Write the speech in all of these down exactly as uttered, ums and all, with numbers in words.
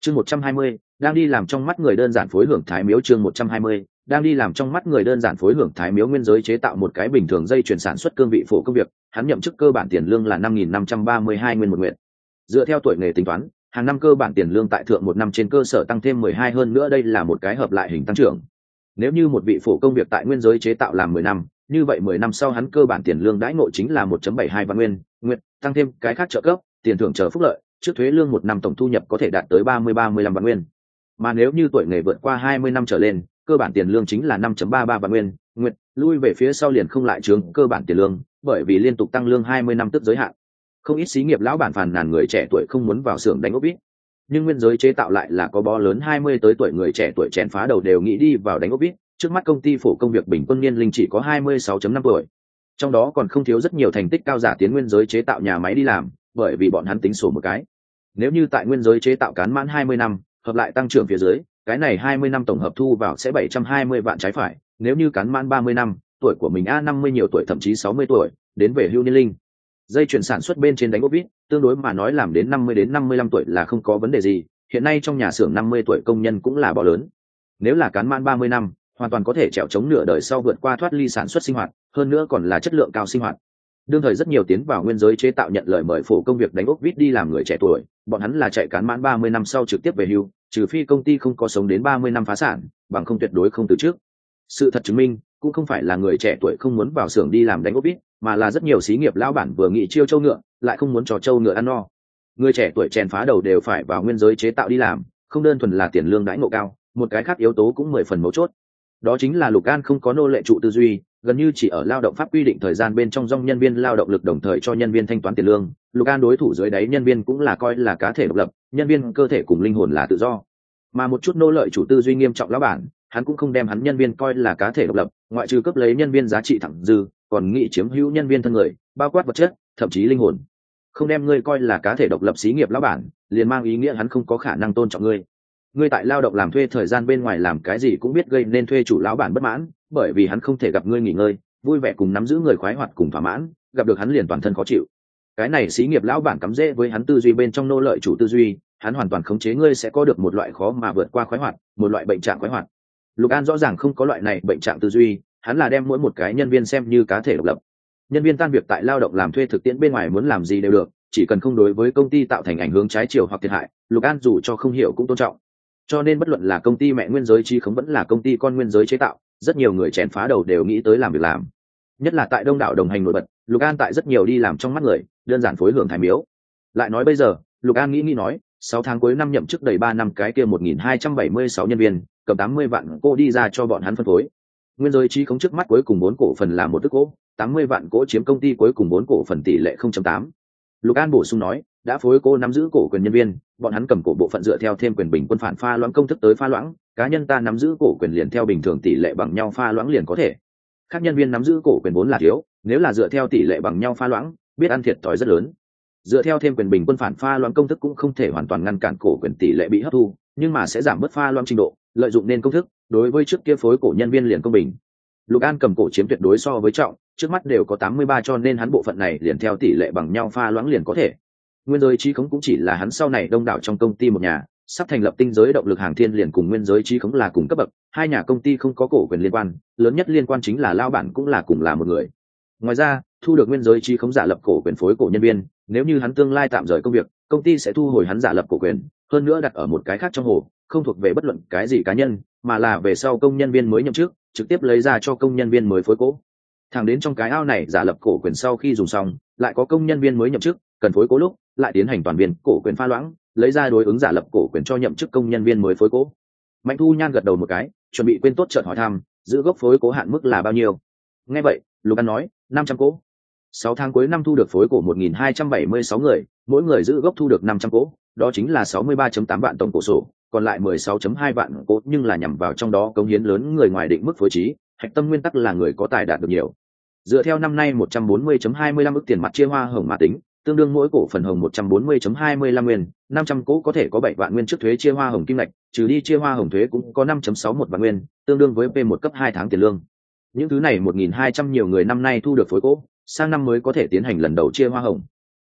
chương một trăm hai mươi đang đi làm trong mắt người đơn giản phối hưởng thái miếu. chương một trăm hai mươi đang đi làm trong mắt người đơn giản phối hưởng thái miếu. Nguyên giới chế tạo một cái bình thường dây chuyển sản xuất cương vị phổ công việc, hắn nhậm chức cơ bản tiền lương là năm nghìn năm trăm ba mươi hai nguyên một nguyện. Dựa theo tuổi nghề tính toán, hàng năm cơ bản tiền lương tại thượng một năm trên cơ sở tăng thêm mười hai, hơn nữa đây là một cái hợp lại hình tăng trưởng. Nếu như một vị phổ công việc tại nguyên giới chế tạo làm mười năm, như vậy mười năm sau hắn cơ bản tiền lương đãi ngộ chính là một phẩy bảy hai vạn nguyên, nguyện, tăng thêm cái khác trợ cấp, tiền thưởng chờ phúc lợi, trước thuế lương một năm tổng thu nhập có thể đạt tới ba mươi ba mươi lăm vạn nguyên. Mà nếu như tuổi nghề vượt qua hai mươi năm trở lên, cơ bản tiền lương chính là năm phẩy ba ba vạn nguyên, nguyện, lui về phía sau liền không lại chướng cơ bản tiền lương, bởi vì liên tục tăng lương hai mươi năm tức giới hạn. Không ít xí nghiệp lão bản phàn nàn người trẻ tuổi không muốn vào xưởng đánh ốc vít, nhưng nguyên giới chế tạo lại là có bó lớn hai mươi tới tuổi người trẻ tuổi chèn phá đầu đều nghĩ đi vào đánh ốc vít. Trước mắt công ty phổ công việc bình quân niên linh chỉ có hai mươi sáu phẩy năm tuổi, trong đó còn không thiếu rất nhiều thành tích cao giả tiến nguyên giới chế tạo nhà máy đi làm, bởi vì bọn hắn tính sổ một cái, nếu như tại nguyên giới chế tạo cán mãn hai mươi năm, hợp lại tăng trưởng phía dưới, cái này hai mươi năm tổng hợp thu vào sẽ bảy trăm hai mươi vạn trái phải. Nếu như cán mãn ba mươi năm, tuổi của mình a năm mươi nhiều tuổi thậm chí sáu mươi tuổi, đến về hưu niên linh. Dây chuyển sản xuất bên trên đánh ốc vít, tương đối mà nói làm đến năm mươi đến năm mươi lăm tuổi là không có vấn đề gì, hiện nay trong nhà xưởng năm mươi tuổi công nhân cũng là bó lớn. Nếu là cán mãn ba mươi năm, hoàn toàn có thể trèo chống nửa đời sau vượt qua thoát ly sản xuất sinh hoạt, hơn nữa còn là chất lượng cao sinh hoạt. Đương thời rất nhiều tiến vào nguyên giới chế tạo nhận lời mời phổ công việc đánh ốc vít đi làm người trẻ tuổi, bọn hắn là chạy cán mãn ba mươi năm sau trực tiếp về hưu, trừ phi công ty không có sống đến ba mươi năm phá sản, bằng không tuyệt đối không từ trước. Sự thật chứng minh, cũng không phải là người trẻ tuổi không muốn vào xưởng đi làm đánh ốc vít, mà là rất nhiều xí nghiệp lão bản vừa nghị chiêu châu ngựa, lại không muốn trò châu ngựa ăn no. Người trẻ tuổi chèn phá đầu đều phải vào nguyên giới chế tạo đi làm, không đơn thuần là tiền lương đãi ngộ cao, một cái khác yếu tố cũng mười phần mấu chốt. Đó chính là Lục An không có nô lệ trụ tư duy, gần như chỉ ở lao động pháp quy định thời gian bên trong dòng nhân viên lao động lực đồng thời cho nhân viên thanh toán tiền lương. Lục An đối thủ dưới đáy nhân viên cũng là coi là cá thể độc lập, nhân viên cơ thể cùng linh hồn là tự do. Mà một chút nô lệ chủ tư duy nghiêm trọng lão bản, hắn cũng không đem hắn nhân viên coi là cá thể độc lập, ngoại trừ cấp lấy nhân viên giá trị thẳng dư, còn nghĩ chiếm hữu nhân viên thân người, bao quát vật chất, thậm chí linh hồn. Không đem ngươi coi là cá thể độc lập xí nghiệp lão bản, liền mang ý nghĩa hắn không có khả năng tôn trọng ngươi. Ngươi tại lao động làm thuê thời gian bên ngoài làm cái gì cũng biết gây nên thuê chủ lão bản bất mãn, bởi vì hắn không thể gặp ngươi nghỉ ngơi, vui vẻ cùng nắm giữ người khoái hoạt cùng thỏa mãn, gặp được hắn liền toàn thân khó chịu. Cái này xí nghiệp lão bản cắm rễ với hắn tư duy bên trong nô lệ chủ tư duy, hắn hoàn toàn khống chế ngươi sẽ có được một loại khó mà vượt qua khoái hoạt, một loại bệnh trạng khoái hoạt. Lục An rõ ràng không có loại này bệnh trạng tư duy, hắn là đem mỗi một cái nhân viên xem như cá thể độc lập. Nhân viên tan việc tại lao động làm thuê thực tiễn bên ngoài muốn làm gì đều được, chỉ cần không đối với công ty tạo thành ảnh hưởng trái chiều hoặc thiệt hại, Lục An dù cho không hiểu cũng tôn trọng. Cho nên bất luận là công ty mẹ nguyên giới chi khống vẫn là công ty con nguyên giới chế tạo, rất nhiều người chèn phá đầu đều nghĩ tới làm việc làm. Nhất là tại đông đảo đồng hành nổi bật, Lục An tại rất nhiều đi làm trong mắt người, đơn giản phối hưởng thái miếu. Lại nói bây giờ, Lục An nghĩ nghĩ nói, sáu tháng cuối năm nhậm chức đầy ba năm cái kia một nghìn hai trăm bảy mươi sáu nhân viên, cầm tám mươi vạn cô đi ra cho bọn hắn phân phối. Nguyên giới chi khống trước mắt cuối cùng bốn cổ phần là một tức cổ, tám mươi vạn cổ chiếm công ty cuối cùng bốn cổ phần tỷ lệ không chấm tám. Lục An bổ sung nói, đã phối cô nắm giữ cổ quyền nhân viên, bọn hắn cầm cổ bộ phận dựa theo thêm quyền bình quân phản pha loãng công thức tới pha loãng, cá nhân ta nắm giữ cổ quyền liền theo bình thường tỷ lệ bằng nhau pha loãng liền có thể. Các nhân viên nắm giữ cổ quyền vốn là thiếu, nếu là dựa theo tỷ lệ bằng nhau pha loãng, biết ăn thiệt thòi rất lớn. Dựa theo thêm quyền bình quân phản pha loãng công thức cũng không thể hoàn toàn ngăn cản cổ quyền tỷ lệ bị hấp thu, nhưng mà sẽ giảm bớt pha loãng trình độ, lợi dụng nên công thức, đối với trước kia phối cổ nhân viên liền công bình. Lục An cầm cổ chiếm tuyệt đối so với trọng, trước mắt đều có tám mươi ba cho nên hắn bộ phận này liền theo tỷ lệ bằng nhau pha loãng liền có thể. Nguyên giới chi khống cũng chỉ là hắn sau này đông đảo trong công ty một nhà, sắp thành lập tinh giới động lực hàng thiên liền cùng nguyên giới chi khống là cùng cấp bậc, hai nhà công ty không có cổ quyền liên quan, lớn nhất liên quan chính là lao bản cũng là cùng là một người. Ngoài ra, thu được nguyên giới chi khống giả lập cổ quyền phối cổ nhân viên, nếu như hắn tương lai tạm rời công việc, công ty sẽ thu hồi hắn giả lập cổ quyền, hơn nữa đặt ở một cái khác trong hồ, không thuộc về bất luận cái gì cá nhân, mà là về sau công nhân viên mới nhậm chức, trực tiếp lấy ra cho công nhân viên mới phối cổ. Thẳng đến trong cái ao này giả lập cổ quyền sau khi dùng xong, lại có công nhân viên mới nhậm chức, cần phối cố lúc, lại tiến hành toàn viên cổ quyền pha loãng, lấy ra đối ứng giả lập cổ quyền cho nhậm chức công nhân viên mới phối cố. Mạnh Thu Nhan gật đầu một cái, chuẩn bị quên tốt chợt hỏi thăm, giữ gốc phối cố hạn mức là bao nhiêu? Nghe vậy, Lục An nói, năm trăm cố. Sáu tháng cuối năm thu được phối cổ một nghìn hai trăm bảy mươi sáu người, mỗi người giữ gốc thu được năm trăm cố, đó chính là sáu mươi ba phẩy tám vạn tổng cổ sổ, còn lại mười sáu phẩy hai vạn cố nhưng là nhằm vào trong đó cống hiến lớn người ngoài định mức phối trí, hạch tâm nguyên tắc là người có tài đạt được nhiều. Dựa theo năm nay một trăm bốn mươi phẩy hai mươi lăm ức tiền mặt chia hoa hồng mà tính, tương đương mỗi cổ phần hồng một trăm bốn mươi phẩy hai mươi lăm nguyên, năm trăm cố có thể có bảy vạn nguyên trước thuế chia hoa hồng kim ngạch, trừ đi chia hoa hồng thuế cũng có năm phẩy sáu một vạn nguyên, tương đương với P một cấp hai tháng tiền lương. Những thứ này một nghìn hai trăm nhiều người năm nay thu được phối cố, sang năm mới có thể tiến hành lần đầu chia hoa hồng.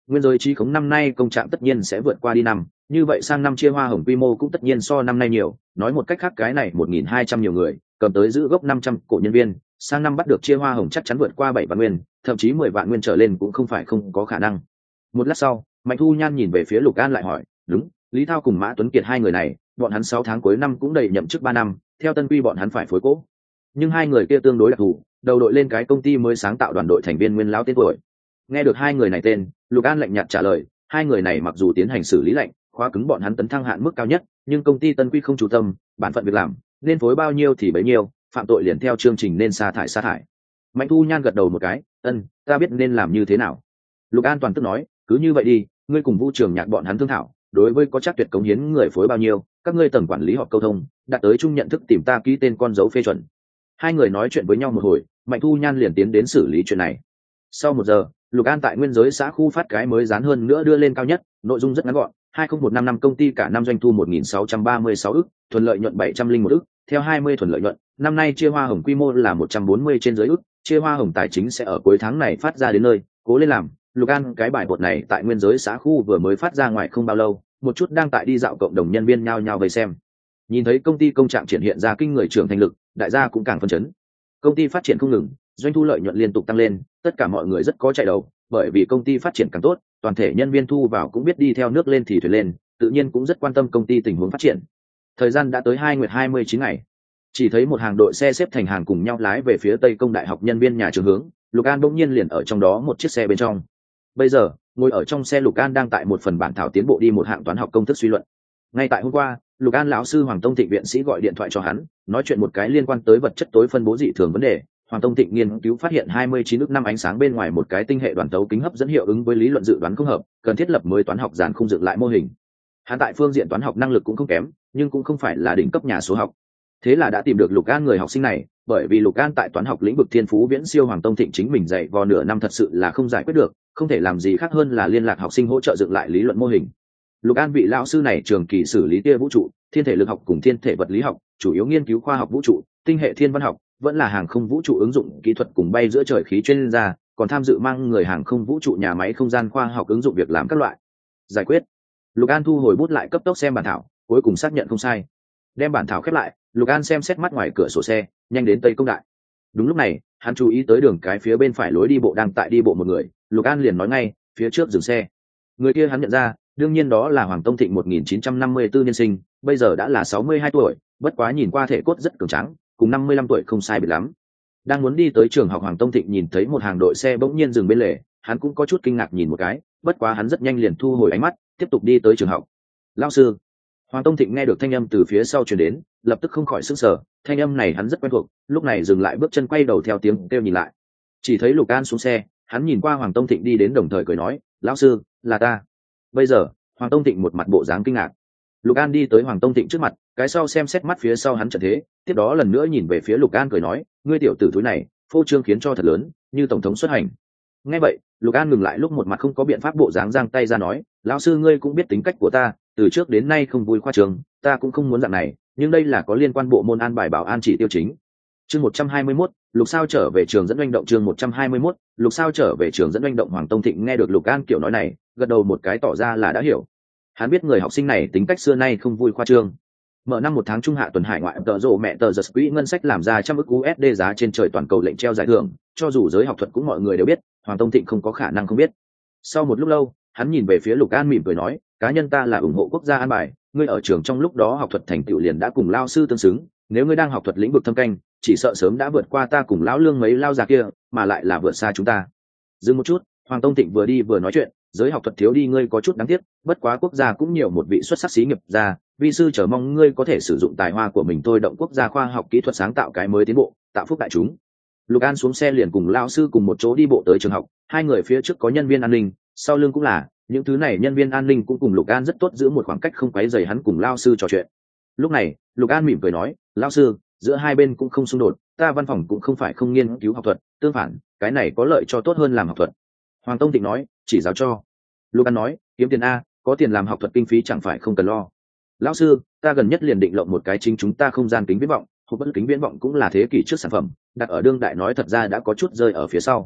nguyên giới trí khống năm nay công trạng tất nhiên sẽ vượt qua đi năm, như vậy sang năm chia hoa hồng quy mô cũng tất nhiên so năm nay nhiều. Nói một cách khác, cái này một nghìn hai trăm nhiều người cầm tới giữ gốc năm trăm cổ nhân viên, sang năm bắt được chia hoa hồng chắc chắn vượt qua bảy vạn nguyên, thậm chí mười vạn nguyên trở lên cũng không phải không có khả năng. Một lát sau, Mạnh Thu Nhan nhìn về phía Lục An lại hỏi, đúng, Lý Thao cùng Mã Tuấn Kiệt hai người này, bọn hắn sáu tháng cuối năm cũng đầy nhậm chức ba năm, theo tân quy bọn hắn phải phối cố, nhưng hai người kia tương đối đặc thù, đầu đội lên cái công ty mới sáng tạo đoàn đội thành viên nguyên lão tên tuổi. Nghe được hai người này tên, Lục An lạnh nhạt trả lời, hai người này mặc dù tiến hành xử lý lệnh khóa cứng bọn hắn tấn thăng hạn mức cao nhất, nhưng công ty tân quy không chủ tâm, bản phận việc làm nên phối bao nhiêu thì bấy nhiêu, phạm tội liền theo chương trình nên sa thải sa thải. Mạnh Thu Nhan gật đầu một cái, ân, ta biết nên làm như thế nào. Lục An toàn tức nói, cứ như vậy đi, ngươi cùng Vu Trường Nhạc bọn hắn thương thảo, đối với có chắc tuyệt cống hiến người phối bao nhiêu, các ngươi tầng quản lý họp câu thông, đạt tới chung nhận thức tìm ta ký tên con dấu phê chuẩn. Hai người nói chuyện với nhau một hồi, Mạnh Thu Nhan liền tiến đến xử lý chuyện này. Sau một giờ, Lục An tại nguyên giới xã khu phát cái mới dán hơn nữa đưa lên cao nhất, nội dung rất ngắn gọn, hai không một năm năm công ty cả năm doanh thu một nghìn sáu trăm ba mươi sáu ức, thuần lợi nhuận bảy trăm lẻ một ức, theo hai mươi thuần lợi nhuận, năm nay chia hoa hồng quy mô là một trăm bốn mươi trên dưới ức, chia hoa hồng tài chính sẽ ở cuối tháng này phát ra đến nơi, cố lên làm. Lục An cái bài bột này tại nguyên giới xã khu vừa mới phát ra ngoài không bao lâu, một chút đang tại đi dạo cộng đồng nhân viên nhao nhao về xem. Nhìn thấy công ty công trạng triển hiện ra kinh người trưởng thành lực, đại gia cũng càng phấn chấn. Công ty phát triển không ngừng, doanh thu lợi nhuận liên tục tăng lên, tất cả mọi người rất có chạy đầu, bởi vì công ty phát triển càng tốt, toàn thể nhân viên thu vào cũng biết đi theo nước lên thì thuyền lên, tự nhiên cũng rất quan tâm công ty tình huống phát triển. Thời gian đã tới hai nguyệt hai mươi chín ngày, chỉ thấy một hàng đội xe xếp thành hàng cùng nhau lái về phía Tây Công Đại học nhân viên nhà trường hướng, Lục An bỗng nhiên liền ở trong đó một chiếc xe bên trong. Bây giờ, ngồi ở trong xe Lục An đang tại một phần bản thảo tiến bộ đi một hạng toán học công thức suy luận. Ngay tại hôm qua, Lục An lão sư Hoàng Tông Thịnh viện sĩ gọi điện thoại cho hắn, nói chuyện một cái liên quan tới vật chất tối phân bố dị thường vấn đề. Hoàng Tông Thịnh nghiên cứu phát hiện hai mươi chín ức năm ánh sáng bên ngoài một cái tinh hệ đoàn tấu kính hấp dẫn hiệu ứng với lý luận dự đoán không hợp, cần thiết lập mới toán học dàn khung dựng lại mô hình. Hắn tại phương diện toán học năng lực cũng không kém, nhưng cũng không phải là đỉnh cấp nhà số học. Thế là đã tìm được Lục An người học sinh này, bởi vì Lục An tại toán học lĩnh vực thiên phú viễn siêu Hoàng Tông Thịnh chính mình dạy vò nửa năm thật sự là không giải quyết được, không thể làm gì khác hơn là liên lạc học sinh hỗ trợ dựng lại lý luận mô hình. Lục An vị lão sư này trường kỳ xử lý tia vũ trụ, thiên thể lực học cùng thiên thể vật lý học, chủ yếu nghiên cứu khoa học vũ trụ, tinh hệ thiên văn học, vẫn là hàng không vũ trụ ứng dụng kỹ thuật cùng bay giữa trời khí chuyên gia, còn tham dự mang người hàng không vũ trụ nhà máy không gian khoa học ứng dụng việc làm các loại. Giải quyết. Lục An thu hồi bút lại cấp tốc xem bản thảo, cuối cùng xác nhận không sai. Đem bản thảo khép lại, Lục An xem xét mắt ngoài cửa sổ xe, nhanh đến Tây Công Đại. Đúng lúc này, hắn chú ý tới đường cái phía bên phải lối đi bộ đang tại đi bộ một người, Lục An liền nói ngay, phía trước dừng xe. Người kia hắn nhận ra, đương nhiên đó là Hoàng Tông Thịnh một nghìn chín trăm năm mươi tư niên sinh, bây giờ đã là sáu mươi hai tuổi, bất quá nhìn qua thể cốt rất cường tráng, cùng năm mươi lăm tuổi không sai biệt lắm. Đang muốn đi tới trường học, Hoàng Tông Thịnh nhìn thấy một hàng đội xe bỗng nhiên dừng bên lề, hắn cũng có chút kinh ngạc nhìn một cái, bất quá hắn rất nhanh liền thu hồi ánh mắt, tiếp tục đi tới trường học. Lão sư. Hoàng Tông Thịnh nghe được thanh âm từ phía sau truyền đến, lập tức không khỏi sửng sở, thanh âm này hắn rất quen thuộc, lúc này dừng lại bước chân quay đầu theo tiếng kêu nhìn lại. Chỉ thấy Lục An xuống xe, hắn nhìn qua Hoàng Tông Thịnh đi đến đồng thời cười nói, "Lão sư, là ta." Bây giờ, Hoàng Tông Thịnh một mặt bộ dáng kinh ngạc. Lục An đi tới Hoàng Tông Thịnh trước mặt, cái sau xem xét mắt phía sau hắn trận thế, tiếp đó lần nữa nhìn về phía Lục An cười nói, "Ngươi tiểu tử thúi này, phô trương khiến cho thật lớn, như tổng thống xuất hành." Nghe vậy, Lục An ngừng lại lúc một mặt không có biện pháp bộ dáng giang tay ra nói, "Lão sư ngươi cũng biết tính cách của ta, từ trước đến nay không vui khoa trường, ta cũng không muốn dạng này, nhưng đây là có liên quan bộ môn an bài bảo an chỉ tiêu chính." Chương một trăm hai mươi mốt, Lục Sao trở về trường dẫn doanh động. Chương một trăm hai mươi mốt, Lục Sao trở về trường dẫn doanh động. Hoàng Tông Thịnh nghe được Lục An kiểu nói này, gật đầu một cái tỏ ra là đã hiểu. Hắn biết người học sinh này tính cách xưa nay không vui khoa trương. Mở năm một tháng trung hạ tuần hải ngoại tờ rộ mẹ tờ giật quỹ ngân sách làm ra trăm ức u ét đê giá trên trời toàn cầu lệnh treo giải thưởng, cho dù giới học thuật cũng mọi người đều biết, Hoàng Tông Thịnh không có khả năng không biết. Sau một lúc lâu, hắn nhìn về phía Lục An mỉm cười nói, cá nhân ta là ủng hộ quốc gia an bài, ngươi ở trường trong lúc đó học thuật thành tựu liền đã cùng lao sư tương xứng, nếu ngươi đang học thuật lĩnh vực thâm canh, chỉ sợ sớm đã vượt qua ta cùng lão lương mấy lao già kia, mà lại là vượt xa chúng ta. Dừng một chút, Hoàng Tông Thịnh vừa đi vừa nói chuyện, giới học thuật thiếu đi ngươi có chút đáng tiếc, bất quá quốc gia cũng nhiều một vị xuất sắc xí nghiệp gia, vi sư chờ mong ngươi có thể sử dụng tài hoa của mình thôi động quốc gia khoa học kỹ thuật sáng tạo cái mới tiến bộ, tạo phúc đại chúng. Lục An xuống xe liền cùng lao sư cùng một chỗ đi bộ tới trường học, hai người phía trước có nhân viên an ninh, sau lưng cũng là, những thứ này nhân viên an ninh cũng cùng Lục An rất tốt, giữ một khoảng cách không quấy rầy hắn cùng lao sư trò chuyện. Lúc này, Lục An mỉm cười nói, lao sư, giữa hai bên cũng không xung đột, ta văn phòng cũng không phải không nghiên cứu học thuật, tương phản, cái này có lợi cho tốt hơn làm học thuật. Hoàng Tông Thịnh nói, chỉ giáo cho. Lục An nói, kiếm tiền a, có tiền làm học thuật kinh phí chẳng phải không cần lo. Lão sư, ta gần nhất liền định lộng một cái chính chúng ta không gian kính viễn vọng, hộp bất kính viễn vọng cũng là thế kỷ trước sản phẩm, đặt ở đương đại nói thật ra đã có chút rơi ở phía sau.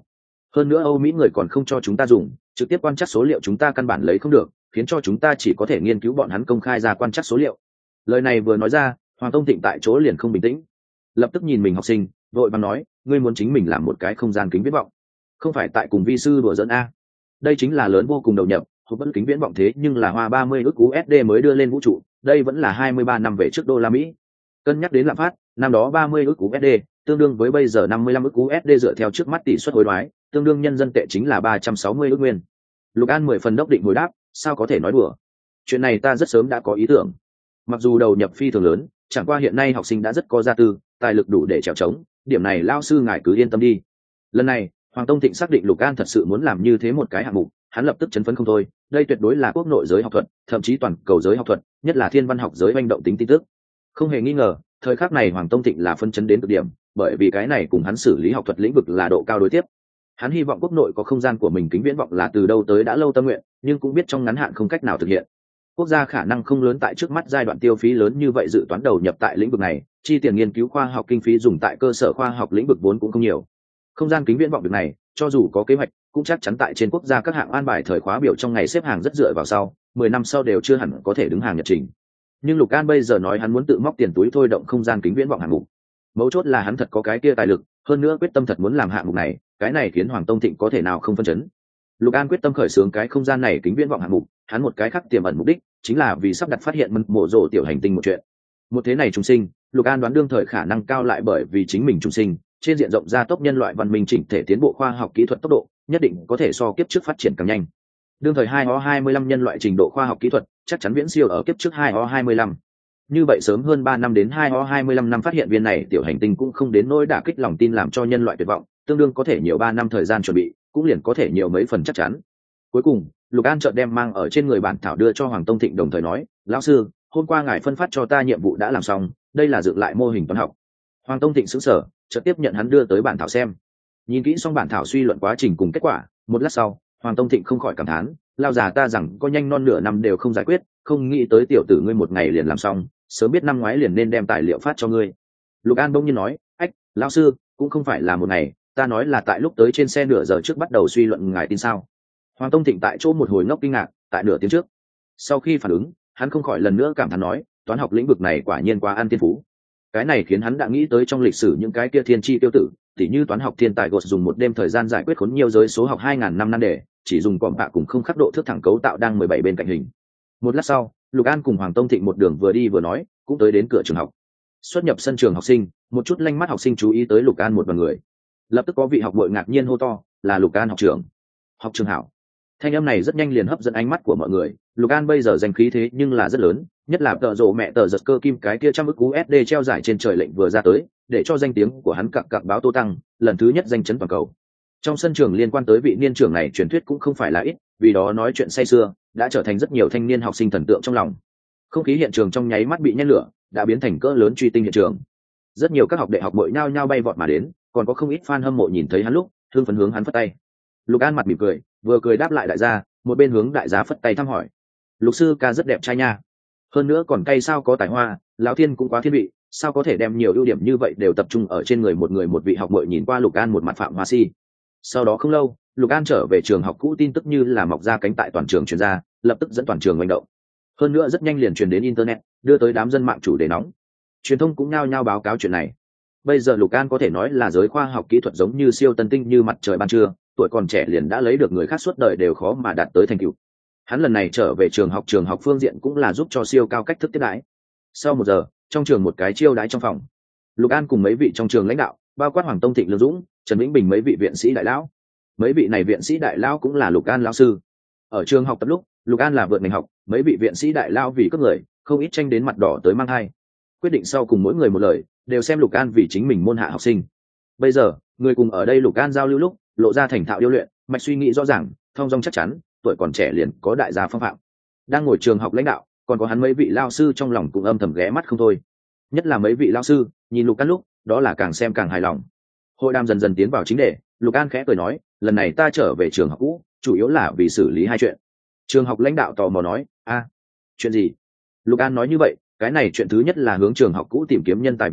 hơn nữa Âu Mỹ người còn không cho chúng ta dùng, trực tiếp quan trắc số liệu chúng ta căn bản lấy không được, khiến cho chúng ta chỉ có thể nghiên cứu bọn hắn công khai ra quan trắc số liệu. Lời này vừa nói ra, Hoàng Tông Thịnh tại chỗ liền không bình tĩnh, lập tức nhìn mình học sinh, vội vàng nói, ngươi muốn chính mình làm một cái không gian kính viễn vọng, không phải tại cùng vi sư đùa giỡn a? Đây chính là lớn vô cùng đầu nhập, hộp vẫn kính viễn vọng thế nhưng là hoa ba mươi ức u ét đê mới đưa lên vũ trụ, đây vẫn là hai mươi ba năm về trước đô la Mỹ. Cân nhắc đến lạm phát, năm đó ba mươi ức u ét đê tương đương với bây giờ năm mươi lăm ức u ét đê dựa theo trước mắt tỷ suất hối đoái, tương đương nhân dân tệ chính là ba trăm sáu mươi ức nguyên. Lục An mười phần đốc định hồi đáp, sao có thể nói đùa? Chuyện này ta rất sớm đã có ý tưởng. Mặc dù đầu nhập phi thường lớn, chẳng qua hiện nay học sinh đã rất có gia tư, tài lực đủ để trèo trống, điểm này lao sư ngài cứ yên tâm đi. Lần này, Hoàng Tông Thịnh xác định Lục An thật sự muốn làm như thế một cái hạng mục, hắn lập tức chấn phấn không thôi, đây tuyệt đối là quốc nội giới học thuật, thậm chí toàn cầu giới học thuật, nhất là thiên văn học giới manh động tính tin tức. Không hề nghi ngờ, thời khắc này Hoàng Tông Thịnh là phân chấn đến cực điểm, bởi vì cái này cùng hắn xử lý học thuật lĩnh vực là độ cao đối tiếp. Hắn hy vọng quốc nội có không gian của mình kính viễn vọng là từ đâu tới đã lâu tâm nguyện, nhưng cũng biết trong ngắn hạn không cách nào thực hiện. Quốc gia khả năng không lớn tại trước mắt giai đoạn tiêu phí lớn như vậy dự toán đầu nhập tại lĩnh vực này, chi tiền nghiên cứu khoa học kinh phí dùng tại cơ sở khoa học lĩnh vực vốn cũng không nhiều. Không gian kính viễn vọng việc này, cho dù có kế hoạch, cũng chắc chắn tại trên quốc gia các hạng an bài thời khóa biểu trong ngày xếp hàng rất dựa vào sau, mười năm sau đều chưa hẳn có thể đứng hàng nhật trình. Nhưng Lục An bây giờ nói hắn muốn tự móc tiền túi thôi động không gian kính viễn vọng hạng mục. Mấu chốt là hắn thật có cái kia tài lực, hơn nữa quyết tâm thật muốn làm hạng mục này, cái này khiến Hoàng Tông Thịnh có thể nào không phân chấn. Lục An quyết tâm khởi xướng cái không gian này kính viễn vọng hạng mục, hắn một cái khác tiềm ẩn mục đích, chính là vì sắp đặt phát hiện mật mộ rồ tiểu hành tinh một chuyện. Một thế này trùng sinh, Lục An đoán đương thời khả năng cao lại bởi vì chính mình trùng sinh, trên diện rộng gia tốc nhân loại văn minh chỉnh thể tiến bộ khoa học kỹ thuật tốc độ, nhất định có thể so kiếp trước phát triển càng nhanh. Đương thời hai O hai mươi lăm nhân loại trình độ khoa học kỹ thuật, chắc chắn viễn siêu ở kiếp trước hai O hai mươi lăm. Như vậy sớm hơn ba năm đến hai O hai mươi lăm năm phát hiện viên này tiểu hành tinh cũng không đến nỗi đả kích lòng tin làm cho nhân loại tuyệt vọng, tương đương có thể nhiều ba năm thời gian chuẩn bị, cũng liền có thể nhiều mấy phần chắc chắn. Cuối cùng, Lục An chợt đem mang ở trên người bản thảo đưa cho Hoàng Tông Thịnh, đồng thời nói, lão sư, hôm qua ngài phân phát cho ta nhiệm vụ đã làm xong, đây là dựng lại mô hình toán học. Hoàng Tông Thịnh sững sờ, chợt tiếp nhận hắn đưa tới bản thảo xem. Nhìn kỹ xong bản thảo suy luận quá trình cùng kết quả, một lát sau, Hoàng Tông Thịnh không khỏi cảm thán, lao già ta rằng có nhanh non nửa năm đều không giải quyết, không nghĩ tới tiểu tử ngươi một ngày liền làm xong, sớm biết năm ngoái liền nên đem tài liệu phát cho ngươi. Lục An bỗng nhiên nói, ách, lão sư, cũng không phải là một ngày, ta nói là tại lúc tới trên xe nửa giờ trước bắt đầu suy luận, ngài tin sao? Hoàng Tông Thịnh tại chỗ một hồi ngốc kinh ngạc, tại nửa tiếng trước. Sau khi phản ứng, hắn không khỏi lần nữa cảm thán nói, toán học lĩnh vực này quả nhiên quá ăn tiên phú. Cái này khiến hắn đã nghĩ tới trong lịch sử những cái kia thiên chi tiêu tử, tỉ như toán học thiên tài gột dùng một đêm thời gian giải quyết khốn nhiều giới số học hai nghìn năm nan đề, chỉ dùng cọm bạ cùng không khắc độ thước thẳng cấu tạo đang mười bảy bên cạnh hình. Một lát sau, Lục An cùng Hoàng Tông Thịnh một đường vừa đi vừa nói, cũng tới đến cửa trường học. Xuất nhập sân trường học sinh, một chút lanh mắt học sinh chú ý tới Lục An một đoàn người. Lập tức có vị học bội ngạc nhiên hô to, là Lục An học trưởng. Học trường hảo. Thanh âm này rất nhanh liền hấp dẫn ánh mắt của mọi người. Lục An bây giờ danh khí thế nhưng là rất lớn, nhất là tợ rộ mẹ tờ giật cơ kim cái kia trăm ức u ét đê treo giải trên trời lệnh vừa ra tới, để cho danh tiếng của hắn cặc cặc báo tô tăng, lần thứ nhất danh chấn toàn cầu. Trong sân trường liên quan tới vị niên trưởng này truyền thuyết cũng không phải là ít, vì đó nói chuyện say sưa, đã trở thành rất nhiều thanh niên học sinh thần tượng trong lòng. Không khí hiện trường trong nháy mắt bị nhen lửa, đã biến thành cỡ lớn truy tinh hiện trường. Rất nhiều các học đệ học bội nhao nhao bay vọt mà đến, còn có không ít fan hâm mộ nhìn thấy hắn lúc, thương phấn hướng hắn phất tay. Lục An mặt mỉm cười, vừa cười đáp lại đại gia, một bên hướng đại gia phất tay thăm hỏi. Lục sư ca rất đẹp trai nha, hơn nữa còn cay sao có tài hoa, lão thiên cũng quá thiên vị, sao có thể đem nhiều ưu điểm như vậy đều tập trung ở trên người một người. Một vị học bội nhìn qua Lục An một mặt phạm hoa si. Sau đó không lâu, Lục An trở về trường học cũ, tin tức như là mọc ra cánh tại toàn trường truyền ra, lập tức dẫn toàn trường manh động. Hơn nữa rất nhanh liền truyền đến internet, đưa tới đám dân mạng chủ đề nóng. Truyền thông cũng nhao nhao báo cáo chuyện này. Bây giờ Lục An có thể nói là giới khoa học kỹ thuật giống như siêu tân tinh như mặt trời ban trưa, tuổi còn trẻ liền đã lấy được người khác suốt đời đều khó mà đạt tới thành tựu. Hắn lần này trở về trường học, trường học phương diện cũng là giúp cho siêu cao cách thức tiếp đãi. Sau một giờ, trong trường một cái chiêu đãi trong phòng, Lục An cùng mấy vị trong trường lãnh đạo, bao quát Hoàng Tông Thịnh, Lương Dũng, Trần Vĩnh Bình mấy vị viện sĩ đại lão. Mấy vị này viện sĩ đại lão cũng là Lục An lão sư. Ở trường học tập lúc, Lục An là vượt ngành học, mấy vị viện sĩ đại lão vì cấp người, không ít tranh đến mặt đỏ tới mang hai. Quyết định sau cùng mỗi người một lời, đều xem Lục An vì chính mình môn hạ học sinh. Bây giờ, người cùng ở đây Lục An giao lưu lúc, lộ ra thành thạo điêu luyện, mạch suy nghĩ rõ ràng, thông dong chắc chắn, tuổi còn trẻ liền có đại gia phong phạm. Đang ngồi trường học lãnh đạo, còn có hắn mấy vị lao sư trong lòng cũng âm thầm ghé mắt không thôi. Nhất là mấy vị lao sư, nhìn Lục An lúc, đó là càng xem càng hài lòng. Hội đàm dần dần tiến vào chính đề, Lục An khẽ cười nói, lần này ta trở về trường học cũ, chủ yếu là vì xử lý hai chuyện. Trường học lãnh đạo tò mò nói, a, chuyện gì? Lục An nói như vậy, cái này chuyện thứ nhất là hướng trường học cũ tìm kiếm nhân tài viện trợ,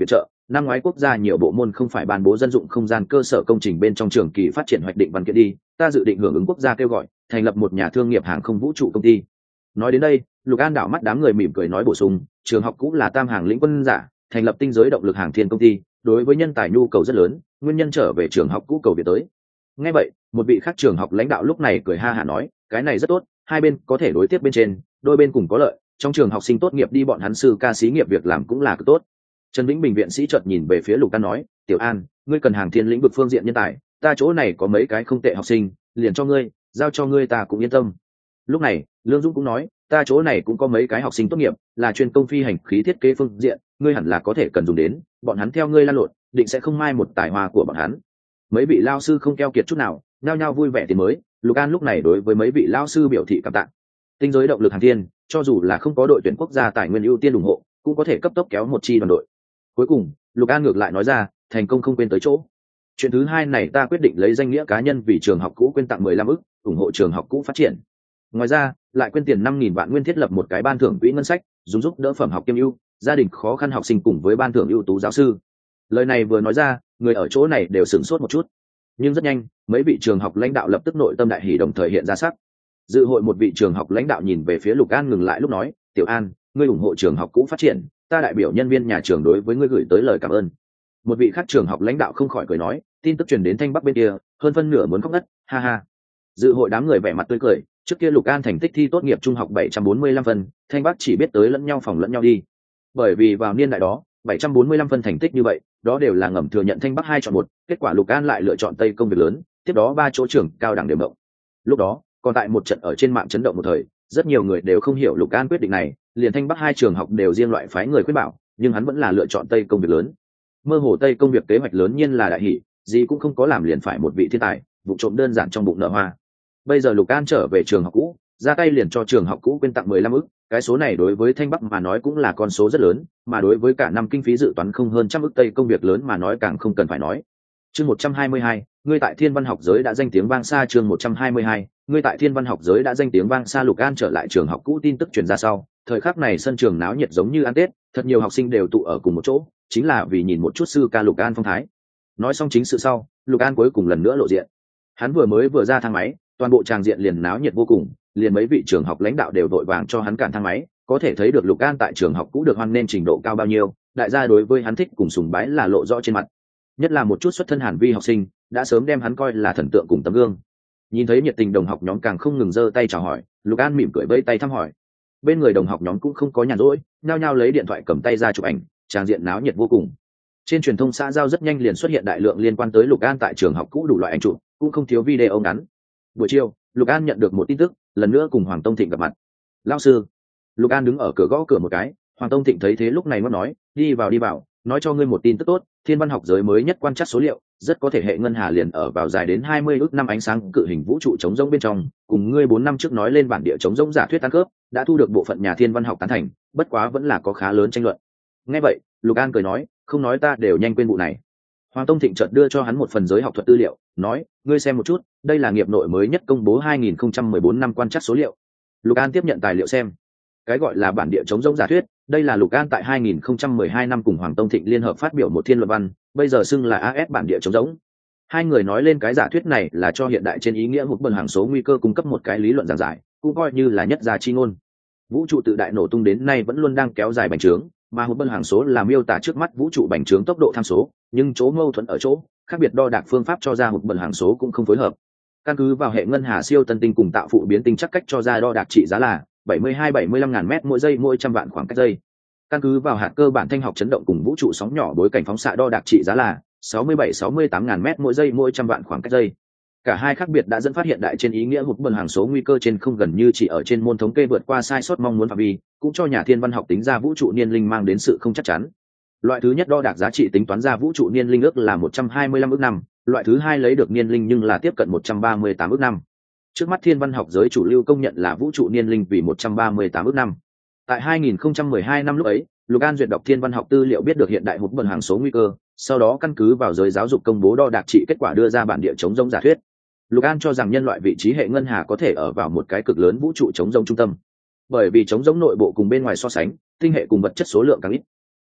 năm ngoái quốc gia nhiều bộ môn không phải ban bố dân dụng không gian cơ sở công trình bên trong trường kỳ phát triển hoạch định văn kiện đi, ta dự định hưởng ứng quốc gia kêu gọi, thành lập một nhà thương nghiệp hàng không vũ trụ công ty. Nói đến đây, Lục An đảo mắt đám người mỉm cười nói bổ sung, trường học cũ là Tam Hàng lĩnh quân giả, thành lập tinh giới động lực hàng thiên công ty, đối với nhân tài nhu cầu rất lớn, nguyên nhân trở về trường học cũ cầu việc tới. Nghe vậy, một vị khác trường học lãnh đạo lúc này cười ha hả nói, cái này rất tốt, hai bên có thể đối tiếp bên trên, đôi bên cùng có lợi, trong trường học sinh tốt nghiệp đi bọn hắn sư ca xí nghiệp việc làm cũng là cực tốt. Trần Vĩnh Bình viện sĩ chợt nhìn về phía Lục An nói, Tiểu An, ngươi cần hàng thiên lĩnh vực phương diện nhân tài, ta chỗ này có mấy cái không tệ học sinh, liền cho ngươi, giao cho ngươi ta cũng yên tâm. Lúc này, Lương Dũng cũng nói, ta chỗ này cũng có mấy cái học sinh tốt nghiệp, là chuyên công phi hành khí thiết kế phương diện, ngươi hẳn là có thể cần dùng đến, bọn hắn theo ngươi lan lộn, định sẽ không mai một tài hoa của bọn hắn. Mấy vị lao sư không keo kiệt chút nào, nhao nhao vui vẻ tiền mới. Lục An lúc này đối với mấy vị lao sư biểu thị cảm tạ. Tinh giới động lực hàng thiên, cho dù là không có đội tuyển quốc gia tài nguyên ưu tiên ủng hộ, cũng có thể cấp tốc kéo một chi đoàn đội. Cuối cùng, Lục An ngược lại nói ra, thành công không quên tới chỗ. Chuyện thứ hai này ta quyết định lấy danh nghĩa cá nhân vì trường học cũ quyên tặng mười lăm ức, ủng hộ trường học cũ phát triển. Ngoài ra, lại quyên tiền năm nghìn vạn nguyên thiết lập một cái ban thưởng quỹ ngân sách, dùng giúp đỡ phẩm học kiêm ưu, gia đình khó khăn học sinh cùng với ban thưởng ưu tú giáo sư. Lời này vừa nói ra, người ở chỗ này đều sửng sốt một chút. Nhưng rất nhanh, mấy vị trường học lãnh đạo lập tức nội tâm đại hỉ đồng thời hiện ra sắc. Dự hội một vị trường học lãnh đạo nhìn về phía Lục An ngừng lại lúc nói, Tiểu An, ngươi ủng hộ trường học cũ phát triển, ta đại biểu nhân viên nhà trường đối với ngươi gửi tới lời cảm ơn. Một vị khác trường học lãnh đạo không khỏi cười nói, tin tức truyền đến Thanh Bắc bên kia, hơn phân nửa muốn khóc ngất, ha ha. Dự hội đám người vẻ mặt tươi cười, trước kia Lục An thành tích thi tốt nghiệp trung học bảy trăm bốn mươi lăm phân, Thanh Bắc chỉ biết tới lẫn nhau phòng lẫn nhau đi. Bởi vì vào niên đại đó, bảy trăm bốn mươi lăm phân thành tích như vậy, đó đều là ngầm thừa nhận Thanh Bắc hai chọn một, kết quả Lục An lại lựa chọn Tây công việc lớn, tiếp đó ba chỗ trường cao đẳng đều động. Lúc đó, còn tại một trận ở trên mạng chấn động một thời, rất nhiều người đều không hiểu Lục An quyết định này, liền Thanh Bắc hai trường học đều riêng loại phái người khuyên bảo, nhưng hắn vẫn là lựa chọn Tây công việc lớn. Mơ hồ Tây công việc kế hoạch lớn nhiên là đại hỷ, gì cũng không có làm liền phải một vị thiên tài, vụ trộm đơn giản trong bụng nở hoa. Bây giờ Lục An trở về trường học cũ, ra tay liền cho trường học cũ quyên tặng mười lăm ức, cái số này đối với Thanh Bắc mà nói cũng là con số rất lớn, mà đối với cả năm kinh phí dự toán không hơn trăm ức Tây công việc lớn mà nói càng không cần phải nói. Chương một trăm hai mươi hai, ngươi tại Thiên Văn học giới đã danh tiếng vang xa. Chương một trăm hai mươi hai, ngươi tại Thiên Văn học giới đã danh tiếng vang xa. Lục An trở lại trường học cũ tin tức truyền ra sau, thời khắc này sân trường náo nhiệt giống như ăn Tết, thật nhiều học sinh đều tụ ở cùng một chỗ, chính là vì nhìn một chút sư ca Lục An phong thái. Nói xong chính sự sau, Lục An cuối cùng lần nữa lộ diện. Hắn vừa mới vừa ra thang máy, toàn bộ tràng diện liền náo nhiệt vô cùng, liền mấy vị trường học lãnh đạo đều vội vàng cho hắn cản thang máy, có thể thấy được Lục An tại trường học cũ được hoan nên trình độ cao bao nhiêu, đại gia đối với hắn thích cùng sùng bái là lộ rõ trên mặt. Nhất là một chút xuất thân Hàn Vi học sinh, đã sớm đem hắn coi là thần tượng cùng tấm gương. Nhìn thấy nhiệt tình đồng học nhóm càng không ngừng giơ tay chào hỏi, Lục An mỉm cười vẫy tay thăm hỏi. Bên người đồng học nhóm cũng không có nhàn rỗi, nhao nhao lấy điện thoại cầm tay ra chụp ảnh, tràng diện náo nhiệt vô cùng. Trên truyền thông xã giao rất nhanh liền xuất hiện đại lượng liên quan tới Lục An tại trường học cũ đủ loại ảnh chụp, cũng không thiếu video ngắn. Buổi chiều, Lục An nhận được một tin tức, lần nữa cùng Hoàng Tông Thịnh gặp mặt. Lão sư. Lục An đứng ở cửa gõ cửa một cái, Hoàng Tông Thịnh thấy thế lúc này mới nói, đi vào đi vào, nói cho ngươi một tin tức tốt, Thiên Văn học giới mới nhất quan trắc số liệu, rất có thể hệ ngân hà liền ở vào dài đến hai mươi ước năm ánh sáng cự hình vũ trụ chống rỗng bên trong, cùng ngươi bốn năm trước nói lên bản địa chống rỗng giả thuyết tăng khớp, đã thu được bộ phận nhà thiên văn học tán thành, bất quá vẫn là có khá lớn tranh luận. Nghe vậy, Lục An cười nói, không nói ta đều nhanh quên vụ này. Hoàng Tông Thịnh chợt đưa cho hắn một phần giới học thuật tư liệu, nói, ngươi xem một chút, đây là nghiệp nội mới nhất công bố hai nghìn không trăm mười bốn năm quan trắc số liệu. Lục An tiếp nhận tài liệu xem. Cái gọi là bản địa chống rỗng giả thuyết, đây là Lục An tại hai nghìn không trăm mười hai năm cùng Hoàng Tông Thịnh liên hợp phát biểu một thiên luận văn, bây giờ xưng là a ét bản địa chống rỗng. Hai người nói lên cái giả thuyết này là cho hiện đại trên ý nghĩa một bần hàng số nguy cơ cung cấp một cái lý luận giảng giải, cũng coi như là nhất gia chi ngôn. Vũ trụ tự đại nổ tung đến nay vẫn luôn đang kéo dài bành trướng, mà một bần hàng số là miêu tả trước mắt vũ trụ bành trướng tốc độ tham số, nhưng chỗ mâu thuẫn ở chỗ, khác biệt đo đạc phương pháp cho ra một bần hàng số cũng không phối hợp. Căn cứ vào hệ ngân hà siêu tân tinh cùng tạo phụ biến tinh chắc cách cho ra đo đạc trị giá là bảy mươi hai bảy mươi lăm ngàn mét mỗi giây mỗi trăm vạn khoảng cách giây. Căn cứ vào hạt cơ bản thanh học chấn động cùng vũ trụ sóng nhỏ bối cảnh phóng xạ đo đạc trị giá là sáu mươi bảy sáu mươi tám ngàn mét mỗi giây mỗi trăm vạn khoảng cách giây. Cả hai khác biệt đã dẫn phát hiện đại trên ý nghĩa một bần hàng số nguy cơ trên không gần như chỉ ở trên môn thống kê vượt qua sai sót mong muốn phạm vi, cũng cho nhà thiên văn học tính ra vũ trụ niên linh mang đến sự không chắc chắn. Loại thứ nhất đo đạc giá trị tính toán ra vũ trụ niên linh ước là một trăm hai mươi lăm ước năm, loại thứ hai lấy được niên linh nhưng là tiếp cận một trăm ba mươi tám ước năm. Trước mắt thiên văn học giới chủ lưu công nhận là vũ trụ niên linh vì một trăm ba mươi tám ước năm. Tại hai nghìn không trăm mười hai năm lúc ấy, Lục An duyệt đọc thiên văn học tư liệu biết được hiện đại một bần hàng số nguy cơ, sau đó căn cứ vào giới giáo dục công bố đo đạc trị kết quả đưa ra bản địa chống rỗng giả thuyết. Lục An cho rằng nhân loại vị trí hệ ngân hà có thể ở vào một cái cực lớn vũ trụ chống rỗng trung tâm, bởi vì chống rỗng nội bộ cùng bên ngoài so sánh, tinh hệ cùng vật chất số lượng càng ít.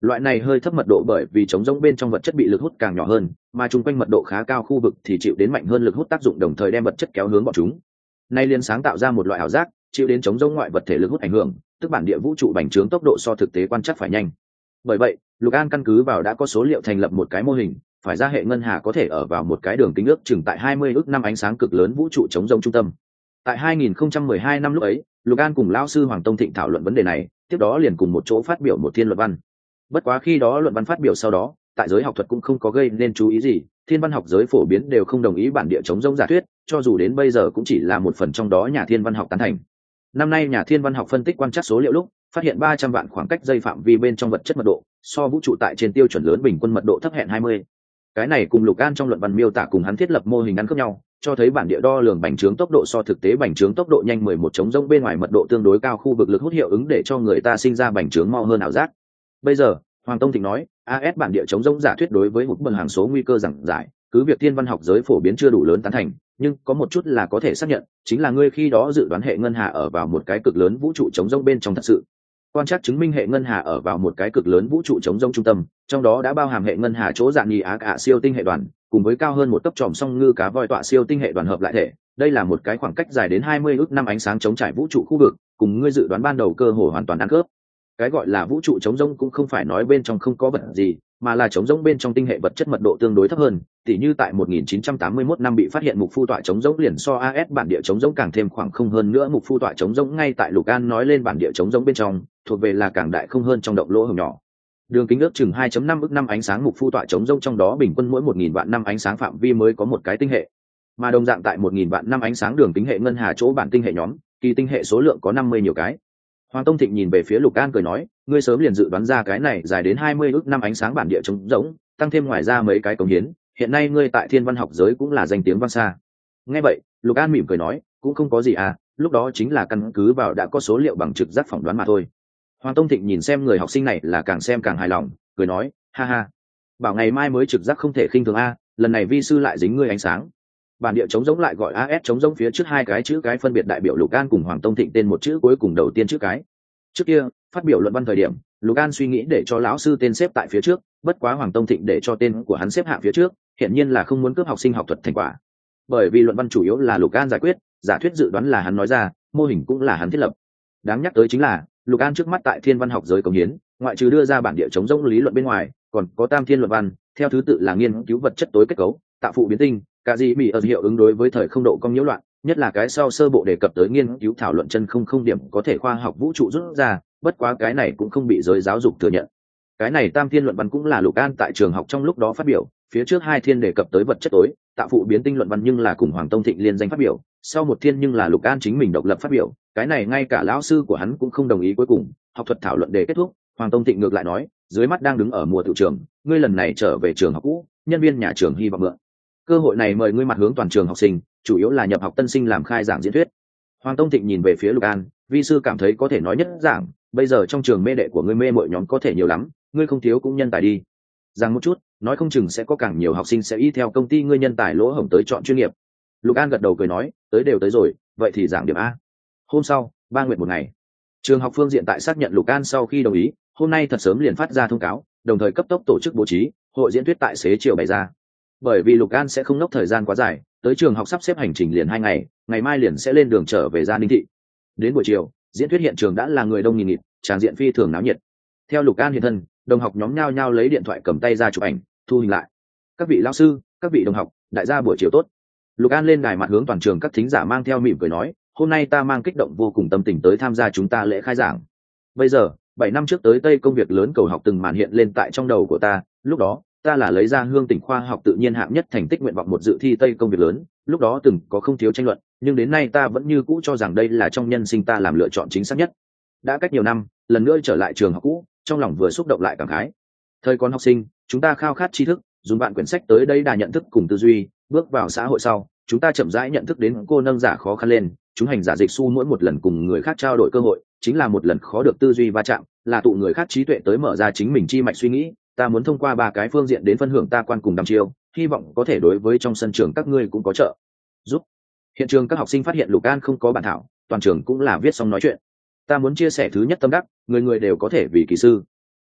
Loại này hơi thấp mật độ bởi vì trống rỗng bên trong vật chất bị lực hút càng nhỏ hơn, mà chung quanh mật độ khá cao khu vực thì chịu đến mạnh hơn lực hút tác dụng, đồng thời đem vật chất kéo hướng bọn chúng. Nay liên sáng tạo ra một loại ảo giác, chịu đến trống rỗng ngoại vật thể lực hút ảnh hưởng, tức bản địa vũ trụ bành trướng tốc độ so thực tế quan chắc phải nhanh. Bởi vậy, Lục An căn cứ vào đã có số liệu thành lập một cái mô hình, phải ra hệ ngân hà có thể ở vào một cái đường kính ước chừng tại hai mươi ước năm ánh sáng cực lớn vũ trụ trống rỗng trung tâm. Tại hai nghìn không trăm mười hai năm lúc ấy, Lục An cùng lão sư Hoàng Tông Thịnh thảo luận vấn đề này, tiếp đó liền cùng một chỗ phát biểu một thiên luận văn. Bất quá khi đó luận văn phát biểu sau đó, tại giới học thuật cũng không có gây nên chú ý gì, thiên văn học giới phổ biến đều không đồng ý bản địa trống rỗng giả thuyết, cho dù đến bây giờ cũng chỉ là một phần trong đó nhà thiên văn học tán thành. Năm nay nhà thiên văn học phân tích quan trắc số liệu lúc, phát hiện ba trăm vạn khoảng cách dây phạm vi bên trong vật chất mật độ, so vũ trụ tại trên tiêu chuẩn lớn bình quân mật độ thấp hẹn hai mươi. Cái này cùng Lục An trong luận văn miêu tả cùng hắn thiết lập mô hình ăn khớp nhau, cho thấy bản địa đo lường bành trướng tốc độ so thực tế bành trướng tốc độ nhanh mười một trống rỗng bên ngoài mật độ tương đối cao khu vực lực hút hiệu ứng để cho người ta sinh ra bành trướng mau hơn ảo giác. Bây giờ, Hoàng Tông Thịnh nói, a ét bản địa trống rỗng giả thuyết đối với một bậc hàng số nguy cơ giảng giải, cứ việc thiên văn học giới phổ biến chưa đủ lớn tán thành, nhưng có một chút là có thể xác nhận, chính là ngươi khi đó dự đoán hệ ngân hà ở vào một cái cực lớn vũ trụ trống rỗng bên trong thật sự. Quan trắc chứng minh hệ ngân hà ở vào một cái cực lớn vũ trụ trống rỗng trung tâm, trong đó đã bao hàm hệ ngân hà chỗ dạng nhì á cả siêu tinh hệ đoàn, cùng với cao hơn một cấp tròm song ngư cá voi tọa siêu tinh hệ đoàn hợp lại thể. Đây là một cái khoảng cách dài đến hai mươi ước năm ánh sáng chống trải vũ trụ khu vực, cùng ngươi dự đoán ban đầu cơ hồ hoàn toàn ăn khớp. Cái gọi là vũ trụ trống rỗng cũng không phải nói bên trong không có vật gì, mà là trống rỗng bên trong tinh hệ vật chất mật độ tương đối thấp hơn, tỉ như tại một nghìn chín trăm tám mươi mốt năm bị phát hiện mục phu tọa trống rỗng liền so a ét bản địa trống rỗng càng thêm khoảng không hơn nữa, mục phu tọa trống rỗng ngay tại Lục An nói lên bản địa trống rỗng bên trong, thuộc về là càng đại không hơn trong động lỗ hổng nhỏ. Đường kính ước chừng hai phẩy năm ước năm ánh sáng mục phu tọa trống rỗng, trong đó bình quân mỗi một nghìn vạn năm ánh sáng phạm vi mới có một cái tinh hệ. Mà đồng dạng tại một nghìn vạn năm ánh sáng đường kính hệ ngân hà chỗ bản tinh hệ nhóm, kỳ tinh hệ số lượng có năm mươi nhiều cái. Hoàng Tông Thịnh nhìn về phía Lục An cười nói, ngươi sớm liền dự đoán ra cái này dài đến hai mươi ước năm ánh sáng bản địa trống rỗng, tăng thêm ngoài ra mấy cái cống hiến, hiện nay ngươi tại thiên văn học giới cũng là danh tiếng vang xa. Nghe vậy, Lục An mỉm cười nói, cũng không có gì à, lúc đó chính là căn cứ vào đã có số liệu bằng trực giác phỏng đoán mà thôi. Hoàng Tông Thịnh nhìn xem người học sinh này là càng xem càng hài lòng, cười nói, ha ha, bảo ngày mai mới trực giác không thể khinh thường a, lần này vi sư lại dính ngươi ánh sáng. Bản địa trống rỗng lại gọi a ét trống rỗng, phía trước hai cái chữ cái phân biệt đại biểu Lục An cùng Hoàng Tông Thịnh tên một chữ cuối cùng đầu tiên chữ cái. Trước kia, phát biểu luận văn thời điểm, Lục An suy nghĩ để cho lão sư tên xếp tại phía trước, bất quá Hoàng Tông Thịnh để cho tên của hắn xếp hạng phía trước, hiển nhiên là không muốn cướp học sinh học thuật thành quả. Bởi vì luận văn chủ yếu là Lục An giải quyết, giả thuyết dự đoán là hắn nói ra, mô hình cũng là hắn thiết lập. Đáng nhắc tới chính là, Lục An trước mắt tại thiên văn học giới cống hiến, ngoại trừ đưa ra bản địa trống rỗng lý luận bên ngoài, còn có tam thiên luận văn, theo thứ tự là nghiên cứu vật chất tối kết cấu, tạo phụ biến tinh, cả gì bị ở hiệu ứng đối với thời không độ cong nhiễu loạn, nhất là cái sau sơ bộ đề cập tới nghiên cứu thảo luận chân không không điểm có thể khoa học vũ trụ rút ra, bất quá cái này cũng không bị giới giáo dục thừa nhận. Cái này tam thiên luận văn cũng là Lục An tại trường học trong lúc đó phát biểu, phía trước hai thiên đề cập tới vật chất tối, tạo phụ biến tinh luận văn nhưng là cùng Hoàng Tông Thịnh liên danh phát biểu, sau một thiên nhưng là Lục An chính mình độc lập phát biểu, cái này ngay cả lão sư của hắn cũng không đồng ý. Cuối cùng, học thuật thảo luận đề kết thúc, Hoàng Tông Thịnh ngược lại nói, dưới mắt đang đứng ở mùa tự trường, ngươi lần này trở về trường học cũ, nhân viên nhà trường hy vọng mượn cơ hội này mời ngươi mặt hướng toàn trường học sinh, chủ yếu là nhập học tân sinh làm khai giảng diễn thuyết. Hoàng Tông Thịnh nhìn về phía Lục An, vi sư cảm thấy có thể nói nhất giảng, bây giờ trong trường mê đệ của ngươi mê mọi nhóm có thể nhiều lắm, ngươi không thiếu cũng nhân tài đi. Giảng một chút, nói không chừng sẽ có càng nhiều học sinh sẽ y theo công ty ngươi nhân tài lỗ hổng tới chọn chuyên nghiệp. Lục An gật đầu cười nói, tới đều tới rồi, vậy thì giảng điểm a. Hôm sau, ba nguyện một ngày, trường học phương diện tại xác nhận Lục An sau khi đồng ý, hôm nay thật sớm liền phát ra thông cáo, đồng thời cấp tốc tổ chức bố trí hội diễn thuyết tại xế chiều bày ra. Bởi vì Lục An sẽ không nốc thời gian quá dài, tới trường học sắp xếp hành trình liền hai ngày, ngày mai liền sẽ lên đường trở về Gia Ninh thị. Đến buổi chiều, diễn thuyết hiện trường đã là người đông nghìn nghịt, tràng diện phi thường náo nhiệt. Theo Lục An hiện thân, đồng học nhóm nhao nhao lấy điện thoại cầm tay ra chụp ảnh, thu hình lại. Các vị lão sư, các vị đồng học, đại gia buổi chiều tốt. Lục An lên đài mặt hướng toàn trường các thính giả mang theo mỉm cười nói, hôm nay ta mang kích động vô cùng tâm tình tới tham gia chúng ta lễ khai giảng. Bây giờ, bảy năm trước tới Tây công việc lớn cầu học từng màn hiện lên tại trong đầu của ta, lúc đó ta là lấy ra hương tỉnh khoa học tự nhiên hạng nhất thành tích nguyện vọng một dự thi Tây công việc lớn, lúc đó từng có không thiếu tranh luận, nhưng đến nay ta vẫn như cũ cho rằng đây là trong nhân sinh ta làm lựa chọn chính xác nhất. Đã cách nhiều năm, lần nữa trở lại trường học cũ, trong lòng vừa xúc động lại cảm khái. Thời còn học sinh, chúng ta khao khát tri thức, dùng vạn quyển sách tới đây đà nhận thức cùng tư duy, bước vào xã hội sau, chúng ta chậm rãi nhận thức đến cô nâng giả khó khăn lên, chúng hành giả dịch su mỗi một lần cùng người khác trao đổi cơ hội, chính là một lần khó được tư duy va chạm, là tụ người khác trí tuệ tới mở ra chính mình chi mạch suy nghĩ. Ta muốn thông qua ba cái phương diện đến phân hưởng ta quan cùng đăm chiêu, hy vọng có thể đối với trong sân trường các ngươi cũng có trợ giúp. Hiện trường các học sinh phát hiện Lục An không có bản thảo, toàn trường cũng là viết xong nói chuyện. Ta muốn chia sẻ thứ nhất tâm đắc, người người đều có thể vì kỳ sư.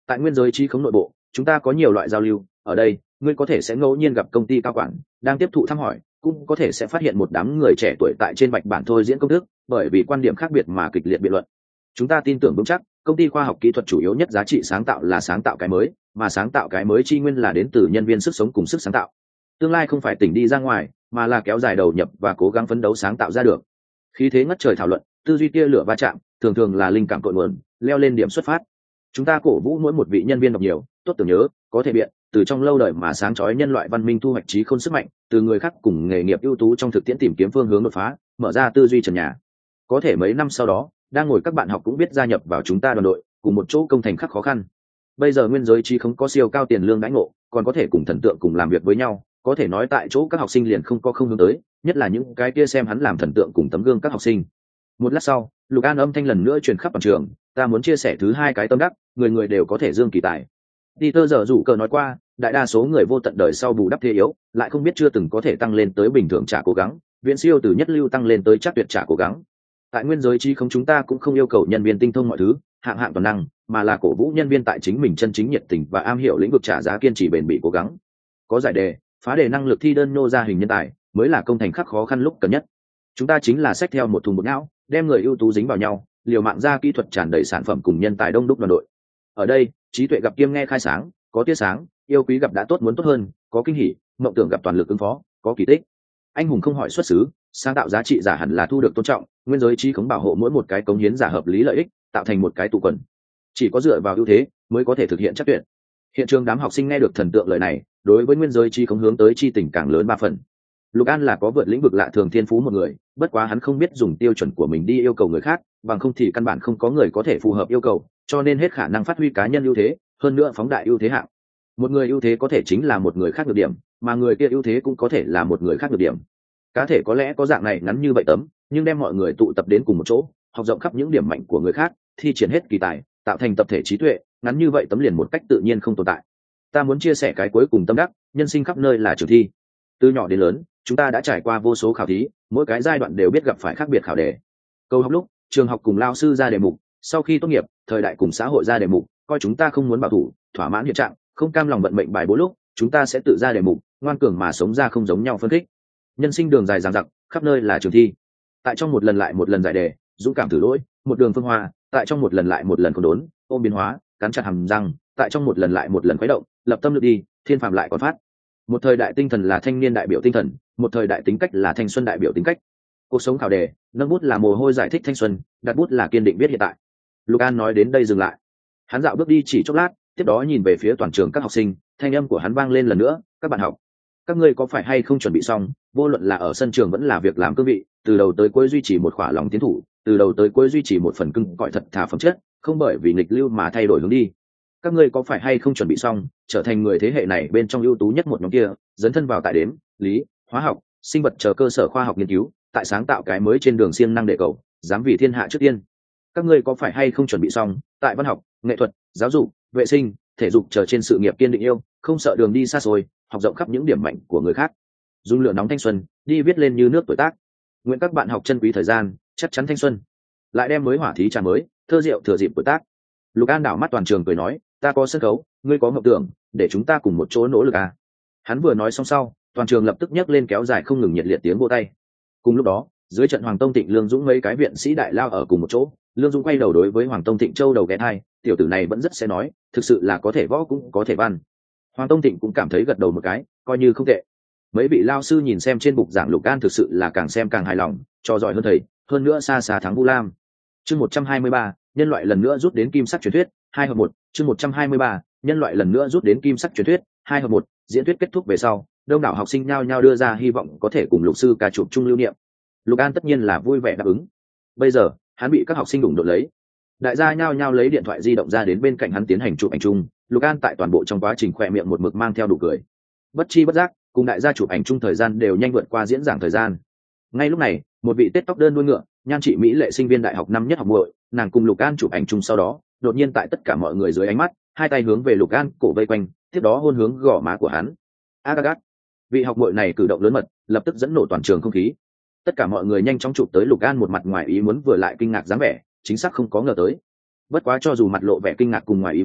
Tại nguyên giới trí khống nội bộ, chúng ta có nhiều loại giao lưu, ở đây ngươi có thể sẽ ngẫu nhiên gặp công ty cao quản đang tiếp thụ thăm hỏi, cũng có thể sẽ phát hiện một đám người trẻ tuổi tại trên bạch bản thôi diễn công thức, bởi vì quan điểm khác biệt mà kịch liệt biện luận. Chúng ta tin tưởng vững chắc công ty khoa học kỹ thuật chủ yếu nhất giá trị sáng tạo là sáng tạo cái mới, mà sáng tạo cái mới chi nguyên là đến từ nhân viên sức sống cùng sức sáng tạo. Tương lai không phải tỉnh đi ra ngoài, mà là kéo dài đầu nhập và cố gắng phấn đấu sáng tạo ra được. Khí thế ngất trời thảo luận, tư duy tia lửa va chạm, thường thường là linh cảm cội nguồn, leo lên điểm xuất phát. Chúng ta cổ vũ mỗi một vị nhân viên đọc nhiều, tốt tưởng nhớ, có thể biện, từ trong lâu đời mà sáng chói nhân loại văn minh thu hoạch trí khôn sức mạnh, từ người khác cùng nghề nghiệp ưu tú trong thực tiễn tìm kiếm phương hướng đột phá, mở ra tư duy trần nhà. Có thể mấy năm sau đó, đang ngồi các bạn học cũng biết gia nhập vào chúng ta đoàn đội, cùng một chỗ công thành khắc khó khăn. Bây giờ nguyên giới trí không có siêu cao tiền lương đãi ngộ, còn có thể cùng thần tượng cùng làm việc với nhau, có thể nói tại chỗ các học sinh liền không có không hướng tới, nhất là những cái kia xem hắn làm thần tượng cùng tấm gương các học sinh. Một lát sau, Lục An âm thanh lần nữa truyền khắp toàn trường, ta muốn chia sẻ thứ hai cái tâm đắc, người người đều có thể dương kỳ tài. Peter giờ rủ cờ nói qua, đại đa số người vô tận đời sau bù đắp thế yếu, lại không biết chưa từng có thể tăng lên tới bình thường trả cố gắng, viễn siêu từ nhất lưu tăng lên tới chắc tuyệt trả cố gắng. Tại nguyên giới trí không chúng ta cũng không yêu cầu nhân viên tinh thông mọi thứ, hạng hạng toàn năng, mà là cổ vũ nhân viên tại chính mình chân chính nhiệt tình và am hiểu lĩnh vực trả giá kiên trì bền bỉ cố gắng. Có giải đề, phá đề năng lực thi đơn nô ra hình nhân tài, mới là công thành khắc khó khăn lúc cần nhất. Chúng ta chính là xách theo một thùng một não, đem người ưu tú dính vào nhau, liều mạng ra kỹ thuật tràn đầy sản phẩm cùng nhân tài đông đúc đoàn đội. Ở đây, trí tuệ gặp kiêm nghe khai sáng, có tia sáng, yêu quý gặp đã tốt muốn tốt hơn, có kinh hỉ, mộng tưởng gặp toàn lực ứng phó, có kỳ tích. Anh hùng không hỏi xuất xứ, sáng tạo giá trị giả hẳn là thu được tôn trọng, nguyên giới trí khống bảo hộ mỗi một cái cống hiến giả hợp lý lợi ích, tạo thành một cái tụ quần. Chỉ có dựa vào ưu thế mới có thể thực hiện chắc tuyệt. Hiện trường đám học sinh nghe được thần tượng lời này, đối với nguyên giới trí khống hướng tới chi tình càng lớn ba phần. Lục An là có vượt lĩnh vực lạ thường thiên phú một người, bất quá hắn không biết dùng tiêu chuẩn của mình đi yêu cầu người khác, bằng không thì căn bản không có người có thể phù hợp yêu cầu, cho nên hết khả năng phát huy cá nhân ưu thế, hơn nữa phóng đại ưu thế hạng. Một người ưu thế có thể chính là một người khác nhược điểm, mà người kia ưu thế cũng có thể là một người khác nhược điểm. Cá thể có lẽ có dạng này ngắn như vậy tấm, nhưng đem mọi người tụ tập đến cùng một chỗ, học rộng khắp những điểm mạnh của người khác, thi triển hết kỳ tài, tạo thành tập thể trí tuệ, ngắn như vậy tấm liền một cách tự nhiên không tồn tại. Ta muốn chia sẻ cái cuối cùng tâm đắc, nhân sinh khắp nơi là trường thi. Từ nhỏ đến lớn, chúng ta đã trải qua vô số khảo thí, mỗi cái giai đoạn đều biết gặp phải khác biệt khảo đề. Câu học lúc, trường học cùng lao sư ra đề mục, sau khi tốt nghiệp, thời đại cùng xã hội ra đề mục, coi chúng ta không muốn bảo thủ, thỏa mãn hiện trạng, không cam lòng vận mệnh bài bố lúc, chúng ta sẽ tự ra đề mục, ngoan cường mà sống ra không giống nhau phân tích. Nhân sinh đường dài dằng dặc, khắp nơi là trường thi. Tại trong một lần lại một lần giải đề, dũng cảm thử lỗi, một đường phương hoa, tại trong một lần lại một lần khốn đốn, ôm biến hóa, cắn chặt hàm răng, tại trong một lần lại một lần khuấy động, lập tâm lực đi, thiên phàm lại còn phát. Một thời đại tinh thần là thanh niên đại biểu tinh thần, một thời đại tính cách là thanh xuân đại biểu tính cách. Cuộc sống khảo đề, nâng bút là mồ hôi giải thích thanh xuân, đặt bút là kiên định biết hiện tại. Lục An nói đến đây dừng lại. Hắn dạo bước đi chỉ chốc lát, tiếp đó nhìn về phía toàn trường các học sinh, thanh âm của hắn vang lên lần nữa, các bạn học, các ngươi có phải hay không chuẩn bị xong, vô luận là ở sân trường vẫn là việc làm cương vị, từ đầu tới cuối duy trì một khỏa lòng tiến thủ, từ đầu tới cuối duy trì một phần cưng cõi thật thà phẩm chất, không bởi vì nghịch lưu mà thay đổi hướng đi. Các ngươi có phải hay không chuẩn bị xong, trở thành người thế hệ này bên trong ưu tú nhất một nhóm kia, dấn thân vào tại đếm, lý, hóa học, sinh vật chờ cơ sở khoa học nghiên cứu, tại sáng tạo cái mới trên đường siêng năng đệ cầu, dám vì thiên hạ trước tiên. Các ngươi có phải hay không chuẩn bị xong, tại văn học, nghệ thuật, giáo dục, vệ sinh, thể dục chờ trên sự nghiệp kiên định yêu, không sợ đường đi xa xôi, học rộng khắp những điểm mạnh của người khác, dùng lửa nóng thanh xuân đi viết lên như nước tuổi tác. Nguyện các bạn học trân quý thời gian, chắc chắn thanh xuân, lại đem mới hỏa thí trà mới, thơ rượu thừa dịp tuổi tác. Lục An đảo mắt toàn trường cười nói, ta có sân khấu, ngươi có mộng tưởng, để chúng ta cùng một chỗ nỗ lực à. Hắn vừa nói xong sau, toàn trường lập tức nhấc lên kéo dài không ngừng nhiệt liệt tiếng vỗ tay. Cùng lúc đó, dưới trận Hoàng Tông Thịnh Lương Dũng mấy cái viện sĩ đại lao ở cùng một chỗ, Lương Dũng quay đầu đối với Hoàng Tông Thịnh châu đầu ghé thai, tiểu tử này vẫn rất sẽ nói, thực sự là có thể võ cũng có thể văn. Hoàng Tông Thịnh cũng cảm thấy gật đầu một cái, coi như không tệ. Mấy vị lao sư nhìn xem trên bục giảng Lục An thực sự là càng xem càng hài lòng, cho giỏi hơn thầy, hơn nữa xa xa thắng Vu Lam. Chương một trăm hai mươi ba, nhân loại lần nữa rút đến kim sắc truyền thuyết, hai hợp một, chương một trăm hai mươi ba, nhân loại lần nữa rút đến kim sắc truyền thuyết, hai hợp một, diễn thuyết kết thúc về sau, đông đảo học sinh nhao nhao đưa ra hy vọng có thể cùng Lục sư ca chụp chung lưu niệm. Lục An tất nhiên là vui vẻ đáp ứng. Bây giờ, hắn bị các học sinh đụng đột lấy. Đại gia nhao nhao lấy điện thoại di động ra đến bên cạnh hắn tiến hành chụp ảnh chung, Lục An tại toàn bộ trong quá trình khỏe miệng một mực mang theo đủ cười. Bất chi bất giác, cùng đại gia chụp ảnh chung thời gian đều nhanh vượt qua diễn giảng thời gian. Ngay lúc này, một vị tết tóc đơn đuôi ngựa, nhan trị mỹ lệ sinh viên đại học năm nhất học muội, nàng cùng Lục An chụp ảnh chung sau đó, đột nhiên tại tất cả mọi người dưới ánh mắt, hai tay hướng về Lục An cổ vây quanh, tiếp đó hôn hướng gò má của hắn. Agagat, vị học muội này cử động lớn mật, lập tức dẫn nổ toàn trường không khí. Tất cả mọi người nhanh chóng chụp tới Lục An một mặt ngoài ý muốn vừa lại kinh ngạc dáng vẻ, chính xác không có ngờ tới. Bất quá cho dù mặt lộ vẻ kinh ngạc cùng ngoài ý muốn,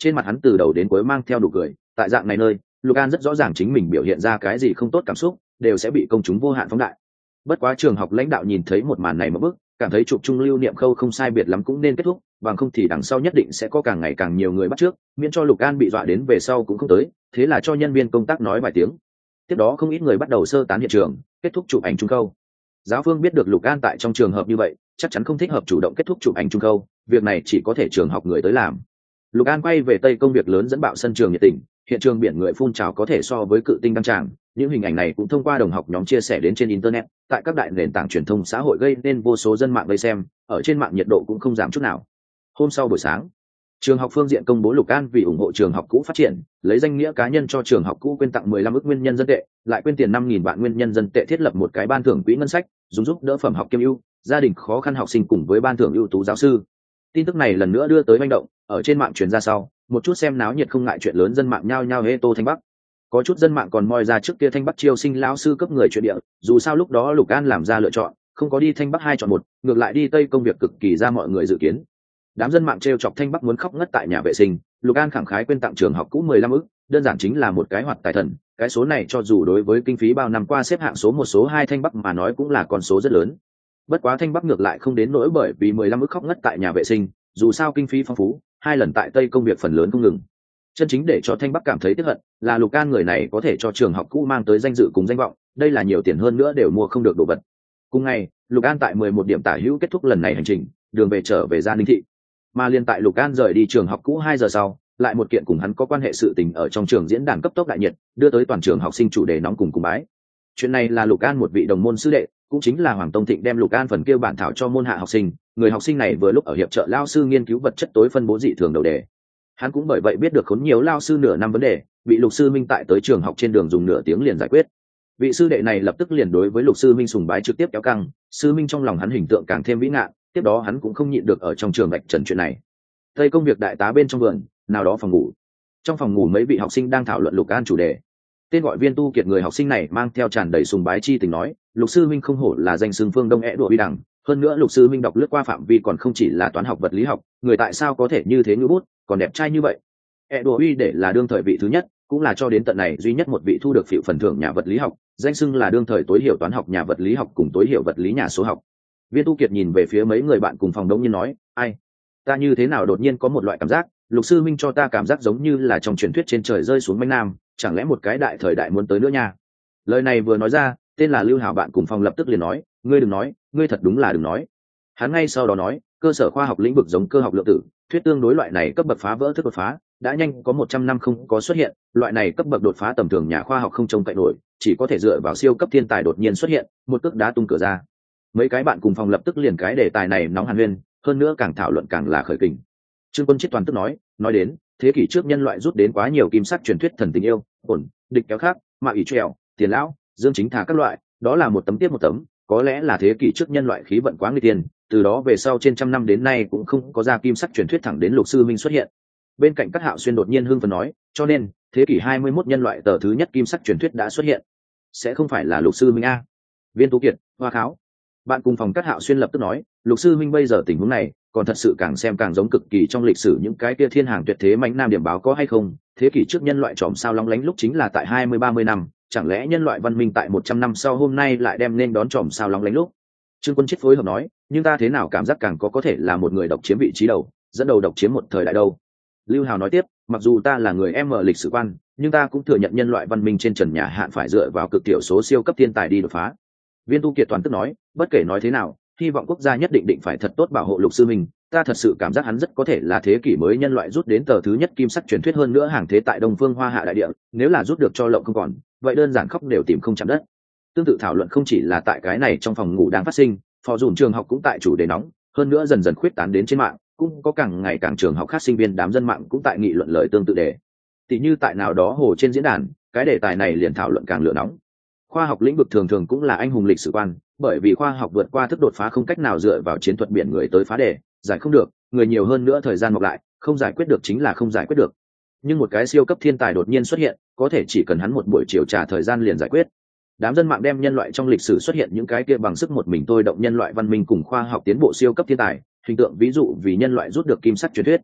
trên mặt hắn từ đầu đến cuối mang theo nụ cười. Tại dạng này nơi, Lucan rất rõ ràng chính mình biểu hiện ra cái gì không tốt cảm xúc đều sẽ bị công chúng vô hạn phóng đại. Bất quá trường học lãnh đạo nhìn thấy một màn này một bước, cảm thấy chụp chung lưu niệm khâu không sai biệt lắm cũng nên kết thúc, bằng không thì đằng sau nhất định sẽ có càng ngày càng nhiều người bắt trước, miễn cho Lucan bị dọa đến về sau cũng không tới, thế là cho nhân viên công tác nói vài tiếng. Tiếp đó không ít người bắt đầu sơ tán hiện trường, kết thúc chụp ảnh chung khâu. Giáo phương biết được Lucan tại trong trường hợp như vậy, chắc chắn không thích hợp chủ động kết thúc chụp ảnh chung khâu, việc này chỉ có thể trường học người tới làm. Lucan quay về tây công việc lớn dẫn bạo sân trường nhiệt tình, hiện trường biển người phun trào có thể so với cự tinh đăng tràng, những hình ảnh này cũng thông qua đồng học nhóm chia sẻ đến trên internet, tại các đại nền tảng truyền thông xã hội gây nên vô số dân mạng vây xem, ở trên mạng nhiệt độ cũng không giảm chút nào. Hôm sau buổi sáng, trường học phương diện công bố Lucan vì ủng hộ trường học cũ phát triển, lấy danh nghĩa cá nhân cho trường học cũ quyên tặng mười lăm ức nguyên nhân dân tệ, lại quyên tiền năm nghìn vạn nguyên nhân dân tệ thiết lập một cái ban thưởng quỹ ngân sách, dùng giúp đỡ phẩm học kiêm ưu, gia đình khó khăn học sinh cùng với ban thưởng ưu tú giáo sư. Tin tức này lần nữa đưa tới manh động, ở trên mạng truyền ra sau, một chút xem náo nhiệt không ngại chuyện lớn dân mạng nhao nhao hê tô Thanh Bắc. Có chút dân mạng còn moi ra trước kia Thanh Bắc chiêu sinh lão sư cấp người chuyện địa, dù sao lúc đó Lucan làm ra lựa chọn, không có đi Thanh Bắc hai chọn một, ngược lại đi Tây công việc cực kỳ ra mọi người dự kiến. Đám dân mạng trêu chọc Thanh Bắc muốn khóc ngất tại nhà vệ sinh, Lucan khẳng khái quyên tặng trường học cũ mười lăm ức, đơn giản chính là một cái hoạt tài thần, cái số này cho dù đối với kinh phí bao năm qua xếp hạng số một số hai Thanh Bắc mà nói cũng là con số rất lớn. Bất quá Thanh Bắc ngược lại không đến nỗi bởi vì mười lăm ức khóc ngất tại nhà vệ sinh, dù sao kinh phí phong phú, hai lần tại Tây công việc phần lớn không ngừng. Chân chính để cho Thanh Bắc cảm thấy tiếc hận là Lucan người này có thể cho trường học cũ mang tới danh dự cùng danh vọng, đây là nhiều tiền hơn nữa đều mua không được đồ vật. Cùng ngày, Lucan tại mười một điểm tả hữu kết thúc lần này hành trình, đường về trở về Gia Ninh thị. Mà liên tại Lucan rời đi trường học cũ hai giờ sau, lại một kiện cùng hắn có quan hệ sự tình ở trong trường diễn đàn cấp tốc đại nhiệt, đưa tới toàn trường học sinh chủ đề nóng cùng cùng bái. Chuyện này là Lucan một vị đồng môn sư đệ, cũng chính là Hoàng Tông Thịnh đem Lucan phần kêu bản thảo cho môn hạ học sinh, người học sinh này vừa lúc ở hiệp trợ lao sư nghiên cứu vật chất tối phân bố dị thường đầu đề. Hắn cũng bởi vậy biết được khốn nhiều lao sư nửa năm vấn đề, bị Lục sư Minh tại tới trường học trên đường dùng nửa tiếng liền giải quyết. Vị sư đệ này lập tức liền đối với Lục sư Minh sùng bái trực tiếp kéo căng, sư Minh trong lòng hắn hình tượng càng thêm vĩ ngạn, tiếp đó hắn cũng không nhịn được ở trong trường vạch trần chuyện này. Tây công việc đại tá bên trong vườn, nào đó phòng ngủ. Trong phòng ngủ mấy vị học sinh đang thảo luận Lucan chủ đề. Tên gọi Viên Tu Kiệt người học sinh này mang theo tràn đầy sùng bái chi tình nói, Lục sư Minh không hổ là danh xưng phương Đông é đùa uy đẳng, hơn nữa Lục sư Minh đọc lướt qua phạm vi còn không chỉ là toán học vật lý học, người tại sao có thể như thế ngữ bút, còn đẹp trai như vậy. É đùa uy để là đương thời vị thứ nhất, cũng là cho đến tận này duy nhất một vị thu được phiếu phần thưởng nhà vật lý học, danh xưng là đương thời tối hiểu toán học nhà vật lý học cùng tối hiểu vật lý nhà số học. Viên Tu Kiệt nhìn về phía mấy người bạn cùng phòng đống nhiên nói, ai, ta như thế nào đột nhiên có một loại cảm giác, Lục sư Minh cho ta cảm giác giống như là trong truyền thuyết trên trời rơi xuống manh nam, chẳng lẽ một cái đại thời đại muốn tới nữa nha. Lời này vừa nói ra, tên là Lưu Hảo bạn cùng phòng lập tức liền nói, ngươi đừng nói, ngươi thật đúng là đừng nói. Hắn ngay sau đó nói, cơ sở khoa học lĩnh vực giống cơ học lượng tử, thuyết tương đối loại này cấp bậc phá vỡ thức đột phá, đã nhanh có một trăm năm không có xuất hiện, loại này cấp bậc đột phá tầm thường nhà khoa học không trông cậy nổi, chỉ có thể dựa vào siêu cấp thiên tài đột nhiên xuất hiện, một cước đá tung cửa ra. Mấy cái bạn cùng phòng lập tức liền cái đề tài này nóng hàn huyên, hơn nữa càng thảo luận càng là khởi kình. Trương Quân Chiết toàn tức nói, nói đến, thế kỷ trước nhân loại rút đến quá nhiều kim sắc truyền thuyết thần tình yêu, ổn, địch kéo khác, mạ ủy trèo, tiền lão, dương chính thả các loại, đó là một tấm tiếp một tấm, có lẽ là thế kỷ trước nhân loại khí vận quá nguy tiền, từ đó về sau trên trăm năm đến nay cũng không có ra kim sắc truyền thuyết thẳng đến Lục sư Minh xuất hiện. Bên cạnh các Hạo Xuyên đột nhiên hưng phấn nói, cho nên thế kỷ hai mươi mốt nhân loại tờ thứ nhất kim sắc truyền thuyết đã xuất hiện, sẽ không phải là Lục sư Minh a. Viên Tu Kiệt, Hoa Kháo. Bạn cùng phòng các Hạo Xuyên lập tức nói, Lục sư Minh bây giờ tình huống này còn thật sự càng xem càng giống cực kỳ trong lịch sử những cái kia thiên hàng tuyệt thế mãnh nam điểm báo có hay không, thế kỷ trước nhân loại tròm sao lóng lánh lúc chính là tại hai mươi ba mươi năm, chẳng lẽ nhân loại văn minh tại một trăm năm sau hôm nay lại đem nên đón tròm sao lóng lánh lúc. Trương Quân Chiết phối hợp nói, nhưng ta thế nào cảm giác càng có có thể là một người độc chiếm vị trí đầu, dẫn đầu độc chiếm một thời đại đâu. Lưu Hào nói tiếp, mặc dù ta là người em mở lịch sử quan, nhưng ta cũng thừa nhận nhân loại văn minh trên trần nhà hạn phải dựa vào cực tiểu số siêu cấp thiên tài đi đột phá. Viên Tu Kiệt toàn tức nói, bất kể nói thế nào, hy vọng quốc gia nhất định định phải thật tốt bảo hộ Lục sư Minh, ta thật sự cảm giác hắn rất có thể là thế kỷ mới nhân loại rút đến tờ thứ nhất kim sắc truyền thuyết, hơn nữa hàng thế tại Đông Phương Hoa Hạ đại địa, nếu là rút được cho lộng không còn, vậy đơn giản khóc đều tìm không chạm đất. Tương tự thảo luận không chỉ là tại cái này trong phòng ngủ đang phát sinh, phò dùn trường học cũng tại chủ đề nóng, hơn nữa dần dần khuyết tán đến trên mạng, cũng có càng ngày càng trường học khác sinh viên đám dân mạng cũng tại nghị luận lời tương tự đề. Tỷ như tại nào đó hồ trên diễn đàn, cái đề tài này liền thảo luận càng lửa nóng. Khoa học lĩnh vực thường thường cũng là anh hùng lịch sử quan, bởi vì khoa học vượt qua thức đột phá không cách nào dựa vào chiến thuật biển người tới phá đề, giải không được, người nhiều hơn nữa thời gian mọc lại, không giải quyết được chính là không giải quyết được. Nhưng một cái siêu cấp thiên tài đột nhiên xuất hiện, có thể chỉ cần hắn một buổi chiều trả thời gian liền giải quyết. Đám dân mạng đem nhân loại trong lịch sử xuất hiện những cái kia bằng sức một mình tôi động nhân loại văn minh cùng khoa học tiến bộ siêu cấp thiên tài, hình tượng ví dụ vì nhân loại rút được kim sắc truyền thuyết.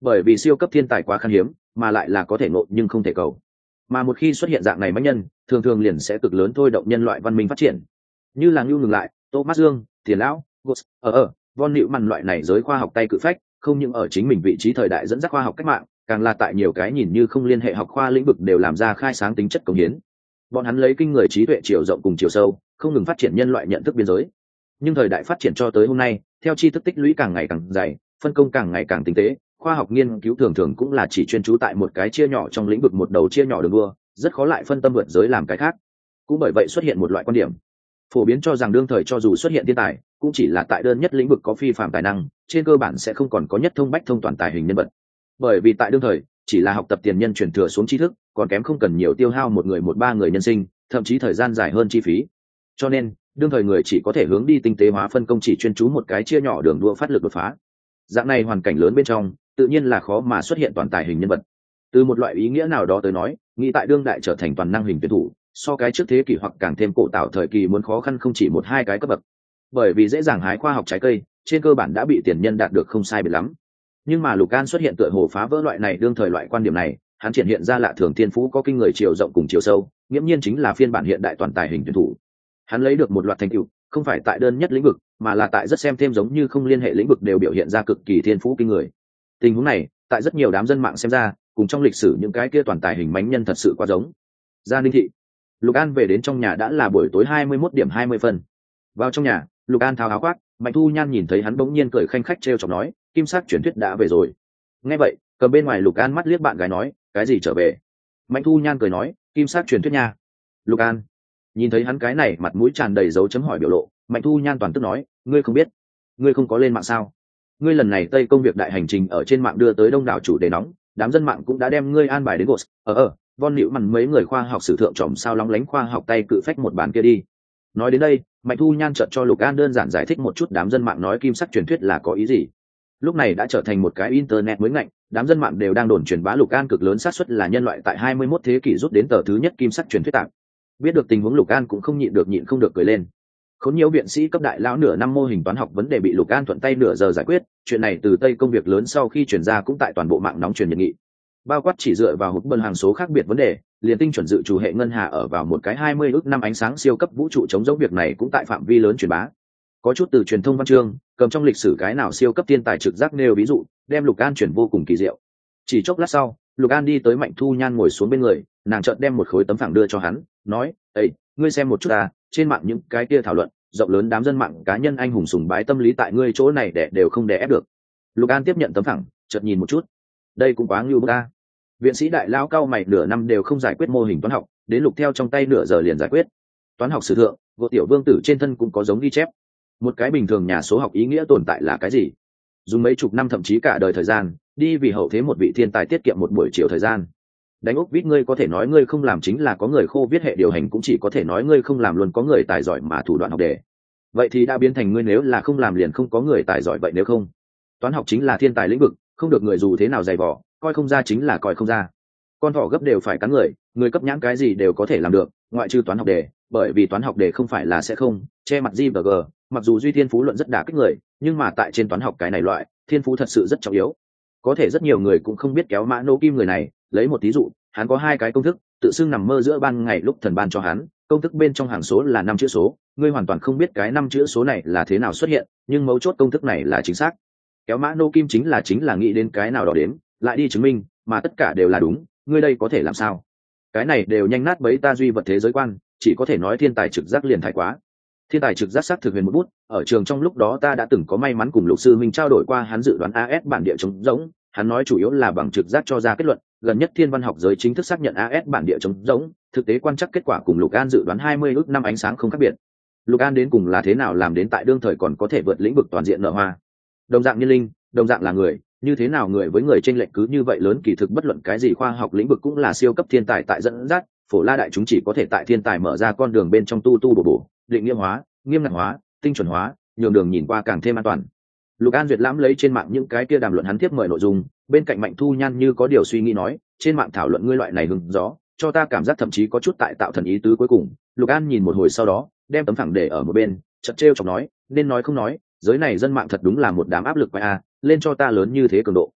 bởi vì siêu cấp thiên tài quá khan hiếm mà lại là có thể ngộ nhưng không thể cầu, mà một khi xuất hiện dạng này mãnh nhân thường thường liền sẽ cực lớn thôi động nhân loại văn minh phát triển. Như là Ngưu ngừng lại, Thomas Dương, Tiền Lão, Gos, ở ở von nịu mằn loại này giới khoa học tay cự phách không những ở chính mình vị trí thời đại dẫn dắt khoa học cách mạng, càng là tại nhiều cái nhìn như không liên hệ học khoa lĩnh vực đều làm ra khai sáng tính chất cống hiến. Bọn hắn lấy kinh người trí tuệ chiều rộng cùng chiều sâu không ngừng phát triển nhân loại nhận thức biên giới. Nhưng thời đại phát triển cho tới hôm nay, theo tri thức tích lũy càng ngày càng dày, phân công càng ngày càng tinh tế, khoa học nghiên cứu thường thường cũng là chỉ chuyên trú tại một cái chia nhỏ trong lĩnh vực, một đầu chia nhỏ đường đua, rất khó lại phân tâm vượt giới làm cái khác. Cũng bởi vậy xuất hiện một loại quan điểm phổ biến cho rằng đương thời cho dù xuất hiện thiên tài cũng chỉ là tại đơn nhất lĩnh vực có phi phạm tài năng, trên cơ bản sẽ không còn có nhất thông bách thông toàn tài hình nhân vật. Bởi vì tại đương thời chỉ là học tập tiền nhân truyền thừa xuống tri thức, còn kém không cần nhiều tiêu hao một người một ba người nhân sinh, thậm chí thời gian dài hơn chi phí. Cho nên đương thời người chỉ có thể hướng đi tinh tế hóa phân công, chỉ chuyên chú một cái chia nhỏ đường đua phát lực đột phá. Dạng này hoàn cảnh lớn bên trong tự nhiên là khó mà xuất hiện toàn tài hình nhân vật. Từ một loại ý nghĩa nào đó tới nói, nghĩ tại đương đại trở thành toàn năng hình tuyển thủ so cái trước thế kỷ hoặc càng thêm cổ tạo thời kỳ muốn khó khăn không chỉ một hai cái cấp bậc. Bởi vì dễ dàng hái khoa học trái cây trên cơ bản đã bị tiền nhân đạt được không sai biệt lắm. Nhưng mà Lucan xuất hiện tựa hồ phá vỡ loại này đương thời loại quan điểm này, hắn triển hiện ra lạ thường thiên phú có kinh người chiều rộng cùng chiều sâu, nghiễm nhiên chính là phiên bản hiện đại toàn tài hình tuyển thủ. Hắn lấy được một loạt thành tựu, không phải tại đơn nhất lĩnh vực, mà là tại rất xem thêm giống như không liên hệ lĩnh vực đều biểu hiện ra cực kỳ thiên phú kinh người. Tình huống này, tại rất nhiều đám dân mạng xem ra, cùng trong lịch sử những cái kia toàn tài hình mãnh nhân thật sự quá giống. Gia Ninh thị, Lucan về đến trong nhà đã là buổi tối hai mươi mốt điểm hai mươi phân. Vào trong nhà, Lucan tháo áo khoác, Mạnh Thu Nhan nhìn thấy hắn bỗng nhiên cười khanh khách trêu chọc nói, kim sắc truyền thuyết đã về rồi. Nghe vậy, cầm bên ngoài Lucan mắt liếc bạn gái nói, cái gì trở về? Mạnh Thu Nhan cười nói, kim sắc truyền thuyết nha. Lucan nhìn thấy hắn cái này mặt mũi tràn đầy dấu chấm hỏi biểu lộ, Mạnh Thu Nhan toàn tức nói, ngươi không biết, ngươi không có lên mạng sao? Ngươi lần này tây công việc đại hành trình ở trên mạng đưa tới đông đảo chủ đề nóng, đám dân mạng cũng đã đem ngươi an bài đến Gos, ở ở von nịu mằn mấy người khoa học sử thượng trỏm sao lóng lánh khoa học tay cự phách một bàn kia đi. Nói đến đây, Mạnh Thu Nhan chợt cho Lucan đơn giản giải thích một chút đám dân mạng nói kim sắc truyền thuyết là có ý gì. Lúc này đã trở thành một cái internet mới ngạnh, đám dân mạng đều đang đồn truyền bá Lucan cực lớn xác suất là nhân loại tại hai mươi mốt thế kỷ rút đến tờ thứ nhất kim sắc truyền thuyết tặng. Biết được tình huống, Lucan cũng không nhịn được nhịn không được cười lên. Khốn nhiều viện sĩ cấp đại lão nửa năm mô hình toán học vấn đề bị Lucan thuận tay nửa giờ giải quyết, chuyện này từ tây công việc lớn sau khi truyền ra cũng tại toàn bộ mạng nóng truyền nhiệt nghị. Bao quát chỉ dựa vào hụt bần hàng số khác biệt vấn đề, liền tinh chuẩn dự trù hệ ngân hà ở vào một cái hai mươi ước năm ánh sáng siêu cấp vũ trụ chống giống việc này cũng tại phạm vi lớn truyền bá. Có chút từ truyền thông văn chương cầm trong lịch sử cái nào siêu cấp thiên tài trực giác nêu ví dụ, đem Lucan chuyển vô cùng kỳ diệu. Chỉ chốc lát sau, Lucan đi tới Mạnh Thu Nhan ngồi xuống bên người, nàng chợt đem một khối tấm phẳng đưa cho hắn, nói, "Ê, ngươi xem một chút à, trên mạng những cái kia thảo luận, rộng lớn đám dân mạng cá nhân anh hùng sùng bái tâm lý tại ngươi chỗ này để đều không đè ép được." Lucan tiếp nhận tấm phẳng, chợt nhìn một chút, đây cũng quá ngưu bức a. Viện sĩ đại lão cao mày nửa năm đều không giải quyết mô hình toán học, đến Lục theo trong tay nửa giờ liền giải quyết. Toán học sử thượng, Gỗ tiểu vương tử trên thân cũng có giống ghi chép. Một cái bình thường nhà số học ý nghĩa tồn tại là cái gì? Dùng mấy chục năm thậm chí cả đời thời gian, đi vì hậu thế một vị thiên tài tiết kiệm một buổi chiều thời gian. Đánh ốc vít ngươi có thể nói ngươi không làm chính là có người khô viết hệ điều hành, cũng chỉ có thể nói ngươi không làm luôn có người tài giỏi mà thủ đoạn học đề. Vậy thì đã biến thành ngươi nếu là không làm liền không có người tài giỏi, vậy nếu không, toán học chính là thiên tài lĩnh vực, không được người dù thế nào dày vỏ, coi không ra chính là coi không ra. Con thỏ gấp đều phải cắn người, người cấp nhãn cái gì đều có thể làm được, ngoại trừ toán học đề, bởi vì toán học đề không phải là sẽ không che mặt G và G, mặc dù duy thiên phú luận rất đả kích người, nhưng mà tại trên toán học cái này loại, thiên phú thật sự rất trọng yếu. Có thể rất nhiều người cũng không biết kéo mã nô kim người này, lấy một ví dụ, hắn có hai cái công thức, tự xưng nằm mơ giữa ban ngày lúc thần ban cho hắn, công thức bên trong hàng số là năm chữ số, ngươi hoàn toàn không biết cái năm chữ số này là thế nào xuất hiện, nhưng mấu chốt công thức này là chính xác. Kéo mã nô kim chính là chính là nghĩ đến cái nào đó đến, lại đi chứng minh, mà tất cả đều là đúng, ngươi đây có thể làm sao? Cái này đều nhanh nát bấy ta duy vật thế giới quan, chỉ có thể nói thiên tài trực giác liền thái quá. Thiên tài trực giác xác thực huyền một bút, ở trường trong lúc đó ta đã từng có may mắn cùng Lục sư minh trao đổi qua hắn dự đoán a ét bản địa trống rỗng, hắn nói chủ yếu là bằng trực giác cho ra kết luận, gần nhất thiên văn học giới chính thức xác nhận a ét bản địa trống rỗng, thực tế quan trắc kết quả cùng Lục An dự đoán hai mươi ước năm ánh sáng không khác biệt. Lục An đến cùng là thế nào làm đến tại đương thời còn có thể vượt lĩnh vực toàn diện nở hoa. Đồng dạng nhân linh, đồng dạng là người, như thế nào người với người chênh lệch cứ như vậy lớn, kỳ thực bất luận cái gì khoa học lĩnh vực cũng là siêu cấp thiên tài tại dẫn dắt, phổ la đại chúng chỉ có thể tại thiên tài mở ra con đường bên trong tu tu bổ bổ, định nghiêm hóa, nghiêm ngặt hóa, tinh chuẩn hóa, nhường đường nhìn qua càng thêm an toàn. Lục An duyệt lãm lấy trên mạng những cái kia đàm luận hắn tiếp mời nội dung, bên cạnh Mạnh Thu Nhan như có điều suy nghĩ nói, trên mạng thảo luận ngươi loại này hứng gió, cho ta cảm giác thậm chí có chút tại tạo thần ý tứ. Cuối cùng Lục An nhìn một hồi sau đó đem tấm phẳng để ở một bên, chợt trêu chọc nói, nên nói không nói, giới này dân mạng thật đúng là một đám áp lực quái a, lên cho ta lớn như thế cường độ.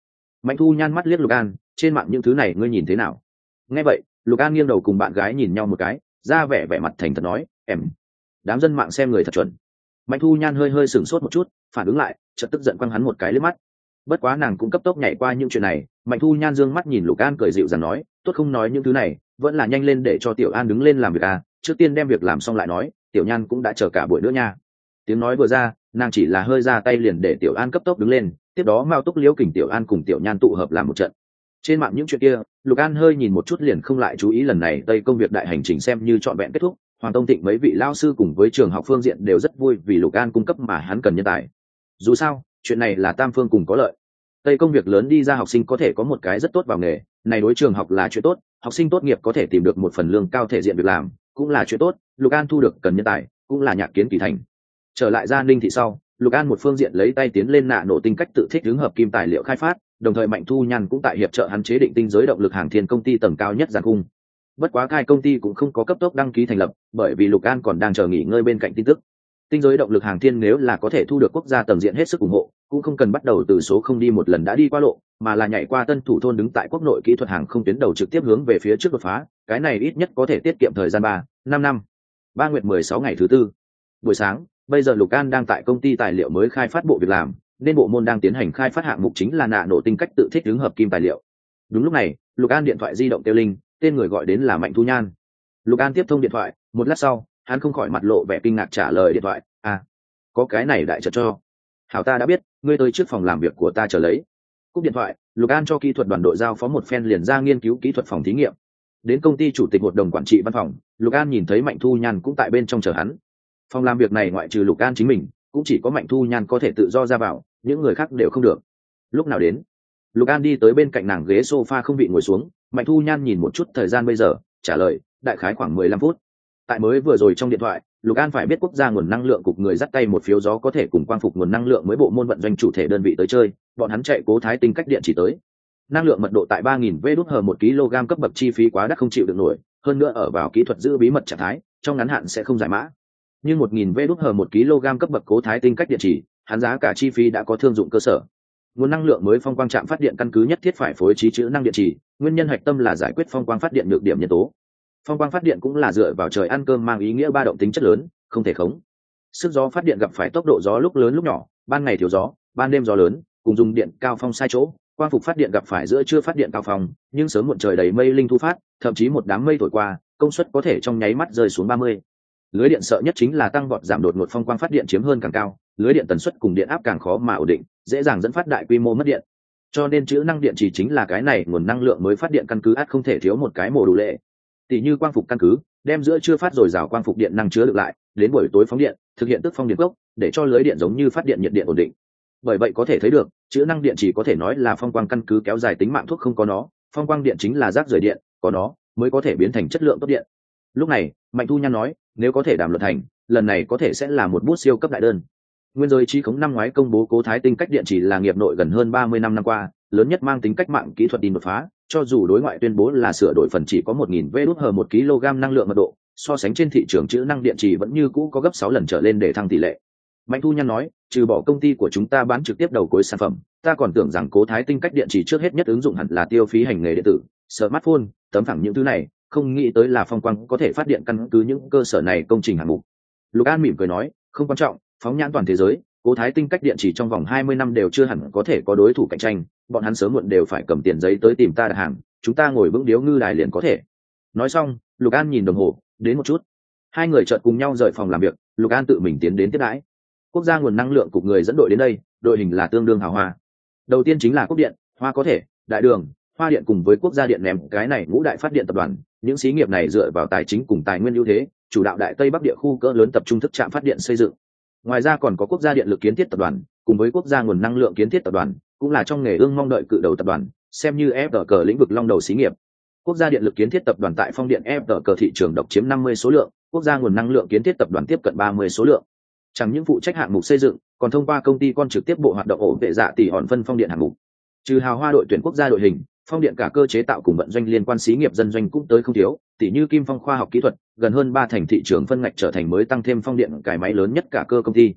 Mạnh Thu Nhan mắt liếc Lục An, trên mạng những thứ này ngươi nhìn thế nào? Nghe vậy, Lục An nghiêng đầu cùng bạn gái nhìn nhau một cái, ra vẻ vẻ mặt thành thật nói, em. Đám dân mạng xem người thật chuẩn. Mạnh Thu Nhan hơi hơi sửng sốt một chút, phản ứng lại, chợt tức giận quăng hắn một cái liếc mắt. Bất quá nàng cũng cấp tốc nhảy qua những chuyện này. Mạnh Thu Nhan dương mắt nhìn Lục An cười dịu dàng nói, tốt không nói những thứ này, vẫn là nhanh lên để cho Tiểu An đứng lên làm việc à, trước tiên đem việc làm xong lại nói, Tiểu Nhan cũng đã chờ cả buổi nữa nha. Tiếng nói vừa ra, nàng chỉ là hơi ra tay liền để Tiểu An cấp tốc đứng lên, tiếp đó Mao Túc Liễu Kình Tiểu An cùng Tiểu Nhan tụ hợp làm một trận. Trên mạng những chuyện kia, Lục An hơi nhìn một chút liền không lại chú ý, lần này Tây công việc đại hành trình xem như trọn vẹn kết thúc. Hoàng Tông Tịnh mấy vị lao sư cùng với trường học phương diện đều rất vui vì Lục An cung cấp mà hắn cần nhân tài. Dù sao, chuyện này là tam phương cùng có lợi. Tây công việc lớn đi ra học sinh có thể có một cái rất tốt vào nghề, này đối trường học là chuyện tốt, học sinh tốt nghiệp có thể tìm được một phần lương cao thể diện việc làm, cũng là chuyện tốt, Lục An thu được cần nhân tài, cũng là nhạc kiến kỳ thành. Trở lại Gia Ninh thị sau, Lục An một phương diện lấy tay tiến lên nạ nổ tinh cách tự thích ứng hợp kim tài liệu khai phát, đồng thời Mạnh Thu Nhan cũng tại hiệp trợ hắn chế định tinh giới động lực hàng thiên công ty tầng cao nhất giàn cung. Bất quá khai công ty cũng không có cấp tốc đăng ký thành lập, bởi vì Lục An còn đang chờ nghỉ ngơi bên cạnh tin tức. Tinh giới động lực hàng thiên nếu là có thể thu được quốc gia tầng diện hết sức ủng hộ, cũng không cần bắt đầu từ số không đi một lần đã đi qua lộ, mà là nhảy qua tân thủ thôn đứng tại quốc nội kỹ thuật hàng không tuyến đầu trực tiếp hướng về phía trước đột phá, cái này ít nhất có thể tiết kiệm thời gian ba, năm năm. Ba nguyệt mười sáu ngày thứ tư. Buổi sáng, bây giờ Lục An đang tại công ty tài liệu mới khai phát bộ việc làm, nên bộ môn đang tiến hành khai phát hạng mục chính là nạ nổ tinh cách tự thích ứng hợp kim tài liệu. Đúng lúc này, Lục An điện thoại di động kêu linh, tên người gọi đến là Mạnh Thu Nhan. Lục An tiếp thông điện thoại, một lát sau, hắn không khỏi mặt lộ vẻ kinh ngạc trả lời điện thoại, à, có cái này đại trợ cho. Hảo, ta đã biết, ngươi tới trước phòng làm việc của ta chờ lấy. Cúp điện thoại, Lục An cho kỹ thuật đoàn đội giao phó một phen liền ra nghiên cứu kỹ thuật phòng thí nghiệm. Đến công ty chủ tịch hội đồng quản trị văn phòng, Lục An nhìn thấy Mạnh Thu Nhan cũng tại bên trong chờ hắn. Phòng làm việc này ngoại trừ Lục An chính mình, cũng chỉ có Mạnh Thu Nhan có thể tự do ra vào, những người khác đều không được. Lúc nào đến? Lục An đi tới bên cạnh nàng ghế sofa không vị ngồi xuống, Mạnh Thu Nhan nhìn một chút thời gian bây giờ, trả lời, đại khái khoảng mười lăm phút. Tại mới vừa rồi trong điện thoại, Lục An phải biết quốc gia nguồn năng lượng cục người dắt tay một phiếu gió có thể cùng quang phục nguồn năng lượng mới bộ môn vận doanh chủ thể đơn vị tới chơi, bọn hắn chạy cố thái tinh cách điện chỉ tới. Năng lượng mật độ tại ba nghìn vê đốt hờ một kg cấp bậc chi phí quá đắt không chịu được nổi, hơn nữa ở vào kỹ thuật giữ bí mật trạng thái, trong ngắn hạn sẽ không giải mã. Nhưng một nghìn vê đốt hờ một kg cấp bậc cố thái tinh cách điện chỉ, hắn giá cả chi phí đã có thương dụng cơ sở. Nguồn năng lượng mới phong quang trạm phát điện căn cứ nhất thiết phải phối trí trữ năng điện chỉ, nguyên nhân hạch tâm là giải quyết phong quang phát điện nhược điểm nhân tố. Phong quang phát điện cũng là dựa vào trời ăn cơm mang ý nghĩa ba động tính chất lớn, không thể khống. Sức gió phát điện gặp phải tốc độ gió lúc lớn lúc nhỏ, ban ngày thiếu gió, ban đêm gió lớn, cùng dùng điện cao phong sai chỗ. Quang phục phát điện gặp phải giữa trưa phát điện cao phong, nhưng sớm muộn trời đầy mây linh thu phát, thậm chí một đám mây thổi qua, công suất có thể trong nháy mắt rơi xuống ba mươi. Lưới điện sợ nhất chính là tăng vọt giảm đột ngột, phong quang phát điện chiếm hơn càng cao, lưới điện tần suất cùng điện áp càng khó mà ổn định, dễ dàng dẫn phát đại quy mô mất điện. Cho nên trữ năng điện chỉ chính là cái này nguồn năng lượng mới phát điện căn cứ ắt không thể thiếu một cái mồ đủ lệ. Tỷ như quang phục căn cứ, đem giữa chưa phát rồi rào quang phục điện năng chứa được lại, đến buổi tối phóng điện, thực hiện tức phong điện gốc, để cho lưới điện giống như phát điện nhiệt điện ổn định. Bởi vậy có thể thấy được, trữ năng điện chỉ có thể nói là phong quang căn cứ kéo dài tính mạng thuốc, không có nó, phong quang điện chính là rác rưởi điện, có nó mới có thể biến thành chất lượng tốt điện. Lúc này, Mạnh Thu Nhan nói, nếu có thể đàm luận thành, lần này có thể sẽ là một bút siêu cấp đại đơn. Nguyên giới chi khống năm ngoái công bố cố thái tinh cách điện chỉ là nghiệp nội gần hơn ba mươi năm năm qua lớn nhất mang tính cách mạng kỹ thuật tin đột phá, cho dù đối ngoại tuyên bố là sửa đổi phần chỉ có một nghìn vê đốt hờ một kg năng lượng mật độ, so sánh trên thị trường trữ năng điện chỉ vẫn như cũ có gấp sáu lần trở lên để thăng tỷ lệ. Mạnh Thu Nhan nói, trừ bỏ công ty của chúng ta bán trực tiếp đầu cuối sản phẩm, ta còn tưởng rằng cố thái tinh cách điện chỉ trước hết nhất ứng dụng hẳn là tiêu phí hành nghề điện tử, smartphone, tấm phẳng những thứ này, không nghĩ tới là phong quang có thể phát điện căn cứ những cơ sở này công trình hạng mục. Lục An mỉm cười nói, không quan trọng, phóng nhãn toàn thế giới, cố thái tinh cách điện chỉ trong vòng hai mươi năm đều chưa hẳn có thể có đối thủ cạnh tranh, bọn hắn sớm muộn đều phải cầm tiền giấy tới tìm ta đặt hàng, chúng ta ngồi vững điếu ngư đài liền có thể. Nói xong, Lục An nhìn đồng hồ, đến một chút. Hai người chợt cùng nhau rời phòng làm việc, Lục An tự mình tiến đến tiếp đãi. Quốc gia nguồn năng lượng cục người dẫn đội đến đây, đội hình là tương đương hào hoa. Đầu tiên chính là Quốc điện, Hoa có thể, Đại Đường, Hoa điện cùng với Quốc gia điện ném cái này ngũ đại phát điện tập đoàn, những xí nghiệp này dựa vào tài chính cùng tài nguyên ưu thế, chủ đạo Đại Tây Bắc địa khu cỡ lớn tập trung thức trạm phát điện xây dựng. Ngoài ra còn có Quốc gia điện lực kiến thiết tập đoàn, cùng với Quốc gia nguồn năng lượng kiến thiết tập đoàn, cũng là trong nghề ương mong đợi cự đầu tập đoàn, xem như ép tê cờ lĩnh vực long đầu xí nghiệp. Quốc gia điện lực kiến thiết tập đoàn tại phong điện ép tê cờ thị trường độc chiếm năm mươi số lượng, Quốc gia nguồn năng lượng kiến thiết tập đoàn tiếp cận ba mươi số lượng. Chẳng những phụ trách hạng mục xây dựng, còn thông qua công ty con trực tiếp bộ hoạt động ổn vệ dạ tỷ hòn phân phong điện hạng mục. Trừ hào hoa đội tuyển quốc gia đội hình, phong điện cả cơ chế tạo cùng vận doanh liên quan xí nghiệp dân doanh cũng tới không thiếu, tỷ như Kim Phong khoa học kỹ thuật, gần hơn ba thành thị trường phân ngạch trở thành mới tăng thêm phong điện cải máy lớn nhất cả cơ công ty.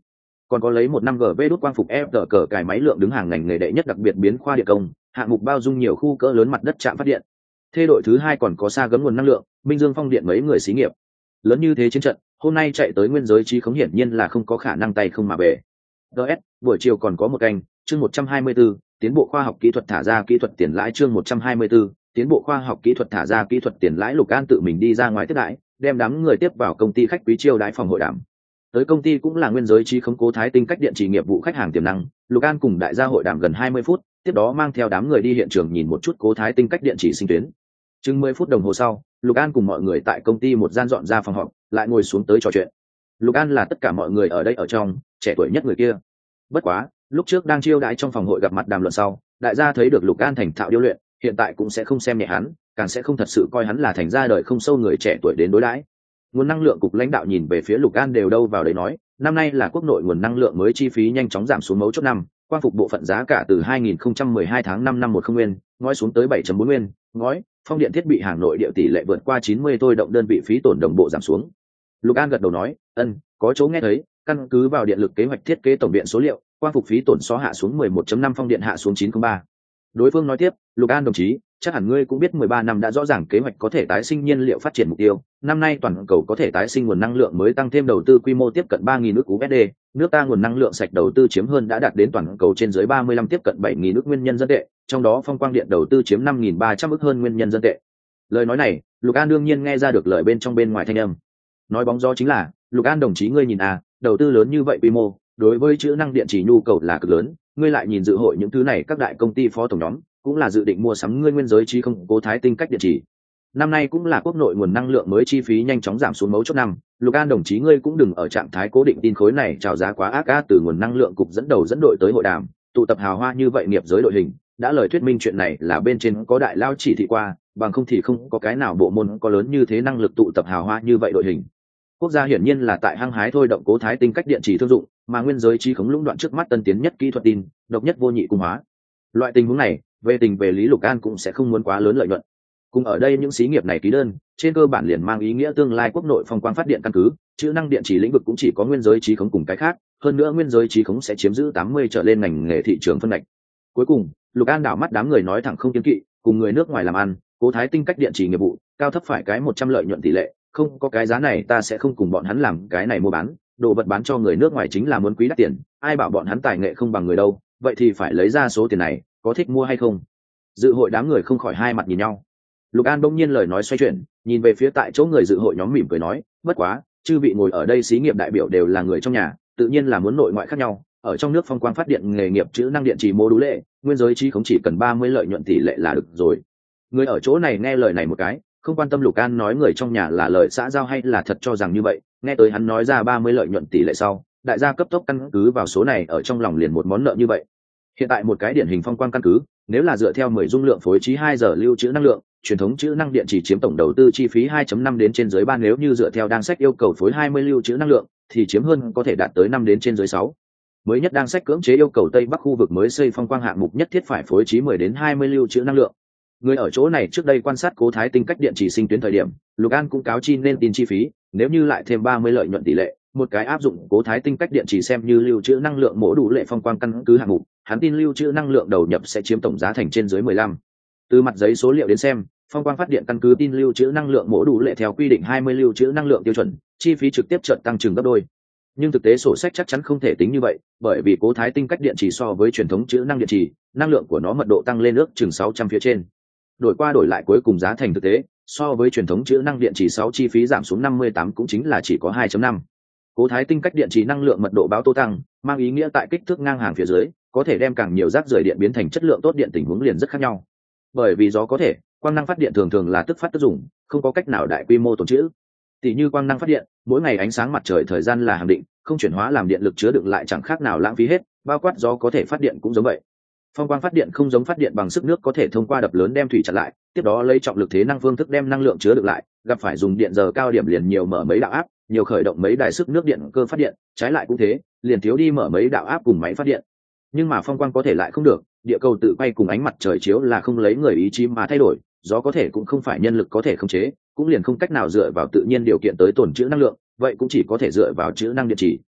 Còn có lấy một năm gv đốt quang phục ép tờ cờ cải máy lượng đứng hàng ngành nghề đệ nhất đặc biệt biến khoa địa công, hạng mục bao dung nhiều khu cỡ lớn mặt đất trạm phát điện. Thê đội thứ hai còn có xa gấm nguồn năng lượng, Minh Dương Phong điện mấy người xí nghiệp. Lớn như thế chiến trận, hôm nay chạy tới nguyên giới trí khống hiển nhiên là không có khả năng tay không mà về. ds buổi chiều còn có một canh, chương một trăm hai mươi 124, tiến bộ khoa học kỹ thuật thả ra kỹ thuật tiền lãi chương một trăm hai mươi 124, tiến bộ khoa học kỹ thuật thả ra kỹ thuật tiền lãi. Lục An tự mình đi ra ngoài tiếp đãi, đem đám người tiếp vào công ty khách quý chiêu đãi phòng hội đàm. Tới công ty cũng là nguyên giới trí khống Cố Thái Tinh cách điện chỉ nghiệp vụ khách hàng tiềm năng, Lục An cùng đại gia hội đàm gần hai mươi phút, tiếp đó mang theo đám người đi hiện trường nhìn một chút Cố Thái Tinh cách điện chỉ sinh tuyến. Chừng mười phút đồng hồ sau, Lục An cùng mọi người tại công ty một gian dọn ra phòng họp, lại ngồi xuống tới trò chuyện. Lục An là tất cả mọi người ở đây ở trong trẻ tuổi nhất người kia. Bất quá, lúc trước đang chiêu đãi trong phòng hội gặp mặt đàm luận sau, đại gia thấy được Lục An thành thạo điêu luyện, hiện tại cũng sẽ không xem nhẹ hắn, càng sẽ không thật sự coi hắn là thành ra đời không sâu người trẻ tuổi đến đối đãi. Nguồn năng lượng cục lãnh đạo nhìn về phía Lục An đều đâu vào đấy nói, năm nay là quốc nội nguồn năng lượng mới chi phí nhanh chóng giảm xuống mấu chốt năm, quang phục bộ phận giá cả từ hai nghìn không trăm mười hai tháng năm năm một không nguyên, ngói xuống tới bảy chấm bốn nguyên, ngói, phong điện thiết bị hàng nội địa tỷ lệ vượt qua chín mươi tôi động đơn vị phí tổn đồng bộ giảm xuống. Lục An gật đầu nói, ân, có chỗ nghe thấy, căn cứ vào điện lực kế hoạch thiết kế tổng điện số liệu, quang phục phí tổn xó hạ xuống mười một chấm năm, phong điện hạ xuống chín chấm ba. Đối phương nói tiếp, Lục An đồng chí, chắc hẳn ngươi cũng biết mười ba năm đã rõ ràng kế hoạch có thể tái sinh nhiên liệu phát triển mục tiêu, năm nay toàn cầu có thể tái sinh nguồn năng lượng mới tăng thêm đầu tư quy mô tiếp cận ba nghìn ức u ét đê, nước ta nguồn năng lượng sạch đầu tư chiếm hơn đã đạt đến toàn cầu trên dưới ba mươi lăm tiếp cận bảy nghìn ức nguyên nhân dân tệ, trong đó phong quang điện đầu tư chiếm năm nghìn ba trăm ức hơn nguyên nhân dân tệ. Lời nói này, Lục An đương nhiên nghe ra được lời bên trong bên ngoài thanh âm. Nói bóng gió chính là, Lục An đồng chí ngươi nhìn à, đầu tư lớn như vậy quy mô, đối với trữ năng điện chỉ nhu cầu là cực lớn, ngươi lại nhìn dự hội những thứ này các đại công ty phó tổng nhóm cũng là dự định mua sắm ngươi nguyên giới trí không Cố Thái Tinh cách điện chỉ. Năm nay cũng là quốc nội nguồn năng lượng mới chi phí nhanh chóng giảm xuống mấu chốt năm, Lục An đồng chí ngươi cũng đừng ở trạng thái cố định tin khối này chào giá quá ác á. Từ nguồn năng lượng cục dẫn đầu dẫn đội tới hội đàm, tụ tập hào hoa như vậy nghiệp giới đội hình, đã lời thuyết minh chuyện này là bên trên có đại lao chỉ thị qua, bằng không thì không có cái nào bộ môn có lớn như thế năng lực tụ tập hào hoa như vậy đội hình. Quốc gia hiển nhiên là tại hăng hái thôi động Cố Thái Tinh cách điện chỉ thương dụng, mà nguyên giới trí khống lũng đoạn trước mắt tân tiến nhất kỹ thuật tin, độc nhất vô nhị cung hóa. Loại tình huống này, về tình về lý Lục An cũng sẽ không muốn quá lớn lợi nhuận. Cùng ở đây những xí nghiệp này ký đơn, trên cơ bản liền mang ý nghĩa tương lai quốc nội phong quang phát điện căn cứ, chữ năng điện chỉ lĩnh vực cũng chỉ có nguyên giới trí khống cùng cái khác, hơn nữa nguyên giới trí khống sẽ chiếm giữ tám mươi trở lên ngành nghề thị trường phân ngạch. Cuối cùng, Lục An đảo mắt đám người nói thẳng không kiêng kỵ, cùng người nước ngoài làm ăn, Cố Thái Tinh cách điện chỉ nghiệp vụ, cao thấp phải cái một trăm lợi nhuận tỷ lệ, không có cái giá này ta sẽ không cùng bọn hắn làm cái này mua bán, đồ vật bán cho người nước ngoài chính là muốn quý đắt tiền, ai bảo bọn hắn tài nghệ không bằng người đâu, vậy thì phải lấy ra số tiền này, có thích mua hay không? Dự hội đám người không khỏi hai mặt nhìn nhau. Lục An bỗng nhiên lời nói xoay chuyển, nhìn về phía tại chỗ người dự hội nhóm mỉm cười nói, bất quá, chư vị ngồi ở đây xí nghiệp đại biểu đều là người trong nhà, tự nhiên là muốn nội ngoại khác nhau, ở trong nước phong quang phát điện nghề nghiệp chữ năng điện chỉ mô đũ lệ, nguyên giới trí không chỉ cần ba mươi lợi nhuận tỷ lệ là được rồi. Người ở chỗ này nghe lời này một cái, không quan tâm Lục An nói người trong nhà là lời xã giao hay là thật cho rằng như vậy, nghe tới hắn nói ra ba mươi lợi nhuận tỷ lệ sau, đại gia cấp tốc căn cứ vào số này ở trong lòng liền một món nợ như vậy. Hiện tại một cái điển hình phong quang căn cứ, nếu là dựa theo mười dung lượng phối trí hai giờ lưu trữ năng lượng, truyền thống trữ năng điện chỉ chiếm tổng đầu tư chi phí hai chấm năm đến trên dưới ba, nếu như dựa theo đang sách yêu cầu phối hai mươi lưu trữ năng lượng thì chiếm hơn có thể đạt tới năm đến trên dưới sáu. Mới nhất đang sách cưỡng chế yêu cầu Tây Bắc khu vực mới xây phong quang hạng mục nhất thiết phải phối trí mười đến hai mươi lưu trữ năng lượng. Người ở chỗ này trước đây quan sát Cố Thái Tinh cách điện chỉ sinh tuyến thời điểm, Lục An cũng cáo chi nên tin chi phí, nếu như lại thêm ba mươi lợi nhuận tỷ lệ, một cái áp dụng Cố Thái Tinh cách điện chỉ xem như lưu trữ năng lượng mổ đủ lệ phong quang căn cứ hạng mục, hắn tin lưu trữ năng lượng đầu nhập sẽ chiếm tổng giá thành trên dưới mười lăm. Từ mặt giấy số liệu đến xem, phong quang phát điện căn cứ tin lưu trữ năng lượng mổ đủ lệ theo quy định hai mươi lưu trữ năng lượng tiêu chuẩn, chi phí trực tiếp chợt tăng trưởng gấp đôi. Nhưng thực tế sổ sách chắc chắn không thể tính như vậy, bởi vì Cố Thái Tinh cách điện chỉ so với truyền thống trữ năng điện chỉ, năng lượng của nó mật độ tăng lên ước chừng sáu trăm phía trên. Đổi qua đổi lại cuối cùng giá thành thực tế, so với truyền thống trữ năng điện chỉ sáu chi phí giảm xuống năm mươi tám cũng chính là chỉ có hai chấm năm. Cố Thái Tinh cách điện chỉ năng lượng mật độ báo tô tăng, mang ý nghĩa tại kích thước ngang hàng phía dưới, có thể đem càng nhiều rác rưởi điện biến thành chất lượng tốt điện, tình huống liền rất khác nhau. Bởi vì gió có thể, quang năng phát điện thường thường là tức phát tức dùng, không có cách nào đại quy mô tồn trữ. Tỷ như quang năng phát điện, mỗi ngày ánh sáng mặt trời thời gian là hàng định, không chuyển hóa làm điện lực chứa đựng lại chẳng khác nào lãng phí hết, bao quát gió có thể phát điện cũng giống vậy. Phong quang phát điện không giống phát điện bằng sức nước có thể thông qua đập lớn đem thủy chặn lại, tiếp đó lấy trọng lực thế năng phương thức đem năng lượng chứa đựng lại, gặp phải dùng điện giờ cao điểm liền nhiều mở mấy đạo áp, nhiều khởi động mấy đài sức nước điện cơ phát điện, trái lại cũng thế, liền thiếu đi mở mấy đạo áp cùng máy phát điện. Nhưng mà phong quang có thể lại không được, địa cầu tự quay cùng ánh mặt trời chiếu là không lấy người ý chí mà thay đổi, gió có thể cũng không phải nhân lực có thể khống chế, cũng liền không cách nào dựa vào tự nhiên điều kiện tới tồn trữ năng lượng, vậy cũng chỉ có thể dựa vào trữ năng điện chỉ.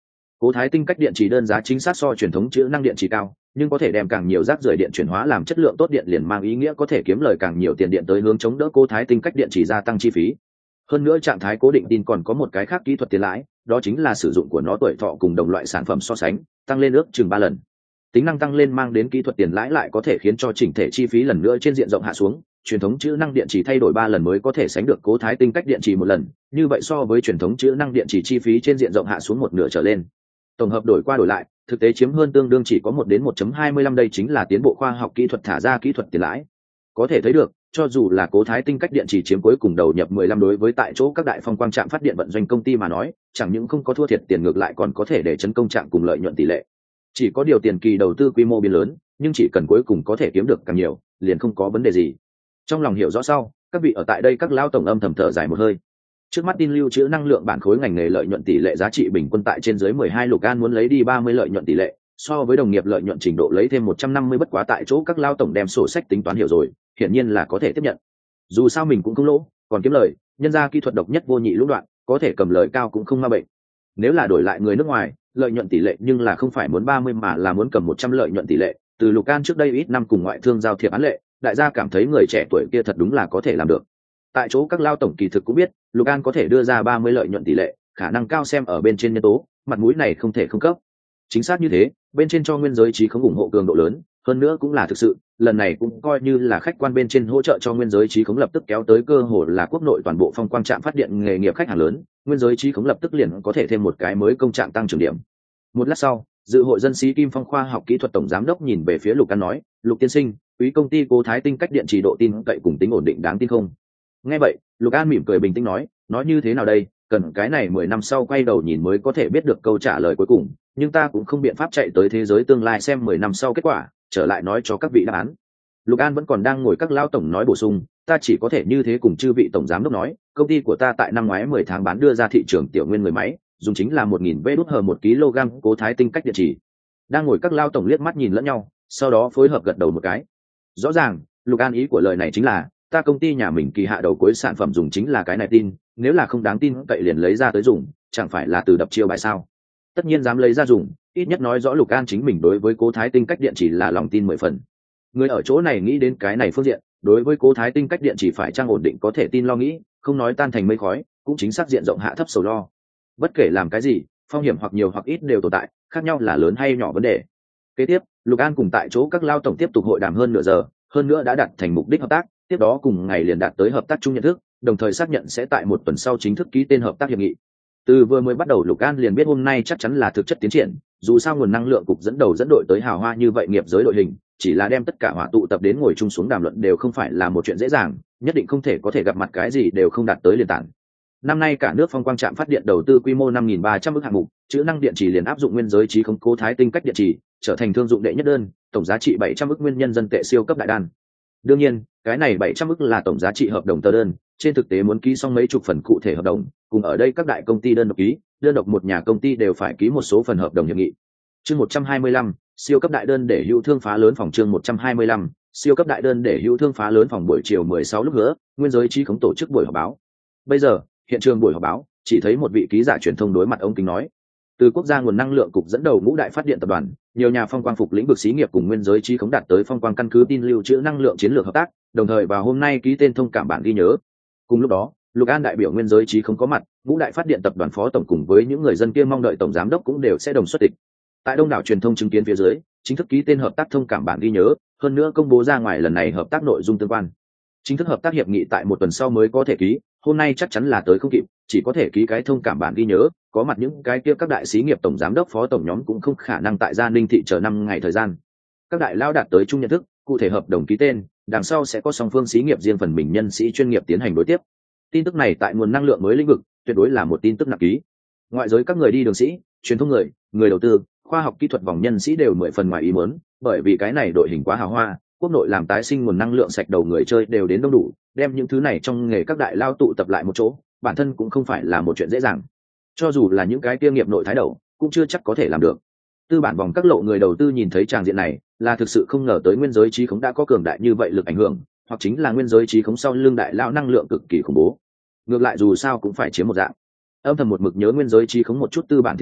Cố Thái Tinh cách điện trì đơn giá chính xác so truyền thống chữ năng điện trì cao, nhưng có thể đem càng nhiều rác rưởi điện chuyển hóa làm chất lượng tốt điện liền mang ý nghĩa có thể kiếm lời càng nhiều tiền điện tới hướng chống đỡ Cố Thái Tinh cách điện trì gia tăng chi phí. Hơn nữa trạng thái cố định tin còn có một cái khác kỹ thuật tiền lãi, đó chính là sử dụng của nó tuổi thọ cùng đồng loại sản phẩm so sánh, tăng lên ước chừng ba lần. Tính năng tăng lên mang đến kỹ thuật tiền lãi lại có thể khiến cho chỉnh thể chi phí lần nữa trên diện rộng hạ xuống. Truyền thống chữ năng điện chỉ thay đổi ba lần mới có thể sánh được Cố Thái Tinh cách điện chỉ một lần, như vậy so với truyền thống chữ năng điện chỉ chi phí trên diện rộng hạ xuống một nửa trở lên. Tổng hợp đổi qua đổi lại, thực tế chiếm hơn tương đương chỉ có một đến một phẩy hai mươi lăm, đây chính là tiến bộ khoa học kỹ thuật thả ra kỹ thuật tiền lãi. Có thể thấy được, cho dù là Cố Thái Tinh cách điện chỉ chiếm cuối cùng đầu nhập mười lăm đối với tại chỗ các đại phong quang trạm phát điện vận doanh công ty mà nói, chẳng những không có thua thiệt tiền ngược lại còn có thể để chấn công trạm cùng lợi nhuận tỷ lệ. Chỉ có điều tiền kỳ đầu tư quy mô biến lớn, nhưng chỉ cần cuối cùng có thể kiếm được càng nhiều, liền không có vấn đề gì. Trong lòng hiểu rõ sau, các vị ở tại đây các lao tổng âm thầm thở dài một hơi. Trước mắt tin lưu trữ năng lượng bản khối ngành nghề lợi nhuận tỷ lệ giá trị bình quân tại trên dưới mười hai, Lục An muốn lấy đi ba mươi lợi nhuận tỷ lệ, so với đồng nghiệp lợi nhuận trình độ lấy thêm một trăm năm mươi, bất quá tại chỗ các lao tổng đem sổ sách tính toán hiểu rồi, hiển nhiên là có thể tiếp nhận. Dù sao mình cũng không lỗ, còn kiếm lời, nhân ra kỹ thuật độc nhất vô nhị lũng đoạn, có thể cầm lời cao cũng không ma bệnh. Nếu là đổi lại người nước ngoài, lợi nhuận tỷ lệ nhưng là không phải muốn ba mươi mà là muốn cầm một trăm lợi nhuận tỷ lệ. Từ Lục An trước đây ít năm cùng ngoại thương giao thiệp án lệ, đại gia cảm thấy người trẻ tuổi kia thật đúng là có thể làm được. Tại chỗ các lao tổng kỳ thực cũng biết, Lục An có thể đưa ra ba mươi lợi nhuận tỷ lệ, khả năng cao xem ở bên trên nhân tố, mặt mũi này không thể không cấp. Chính xác như thế, bên trên cho nguyên giới trí không ủng hộ cường độ lớn, hơn nữa cũng là thực sự, lần này cũng coi như là khách quan bên trên hỗ trợ cho nguyên giới trí khống lập tức kéo tới cơ hội là quốc nội toàn bộ phong quang trạm phát điện nghề nghiệp khách hàng lớn, nguyên giới trí khống lập tức liền có thể thêm một cái mới công trạng tăng trưởng điểm. Một lát sau, dự hội dân sĩ Kim Phong khoa học kỹ thuật tổng giám đốc nhìn về phía Lục An nói, Lục tiên sinh, quý công ty Cố Thái Tinh cách điện trì độ tin cậy cùng tính ổn định đáng tin không? Nghe vậy, Lục An mỉm cười bình tĩnh nói, nói như thế nào đây, cần cái này mười năm sau quay đầu nhìn mới có thể biết được câu trả lời cuối cùng, nhưng ta cũng không biện pháp chạy tới thế giới tương lai xem mười năm sau kết quả, trở lại nói cho các vị đáp án. Lục An vẫn còn đang ngồi các lao tổng nói bổ sung, ta chỉ có thể như thế cùng chư vị tổng giám đốc nói, công ty của ta tại năm ngoái mười tháng bán đưa ra thị trường tiểu nguyên người máy, dùng chính là một nghìn vê đốt hờ một kg Cố Thái Tinh cách điện trì. Đang ngồi các lao tổng liếc mắt nhìn lẫn nhau, sau đó phối hợp gật đầu một cái. Rõ ràng, Lục An ý của lời này chính là, ta công ty nhà mình kỳ hạ đầu cuối sản phẩm dùng chính là cái này tin, nếu là không đáng tin cậy liền lấy ra tới dùng, chẳng phải là từ đập chiêu bài sao? Tất nhiên dám lấy ra dùng, ít nhất nói rõ Lục An chính mình đối với Cố Thái Tinh cách điện chỉ là lòng tin mười phần. Người ở chỗ này nghĩ đến cái này phương diện, đối với Cố Thái Tinh cách điện chỉ phải trang ổn định có thể tin lo nghĩ, không nói tan thành mây khói, cũng chính xác diện rộng hạ thấp sầu lo. Bất kể làm cái gì, phong hiểm hoặc nhiều hoặc ít đều tồn tại, khác nhau là lớn hay nhỏ vấn đề. Kế tiếp, Lục An cùng tại chỗ các lao tổng tiếp tục hội đàm hơn nửa giờ, hơn nữa đã đạt thành mục đích hợp tác, tiếp đó cùng ngày liền đạt tới hợp tác chung nhận thức, đồng thời xác nhận sẽ tại một tuần sau chính thức ký tên hợp tác hiệp nghị. Từ vừa mới bắt đầu Lục An liền biết hôm nay chắc chắn là thực chất tiến triển, dù sao nguồn năng lượng cục dẫn đầu dẫn đội tới hào hoa như vậy nghiệp giới đội hình, chỉ là đem tất cả hỏa tụ tập đến ngồi chung xuống đàm luận đều không phải là một chuyện dễ dàng, nhất định không thể có thể gặp mặt cái gì đều không đạt tới liên tản. Năm nay cả nước phong quang trạm phát điện đầu tư quy mô năm nghìn ba trăm ức hạng mục, chữ năng điện chỉ liền áp dụng nguyên giới trí không Cố Thái Tinh cách điện chỉ, trở thành thương dụng đệ nhất đơn, tổng giá trị bảy trăm ức nguyên nhân dân tệ siêu cấp đại đan. Đương nhiên, cái này bảy trăm ức là tổng giá trị hợp đồng tờ đơn, trên thực tế muốn ký xong mấy chục phần cụ thể hợp đồng, cùng ở đây các đại công ty đơn độc ký, đơn độc một nhà công ty đều phải ký một số phần hợp đồng hiệp nghị. Chương một trăm hai mươi lăm, siêu cấp đại đơn để hữu thương phá lớn phòng chương một trăm hai mươi lăm, siêu cấp đại đơn để hữu thương phá lớn phòng buổi chiều mười sáu lúc nữa, nguyên giới trí khống tổ chức buổi họp báo. Bây giờ, hiện trường buổi họp báo, chỉ thấy một vị ký giả truyền thông đối mặt ống kính nói, từ quốc gia nguồn năng lượng cục dẫn đầu ngũ đại phát điện tập đoàn, nhiều nhà phong quang phục lĩnh vực xí nghiệp cùng nguyên giới trí khống đạt tới phong quang căn cứ tin lưu trữ năng lượng chiến lược hợp tác, đồng thời vào hôm nay ký tên thông cảm bản ghi nhớ. Cùng lúc đó, Lục An đại biểu nguyên giới trí khống có mặt, ngũ đại phát điện tập đoàn phó tổng cùng với những người dân kia mong đợi tổng giám đốc cũng đều sẽ đồng xuất tịch. Tại đông đảo truyền thông chứng kiến phía dưới, chính thức ký tên hợp tác thông cảm bản ghi nhớ, hơn nữa công bố ra ngoài lần này hợp tác nội dung tương quan. Chính thức hợp tác hiệp nghị tại một tuần sau mới có thể ký, hôm nay chắc chắn là tới không kịp, chỉ có thể ký cái thông cảm bản ghi nhớ, có mặt những cái kia các đại xí nghiệp tổng giám đốc phó tổng nhóm cũng không khả năng tại Gia Ninh thị chờ năm ngày thời gian. Các đại lao đạt tới chung nhận thức, cụ thể hợp đồng ký tên, đằng sau sẽ có song phương xí nghiệp riêng phần mình nhân sĩ chuyên nghiệp tiến hành đối tiếp. Tin tức này tại nguồn năng lượng mới lĩnh vực, tuyệt đối là một tin tức nặng ký. Ngoại giới các người đi đường sĩ, truyền thông người, người đầu tư, khoa học kỹ thuật vòng nhân sĩ đều mười phần ngoài ý muốn, bởi vì cái này đội hình quá hào hoa, quốc nội làm tái sinh nguồn năng lượng sạch đầu người chơi đều đến đông đủ, đem những thứ này trong nghề các đại lao tụ tập lại một chỗ, bản thân cũng không phải là một chuyện dễ dàng. Cho dù là những cái kia nghiệp nội thái đầu, cũng chưa chắc có thể làm được. Tư bản vòng các lộ người đầu tư nhìn thấy tràng diện này, là thực sự không ngờ tới nguyên giới trí khống đã có cường đại như vậy lực ảnh hưởng, hoặc chính là nguyên giới trí khống sau lưng đại lao năng lượng cực kỳ khủng bố. Ngược lại dù sao cũng phải chiếm một dạng. Âm thầm một mực nhớ nguyên giới trí khống một chút tư bản thế lực,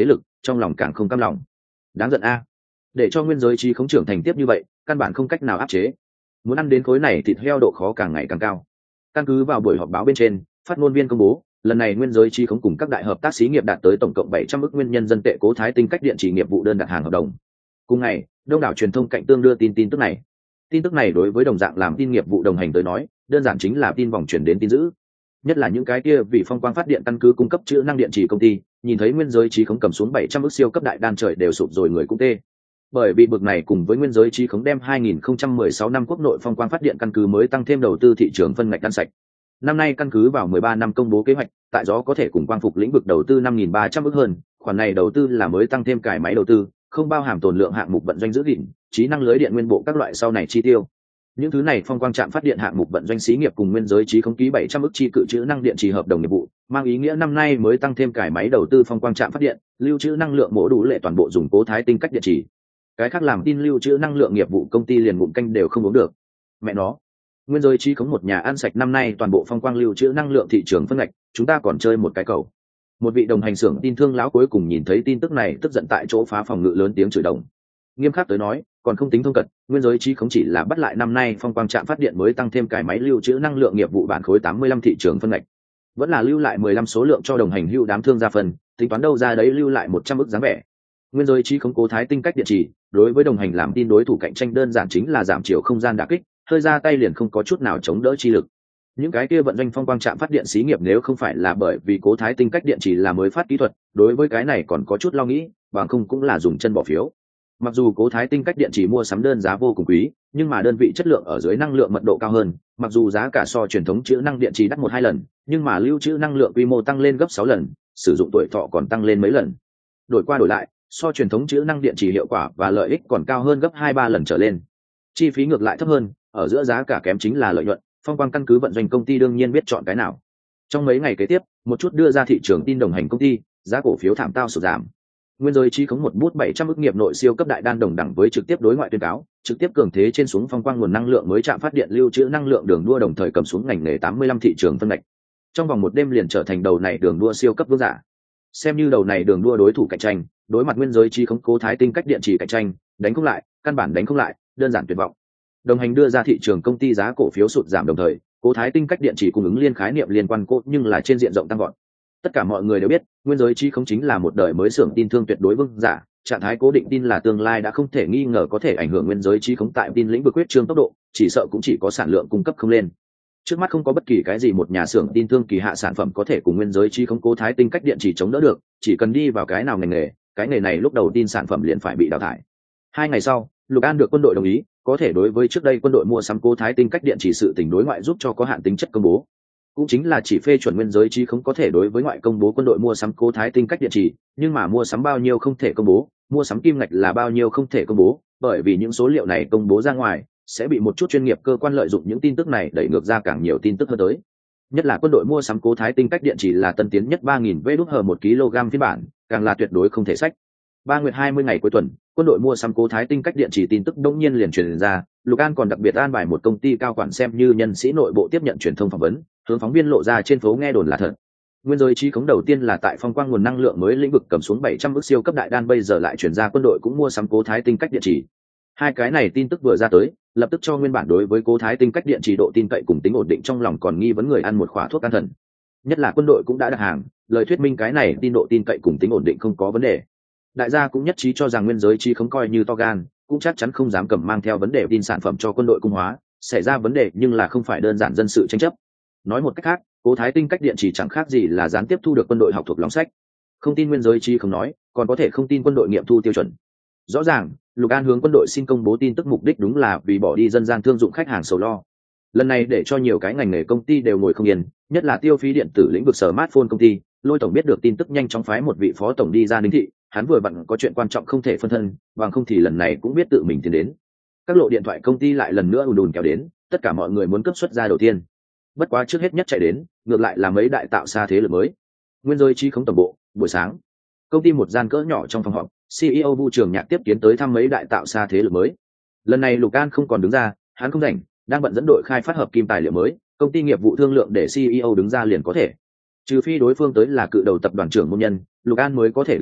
trong lòng càng không cam lòng. Đáng giận a, để cho nguyên giới trí khống trưởng thành tiếp như vậy, căn bản không cách nào áp chế. Muốn ăn đến khối này thịt heo độ khó càng ngày càng cao. Căn cứ vào buổi họp báo bên trên, phát ngôn viên công bố lần này nguyên giới trí khống cùng các đại hợp tác xí nghiệp đạt tới tổng cộng bảy trăm ức nguyên nhân dân tệ cố thái tinh cách điện chỉ nghiệp vụ đơn đặt hàng hợp đồng. Cùng ngày, đông đảo truyền thông cạnh tương đưa tin tin tức này. Tin tức này đối với đồng dạng làm tin nghiệp vụ đồng hành tới nói, đơn giản chính là tin vòng truyền đến tin dữ. Nhất là những cái kia vì Phong Quang phát điện căn cứ cung cấp chữ năng điện chỉ công ty, nhìn thấy nguyên giới trí khống cầm xuống bảy trăm ức siêu cấp đại đan trời đều sụp rồi người cũng tê. Bởi vì bực này cùng với nguyên giới trí khống đem hai nghìn không trăm mười sáu năm quốc nội Phong Quang phát điện căn cứ mới tăng thêm đầu tư thị trường phân ngạch ăn sạch. Năm nay căn cứ vào mười ba năm công bố kế hoạch, tại gió có thể cùng quang phục lĩnh vực đầu tư năm nghìn ba trăm ức hơn, khoản này đầu tư là mới tăng thêm cải máy đầu tư, không bao hàm tồn lượng hạng mục vận doanh giữ gìn, trí năng lưới điện nguyên bộ các loại sau này chi tiêu. Những thứ này Phong Quang trạm phát điện hạng mục vận doanh xí nghiệp cùng nguyên giới trí khống ký bảy trăm ức chi cự chữ năng điện trì hợp đồng nghiệp vụ, mang ý nghĩa năm nay mới tăng thêm cải máy đầu tư Phong Quang trạm phát điện, lưu trữ năng lượng mổ đủ lệ toàn bộ dùng cố thái tinh cách điện chỉ. Cái khác làm tin lưu trữ năng lượng nghiệp vụ công ty liền ngụm canh đều không uống được. Mẹ nó, nguyên giới trí khống một nhà ăn sạch năm nay toàn bộ Phong Quang lưu trữ năng lượng thị trường phân ngạch, chúng ta còn chơi một cái cầu. Một vị đồng hành xưởng tin thương lão cuối cùng nhìn thấy tin tức này tức giận tại chỗ phá phòng ngự lớn tiếng chửi đồng. Nghiêm khắc tới nói, còn không tính thông cật, nguyên giới trí khống chỉ là bắt lại năm nay Phong Quang trạm phát điện mới tăng thêm cải máy lưu trữ năng lượng nghiệp vụ bản khối tám mươi lăm thị trường phân ngạch, vẫn là lưu lại mười lăm số lượng cho đồng hành hữu đám thương gia phần, tính toán đâu ra đấy lưu lại một trăm ức dáng vẻ. Nguyên giới trí khống cố thái tinh cách điện chỉ, đối với đồng hành làm tin đối thủ cạnh tranh đơn giản chính là giảm chiều không gian đả kích, hơi ra tay liền không có chút nào chống đỡ chi lực. Những cái kia vận doanh Phong Quang trạm phát điện xí nghiệp nếu không phải là bởi vì cố thái tinh cách điện chỉ là mới phát kỹ thuật, đối với cái này còn có chút lo nghĩ, bằng không cũng là dùng chân bỏ phiếu. Mặc dù cố thái tinh cách điện chỉ mua sắm đơn giá vô cùng quý, nhưng mà đơn vị chất lượng ở dưới năng lượng mật độ cao hơn, mặc dù giá cả so truyền thống chữ năng điện chỉ đắt một hai lần, nhưng mà lưu trữ năng lượng quy mô tăng lên gấp sáu lần, sử dụng tuổi thọ còn tăng lên mấy lần. Đổi qua đổi lại, so truyền thống chữ năng điện chỉ hiệu quả và lợi ích còn cao hơn gấp hai ba lần trở lên. Chi phí ngược lại thấp hơn, ở giữa giá cả kém chính là lợi nhuận, Phong Quang căn cứ vận doanh công ty đương nhiên biết chọn cái nào. Trong mấy ngày kế tiếp, một chút đưa ra thị trường tin đồng hành công ty, giá cổ phiếu thảm tao sụt giảm. Nguyên giới trí khống một bút bảy trăm ức nghiệp nội siêu cấp đại đan đồng đẳng với trực tiếp đối ngoại tuyên cáo, trực tiếp cường thế trên xuống Phong Quang nguồn năng lượng mới chạm phát điện lưu trữ năng lượng đường đua đồng thời cầm xuống ngành nghề tám mươi lăm thị trường phân ngạch. Trong vòng một đêm liền trở thành đầu này đường đua siêu cấp vương giả. Xem như đầu này đường đua đối thủ cạnh tranh, đối mặt nguyên giới trí khống cố thái tinh cách điện chỉ cạnh tranh, đánh không lại, căn bản đánh không lại, đơn giản tuyệt vọng. Đồng hành đưa ra thị trường công ty giá cổ phiếu sụt giảm đồng thời, cố thái tinh cách điện chỉ cung ứng liên khái niệm liên quan cốt nhưng là trên diện rộng tăng vọt. Tất cả mọi người đều biết, nguyên giới trí khống chính là một đời mới xưởng tin thương tuyệt đối vương giả, trạng thái cố định tin là tương lai đã không thể nghi ngờ có thể ảnh hưởng nguyên giới trí khống tại tin lĩnh vực quyết trương tốc độ, chỉ sợ cũng chỉ có sản lượng cung cấp không lên. Trước mắt không có bất kỳ cái gì một nhà xưởng tin thương kỳ hạ sản phẩm có thể cùng nguyên giới trí khống cố thái tinh cách điện chỉ chống đỡ được, chỉ cần đi vào cái nào ngành nghề, cái nghề này lúc đầu tin sản phẩm liền phải bị đào thải. Hai ngày sau, Lục An được quân đội đồng ý, có thể đối với trước đây quân đội mua sắm cố thái tinh cách điện chỉ sự tình đối ngoại giúp cho có hạn tính chất công bố, cũng chính là chỉ phê chuẩn nguyên giới trí không có thể đối với ngoại công bố quân đội mua sắm cố thái tinh cách điện chỉ, nhưng mà mua sắm bao nhiêu không thể công bố, mua sắm kim ngạch là bao nhiêu không thể công bố, bởi vì những số liệu này công bố ra ngoài sẽ bị một chút chuyên nghiệp cơ quan lợi dụng những tin tức này đẩy ngược ra càng nhiều tin tức hơn tới. Nhất là quân đội mua sắm cố thái tinh cách điện chỉ là tân tiến nhất ba nghìn vê đút hờ một kg phiên bản, càng là tuyệt đối không thể sách. Ba nguyệt hai mươi ngày cuối tuần, quân đội mua sắm cố thái tinh cách điện chỉ tin tức đông nhiên liền truyền ra, Lục An còn đặc biệt an bài một công ty cao quản xem như nhân sĩ nội bộ tiếp nhận truyền thông phỏng vấn, hướng phóng viên lộ ra trên phố nghe đồn là thật. Nguyên giới trí khống đầu tiên là tại Phong Quang nguồn năng lượng mới lĩnh vực cầm xuống bảy trăm ức siêu cấp đại đan, bây giờ lại chuyển ra quân đội cũng mua sắm cố thái tinh cách điện chỉ. Hai cái này tin tức vừa ra tới, lập tức cho nguyên bản đối với cố thái tinh cách điện chỉ độ tin cậy cùng tính ổn định trong lòng còn nghi vấn người ăn một khóa thuốc an thần. Nhất là quân đội cũng đã đặt hàng, lời thuyết minh cái này tin độ tin cậy cùng tính ổn định không có vấn đề. Đại gia cũng nhất trí cho rằng nguyên giới trí khống coi như to gan, cũng chắc chắn không dám cầm mang theo vấn đề tin sản phẩm cho quân đội cung hóa, xảy ra vấn đề nhưng là không phải đơn giản dân sự tranh chấp. Nói một cách khác, cố thái tinh cách điện chỉ chẳng khác gì là gián tiếp thu được quân đội học thuộc lòng sách. Không tin nguyên giới trí không nói, còn có thể không tin quân đội nghiệm thu tiêu chuẩn. Rõ ràng, Lục An hướng quân đội xin công bố tin tức mục đích đúng là vì bỏ đi dân gian thương dụng khách hàng sầu lo. Lần này để cho nhiều cái ngành nghề công ty đều ngồi không yên, nhất là tiêu phí điện tử lĩnh vực smartphone công ty, Lôi tổng biết được tin tức nhanh chóng phái một vị phó tổng đi ra Ninh thị, hắn vừa vặn có chuyện quan trọng không thể phân thân, bằng không thì lần này cũng biết tự mình tiến đến. Các lộ điện thoại công ty lại lần nữa ùn ùn kéo đến, tất cả mọi người muốn cấp xuất ra đầu tiên. Bất quá trước hết nhất chạy đến, ngược lại là mấy đại tạo xa thế lực mới. Nguyên giới trí khống tổng bộ, buổi sáng, công ty một gian cỡ nhỏ trong phòng họp, xê e ô Vu Trường Nhạc tiếp kiến tới thăm mấy đại tạo xa thế lực mới. Lần này Lục An không còn đứng ra, hắn không rảnh, đang bận dẫn đội khai phát hợp kim tài liệu mới, công ty nghiệp vụ thương lượng để xê e ô đứng ra liền có thể. Trừ phi đối phương tới là cự đầu tập đoàn trưởng môn nhân, Lục An mới có thể đứng ra,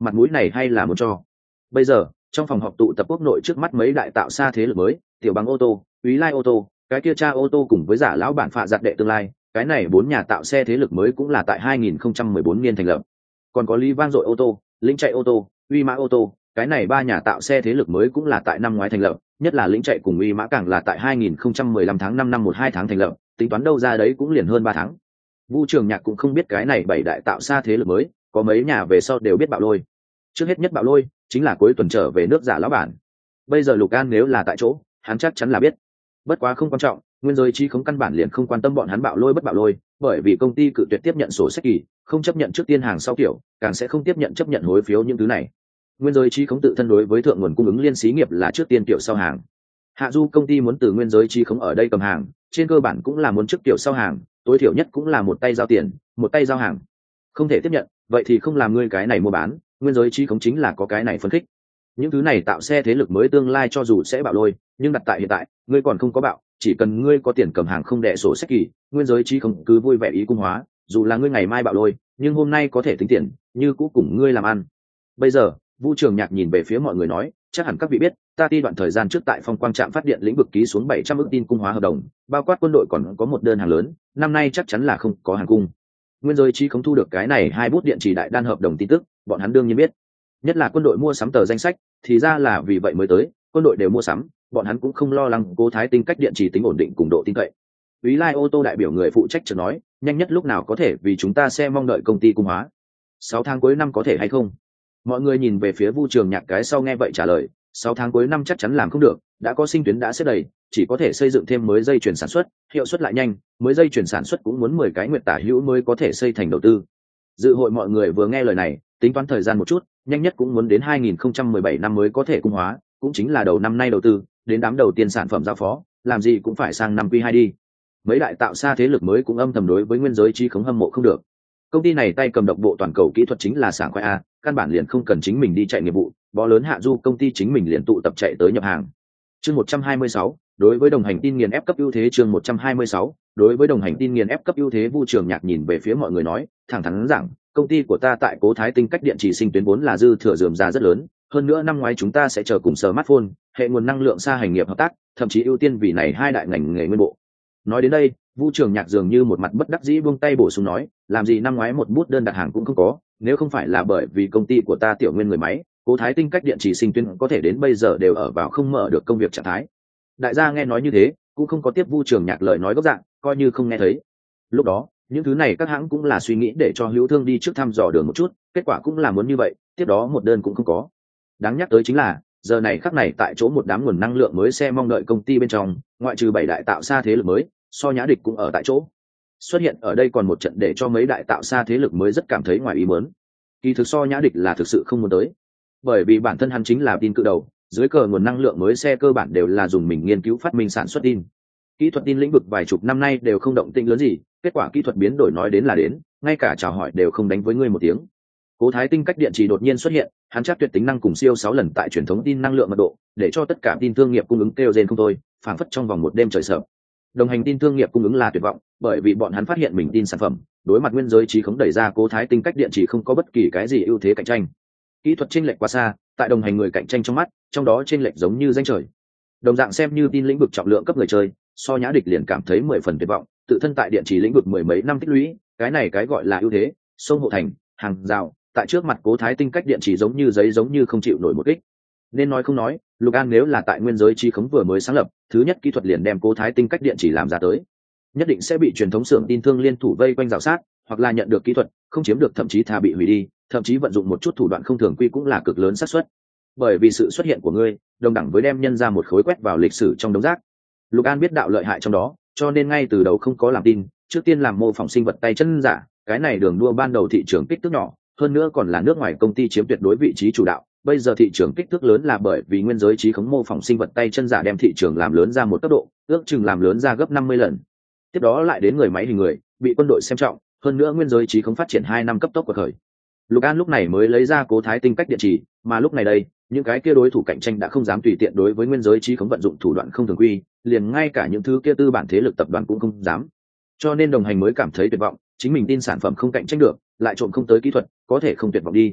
mặt mũi này hay là muốn cho. Bây giờ trong phòng họp tụ tập quốc nội trước mắt mấy đại tạo xa thế lực mới, Tiểu Bằng ô tô, Úy Lai ô tô, cái kia cha ô tô cùng với giả lão bản phạ giặt đệ tương lai, cái này bốn nhà tạo xe thế lực mới cũng là tại hai nghìn không trăm mười bốn niên thành lập. Còn có Lý Vang Dội ô tô, Lĩnh Chạy ô tô, Uy Mã ô tô, cái này ba nhà tạo xe thế lực mới cũng là tại năm ngoái thành lập, nhất là Lĩnh Chạy cùng Uy Mã càng là tại hai nghìn không trăm mười lăm tháng năm năm một hai tháng thành lập, tính toán đâu ra đấy cũng liền hơn ba tháng. Vu Trường Nhạc cũng không biết cái này bảy đại tạo xa thế lực mới, có mấy nhà về sau đều biết Bạo Lôi. Trước hết nhất Bạo Lôi chính là cuối tuần trở về nước giả lão bản. Bây giờ Lục An nếu là tại chỗ, hắn chắc chắn là biết. Bất quá không quan trọng, nguyên giới chi không căn bản liền không quan tâm bọn hắn Bạo Lôi bất Bạo Lôi, bởi vì công ty cự tuyệt tiếp nhận sổ sách kỳ, không chấp nhận trước tiên hàng sau kiểu, càng sẽ không tiếp nhận chấp nhận hối phiếu những thứ này. Nguyên giới chi không tự thân đối với thượng nguồn cung ứng liên xí nghiệp là trước tiên kiểu sau hàng. Hạ Du công ty muốn từ nguyên giới chi không ở đây cầm hàng, trên cơ bản cũng là muốn trước kiểu sau hàng, tối thiểu nhất cũng là một tay giao tiền, một tay giao hàng. Không thể tiếp nhận, vậy thì không làm ngươi cái này mua bán, nguyên giới chi không chính là có cái này phân khích. Những thứ này tạo xe thế lực mới tương lai cho dù sẽ Bạo Lôi, nhưng đặt tại hiện tại, ngươi còn không có bạo, chỉ cần ngươi có tiền cầm hàng không đẻ sổ sách kỳ, nguyên giới chi không cứ vui vẻ ý cung hóa, dù là ngươi ngày mai Bạo Lôi, nhưng hôm nay có thể tính tiền, như cũ cùng ngươi làm ăn. Bây giờ, Vu Trường Nhạc nhìn về phía mọi người nói, chắc hẳn các vị biết, ta ti đoạn thời gian trước tại Phong Quang trạm phát điện lĩnh vực ký xuống bảy trăm ức tin cung hóa hợp đồng, bao quát quân đội còn có một đơn hàng lớn, năm nay chắc chắn là không có hàng cung. Nguyên giới chi không thu được cái này hai bút điện chỉ đại đan hợp đồng tin tức, bọn hắn đương nhiên biết. Nhất là quân đội mua sắm tờ danh sách, thì ra là vì vậy mới tới, quân đội đều mua sắm, bọn hắn cũng không lo lắng Cố Thái Tinh cách điện chỉ tính ổn định cùng độ tin cậy. Úy Lai ô tô đại biểu người phụ trách chợt nói, nhanh nhất lúc nào có thể vì chúng ta sẽ mong đợi công ty cung hóa. Sáu tháng cuối năm có thể hay không? Mọi người nhìn về phía Vu Trường Nhạc cái sau nghe vậy trả lời, sáu tháng cuối năm chắc chắn làm không được, đã có sinh tuyến đã xếp đầy, chỉ có thể xây dựng thêm mới dây chuyển sản xuất, hiệu suất lại nhanh, mới dây chuyển sản xuất cũng muốn mười cái nguyệt tả hữu mới có thể xây thành đầu tư. Dự hội mọi người vừa nghe lời này, tính toán thời gian một chút, nhanh nhất cũng muốn đến hai nghìn không trăm mười bảy năm mới có thể cung hóa, cũng chính là đầu năm nay đầu tư, đến đám đầu tiên sản phẩm giao phó, làm gì cũng phải sang năm Q hai đi. Mấy đại tạo xa thế lực mới cũng âm thầm đối với nguyên giới chi không hâm mộ không được. Công ty này tay cầm độc bộ toàn cầu kỹ thuật chính là sảng khoái a, căn bản liền không cần chính mình đi chạy nghiệp vụ, bó lớn Hạ Du công ty chính mình liền tụ tập chạy tới nhập hàng. Chương một trăm hai mươi sáu, đối với đồng hành tin nghiền ép cấp ưu thế chương một trăm hai mươi sáu, đối với đồng hành tin nghiền ép cấp ưu thế Vu Trường Nhạc nhìn về phía mọi người nói, thẳng thắn rằng, công ty của ta tại Cố Thái Tinh cách điện chỉ sinh tuyến vốn là dư thừa rườm rà rất lớn, hơn nữa năm ngoái chúng ta sẽ chờ cùng smartphone, hệ nguồn năng lượng xa hành nghiệp hợp tác, thậm chí ưu tiên vì này hai đại ngành nghề nguyên bộ. Nói đến đây, Vu Trường Nhạc dường như một mặt bất đắc dĩ buông tay bổ sung nói, làm gì năm ngoái một bút đơn đặt hàng cũng không có, nếu không phải là bởi vì công ty của ta tiểu nguyên người máy, Cố Thái Tinh cách điện chỉ sinh tuyến có thể đến bây giờ đều ở vào không mở được công việc trạng thái. Đại gia nghe nói như thế, cũng không có tiếp Vu Trường Nhạc lời nói gốc dạng, coi như không nghe thấy. Lúc đó, những thứ này các hãng cũng là suy nghĩ để cho Hữu Thương đi trước thăm dò đường một chút, kết quả cũng là muốn như vậy, tiếp đó một đơn cũng không có. Đáng nhắc tới chính là, giờ này khắc này tại chỗ một đám nguồn năng lượng mới xe mong đợi công ty bên trong, ngoại trừ bảy đại tạo xa thế lực mới, So Nhã Địch cũng ở tại chỗ. Xuất hiện ở đây còn một trận để cho mấy đại tạo xa thế lực mới rất cảm thấy ngoài ý muốn. Kỳ thực So Nhã Địch là thực sự không muốn tới, bởi vì bản thân hắn chính là tin cự đầu, dưới cờ nguồn năng lượng mới xe cơ bản đều là dùng mình nghiên cứu phát minh sản xuất tin. Kỹ thuật tin lĩnh vực vài chục năm nay đều không động tĩnh lớn gì, kết quả kỹ thuật biến đổi nói đến là đến, ngay cả chào hỏi đều không đánh với ngươi một tiếng. Cố Thái Tinh cách điện chỉ đột nhiên xuất hiện, hắn chắc tuyệt tính năng cùng siêu sáu lần tại truyền thống tin năng lượng mật độ, để cho tất cả tin thương nghiệp cung ứng kêu rên không thôi, phảng phất trong vòng một đêm trời sợ. Đồng hành tin thương nghiệp cung ứng là tuyệt vọng, bởi vì bọn hắn phát hiện mình tin sản phẩm, đối mặt nguyên giới trí khống đẩy ra Cố Thái Tinh cách điện chỉ không có bất kỳ cái gì ưu thế cạnh tranh. Kỹ thuật chênh lệch quá xa, tại đồng hành người cạnh tranh trong mắt, trong đó chênh lệch giống như danh trời. Đồng dạng xem như tin lĩnh vực trọng lượng cấp người chơi, So Nhã Địch liền cảm thấy mười phần tuyệt vọng, tự thân tại điện chỉ lĩnh vực mười mấy năm tích lũy, cái này cái gọi là ưu thế, sông hộ thành, hàng rào, tại trước mặt Cố Thái Tinh cách điện chỉ giống như giấy giống như không chịu nổi một kích. Nên nói không nói, Lục An nếu là tại nguyên giới chi khống vừa mới sáng lập, thứ nhất kỹ thuật liền đem Cố Thái Tinh cách điện chỉ làm ra tới, nhất định sẽ bị truyền thống xưởng tin thương liên thủ vây quanh rào sát, hoặc là nhận được kỹ thuật, không chiếm được thậm chí thà bị hủy đi, thậm chí vận dụng một chút thủ đoạn không thường quy cũng là cực lớn xác suất. Bởi vì sự xuất hiện của ngươi, đồng đẳng với đem nhân ra một khối quét vào lịch sử trong đống rác. Lục An biết đạo lợi hại trong đó, cho nên ngay từ đầu không có làm tin, trước tiên làm mô phỏng sinh vật tay chân giả, cái này đường đua ban đầu thị trường kích thước nhỏ, hơn nữa còn là nước ngoài công ty chiếm tuyệt đối vị trí chủ đạo. Bây giờ thị trường kích thước lớn là bởi vì nguyên giới trí khống mô phỏng sinh vật tay chân giả đem thị trường làm lớn ra một tốc độ, ước chừng làm lớn ra gấp năm mươi lần. Tiếp đó lại đến người máy hình người, bị quân đội xem trọng, hơn nữa nguyên giới trí khống phát triển hai năm cấp tốc của khởi. Lục An lúc này mới lấy ra Cố Thái Tinh cách điện chỉ, mà lúc này đây, những cái kia đối thủ cạnh tranh đã không dám tùy tiện đối với nguyên giới trí khống vận dụng thủ đoạn không thường quy, liền ngay cả những thứ kia tư bản thế lực tập đoàn cũng không dám. Cho nên đồng hành mới cảm thấy tuyệt vọng, chính mình tin sản phẩm không cạnh tranh được, lại trộm không tới kỹ thuật, có thể không tuyệt vọng đi.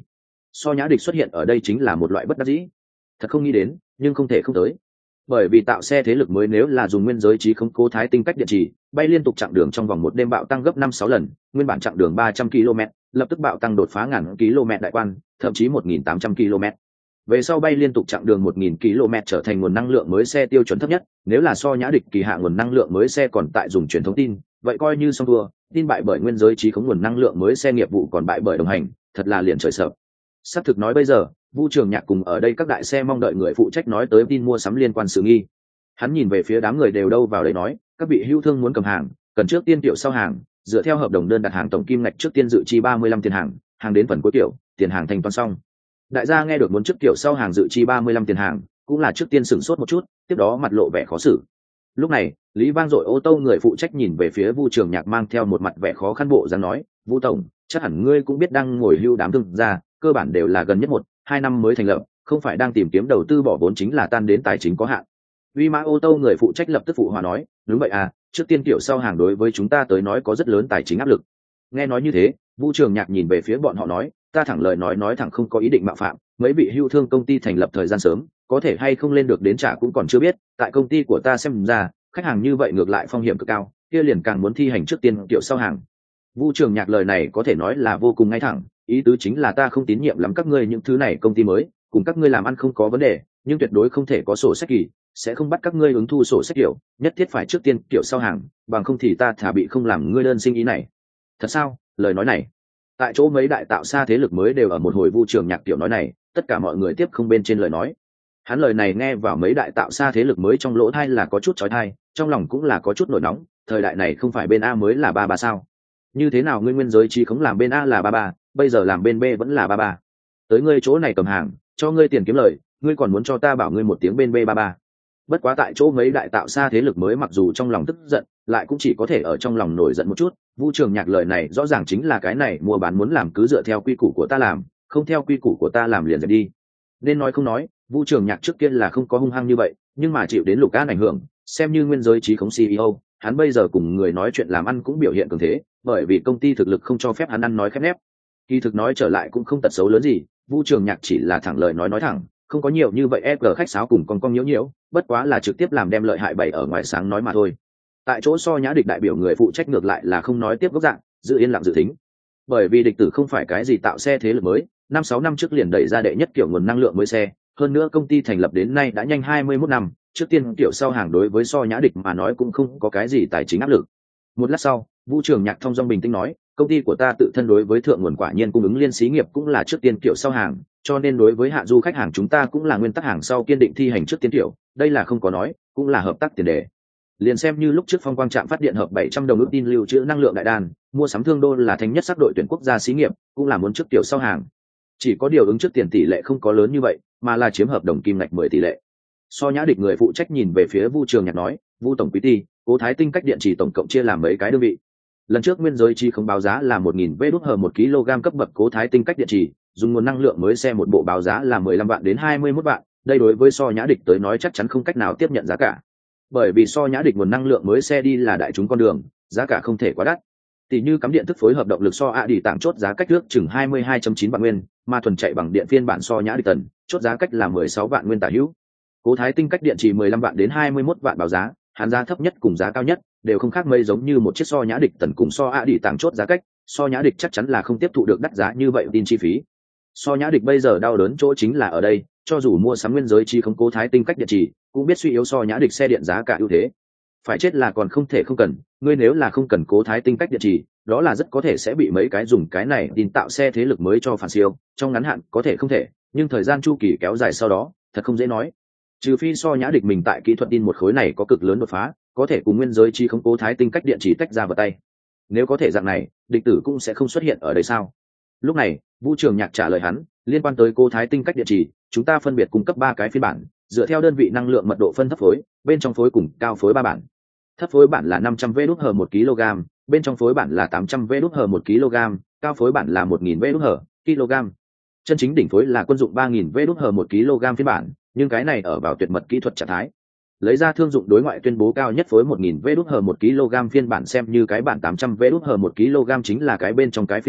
So nhã địch xuất hiện ở đây chính là một loại bất đắc dĩ. Thật không nghĩ đến, nhưng không thể không tới. Bởi vì tạo xe thế lực mới nếu là dùng nguyên giới trí khống cố thái tinh cách điện trì, bay liên tục chặng đường trong vòng một đêm bạo tăng gấp năm sáu lần, nguyên bản chặng đường ba trăm ki lô mét, lập tức bạo tăng đột phá ngàn km đại quan, thậm chí một nghìn tám trăm ki lô mét. Về sau bay liên tục chặng đường một nghìn ki lô mét trở thành nguồn năng lượng mới xe tiêu chuẩn thấp nhất, nếu là so nhã địch kỳ hạ nguồn năng lượng mới xe còn tại dùng truyền thống tin, vậy coi như xong thua, tin bại bởi nguyên giới trí khống nguồn năng lượng mới xe nghiệp vụ còn bại bởi đồng hành, thật là liền trời sợ. Sắp thực nói bây giờ, Vu Trường Nhạc cùng ở đây các đại xe mong đợi người phụ trách nói tới tin mua sắm liên quan sự nghi. Hắn nhìn về phía đám người đều đâu vào đấy nói, các vị hữu thương muốn cầm hàng, cần trước tiên tiểu sau hàng, dựa theo hợp đồng đơn đặt hàng tổng kim ngạch trước tiên dự chi ba mươi lăm tiền hàng, hàng đến phần cuối tiểu, tiền hàng thành toán xong. Đại gia nghe được muốn trước tiểu sau hàng dự chi ba mươi lăm tiền hàng, cũng là trước tiên sửng sốt một chút, tiếp đó mặt lộ vẻ khó xử. Lúc này, Lý Vang Dội ô tô người phụ trách nhìn về phía Vu Trường Nhạc mang theo một mặt vẻ khó khăn bộ dáng nói, Vu tổng, chắc hẳn ngươi cũng biết đang ngồi hưu đám thương gia, cơ bản đều là gần nhất một, hai năm mới thành lập, không phải đang tìm kiếm đầu tư bỏ vốn chính là tan đến tài chính có hạn. Uy Mã ô tô người phụ trách lập tức phụ hòa nói, đúng vậy à, trước tiên tiểu sau hàng đối với chúng ta tới nói có rất lớn tài chính áp lực. Nghe nói như thế, Vu Trường Nhạc nhìn về phía bọn họ nói, ta thẳng lời nói nói thẳng không có ý định mạo phạm, mấy vị hưu thương công ty thành lập thời gian sớm, có thể hay không lên được đến trả cũng còn chưa biết, tại công ty của ta xem ra, khách hàng như vậy ngược lại phong hiểm cực cao, kia liền càng muốn thi hành trước tiên tiểu sau hàng. Vu Trường Nhạc lời này có thể nói là vô cùng ngay thẳng, ý tứ chính là ta không tín nhiệm lắm các ngươi những thứ này công ty mới, cùng các ngươi làm ăn không có vấn đề, nhưng tuyệt đối không thể có sổ sách kỳ, sẽ không bắt các ngươi ứng thu sổ sách kiểu, nhất thiết phải trước tiên kiểu sau hàng, bằng không thì ta thả bị không làm ngươi đơn sinh ý này. Thật sao? Lời nói này, tại chỗ mấy đại tạo xa thế lực mới đều ở một hồi Vu Trường Nhạc tiểu nói này, tất cả mọi người tiếp không bên trên lời nói. Hắn lời này nghe vào mấy đại tạo xa thế lực mới trong lỗ thai là có chút chói tai, trong lòng cũng là có chút nổi nóng, thời đại này không phải bên A mới là ba ba sao? Như thế nào ngươi nguyên giới trí khống làm bên A là ba ba, bây giờ làm bên B vẫn là ba ba? Tới ngươi chỗ này cầm hàng, cho ngươi tiền kiếm lời, ngươi còn muốn cho ta bảo ngươi một tiếng bên B ba ba? Bất quá tại chỗ mấy đại tạo xa thế lực mới mặc dù trong lòng tức giận, lại cũng chỉ có thể ở trong lòng nổi giận một chút. Vu Trường Nhạc lời này rõ ràng chính là cái này mua bán muốn làm cứ dựa theo quy củ của ta làm, không theo quy củ của ta làm liền dẹp đi. Nên nói không nói, Vu Trường Nhạc trước kia là không có hung hăng như vậy, nhưng mà chịu đến Lục An ảnh hưởng, xem như nguyên giới trí khống xê e ô, hắn bây giờ cùng người nói chuyện làm ăn cũng biểu hiện cường thế, bởi vì công ty thực lực không cho phép hắn ăn nói khép nép. Kỳ thực nói trở lại cũng không tật xấu lớn gì, Vu Trường Nhạc chỉ là thẳng lời nói nói thẳng, không có nhiều như vậy ép gờ khách sáo cùng con con nhiễu nhiễu, bất quá là trực tiếp làm đem lợi hại bày ở ngoài sáng nói mà thôi. Tại chỗ so nhã địch đại biểu người phụ trách ngược lại là không nói tiếp gốc dạng, giữ yên lặng dự tính. Bởi vì địch tử không phải cái gì tạo xe thế lực mới, năm sáu năm trước liền đẩy ra đệ nhất kiểu nguồn năng lượng mới xe, hơn nữa công ty thành lập đến nay đã nhanh hai mươi mốt năm, trước tiên kiểu sau hàng đối với so nhã địch mà nói cũng không có cái gì tài chính áp lực. Một lát sau, Vu Trường Nhạc thông dong bình tĩnh nói, công ty của ta tự thân đối với thượng nguồn quả nhiên cung ứng liên xí nghiệp cũng là trước tiên kiểu sau hàng, cho nên đối với hạ du khách hàng chúng ta cũng là nguyên tắc hàng sau kiên định thi hành trước tiên kiểu, đây là không có nói, cũng là hợp tác tiền đề. Liền xem như lúc trước Phong Quang trạm phát điện hợp bảy trăm đồng ước tin lưu trữ năng lượng đại đàn, mua sắm thương đô là thành nhất sắc đội tuyển quốc gia xí nghiệp, cũng là muốn trước kiểu sau hàng. Chỉ có điều ứng trước tiền tỷ lệ không có lớn như vậy, mà là chiếm hợp đồng kim ngạch mười tỷ lệ. So nhã địch người phụ trách nhìn về phía Vu Trường Nhạc nói, Vu tổng quý ty, Cố Thái Tinh cách điện chỉ tổng cộng chia làm mấy cái đơn vị. Lần trước nguyên giới chi không báo giá là một nghìn vê đốt hờ một kg cấp bậc Cố Thái Tinh cách điện chỉ, dùng nguồn năng lượng mới xe một bộ báo giá là mười lăm vạn đến hai mươi mốt vạn, đây đối với so nhã địch tới nói chắc chắn không cách nào tiếp nhận giá cả. Bởi vì so nhã địch nguồn năng lượng mới xe đi là đại chúng con đường, giá cả không thể quá đắt. Tỷ như cắm điện thức phối hợp động lực so a đi tạm chốt giá cách trước chừng hai mươi hai phẩy chín vạn nguyên, mà thuần chạy bằng điện phiên bản so nhã địch tần, chốt giá cách là mười sáu vạn nguyên tả hữu. Cố Thái Tinh cách điện chỉ mười lăm vạn đến hai mươi mốt vạn báo giá, hắn giá thấp nhất cùng giá cao nhất đều không khác mấy, giống như một chiếc so nhã địch tần cùng so a đi tạm chốt giá cách, so nhã địch chắc chắn là không tiếp thụ được đắt giá như vậy tin chi phí. So nhã địch bây giờ đau đớn chỗ chính là ở đây, cho dù mua sắm nguyên giới chi không Cố Thái Tinh cách điện chỉ, cũng biết suy yếu so nhã địch xe điện giá cả ưu thế. Phải chết là còn không thể không cần, ngươi nếu là không cần Cố Thái Tinh cách điện chỉ, đó là rất có thể sẽ bị mấy cái dùng cái này tin tạo xe thế lực mới cho phản siêu, trong ngắn hạn có thể không thể, nhưng thời gian chu kỳ kéo dài sau đó, thật không dễ nói. Trừ phi so nhã địch mình tại kỹ thuật tin một khối này có cực lớn đột phá, có thể cùng nguyên giới chi không Cố Thái Tinh cách điện chỉ tách ra vào tay. Nếu có thể dạng này, địch tử cũng sẽ không xuất hiện ở đây sao? Lúc này, Vu Trường Nhạc trả lời hắn, liên quan tới Cố Thái Tinh cách điện chỉ, chúng ta phân biệt cung cấp ba cái phiên bản, dựa theo đơn vị năng lượng mật độ phân thấp phối, bên trong phối cùng cao phối ba bản. Thấp phối bản là năm trăm vê đốt hờ một kg, bên trong phối bản là tám trăm vê đốt hờ một kg, cao phối bản là một nghìn vê đốt hờ kg. Chân chính đỉnh phối là quân dụng ba nghìn vê đốt hờ một kg phiên bản, nhưng cái này ở vào tuyệt mật kỹ thuật trạng thái. Lấy ra thương dụng đối ngoại tuyên bố cao nhất phối một nghìn vê đốt hờ một kg phiên bản xem như cái bản tám trăm vê đốt hờ một kg chính là cái bên trong cái phiên bản,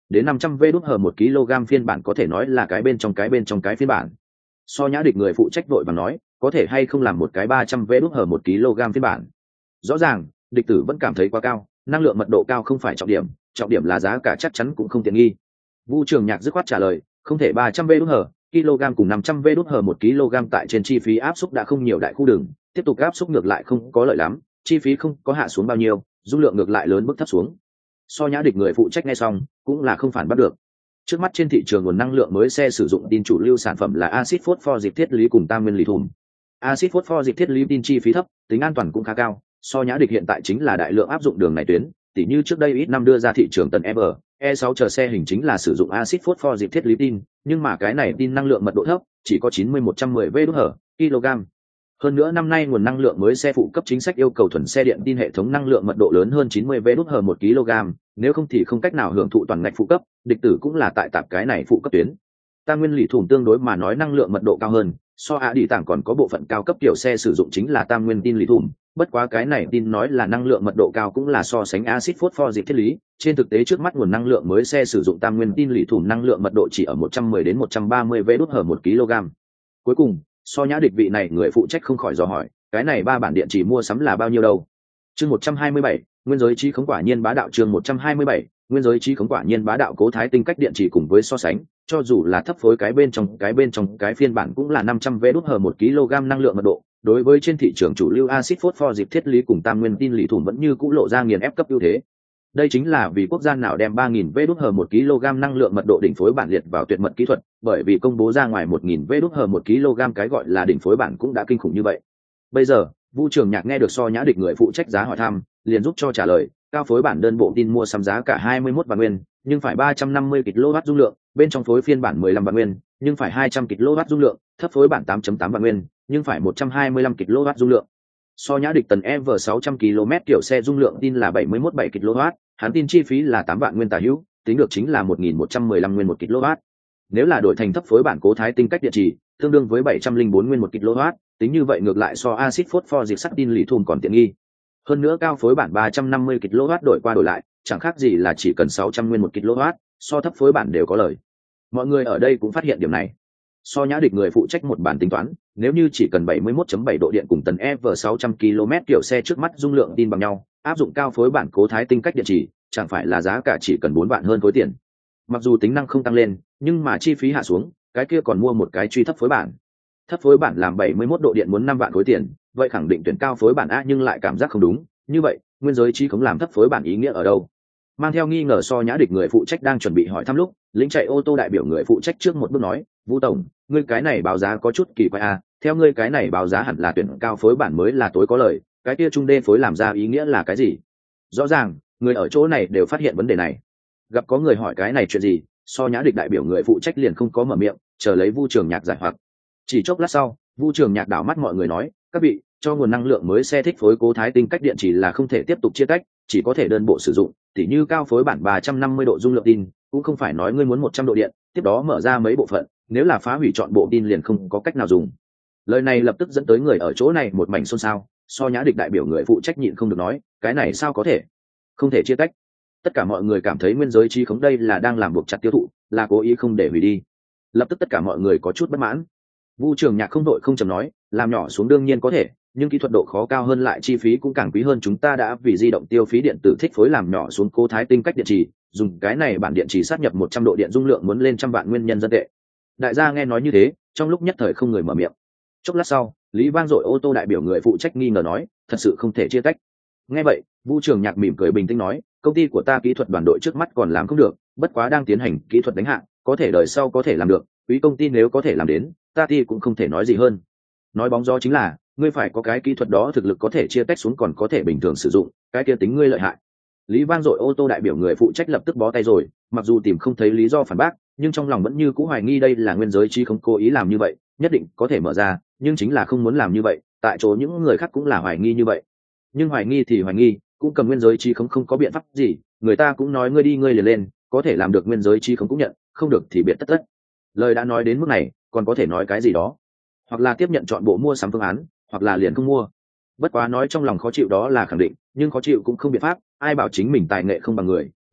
đến năm trăm vê đốt hờ một kg phiên bản có thể nói là cái bên trong cái bên trong cái phiên bản. So nhã địch người phụ trách vội và nói có thể hay không làm một cái ba trăm vê đốt hờ một kg phiên bản. Rõ ràng địch tử vẫn cảm thấy quá cao, năng lượng mật độ cao không phải trọng điểm, trọng điểm là giá cả chắc chắn cũng không tiện nghi. Vu Trường Nhạc dứt khoát trả lời, không thể ba trăm vê đốt hờ kg cùng năm trăm vê đốt hờ một kg tại trên chi phí áp suất đã không nhiều đại khu đường, tiếp tục áp suất ngược lại không có lợi lắm, chi phí không có hạ xuống bao nhiêu, dung lượng ngược lại lớn mức thấp xuống. So nhã địch người phụ trách nghe xong cũng là không phản bắt được. Trước mắt trên thị trường nguồn năng lượng mới xe sử dụng tin chủ lưu sản phẩm là axit phosphoric thiết lý cùng tam nguyên lý thùm. Axit phosphoric thiết lý tin chi phí thấp, tính an toàn cũng khá cao. So nhã địch hiện tại chính là đại lượng áp dụng đường này tuyến, tỉ như trước đây ít năm đưa ra thị trường tần e vê, e sáu chờ xe hình chính là sử dụng axit phosphoric thiết lý tin, nhưng mà cái này tin năng lượng mật độ thấp, chỉ có chín mươi một trăm mười vê đốt hờ kg. Hơn nữa năm nay nguồn năng lượng mới xe phụ cấp chính sách yêu cầu thuần xe điện tin hệ thống năng lượng mật độ lớn hơn chín mươi vê đốt hờ một kg, nếu không thì không cách nào hưởng thụ toàn ngạch phụ cấp, địch tử cũng là tại tạp cái này phụ cấp tuyến. Tam nguyên lý thủng tương đối mà nói năng lượng mật độ cao hơn, so á đi tảng còn có bộ phận cao cấp kiểu xe sử dụng chính là tam nguyên tin lý thủng, bất quá cái này tin nói là năng lượng mật độ cao cũng là so sánh axit phosphoric thiết lý, trên thực tế trước mắt nguồn năng lượng mới xe sử dụng tam nguyên tin lý thủng năng lượng mật độ chỉ ở một trăm mười đến một trăm ba mươi vê đốt hờ một kg. Cuối cùng so nhã địch vị này người phụ trách không khỏi dò hỏi, cái này ba bản điện chỉ mua sắm là bao nhiêu đâu? Chương một trăm hai mươi bảy, nguyên giới trí khống quả nhiên bá đạo. Chương một trăm hai mươi bảy, nguyên giới trí khống quả nhiên bá đạo. Cố Thái Tinh cách điện chỉ cùng với so sánh, cho dù là thấp phối cái bên trong cái bên trong cái phiên bản cũng là năm trăm vê đốt hờ một kg năng lượng mật độ, đối với trên thị trường chủ lưu axit phosphoric thiết lý cùng tam nguyên tin lý thủng vẫn như cũ lộ ra nghiền ép cấp ưu thế. Đây chính là vì quốc gia nào đem ba nghìn vê đốt hờ một kg năng lượng mật độ đỉnh phối bản liệt vào tuyệt mật kỹ thuật, bởi vì công bố ra ngoài một nghìn vê đốt hờ một kg cái gọi là đỉnh phối bản cũng đã kinh khủng như vậy. Bây giờ Vu Trường Nhạc nghe được so nhã địch người phụ trách giá hỏi thăm, liền giúp cho trả lời, cao phối bản đơn bộ tin mua sắm giá cả hai mươi mốt vạn nguyên, nhưng phải ba trăm năm mươi kW dung lượng, bên trong phối phiên bản mười lăm vạn nguyên, nhưng phải hai trăm kW dung lượng, thấp phối bản tám phẩy tám vạn nguyên, nhưng phải một trăm hai mươi lăm kW dung lượng. So nhã địch tần e vê sáu trăm ki lô mét kiểu xe dung lượng tin là bảy mươi mốt phẩy bảy kW, hắn tin chi phí là tám vạn nguyên tả hữu, tính được chính là một nghìn một trăm mười lăm nguyên một kW. Nếu là đổi thành thấp phối bản Cố Thái Tinh cách điện trì, tương đương với bảy trăm lẻ bốn nguyên một kW, tính như vậy ngược lại so axit phosphoric sắt tin lì thùn còn tiện nghi. Hơn nữa cao phối bản ba trăm năm mươi kW đổi qua đổi lại, chẳng khác gì là chỉ cần sáu trăm nguyên một kW, so thấp phối bản đều có lời. Mọi người ở đây cũng phát hiện điểm này. So nhã địch người phụ trách một bản tính toán, nếu như chỉ cần bảy mươi mốt phẩy bảy độ điện cùng tần e vê sáu trăm ki lô mét kiểu xe trước mắt dung lượng tin bằng nhau, áp dụng cao phối bản Cố Thái Tinh cách điện chỉ, chẳng phải là giá cả chỉ cần bốn vạn hơn khối tiền. Mặc dù tính năng không tăng lên, nhưng mà chi phí hạ xuống, cái kia còn mua một cái truy thấp phối bản. Thấp phối bản làm bảy mươi mốt độ điện muốn năm vạn khối tiền, vậy khẳng định tuyển cao phối bản a, nhưng lại cảm giác không đúng, như vậy, nguyên giới trí khống làm thấp phối bản ý nghĩa ở đâu? Mang theo nghi ngờ so nhã địch người phụ trách đang chuẩn bị hỏi thăm lúc, lính chạy ô tô đại biểu người phụ trách trước một bước nói, Vũ tổng, ngươi cái này báo giá có chút kỳ quái a, theo ngươi cái này báo giá hẳn là tuyển cao phối bản mới là tối có lời, cái kia trung đê phối làm ra ý nghĩa là cái gì? Rõ ràng người ở chỗ này đều phát hiện vấn đề này. Gặp có người hỏi cái này chuyện gì, so nhã địch đại biểu người phụ trách liền không có mở miệng, chờ lấy Vu Trường Nhạc giải hoặc. Chỉ chốc lát sau, Vu Trường Nhạc đảo mắt mọi người nói, các vị, cho nguồn năng lượng mới xe thích phối Cố Thái Tinh cách điện chỉ là không thể tiếp tục chia cách, chỉ có thể đơn bộ sử dụng, tỉ như cao phối bản ba trăm năm mươi độ dung lượng tin, cũng không phải nói ngươi muốn một trăm độ điện, tiếp đó mở ra mấy bộ phận, nếu là phá hủy chọn bộ tin liền không có cách nào dùng. Lời này lập tức dẫn tới người ở chỗ này một mảnh xôn xao, so nhã địch đại biểu người phụ trách nhịn không được nói, cái này sao có thể? Không thể chia cách. Tất cả mọi người cảm thấy nguyên giới trí khống đây là đang làm buộc chặt tiêu thụ, là cố ý không để hủy đi. Lập tức tất cả mọi người có chút bất mãn. Vu Trường Nhạc không đội không chậm nói, làm nhỏ xuống đương nhiên có thể, nhưng kỹ thuật độ khó cao hơn lại chi phí cũng càng quý hơn, chúng ta đã vì di động tiêu phí điện tử thích phối làm nhỏ xuống Cố Thái Tinh cách điện trì, dùng cái này bản điện trì sát nhập một trăm độ điện dung lượng muốn lên trăm vạn nguyên nhân dân tệ. Đại gia nghe nói như thế, trong lúc nhất thời không người mở miệng. Chốc lát sau, Lý Vang Dội ô tô đại biểu người phụ trách nghi ngờ nói, thật sự không thể chia tách. Nghe vậy, Vu Trường Nhạc mỉm cười bình tĩnh nói, công ty của ta kỹ thuật đoàn đội trước mắt còn làm không được, bất quá đang tiến hành kỹ thuật đánh hạng, có thể đời sau có thể làm được, quý công ty nếu có thể làm đến, ta thì cũng không thể nói gì hơn. Nói bóng gió chính là, ngươi phải có cái kỹ thuật đó thực lực có thể chia tách xuống còn có thể bình thường sử dụng, cái kia tính ngươi lợi hại. Lý Vang Dội ô tô đại biểu người phụ trách lập tức bó tay rồi, mặc dù tìm không thấy lý do phản bác, nhưng trong lòng vẫn như cũ hoài nghi đây là nguyên giới trí không cố ý làm như vậy, nhất định có thể mở ra, nhưng chính là không muốn làm như vậy, tại chỗ những người khác cũng là hoài nghi như vậy. Nhưng hoài nghi thì hoài nghi, cũng cầm nguyên giới trí không không có biện pháp gì, người ta cũng nói ngươi đi ngươi liền lên, có thể làm được nguyên giới trí không cũng nhận, không được thì biệt tất tất. Lời đã nói đến mức này, còn có thể nói cái gì đó? Hoặc là tiếp nhận chọn bộ mua sắm phương án, hoặc là liền không mua. Bất quá nói trong lòng khó chịu đó là khẳng định, nhưng khó chịu cũng không biện pháp, ai bảo chính mình tài nghệ không bằng người,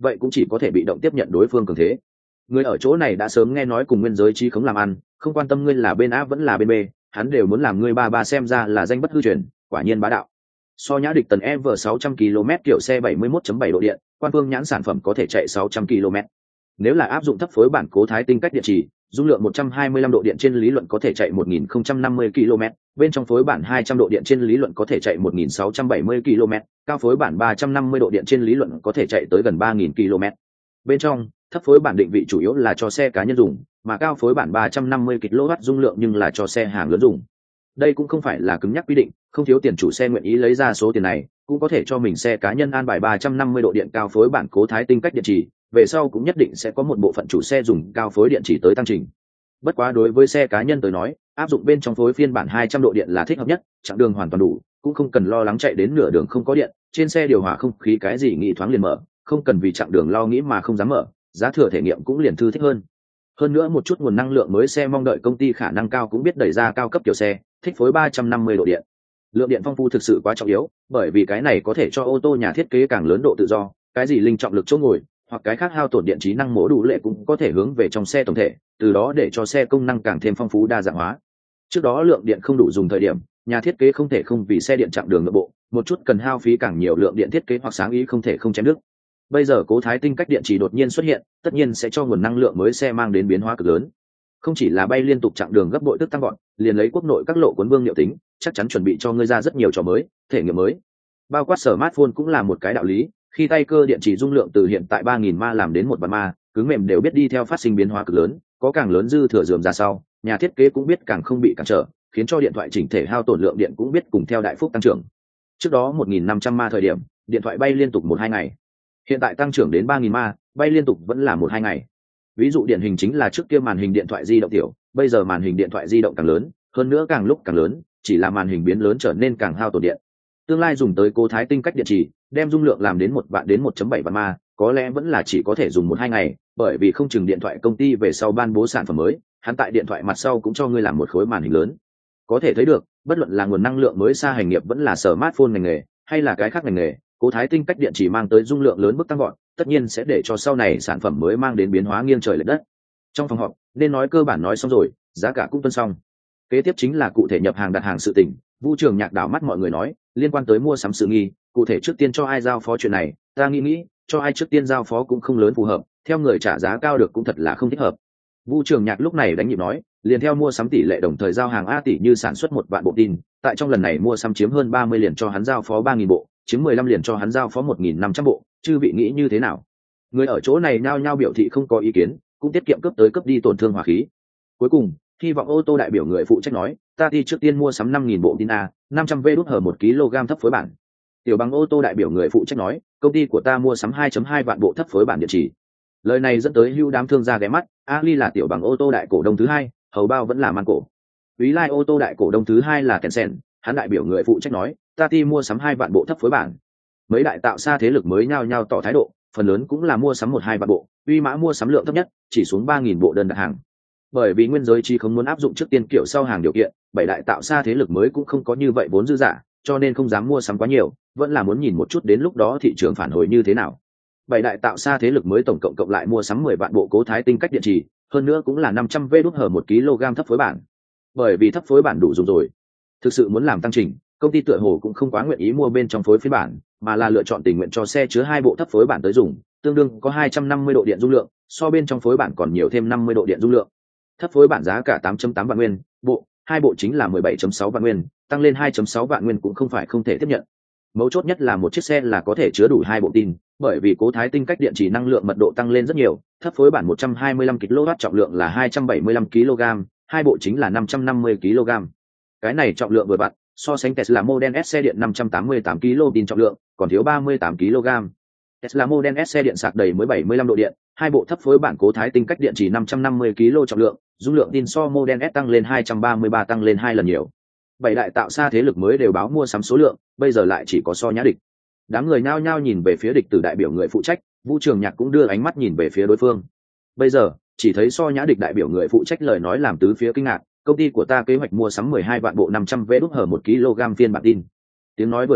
vậy cũng chỉ có thể bị động tiếp nhận đối phương cường thế. Người ở chỗ này đã sớm nghe nói cùng nguyên giới chi khống làm ăn, không quan tâm ngươi là bên A vẫn là bên B, hắn đều muốn làm ngươi ba ba, xem ra là danh bất hư truyền, quả nhiên bá đạo. So nhã địch tần e vê sáu trăm ki lô mét kiểu xe bảy mươi mốt chấm bảy độ điện, quan phương nhãn sản phẩm có thể chạy sáu trăm ki lô mét. Nếu là áp dụng thấp phối bản cố thái tinh cách điện trì, dung lượng một trăm hai mươi lăm độ điện trên lý luận có thể chạy một nghìn không trăm năm mươi ki lô mét, bên trong phối bản hai trăm độ điện trên lý luận có thể chạy một nghìn sáu trăm bảy mươi ki lô mét, cao phối bản ba trăm năm mươi độ điện trên lý luận có thể chạy tới gần ba nghìn ki lô mét. Bên trong, thấp phối bản định vị chủ yếu là cho xe cá nhân dùng, mà cao phối bản ba trăm năm mươi ki lô oát dung lượng nhưng là cho xe hàng lớn dùng. Đây cũng không phải là cứng nhắc quy định, không thiếu tiền chủ xe nguyện ý lấy ra số tiền này, cũng có thể cho mình xe cá nhân an bài ba trăm năm mươi độ điện cao phối bản cố thái tinh cách điện trì, về sau cũng nhất định sẽ có một bộ phận chủ xe dùng cao phối điện trì tới tăng trình. Bất quá đối với xe cá nhân tới nói, áp dụng bên trong phối phiên bản hai trăm độ điện là thích hợp nhất, chặng đường hoàn toàn đủ, cũng không cần lo lắng chạy đến nửa đường không có điện, trên xe điều hòa không khí cái gì nghĩ thoáng liền mở, không cần vì chặng đường lo nghĩ mà không dám mở, giá thừa thể nghiệm cũng liền thư thích hơn. Hơn nữa một chút nguồn năng lượng mới xe mong đợi công ty khả năng cao cũng biết đẩy ra cao cấp kiểu xe, thích phối ba trăm năm mươi độ điện. Lượng điện phong phú thực sự quá trọng yếu, bởi vì cái này có thể cho ô tô nhà thiết kế càng lớn độ tự do, cái gì linh trọng lực chỗ ngồi, hoặc cái khác hao tổn điện trí năng mổ đủ lệ cũng có thể hướng về trong xe tổng thể, từ đó để cho xe công năng càng thêm phong phú đa dạng hóa. Trước đó lượng điện không đủ dùng thời điểm, nhà thiết kế không thể không vì xe điện chặng đường nội bộ, một chút cần hao phí càng nhiều lượng điện thiết kế hoặc sáng ý không thể không chém đứt. Bây giờ cố thái tinh cách điện trì đột nhiên xuất hiện, tất nhiên sẽ cho nguồn năng lượng mới xe mang đến biến hóa cực lớn. Không chỉ là bay liên tục chặng đường gấp bội tức tăng gọn, liền lấy quốc nội các lộ cuốn vương liệu tính, chắc chắn chuẩn bị cho ngươi ra rất nhiều trò mới, thể nghiệm mới. Bao quát smartphone cũng là một cái đạo lý, khi tay cơ điện trì dung lượng từ hiện tại ba nghìn ma làm đến một vạn ma, cứng mềm đều biết đi theo phát sinh biến hóa cực lớn, có càng lớn dư thừa rườm ra sau, nhà thiết kế cũng biết càng không bị cản trở, khiến cho điện thoại chỉnh thể hao tổn lượng điện cũng biết cùng theo đại phúc tăng trưởng. Trước đó một nghìn năm trăm ma thời điểm, điện thoại bay liên tục một hai ngày. Hiện tại tăng trưởng đến ba nghìn ma, bay liên tục vẫn là một hai ngày. Ví dụ điển hình chính là trước kia màn hình điện thoại di động tiểu, bây giờ màn hình điện thoại di động càng lớn, hơn nữa càng lúc càng lớn, chỉ là màn hình biến lớn trở nên càng hao tổn điện. Tương lai dùng tới cố thái tinh cách điện trì, đem dung lượng làm đến một vạn đến một chấm bảy vạn ma, có lẽ vẫn là chỉ có thể dùng một hai ngày, bởi vì không chừng điện thoại công ty về sau ban bố sản phẩm mới, hắn tại điện thoại mặt sau cũng cho ngươi làm một khối màn hình lớn. Có thể thấy được, bất luận là nguồn năng lượng mới xa hành nghiệp vẫn là smartphone ngành nghề, hay là cái khác ngành nghề, cố thái tinh cách điện trì mang tới dung lượng lớn mức tăng gọn, tất nhiên sẽ để cho sau này sản phẩm mới mang đến biến hóa nghiêng trời lệch đất. Trong phòng họp, nên nói cơ bản nói xong rồi, giá cả cũng tuân xong. Kế tiếp chính là cụ thể nhập hàng đặt hàng sự tình. Vu Trường Nhạc đảo mắt mọi người nói, liên quan tới mua sắm sự nghi, cụ thể trước tiên cho ai giao phó chuyện này, ta nghĩ nghĩ, cho ai trước tiên giao phó cũng không lớn phù hợp, theo người trả giá cao được cũng thật là không thích hợp. Vu Trường Nhạc lúc này đánh nhịp nói, liền theo mua sắm tỷ lệ đồng thời giao hàng A tỷ như sản xuất một vạn bộ tin, tại trong lần này mua sắm chiếm hơn ba mươi liền cho hắn giao phó ba nghìn bộ, chiếm mười lăm liền cho hắn giao phó một nghìn năm trăm bộ, chư vị nghĩ như thế nào? Người ở chỗ này nhao nhao biểu thị không có ý kiến, cũng tiết kiệm cướp tới cướp đi tổn thương hòa khí. Cuối cùng, hy vọng ô tô đại biểu người phụ trách nói, ta đi trước tiên mua sắm năm nghìn bộ tin A, năm trăm vê đút hờ một kg thấp phối bản. Tiểu Bằng ô tô đại biểu người phụ trách nói, công ty của ta mua sắm hai chấm hai vạn bộ thấp phối bản điện chỉ. Lời này dẫn tới hưu đám thương gia ghé mắt, Ali là Tiểu Bằng ô tô đại cổ đông thứ hai, hầu bao vẫn là man cổ. Úy Lai ô tô đại cổ đông thứ hai là Tencent, hắn đại biểu người phụ trách nói, ta ti mua sắm hai vạn bộ thấp phối bản. Mấy đại tạo xa thế lực mới nhao nhao tỏ thái độ, phần lớn cũng là mua sắm một hai vạn bộ, Uy Mã mua sắm lượng thấp nhất, chỉ xuống ba nghìn bộ đơn đặt hàng. Bởi vì nguyên giới chi không muốn áp dụng trước tiên kiểu sau hàng điều kiện, bảy đại tạo xa thế lực mới cũng không có như vậy vốn dư giả, cho nên không dám mua sắm quá nhiều, vẫn là muốn nhìn một chút đến lúc đó thị trường phản hồi như thế nào. Bảy đại tạo xa thế lực mới tổng cộng cộng lại mua sắm mười vạn bộ cố thái tinh cách điện trì, hơn nữa cũng là năm trăm vê đút hờ một kg thấp phối bản. Bởi vì thấp phối bản đủ dùng rồi. Thực sự muốn làm tăng trình, công ty tựa hồ cũng không quá nguyện ý mua bên trong phối phiên bản, mà là lựa chọn tình nguyện cho xe chứa hai bộ thấp phối bản tới dùng, tương đương có hai trăm năm mươi độ điện dung lượng, so bên trong phối bản còn nhiều thêm năm mươi độ điện dung lượng. Thấp phối bản giá cả tám chấm tám vạn nguyên, bộ, hai bộ chính là mười bảy chấm sáu vạn nguyên, tăng lên hai chấm sáu vạn nguyên cũng không phải không thể tiếp nhận. Mấu chốt nhất là một chiếc xe là có thể chứa đủ hai bộ tin, bởi vì cố thái tinh cách điện chỉ năng lượng mật độ tăng lên rất nhiều, thấp phối bản một trăm hai mươi lăm ki lô oát trọng lượng là hai trăm bảy mươi lăm ki lô gam, hai bộ chính là năm trăm năm mươi ki lô gam. Cái này trọng lượng vừa vặn, so sánh Tesla Model S xe điện năm trăm tám mươi tám ki lô tin trọng lượng, còn thiếu ba mươi tám ki lô gam. Tesla Model S xe điện sạc đầy mới bảy mươi lăm độ điện, hai bộ thấp phối bản cố thái tinh cách điện chỉ năm trăm năm mươi ki lô trọng lượng, dung lượng tin so Model S tăng lên hai trăm ba mươi ba tăng lên hai lần nhiều. Bảy đại tạo xa thế lực mới đều báo mua sắm số lượng, bây giờ lại chỉ có so nhã địch. Đám người nhao nhao nhìn về phía địch từ đại biểu người phụ trách, Vu Trường Nhạc cũng đưa ánh mắt nhìn về phía đối phương. Bây giờ, chỉ thấy so nhã địch đại biểu người phụ trách lời nói làm tứ phía kinh ngạc, công ty của ta kế hoạch mua sắm mười hai vạn bộ năm trăm vê đút hờ một kg phiên bản tin. Tiếng nói vừa ra,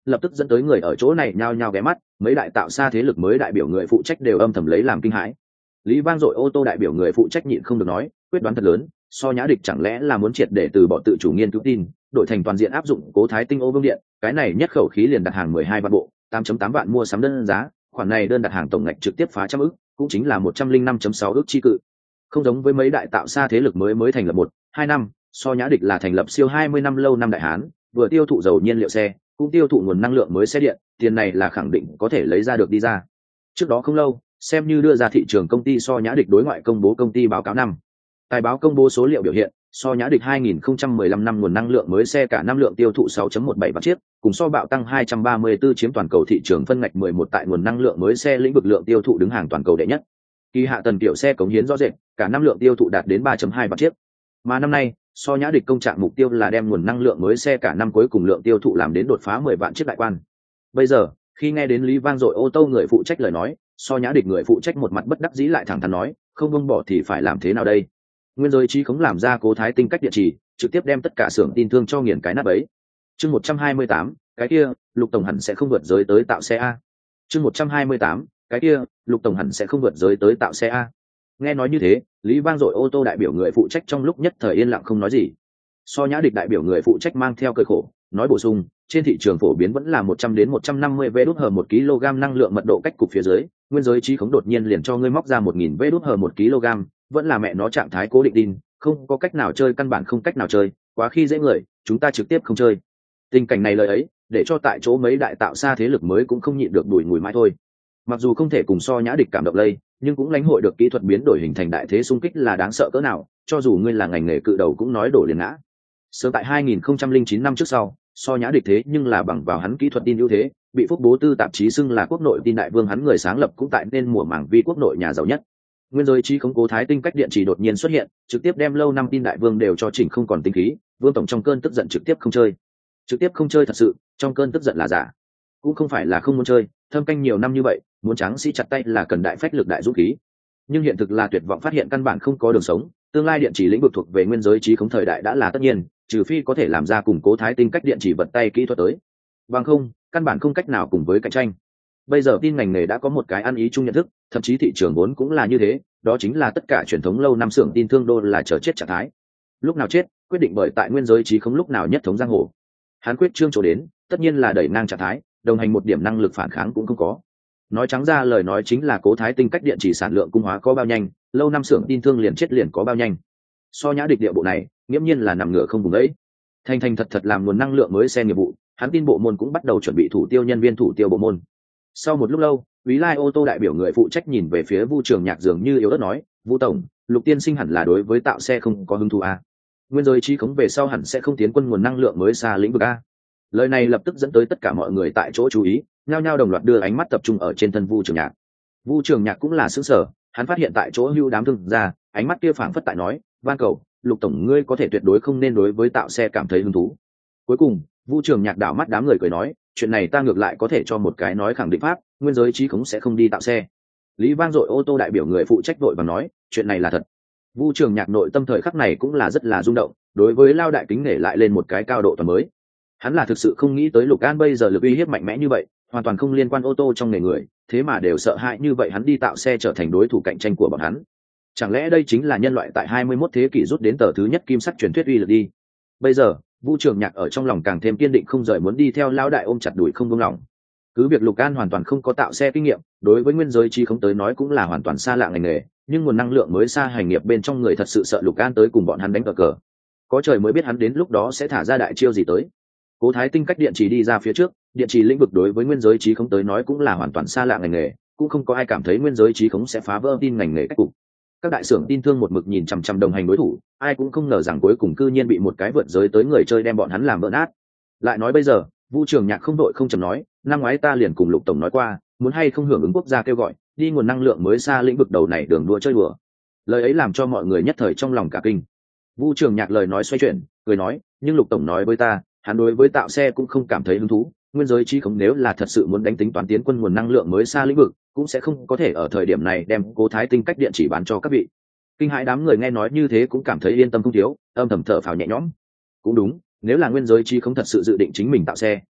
lập tức dẫn tới người ở chỗ này nhao nhao ghé mắt, mấy đại tạo xa thế lực mới đại biểu người phụ trách đều âm thầm lấy làm kinh hãi. Lý vang dội ô tô đại biểu người phụ trách nhịn không được nói, quyết đoán thật lớn, so nhã địch chẳng lẽ là muốn triệt để từ bỏ tự chủ nghiên cứu tin, đổi thành toàn diện áp dụng cố thái tinh ô vương điện, cái này nhất khẩu khí liền đặt hàng mười hai vạn bộ, tám phẩy tám vạn mua sắm đơn giá, khoản này đơn đặt hàng tổng ngạch trực tiếp phá trăm ức, cũng chính là một trăm linh năm phẩy sáu ức chi cự. Không giống với mấy đại tạo xa thế lực mới mới thành lập một, hai năm, so nhã địch là thành lập siêu hai mươi năm lâu năm đại hán, vừa tiêu thụ dầu nhiên liệu xe, cũng tiêu thụ nguồn năng lượng mới xe điện, tiền này là khẳng định có thể lấy ra được đi ra. Trước đó không lâu, xem như đưa ra thị trường công ty so nhã địch đối ngoại công bố công ty báo cáo năm. Tài báo công bố số liệu biểu hiện, so nhã địch hai nghìn không trăm mười lăm năm nguồn năng lượng mới xe cả năm lượng tiêu thụ sáu phẩy mười bảy vạn chiếc, cùng so bạo tăng hai trăm ba mươi tư chiếm toàn cầu thị trường phân ngạch mười một tại nguồn năng lượng mới xe lĩnh vực lượng tiêu thụ đứng hàng toàn cầu đệ nhất. Kỳ hạ tần tiểu xe cống hiến rõ rệt, cả năm lượng tiêu thụ đạt đến ba phẩy hai vạn chiếc. Mà năm nay, so nhã địch công trạng mục tiêu là đem nguồn năng lượng mới xe cả năm cuối cùng lượng tiêu thụ làm đến đột phá mười vạn chiếc đại quan. Bây giờ, khi nghe đến Lý vang dội ô tô người phụ trách lời nói, so nhã địch người phụ trách một mặt bất đắc dĩ lại thẳng thắn nói, không buông bỏ thì phải làm thế nào đây? Nguyên giới trí khống làm ra cố thái tinh cách địa chỉ, trực tiếp đem tất cả xưởng tin thương cho nghiền cái nắp ấy. Chương một trăm hai mươi tám, cái kia, Lục tổng hẳn sẽ không vượt giới tới tạo xe a. Chương một trăm hai mươi tám, cái kia, Lục tổng hẳn sẽ không vượt giới tới tạo xe a. Nghe nói như thế, Lý vang dội ô tô đại biểu người phụ trách trong lúc nhất thời yên lặng không nói gì. So nhã địch đại biểu người phụ trách mang theo cười khổ, nói bổ sung, trên thị trường phổ biến vẫn là một trăm đến một trăm năm mươi vé đút hờ một kg năng lượng mật độ cách cục phía dưới, nguyên giới trí khống đột nhiên liền cho ngươi móc ra một nghìn vé đút hờ một kg, vẫn là mẹ nó trạng thái cố định tin, không có cách nào chơi, căn bản không cách nào chơi, quá khi dễ người, chúng ta trực tiếp không chơi. Tình cảnh này lời ấy, để cho tại chỗ mấy đại tạo xa thế lực mới cũng không nhịn được đuổi ngùi mãi thôi. Mặc dù không thể cùng so nhã địch cảm động lây, nhưng cũng lãnh hội được kỹ thuật biến đổi hình thành đại thế xung kích là đáng sợ cỡ nào, cho dù ngươi là ngành nghề cự đầu cũng nói đổ liền ngã. Sớm tại hai nghìn không trăm lẻ chín năm trước sau, so nhã địch thế nhưng là bằng vào hắn kỹ thuật tin ưu thế, bị Phúc Bố Tư tạp chí xưng là quốc nội tin đại vương, hắn người sáng lập cũng tại nên mùa mảng vi quốc nội nhà giàu nhất. Nguyên giới trí khống cố thái tinh cách điện chỉ đột nhiên xuất hiện, trực tiếp đem lâu năm tin đại vương đều cho chỉnh không còn tinh khí, Vương tổng trong cơn tức giận trực tiếp không chơi. Trực tiếp không chơi thật sự, trong cơn tức giận là giả. Cũng không phải là không muốn chơi, thâm canh nhiều năm như vậy, muốn tráng sĩ chặt tay là cần đại phách lực đại dũng khí. Nhưng hiện thực là tuyệt vọng phát hiện căn bản không có đường sống, tương lai điện chỉ lĩnh vực thuộc về nguyên giới trí khống thời đại đã là tất nhiên, trừ phi có thể làm ra củng cố thái tinh cách điện chỉ vật tay kỹ thuật tới. Bằng không, căn bản không cách nào cùng với cạnh tranh. Bây giờ tin ngành nghề đã có một cái ăn ý chung nhận thức, thậm chí thị trường vốn cũng là như thế, đó chính là tất cả truyền thống lâu năm xưởng tin thương đô là chờ chết trạng thái. Lúc nào chết, quyết định bởi tại nguyên giới trí khống lúc nào nhất thống giang hồ. Hán quyết trương chỗ đến, tất nhiên là đẩy ngang trạng thái, đồng hành một điểm năng lực phản kháng cũng không có. Nói trắng ra lời nói chính là cố thái tinh cách điện chỉ sản lượng cung hóa có bao nhanh, lâu năm xưởng tin thương liền chết liền có bao nhanh. So nhã địch địa bộ này, nghiễm nhiên là nằm ngửa không vùng ấy. Thành thành thật thật làm nguồn năng lượng mới xe nghiệp vụ, hắn tin bộ môn cũng bắt đầu chuẩn bị thủ tiêu nhân viên thủ tiêu bộ môn. Sau một lúc lâu, Úy Lai ô tô đại biểu người phụ trách nhìn về phía Vu Trường Nhạc dường như yếu ớt nói, Vu tổng, Lục tiên sinh hẳn là đối với tạo xe không có hứng thú à? Nguyên giới trí khống về sau hẳn sẽ không tiến quân nguồn năng lượng mới xa lĩnh vực a. Lời này lập tức dẫn tới tất cả mọi người tại chỗ chú ý, nhao nhao đồng loạt đưa ánh mắt tập trung ở trên thân Vu Trường Nhạc. Vu Trường Nhạc cũng là sững sờ, hắn phát hiện tại chỗ hưu đám thương ra, ánh mắt kia phảng phất tại nói, van cầu, Lục tổng ngươi có thể tuyệt đối không nên đối với tạo xe cảm thấy hứng thú. Cuối cùng, Vu Trường Nhạc đảo mắt đám người cười nói, chuyện này ta ngược lại có thể cho một cái nói khẳng định pháp, nguyên giới trí khống sẽ không đi tạo xe. Lý vang dội ô tô đại biểu người phụ trách vội và nói, chuyện này là thật. Vu Trường Nhạc nội tâm thời khắc này cũng là rất là rung động, đối với Lao đại kính nể lại lên một cái cao độ toàn mới. Hắn là thực sự không nghĩ tới Lục An bây giờ lực uy hiếp mạnh mẽ như vậy, hoàn toàn không liên quan ô tô trong nghề người, thế mà đều sợ hãi như vậy hắn đi tạo xe trở thành đối thủ cạnh tranh của bọn hắn. Chẳng lẽ đây chính là nhân loại tại hai mươi mốt thế kỷ rút đến tờ thứ nhất kim sắc truyền thuyết uy lực đi. Bây giờ, Vu Trường Nhạc ở trong lòng càng thêm kiên định không rời muốn đi theo Lão đại ôm chặt đuổi không buông lòng. Cứ việc Lục An hoàn toàn không có tạo xe kinh nghiệm, đối với nguyên giới trí không tới nói cũng là hoàn toàn xa lạ ngành nghề, nhưng nguồn năng lượng mới xa hành nghiệp bên trong người thật sự sợ Lục An tới cùng bọn hắn đánh cờ cờ. Có trời mới biết hắn đến lúc đó sẽ thả ra đại chiêu gì tới. Cố Thái Tinh cách điện chỉ đi ra phía trước, điện chỉ lĩnh vực đối với nguyên giới trí không tới nói cũng là hoàn toàn xa lạ ngành nghề, cũng không có ai cảm thấy nguyên giới trí khống sẽ phá vỡ tin ngành nghề cách cục. Các đại xưởng tin thương một mực nhìn chằm chằm đồng hành đối thủ, ai cũng không ngờ rằng cuối cùng cư nhiên bị một cái vượt giới tới người chơi đem bọn hắn làm vỡ nát. Lại nói bây giờ, Vu Trường Nhạc không đội không chậm nói, năm ngoái ta liền cùng Lục tổng nói qua, muốn hay không hưởng ứng quốc gia kêu gọi, đi nguồn năng lượng mới xa lĩnh vực đầu này đường đua chơi đùa. Lời ấy làm cho mọi người nhất thời trong lòng cả kinh. Vu Trường Nhạc lời nói xoay chuyển, cười nói, nhưng Lục tổng nói với ta, hắn đối với tạo xe cũng không cảm thấy hứng thú, nguyên giới trí khống nếu là thật sự muốn đánh tính toán tiến quân nguồn năng lượng mới xa lĩnh vực, cũng sẽ không có thể ở thời điểm này đem Cố Thái Tinh cách điện chỉ bán cho các vị. Kinh hãi đám người nghe nói như thế cũng cảm thấy yên tâm không thiếu, âm thầm thở phào nhẹ nhõm. Cũng đúng, nếu là nguyên giới trí khống thật sự dự định chính mình tạo xe,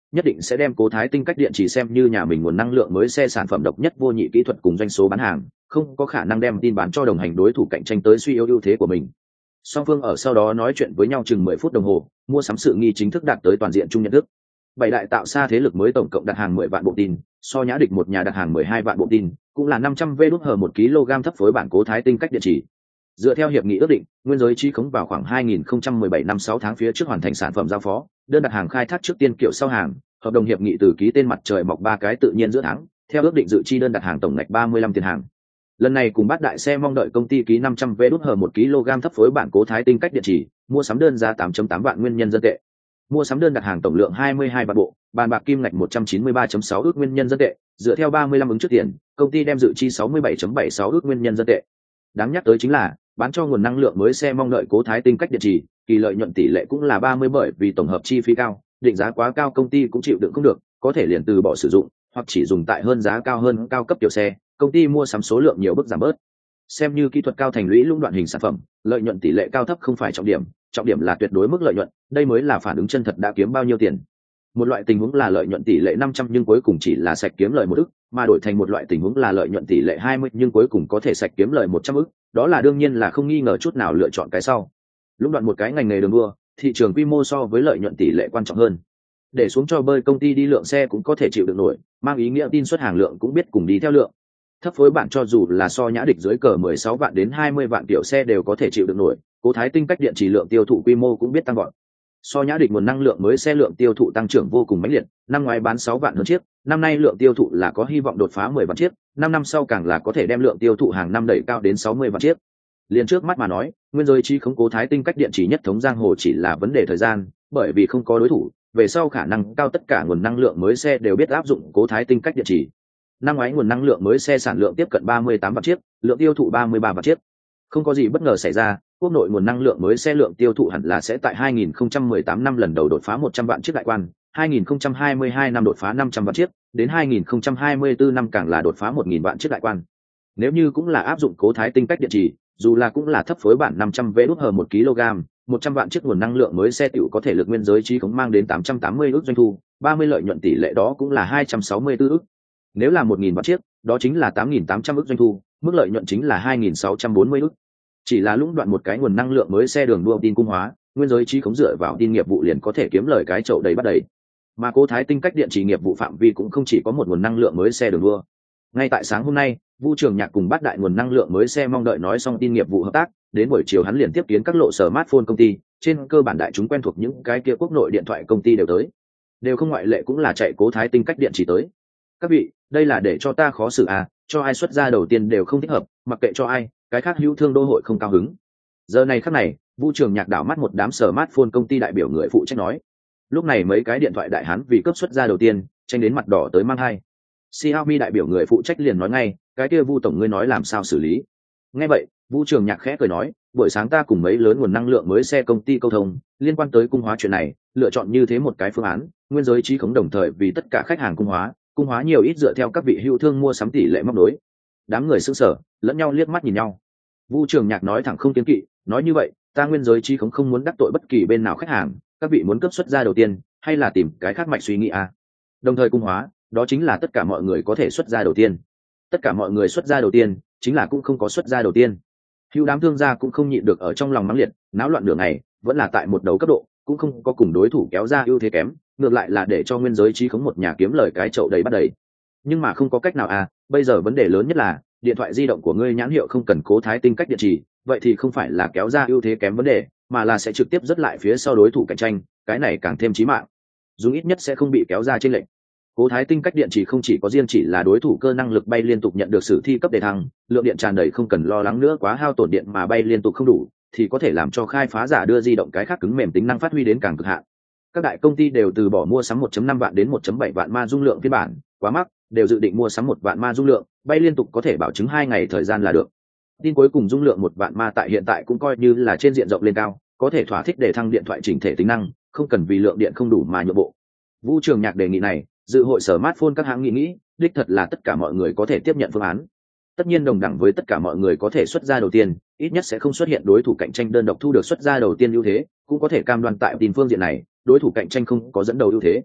nhất định sẽ đem Cố Thái Tinh cách điện chỉ xem như nhà mình nguồn năng lượng mới xe sản phẩm độc nhất vô nhị kỹ thuật cùng doanh số bán hàng, không có khả năng đem tin bán cho đồng hành đối thủ cạnh tranh tới suy yếu ưu thế của mình. Song phương ở sau đó nói chuyện với nhau chừng mười phút đồng hồ, mua sắm sự nghi chính thức đạt tới toàn diện chung nhận thức. Bảy đại tạo xa thế lực mới tổng cộng đặt hàng mười vạn bộ tin, so Nhã Địch một nhà đặt hàng mười hai vạn bộ tin, cũng là năm trăm vê đốt hờ một kg thấp phối bản Cố Thái Tinh cách điện chỉ. Dựa theo hiệp nghị ước định, nguyên giới chi khống vào khoảng hai nghìn không trăm mười bảy năm sáu tháng phía trước hoàn thành sản phẩm giao phó, đơn đặt hàng khai thác trước tiên kiểu sau hàng, hợp đồng hiệp nghị từ ký tên mặt trời mọc ba cái tự nhiên giữa tháng, theo ước định dự chi đơn đặt hàng tổng ngạch ba mươi lăm tiền hàng. Lần này cùng Bát Đại xe mong đợi công ty ký năm trăm vê đốt hờ một kg thấp phối bản Cố Thái Tinh cách điện chỉ, mua sắm đơn giá tám phẩy tám vạn nguyên nhân dân tệ. Mua sắm đơn đặt hàng tổng lượng hai mươi hai vạn bộ, bàn bạc kim ngạch một trăm chín mươi ba phẩy sáu ước nguyên nhân dân tệ, dựa theo ba mươi lăm ứng trước tiền, công ty đem dự chi sáu mươi bảy phẩy bảy sáu ước nguyên nhân dân tệ. Đáng nhắc tới chính là, bán cho nguồn năng lượng mới xe mong đợi Cố Thái Tinh cách điện chỉ, kỳ lợi nhuận tỷ lệ cũng là ba mươi bởi vì tổng hợp chi phí cao, định giá quá cao công ty cũng chịu đựng không được, có thể liền từ bỏ sử dụng, hoặc chỉ dùng tại hơn giá cao hơn cao cấp tiểu xe, công ty mua sắm số lượng nhiều bước giảm bớt. Xem như kỹ thuật cao thành lũy lũng đoạn hình sản phẩm, lợi nhuận tỷ lệ cao thấp không phải trọng điểm, trọng điểm là tuyệt đối mức lợi nhuận, đây mới là phản ứng chân thật đã kiếm bao nhiêu tiền. Một loại tình huống là lợi nhuận tỷ lệ năm trăm nhưng cuối cùng chỉ là sạch kiếm lời một ức, mà đổi thành một loại tình huống là lợi nhuận tỷ lệ hai mươi nhưng cuối cùng có thể sạch kiếm lời một trăm ức, đó là đương nhiên là không nghi ngờ chút nào lựa chọn cái sau. Lũng đoạn một cái ngành nghề đường đua, thị trường quy mô so với lợi nhuận tỷ lệ quan trọng hơn. Để xuống cho bơi công ty đi lượng xe cũng có thể chịu được nổi, mang ý nghĩa tin xuất hàng lượng cũng biết cùng đi theo lượng. Thấp phối bản cho dù là so Nhã Địch dưới cờ mười sáu vạn đến hai mươi vạn tiểu xe đều có thể chịu được nổi, Cố Thái Tinh cách điện chỉ lượng tiêu thụ quy mô cũng biết tăng vọt. So Nhã Địch nguồn năng lượng mới xe lượng tiêu thụ tăng trưởng vô cùng mãnh liệt, năm ngoái bán sáu vạn hơn chiếc, năm nay lượng tiêu thụ là có hy vọng đột phá mười vạn chiếc, năm năm sau càng là có thể đem lượng tiêu thụ hàng năm đẩy cao đến sáu mươi vạn chiếc. Liền trước mắt mà nói, nguyên giới chi khống Cố Thái Tinh cách điện chỉ nhất thống giang hồ chỉ là vấn đề thời gian, bởi vì không có đối thủ, về sau khả năng cao tất cả nguồn năng lượng mới xe đều biết áp dụng Cố Thái Tinh cách điện chỉ. Năm ngoái nguồn năng lượng mới xe sản lượng tiếp cận ba mươi tám vạn chiếc, lượng tiêu thụ ba mươi ba vạn chiếc. Không có gì bất ngờ xảy ra, quốc nội nguồn năng lượng mới xe lượng tiêu thụ hẳn là sẽ tại hai nghìn không trăm mười tám năm lần đầu đột phá một trăm vạn chiếc đại quan, hai nghìn không trăm hai mươi hai năm đột phá năm trăm vạn chiếc, đến hai nghìn không trăm hai mươi tư năm càng là đột phá một nghìn vạn chiếc đại quan. Nếu như cũng là áp dụng Cố Thái Tinh cách điện chỉ, dù là cũng là thấp phối bản năm trăm vê đốt hờ một kg, một trăm vạn chiếc nguồn năng lượng mới xe tiểu có thể lực nguyên giới chi khống mang đến tám trăm tám mươi ức doanh thu, ba mươi lợi nhuận tỷ lệ đó cũng là hai trăm sáu mươi tư ức. Nếu là một nghìn vạn chiếc, đó chính là tám nghìn tám trăm ức doanh thu, mức lợi nhuận chính là hai nghìn sáu trăm bốn mươi ức. Chỉ là lũng đoạn một cái nguồn năng lượng mới xe đường đua tin cung hóa, nguyên giới chi khống dựa vào tin nghiệp vụ liền có thể kiếm lời cái chậu đầy bắt đầy. Mà Cố Thái Tinh cách điện chỉ nghiệp vụ phạm vi cũng không chỉ có một nguồn năng lượng mới xe đường đua. Ngay tại sáng hôm nay, Vu Trường Nhạc cùng Bát Đại nguồn năng lượng mới xe mong đợi nói xong tin nghiệp vụ hợp tác, đến buổi chiều hắn liền tiếp kiến các lộ smartphone công ty, trên cơ bản đại chúng quen thuộc những cái kia quốc nội điện thoại công ty đều tới. Đều không ngoại lệ cũng là chạy Cố Thái Tinh cách điện chỉ tới. Các vị, đây là để cho ta khó xử à, cho ai xuất ra đầu tiên đều không thích hợp, mặc kệ cho ai, cái khác hữu thương đô hội không cao hứng. Giờ này khắc này, Vu Trường Nhạc đảo mắt một đám smartphone công ty đại biểu người phụ trách nói. Lúc này mấy cái điện thoại đại hán vì cấp xuất ra đầu tiên, tranh đến mặt đỏ tới mang hai. Xiaomi đại biểu người phụ trách liền nói ngay, cái kia Vu tổng ngươi nói làm sao xử lý. Nghe vậy, Vu Trường Nhạc khẽ cười nói, buổi sáng ta cùng mấy lớn nguồn năng lượng mới xe công ty câu thông, liên quan tới cung hóa chuyện này, lựa chọn như thế một cái phương án, nguyên giới trí khống đồng thời vì tất cả khách hàng cung hóa, cung hóa nhiều ít dựa theo các vị hữu thương mua sắm tỷ lệ móc đối. Đám người sững sờ, lẫn nhau liếc mắt nhìn nhau. Vu Trường Nhạc nói thẳng không kiêng kỵ, nói như vậy, ta nguyên giới trí khống không muốn đắc tội bất kỳ bên nào khách hàng, các vị muốn cấp xuất ra đầu tiên, hay là tìm cái khác mạch suy nghĩ à? Đồng thời cung hóa, đó chính là tất cả mọi người có thể xuất ra đầu tiên. Tất cả mọi người xuất ra đầu tiên, chính là cũng không có xuất ra đầu tiên. Hữu đám thương gia cũng không nhịn được ở trong lòng mắng liệt, náo loạn đường này, vẫn là tại một đấu cấp độ, cũng không có cùng đối thủ kéo ra ưu thế kém, ngược lại là để cho nguyên giới trí khống một nhà kiếm lời cái chậu đầy bắt đầy. Nhưng mà không có cách nào à, bây giờ vấn đề lớn nhất là điện thoại di động của ngươi nhãn hiệu không cần Cố Thái Tinh cách điện chỉ, vậy thì không phải là kéo ra ưu thế kém vấn đề, mà là sẽ trực tiếp dứt lại phía sau đối thủ cạnh tranh, cái này càng thêm chí mạng. Dùng ít nhất sẽ không bị kéo ra trên lệnh. Cố Thái Tinh cách điện chỉ không chỉ có riêng chỉ là đối thủ cơ năng lực bay liên tục nhận được sử thi cấp đề thăng, lượng điện tràn đầy không cần lo lắng nữa quá hao tổn điện mà bay liên tục không đủ, thì có thể làm cho khai phá giả đưa di động cái khác cứng mềm tính năng phát huy đến càng cực hạn. Các đại công ty đều từ bỏ mua sắm một phẩy năm vạn đến một phẩy bảy vạn ma dung lượng phiên bản, quá mắc, đều dự định mua sắm một vạn ma dung lượng, bay liên tục có thể bảo chứng hai ngày thời gian là được. Tin cuối cùng dung lượng một vạn ma tại hiện tại cũng coi như là trên diện rộng lên cao, có thể thỏa thích để thăng điện thoại chỉnh thể tính năng, không cần vì lượng điện không đủ mà nhượng bộ. Vu Trường Nhạc đề nghị này, dự hội smartphone các hãng nghĩ nghĩ, đích thật là tất cả mọi người có thể tiếp nhận phương án. Tất nhiên đồng đẳng với tất cả mọi người có thể xuất ra đầu tiên, ít nhất sẽ không xuất hiện đối thủ cạnh tranh đơn độc thu được xuất ra đầu tiên ưu thế, cũng có thể cam đoan tại tin phương diện này, đối thủ cạnh tranh không có dẫn đầu ưu thế.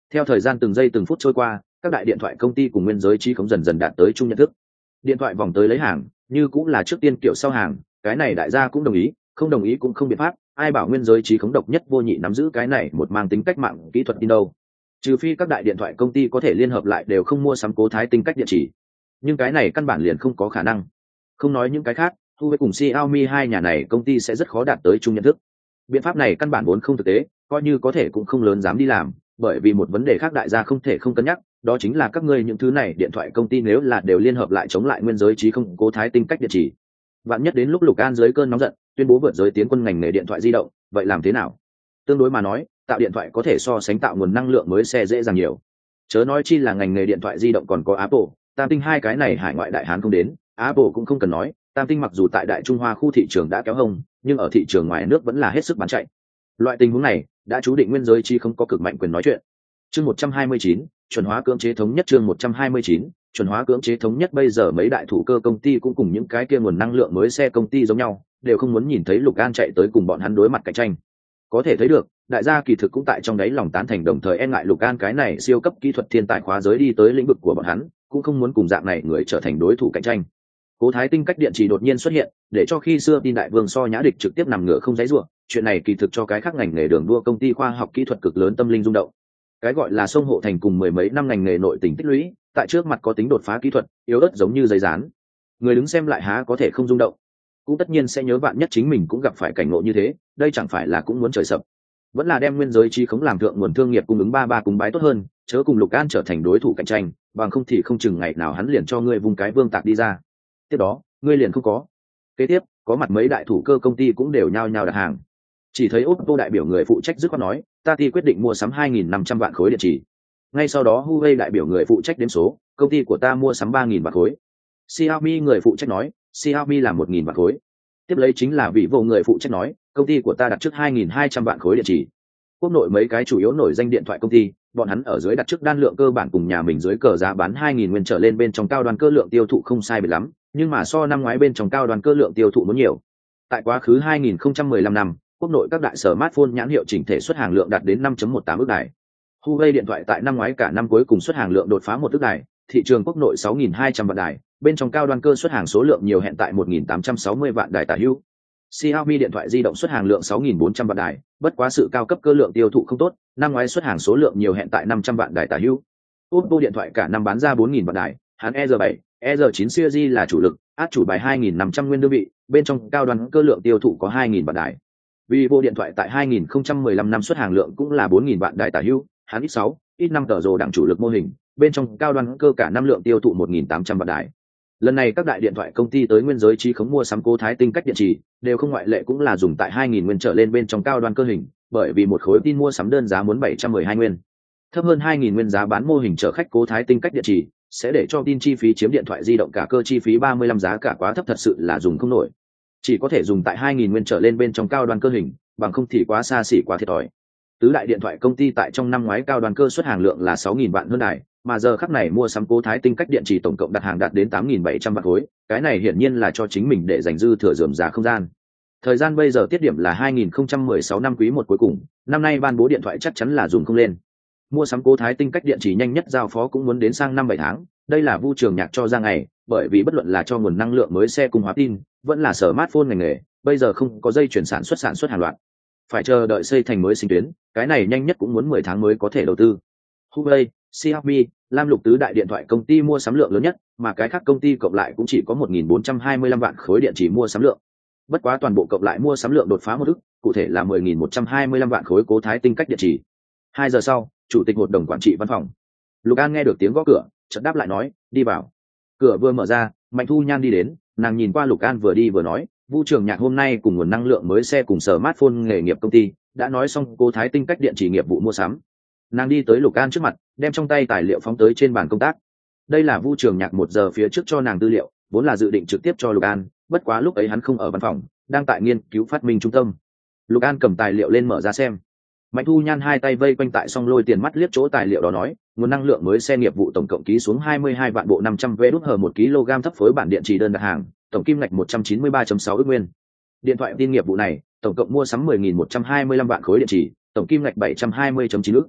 Theo thời gian từng giây từng phút trôi qua, các đại điện thoại công ty cùng nguyên giới trí khống dần dần đạt tới chung nhận thức. Điện thoại vòng tới lấy hàng, như cũng là trước tiên kiểu sau hàng, cái này đại gia cũng đồng ý, không đồng ý cũng không biện pháp, ai bảo nguyên giới trí khống độc nhất vô nhị nắm giữ cái này một mang tính cách mạng kỹ thuật tin đâu. Trừ phi các đại điện thoại công ty có thể liên hợp lại đều không mua sắm Cố Thái Tinh cách địa chỉ, nhưng cái này căn bản liền không có khả năng. Không nói những cái khác, Huawei cùng Xiaomi hai nhà này công ty sẽ rất khó đạt tới chung nhận thức. Biện pháp này căn bản vốn không thực tế, coi như có thể cũng không lớn dám đi làm, bởi vì một vấn đề khác đại gia không thể không cân nhắc, đó chính là các ngươi những thứ này điện thoại công ty nếu là đều liên hợp lại chống lại nguyên giới trí không Cố Thái Tinh cách địa chỉ. Vạn nhất đến lúc Lục An dưới cơn nóng giận, tuyên bố vượt giới tiến quân ngành nghề điện thoại di động, vậy làm thế nào? Tương đối mà nói, tạo điện thoại có thể so sánh tạo nguồn năng lượng mới xe dễ dàng nhiều. Chớ nói chi là ngành nghề điện thoại di động còn có Apple, Tam Tinh hai cái này hải ngoại đại hán không đến, Apple cũng không cần nói, Tam Tinh mặc dù tại Đại Trung Hoa khu thị trường đã kéo hông, nhưng ở thị trường ngoài nước vẫn là hết sức bán chạy. Loại tình huống này đã chú định nguyên giới chi không có cực mạnh quyền nói chuyện. Chương một trăm hai mươi chín, chuẩn hóa cưỡng chế thống nhất chương một trăm hai mươi chín, chuẩn hóa cưỡng chế thống nhất bây giờ mấy đại thủ cơ công ty cũng cùng những cái kia nguồn năng lượng mới xe công ty giống nhau, đều không muốn nhìn thấy Lục An chạy tới cùng bọn hắn đối mặt cạnh tranh. Có thể thấy được, đại gia kỳ thực cũng tại trong đấy lòng tán thành đồng thời e ngại Lục An cái này siêu cấp kỹ thuật thiên tài khóa giới đi tới lĩnh vực của bọn hắn, cũng không muốn cùng dạng này người trở thành đối thủ cạnh tranh. Cố Thái Tinh cách điện chỉ đột nhiên xuất hiện, để cho khi xưa tin đại vương so nhã địch trực tiếp nằm ngửa không dãy rủa, chuyện này kỳ thực cho cái khác ngành nghề đường đua công ty khoa học kỹ thuật cực lớn tâm linh rung động. Cái gọi là sông hộ thành cùng mười mấy năm ngành nghề nội tình tích lũy, tại trước mặt có tính đột phá kỹ thuật, yếu ớt giống như giấy dán. Người đứng xem lại há có thể không rung động. Cũng tất nhiên sẽ nhớ vạn nhất chính mình cũng gặp phải cảnh ngộ như thế, đây chẳng phải là cũng muốn trời sập. Vẫn là đem nguyên giới trí khống làm thượng nguồn thương nghiệp cung ứng ba ba cung bái tốt hơn, chớ cùng Lục An trở thành đối thủ cạnh tranh, bằng không thì không chừng ngày nào hắn liền cho ngươi vùng cái vương tạc đi ra. Tiếp đó, ngươi liền không có. Kế tiếp, có mặt mấy đại thủ cơ công ty cũng đều nhao nhao đặt hàng. Chỉ thấy Oppo đại biểu người phụ trách dứt khoát nói, ta thì quyết định mua sắm hai nghìn năm trăm vạn khối điện chỉ. Ngay sau đó Huawei đại biểu người phụ trách đếm số, công ty của ta mua sắm ba nghìn vạn khối. Xiaomi người phụ trách nói, Xiaomi là một nghìn vạn khối. Tiếp lấy chính là Vivo người phụ trách nói, công ty của ta đặt trước hai nghìn hai trăm vạn khối điện chỉ. Quốc nội mấy cái chủ yếu nổi danh điện thoại công ty, bọn hắn ở dưới đặt trước đan lượng cơ bản cùng nhà mình dưới cờ giá bán hai nghìn nguyên trở lên bên trong cao đoàn cơ lượng tiêu thụ không sai biệt lắm, nhưng mà so năm ngoái bên trong cao đoàn cơ lượng tiêu thụ muốn nhiều. Tại quá khứ hai nghìn không trăm mười lăm năm, quốc nội các đại smartphone nhãn hiệu chỉnh thể xuất hàng lượng đạt đến năm phẩy mười tám ức đài. Huawei điện thoại tại năm ngoái cả năm cuối cùng xuất hàng lượng đột phá một ức đài, thị trường quốc nội sáu nghìn hai trăm vạn đài, bên trong cao đoàn cơ xuất hàng số lượng nhiều hẹn tại một nghìn tám trăm sáu mươi vạn đài tả hữu. Xiaomi điện thoại di động xuất hàng lượng sáu nghìn bốn trăm vạn đài, bất quá sự cao cấp cơ lượng tiêu thụ không tốt, năm ngoái xuất hàng số lượng nhiều hẹn tại năm trăm vạn đài tả hữu. Oppo điện thoại cả năm bán ra bốn nghìn vạn đài, hắn E R bảy, E R chín series là chủ lực, át chủ bài hai nghìn năm trăm nguyên đơn vị, bên trong cao đoàn cơ lượng tiêu thụ có hai nghìn vạn đài. Vivo điện thoại tại hai nghìn không trăm mười lăm năm xuất hàng lượng cũng là bốn nghìn vạn đài tả hữu, hắn X sáu, X năm tờ rồ đẳng chủ lực mô hình, bên trong cao đoàn cơ cả năm lượng tiêu thụ một nghìn tám trăm vạn đài. Lần này các đại điện thoại công ty tới nguyên giới trí khống mua sắm Cố Thái Tinh cách điện chỉ, đều không ngoại lệ cũng là dùng tại hai nghìn nguyên trở lên bên trong cao đoàn cơ hình, bởi vì một khối tin mua sắm đơn giá muốn bảy trăm mười hai nguyên. Thấp hơn hai nghìn nguyên giá bán mô hình chở khách Cố Thái Tinh cách điện chỉ, sẽ để cho tin chi phí chiếm điện thoại di động cả cơ chi phí ba mươi lăm giá cả quá thấp thật sự là dùng không nổi. Chỉ có thể dùng tại hai nghìn nguyên trở lên bên trong cao đoàn cơ hình, bằng không thì quá xa xỉ quá thiệt thòi. Tứ đại điện thoại công ty tại trong năm ngoái cao đoàn cơ xuất hàng lượng là sáu nghìn vạn hơn đài, mà giờ khắc này mua sắm Cố Thái Tinh cách điện chỉ tổng cộng đặt hàng đạt đến tám nghìn bảy trăm vạn khối, cái này hiển nhiên là cho chính mình để dành dư thừa rườm rà không gian. Thời gian bây giờ tiết điểm là hai nghìn không trăm mười sáu năm quý một cuối cùng, năm nay ban bố điện thoại chắc chắn là dùng không lên. Mua sắm Cố Thái Tinh cách điện chỉ nhanh nhất giao phó cũng muốn đến sang năm bảy tháng, đây là Vu Trường Nhạc cho ra ngày, bởi vì bất luận là cho nguồn năng lượng mới xe cung hóa tin, vẫn là smartphone ngành nghề, bây giờ không có dây chuyển sản xuất sản xuất hàng loạt. Phải chờ đợi xây thành mới sinh tuyến, cái này nhanh nhất cũng muốn mười tháng mới có thể đầu tư. Huawei, Xiaomi, Lam Lục tứ đại điện thoại công ty mua sắm lượng lớn nhất, mà cái khác công ty cộng lại cũng chỉ có một nghìn bốn trăm hai mươi lăm vạn khối điện chỉ mua sắm lượng. Bất quá toàn bộ cộng lại mua sắm lượng đột phá một ức, cụ thể là mười nghìn một trăm hai mươi lăm vạn khối Cố Thái Tinh cách điện chỉ. Hai giờ sau, chủ tịch hội đồng quản trị văn phòng. Lục An nghe được tiếng gõ cửa, chợt đáp lại nói, đi vào. Cửa vừa mở ra, Mạnh Thu Nhan đi đến, nàng nhìn qua Lục An vừa đi vừa nói, Vu Trường Nhạc hôm nay cùng nguồn năng lượng mới xe cùng smartphone nghề nghiệp công ty đã nói xong Cố Thái Tinh cách điện chỉ nghiệp vụ mua sắm. Nàng đi tới Lục An trước mặt, đem trong tay tài liệu phóng tới trên bàn công tác. Đây là Vu Trường Nhạc một giờ phía trước cho nàng tư liệu, vốn là dự định trực tiếp cho Lục An, bất quá lúc ấy hắn không ở văn phòng, đang tại nghiên cứu phát minh trung tâm. Lục An cầm tài liệu lên mở ra xem. Mạnh Thu Nhan hai tay vây quanh tại song lôi tiền mắt liếc chỗ tài liệu đó nói, nguồn năng lượng mới xe nghiệp vụ tổng cộng ký xuống hai mươi hai vạn bộ năm trăm vé đút hờ một kg thấp phối bản điện trì đơn đặt hàng, tổng kim ngạch một trăm chín mươi ba phẩy sáu ức nguyên. Điện thoại tin nghiệp vụ này, tổng cộng mua sắm mười nghìn một trăm hai mươi lăm vạn khối điện trì, tổng kim ngạch bảy trăm hai mươi phẩy chín ức.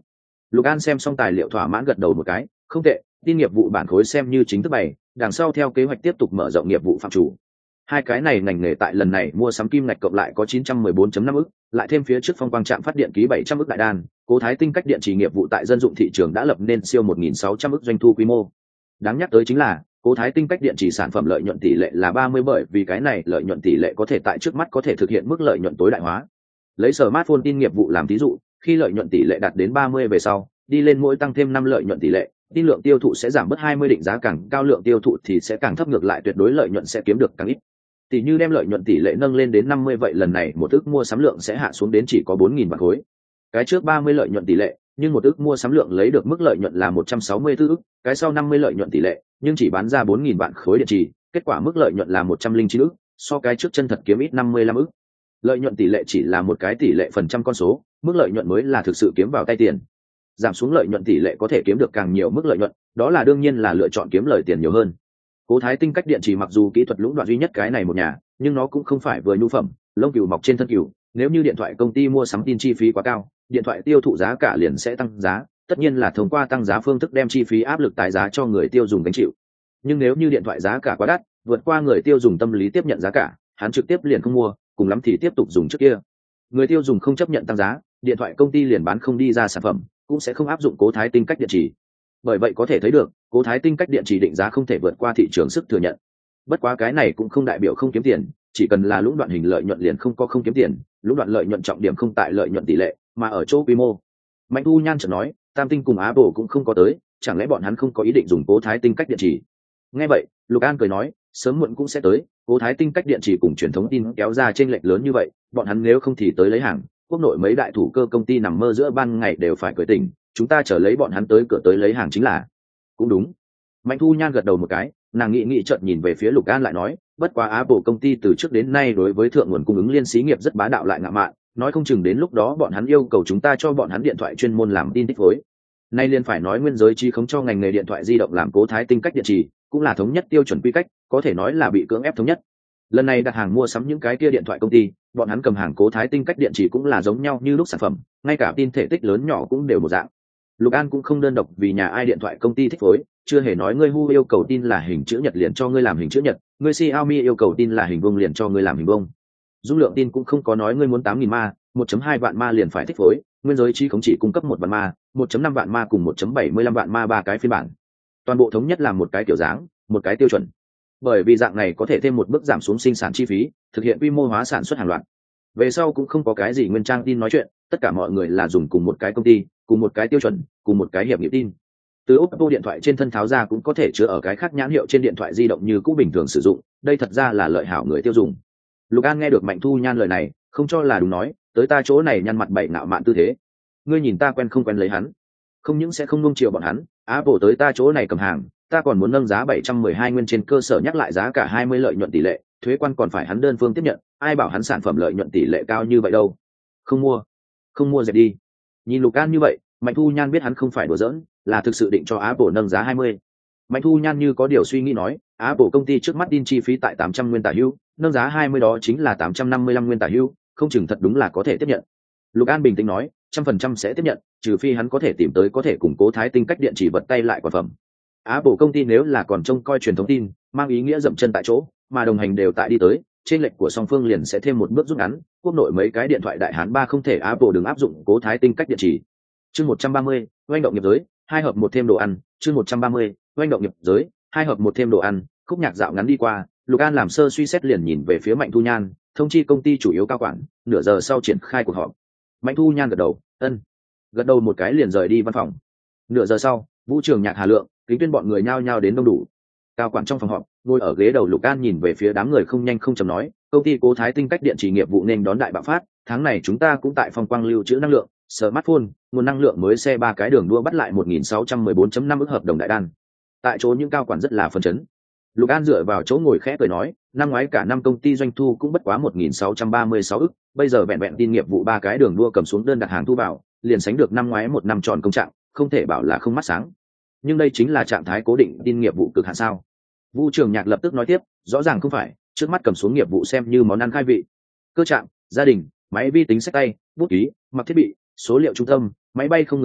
Lục An xem xong tài liệu thỏa mãn gật đầu một cái, không tệ, tin nghiệp vụ bản khối xem như chính thức bày, đằng sau theo kế hoạch tiếp tục mở rộng nghiệp vụ phạm chủ. Hai cái này ngành nghề tại lần này mua sắm kim ngạch cộng lại có chín trăm mười bốn phẩy năm ức, lại thêm phía trước Phong Quang trạm phát điện ký bảy trăm ức đại đan, Cố Thái Tinh cách điện chỉ nghiệp vụ tại dân dụng thị trường đã lập nên siêu một nghìn sáu trăm ức doanh thu quy mô. Đáng nhắc tới chính là, Cố Thái Tinh cách điện chỉ sản phẩm lợi nhuận tỷ lệ là ba mươi, bởi vì cái này lợi nhuận tỷ lệ có thể tại trước mắt có thể thực hiện mức lợi nhuận tối đại hóa. Lấy smartphone tin nghiệp vụ làm ví dụ, khi lợi nhuận tỷ lệ đạt đến ba mươi về sau, đi lên mỗi tăng thêm năm lợi nhuận tỷ lệ, tin lượng tiêu thụ sẽ giảm bớt hai mươi, định giá càng cao lượng tiêu thụ thì sẽ càng thấp, ngược lại tuyệt đối lợi nhuận sẽ kiếm được càng ít. Tỷ như đem lợi nhuận tỷ lệ nâng lên đến năm mươi, vậy lần này một ức mua sắm lượng sẽ hạ xuống đến chỉ có bốn nghìn vạn khối. Cái trước ba mươi lợi nhuận tỷ lệ, nhưng một ức mua sắm lượng lấy được mức lợi nhuận là một trăm sáu mươi tư ức, cái sau năm mươi lợi nhuận tỷ lệ, nhưng chỉ bán ra bốn nghìn vạn khối điện trì, kết quả mức lợi nhuận là một trăm lẻ chín ức, so cái trước chân thật kiếm ít năm mươi lăm ức. Lợi nhuận tỷ lệ chỉ là một cái tỷ lệ phần trăm con số, mức lợi nhuận mới là thực sự kiếm vào tay tiền. Giảm xuống lợi nhuận tỷ lệ có thể kiếm được càng nhiều mức lợi nhuận, đó là đương nhiên là lựa chọn kiếm lời tiền nhiều hơn. Cố Thái Tinh cách điện chỉ mặc dù kỹ thuật lũng đoạn duy nhất cái này một nhà, nhưng nó cũng không phải vừa nhu phẩm, lông cừu mọc trên thân cừu, nếu như điện thoại công ty mua sắm tin chi phí quá cao, điện thoại tiêu thụ giá cả liền sẽ tăng giá, tất nhiên là thông qua tăng giá phương thức đem chi phí áp lực tái giá cho người tiêu dùng gánh chịu. Nhưng nếu như điện thoại giá cả quá đắt, vượt qua người tiêu dùng tâm lý tiếp nhận giá cả, hắn trực tiếp liền không mua, cùng lắm thì tiếp tục dùng trước kia. Người tiêu dùng không chấp nhận tăng giá, điện thoại công ty liền bán không đi ra sản phẩm, cũng sẽ không áp dụng Cố Thái Tinh cách điện chỉ. Bởi vậy có thể thấy được, Cố Thái Tinh cách điện chỉ định giá không thể vượt qua thị trường sức thừa nhận. Bất quá cái này cũng không đại biểu không kiếm tiền, chỉ cần là lũng đoạn hình lợi nhuận liền không có không kiếm tiền, lũng đoạn lợi nhuận trọng điểm không tại lợi nhuận tỷ lệ, mà ở chỗ quy mô. Mạnh Thu Nhan chợt nói, Tam Tinh cùng Apple cũng không có tới, chẳng lẽ bọn hắn không có ý định dùng Cố Thái Tinh cách điện chỉ? Nghe vậy, Lục An cười nói, sớm muộn cũng sẽ tới, Cố Thái Tinh cách điện chỉ cùng truyền thống tin kéo ra chênh lệch lớn như vậy, bọn hắn nếu không thì tới lấy hàng, quốc nội mấy đại thủ cơ công ty nằm mơ giữa ban ngày đều phải cười tỉnh, chúng ta chờ lấy bọn hắn tới cửa tới lấy hàng chính là. Cũng đúng. Mạnh Thu Nhan gật đầu một cái, nàng nghĩ nghĩ chợt nhìn về phía Lục An lại nói, bất quá Apple công ty từ trước đến nay đối với thượng nguồn cung ứng liên xí nghiệp rất bá đạo lại ngạo mạn, nói không chừng đến lúc đó bọn hắn yêu cầu chúng ta cho bọn hắn điện thoại chuyên môn làm tin tích phối. Nay liền phải nói nguyên giới chi khống cho ngành nghề điện thoại di động làm Cố Thái Tinh cách điện chỉ, cũng là thống nhất tiêu chuẩn quy cách, có thể nói là bị cưỡng ép thống nhất. Lần này đặt hàng mua sắm những cái kia điện thoại công ty, bọn hắn cầm hàng Cố Thái Tinh cách điện chỉ cũng là giống nhau như lúc sản phẩm, ngay cả tin thể tích lớn nhỏ cũng đều một dạng. Lục An cũng không đơn độc vì nhà ai điện thoại công ty thích phối, chưa hề nói ngươi Hu yêu cầu tin là hình chữ nhật liền cho ngươi làm hình chữ nhật, ngươi Xiaomi yêu cầu tin là hình vuông liền cho ngươi làm hình vuông. Dung lượng tin cũng không có nói ngươi muốn tám nghìn ma, một phẩy hai vạn ma liền phải thích phối, nguyên giới chi không chỉ cung cấp một vạn ma, một phẩy năm vạn ma cùng một phẩy bảy mươi lăm vạn ma ba cái phiên bản. Toàn bộ thống nhất làm một cái kiểu dáng, một cái tiêu chuẩn. Bởi vì dạng này có thể thêm một bước giảm xuống sinh sản chi phí, thực hiện quy mô hóa sản xuất hàng loạt. Về sau cũng không có cái gì nguyên trang tin nói chuyện, tất cả mọi người là dùng cùng một cái công ty, cùng một cái tiêu chuẩn, cùng một cái hiệp nghị tin. Từ Oppo điện thoại trên thân tháo ra cũng có thể chứa ở cái khác nhãn hiệu trên điện thoại di động như cũ bình thường sử dụng, đây thật ra là lợi hảo người tiêu dùng. Lục An nghe được Mạnh Thu Nhan lời này, không cho là đúng nói, tới ta chỗ này nhăn mặt bảy nạo mạn tư thế. Ngươi nhìn ta quen không quen lấy hắn, không những sẽ không nung chiều bọn hắn, Apple tới ta chỗ này cầm hàng, ta còn muốn nâng giá bảy trăm mười hai nguyên trên cơ sở nhắc lại giá cả hai mươi lợi nhuận tỷ lệ, thuế quan còn phải hắn đơn phương tiếp nhận, ai bảo hắn sản phẩm lợi nhuận tỷ lệ cao như vậy đâu. Không mua, không mua dẹp đi. Nhìn Lục An như vậy, Mạnh Thu Nhan biết hắn không phải đùa giỡn, là thực sự định cho Apple nâng giá hai mươi. Mạnh Thu Nhan như có điều suy nghĩ nói, Apple công ty trước mắt tin chi phí tại tám trăm nguyên tả hữu, nâng giá hai mươi đó chính là tám trăm năm mươi lăm nguyên tả hữu, không chừng thật đúng là có thể tiếp nhận. Lục An bình tĩnh nói, trăm phần trăm sẽ tiếp nhận, trừ phi hắn có thể tìm tới có thể củng cố Thái Tinh cách điện chỉ vật tay lại quả phẩm. Apple công ty nếu là còn trông coi truyền thống tin, mang ý nghĩa dậm chân tại chỗ, mà đồng hành đều tại đi tới, trên lệch của song phương liền sẽ thêm một bước rút ngắn, quốc nội mấy cái điện thoại đại hán ba không thể Apple đừng áp dụng cố Thái Tinh cách điện chỉ. Chương một trăm ba mươi, oanh động nghiệp giới, hai hợp một thêm đồ ăn, chương một trăm ba mươi, oanh động nghiệp giới, hai hợp một thêm đồ ăn, khúc nhạc dạo ngắn đi qua, Lục An làm sơ suy xét liền nhìn về phía Mạnh Thu Nhan, thông chi công ty chủ yếu cao quản, nửa giờ sau triển khai cuộc họp. Mạnh Thu Nhan gật đầu, ân. Gật đầu một cái liền rời đi văn phòng. Nửa giờ sau, Vũ Trường Nhạc, Hà Lượng, Kính Tuyên bọn người nhao nhao đến đông đủ. Cao quản trong phòng họp, ngồi ở ghế đầu Lục An nhìn về phía đám người không nhanh không chậm nói, công ty Cố Thái Tinh cách điện chỉ nghiệp vụ nên đón đại bạo phát, tháng này chúng ta cũng tại Phong Quang lưu trữ năng lượng, smartphone, nguồn năng lượng mới xe ba cái đường đua bắt lại một nghìn sáu trăm mười bốn phẩy năm ức hợp đồng đại đan. Tại chỗ những cao quản rất là phấn chấn. Lục An dựa vào chỗ ngồi khẽ cười nói, năm ngoái cả năm công ty doanh thu cũng bất quá một nghìn sáu trăm ba mươi sáu ức, bây giờ vẹn vẹn tin nghiệp vụ ba cái đường đua cầm xuống đơn đặt hàng thu vào, liền sánh được năm ngoái một năm tròn công trạng, không thể bảo là không mắt sáng. Nhưng đây chính là trạng thái cố định tin nghiệp vụ cực hạn sao? Vu Trường Nhạc lập tức nói tiếp, rõ ràng không phải, trước mắt cầm xuống nghiệp vụ xem như món ăn khai vị. Cơ trạng, gia đình, máy vi tính xách tay, bút ký, mặc thiết bị, số liệu trung tâm, máy bay không người lái,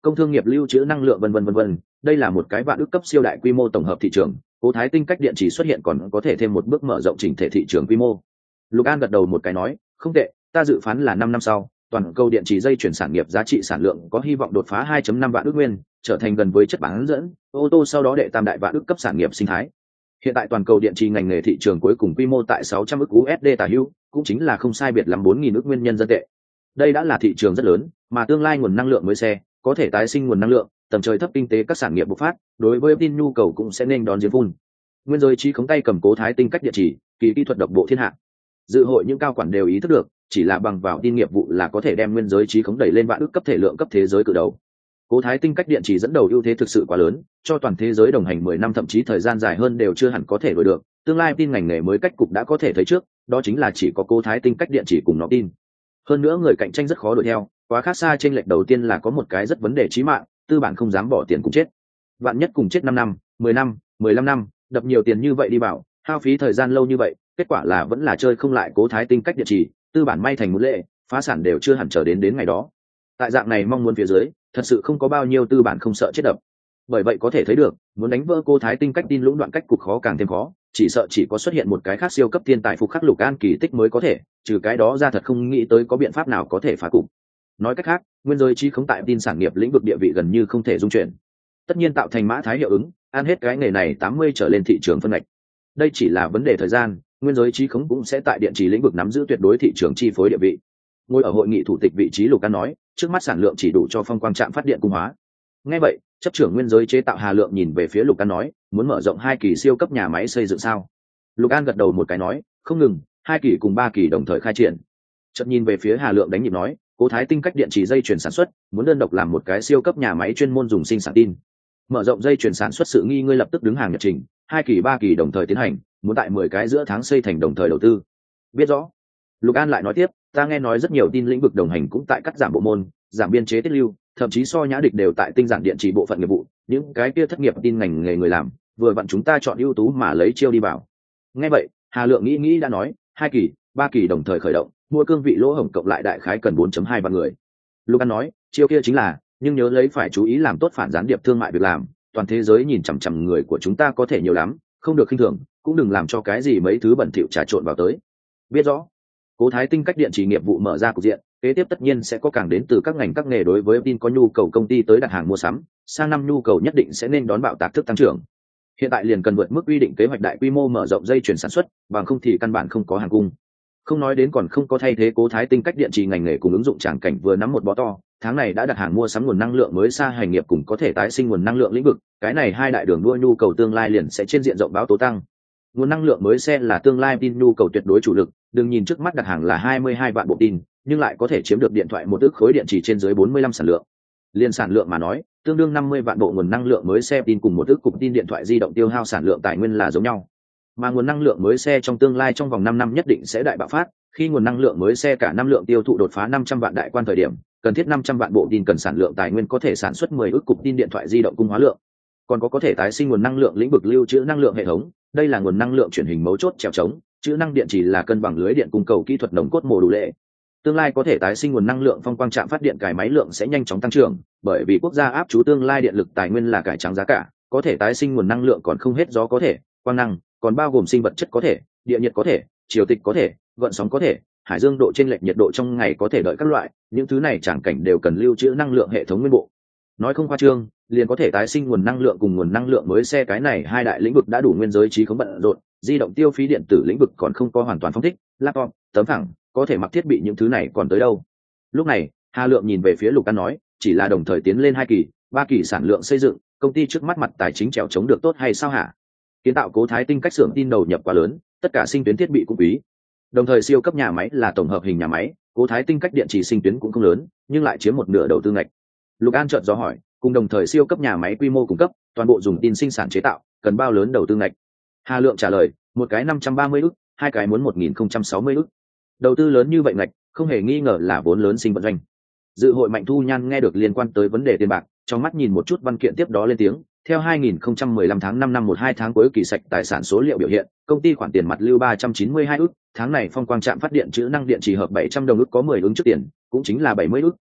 công thương nghiệp lưu trữ năng lượng vân vân vân vân. Đây là một cái vạn ức cấp siêu đại quy mô tổng hợp thị trường, Cố Thái Tinh cách điện chỉ xuất hiện còn có thể thêm một bước mở rộng chỉnh thể thị trường quy mô. Lục An gật đầu một cái nói, không tệ, ta dự phán là năm năm sau, toàn cầu điện chỉ dây chuyển sản nghiệp giá trị sản lượng có hy vọng đột phá hai phẩy năm vạn ức nguyên, trở thành gần với chất bán dẫn, ô tô sau đó đệ tam đại vạn ức cấp sản nghiệp sinh thái. Hiện tại toàn cầu điện trì ngành nghề thị trường cuối cùng quy mô tại sáu trăm ức u ét đê tả hữu, cũng chính là không sai biệt lắm bốn nghìn ức nguyên nhân dân tệ. Đây đã là thị trường rất lớn, mà tương lai nguồn năng lượng mới xe, có thể tái sinh nguồn năng lượng, tầm trời thấp kinh tế các sản nghiệp bộc phát, đối với tin nhu cầu cũng sẽ nên đón giếng phun. Nguyên giới trí khống tay cầm Cố Thái Tinh cách điện chỉ, kỳ kỹ thuật độc bộ thiên hạ. Dự hội những cao quản đều ý thức được, chỉ là bằng vào tin nghiệp vụ là có thể đem nguyên giới trí khống đẩy lên vạn ức cấp thể lượng cấp thế giới cự đầu. Cố Thái Tinh cách điện chỉ dẫn đầu ưu thế thực sự quá lớn, cho toàn thế giới đồng hành mười năm thậm chí thời gian dài hơn đều chưa hẳn có thể đuổi được. Tương lai tin ngành nghề mới cách cục đã có thể thấy trước, đó chính là chỉ có Cố Thái Tinh cách điện chỉ cùng nó tin. Hơn nữa người cạnh tranh rất khó đuổi theo, quá khác xa. Chênh lệch đầu tiên là có một cái rất vấn đề chí mạng, tư bản không dám bỏ tiền cùng chết. Vạn nhất cùng chết năm năm, mười năm, mười lăm năm, đập nhiều tiền như vậy đi bảo, hao phí thời gian lâu như vậy, kết quả là vẫn là chơi không lại Cố Thái Tinh cách điện chỉ, tư bản may thành muốn lệ, phá sản đều chưa hẳn chờ đến đến ngày đó. Tại dạng này mong muốn phía dưới, thật sự không có bao nhiêu tư bản không sợ chết đập. Bởi vậy có thể thấy được, muốn đánh vỡ Cố Thái Tinh cách tin lũng đoạn cách cục khó càng thêm khó, chỉ sợ chỉ có xuất hiện một cái khác siêu cấp thiên tài phục khắc Lục An kỳ tích mới có thể, trừ cái đó ra thật không nghĩ tới có biện pháp nào có thể phá cục. Nói cách khác, nguyên giới trí khống tại tin sản nghiệp lĩnh vực địa vị gần như không thể dung chuyển. Tất nhiên tạo thành mã thái hiệu ứng, ăn hết cái nghề này tám mươi trở lên thị trường phân ngạch. Đây chỉ là vấn đề thời gian, nguyên giới trí khống cũng sẽ tại điện trì lĩnh vực nắm giữ tuyệt đối thị trường chi phối địa vị. Ngồi ở hội nghị thủ tịch vị trí Lục An nói, trước mắt sản lượng chỉ đủ cho phong quang trạm phát điện cung hóa. Nghe vậy, chấp trưởng nguyên giới chế tạo Hà Lượng nhìn về phía Lục An nói, muốn mở rộng hai kỳ siêu cấp nhà máy xây dựng sao? Lục An gật đầu một cái nói, không ngừng, hai kỳ cùng ba kỳ đồng thời khai triển. Chợt nhìn về phía Hà Lượng đánh nhịp nói, Cố Thái Tinh cách điện trì dây chuyển sản xuất, muốn đơn độc làm một cái siêu cấp nhà máy chuyên môn dùng sinh sản tin. Mở rộng dây chuyển sản xuất sự nghi ngươi lập tức đứng hàng nhật trình, hai kỳ ba kỳ đồng thời tiến hành, muốn tại mười cái giữa tháng xây thành đồng thời đầu tư. Biết rõ. Lục An lại nói tiếp, ta nghe nói rất nhiều tin lĩnh vực đồng hành cũng tại cắt giảm bộ môn, giảm biên chế tiết lưu, thậm chí so nhã địch đều tại tinh giản điện trì bộ phận nghiệp vụ, những cái kia thất nghiệp tin ngành nghề người làm, vừa vặn chúng ta chọn ưu tú mà lấy chiêu đi vào. Nghe vậy, Hà Lượng nghĩ nghĩ đã nói, hai kỳ, ba kỳ đồng thời khởi động, mua cương vị lỗ hổng cộng lại đại khái cần bốn phẩy hai vạn người. Lục An nói, chiêu kia chính là, nhưng nhớ lấy phải chú ý làm tốt phản gián điệp thương mại việc làm, toàn thế giới nhìn chằm chằm người của chúng ta có thể nhiều lắm, không được khinh thường, cũng đừng làm cho cái gì mấy thứ bẩn thỉu trà trộn vào tới. Biết rõ. Cố Thái Tinh cách điện chỉ nghiệp vụ mở ra cục diện, kế tiếp tất nhiên sẽ có càng đến từ các ngành các nghề đối với tin có nhu cầu công ty tới đặt hàng mua sắm, sang năm nhu cầu nhất định sẽ nên đón bạo tạc thức tăng trưởng. Hiện tại liền cần vượt mức quy định kế hoạch đại quy mô mở rộng dây chuyển sản xuất, bằng không thì căn bản không có hàng cung. Không nói đến còn không có thay thế Cố Thái Tinh cách điện trì ngành nghề cùng ứng dụng tràng cảnh vừa nắm một bó to, tháng này đã đặt hàng mua sắm nguồn năng lượng mới xa hành nghiệp cùng có thể tái sinh nguồn năng lượng lĩnh vực, cái này hai đại đường đua nhu cầu tương lai liền sẽ trên diện rộng báo tố tăng. Nguồn năng lượng mới xe là tương lai tin nhu cầu tuyệt đối chủ lực, đừng nhìn trước mắt đặt hàng là hai mươi hai vạn bộ tin, nhưng lại có thể chiếm được điện thoại một ức khối điện chỉ trên dưới bốn mươi lăm sản lượng. Liên sản lượng mà nói, tương đương năm mươi vạn bộ nguồn năng lượng mới xe tin cùng một ức cục tin điện thoại di động tiêu hao sản lượng tài nguyên là giống nhau. Mà nguồn năng lượng mới xe trong tương lai trong vòng năm năm nhất định sẽ đại bạo phát, khi nguồn năng lượng mới xe cả năm lượng tiêu thụ đột phá năm trăm vạn đại quan thời điểm, cần thiết năm trăm vạn bộ tin cần sản lượng tài nguyên có thể sản xuất mười ức cục tin điện thoại di động cung hóa lượng. Còn có có thể tái sinh nguồn năng lượng lĩnh vực lưu trữ năng lượng hệ thống, đây là nguồn năng lượng chuyển hình mấu chốt trèo trống, trữ năng điện chỉ là cân bằng lưới điện cung cầu kỹ thuật nồng cốt mồ đủ lệ. Tương lai có thể tái sinh nguồn năng lượng phong quang trạm phát điện cải máy lượng sẽ nhanh chóng tăng trưởng, bởi vì quốc gia áp chú tương lai điện lực tài nguyên là cải trắng giá cả, có thể tái sinh nguồn năng lượng còn không hết gió có thể, quang năng, còn bao gồm sinh vật chất có thể, địa nhiệt có thể, triều tịch có thể, gợn sóng có thể, hải dương độ chênh lệch nhiệt độ trong ngày có thể đợi các loại, những thứ này chẳng cảnh đều cần lưu trữ năng lượng hệ thống nguyên bộ. Nói không khoa trương, liền có thể tái sinh nguồn năng lượng cùng nguồn năng lượng mới xe cái này hai đại lĩnh vực đã đủ nguyên giới trí khống bận rộn, di động tiêu phí điện tử lĩnh vực còn không có hoàn toàn phong thích, laptop, tấm phẳng, có thể mặc thiết bị những thứ này còn tới đâu. Lúc này, Hà Lượng nhìn về phía Lục An nói, chỉ là đồng thời tiến lên hai kỳ, ba kỳ sản lượng xây dựng, công ty trước mắt mặt tài chính trèo chống được tốt hay sao hả? Kiến tạo Cố Thái Tinh cách xưởng tin đầu nhập quá lớn, tất cả sinh tuyến thiết bị cũng quý. Đồng thời siêu cấp nhà máy là tổng hợp hình nhà máy, Cố Thái Tinh cách điện chỉ sinh tuyến cũng không lớn, nhưng lại chiếm một nửa đầu tư ngạch. Lục An chợt do hỏi, cùng đồng thời siêu cấp nhà máy quy mô cung cấp, toàn bộ dùng tin sinh sản chế tạo, cần bao lớn đầu tư ngạch? Hà Lượng trả lời, một cái năm trăm ba mươi ức, hai cái muốn một nghìn không trăm sáu mươi ức. Đầu tư lớn như vậy ngạch, không hề nghi ngờ là vốn lớn sinh vận doanh. Dự hội Mạnh Thu Nhan nghe được liên quan tới vấn đề tiền bạc, trong mắt nhìn một chút văn kiện tiếp đó lên tiếng, theo hai nghìn không trăm mười lăm tháng năm năm một hai tháng cuối kỳ sạch tài sản số liệu biểu hiện, công ty khoản tiền mặt lưu ba trăm chín mươi hai ức, tháng này phong quang trạm phát điện trữ năng điện chỉ hợp bảy trăm đồng ức có mười ứng trước tiền, cũng chính là bảy mươi ức,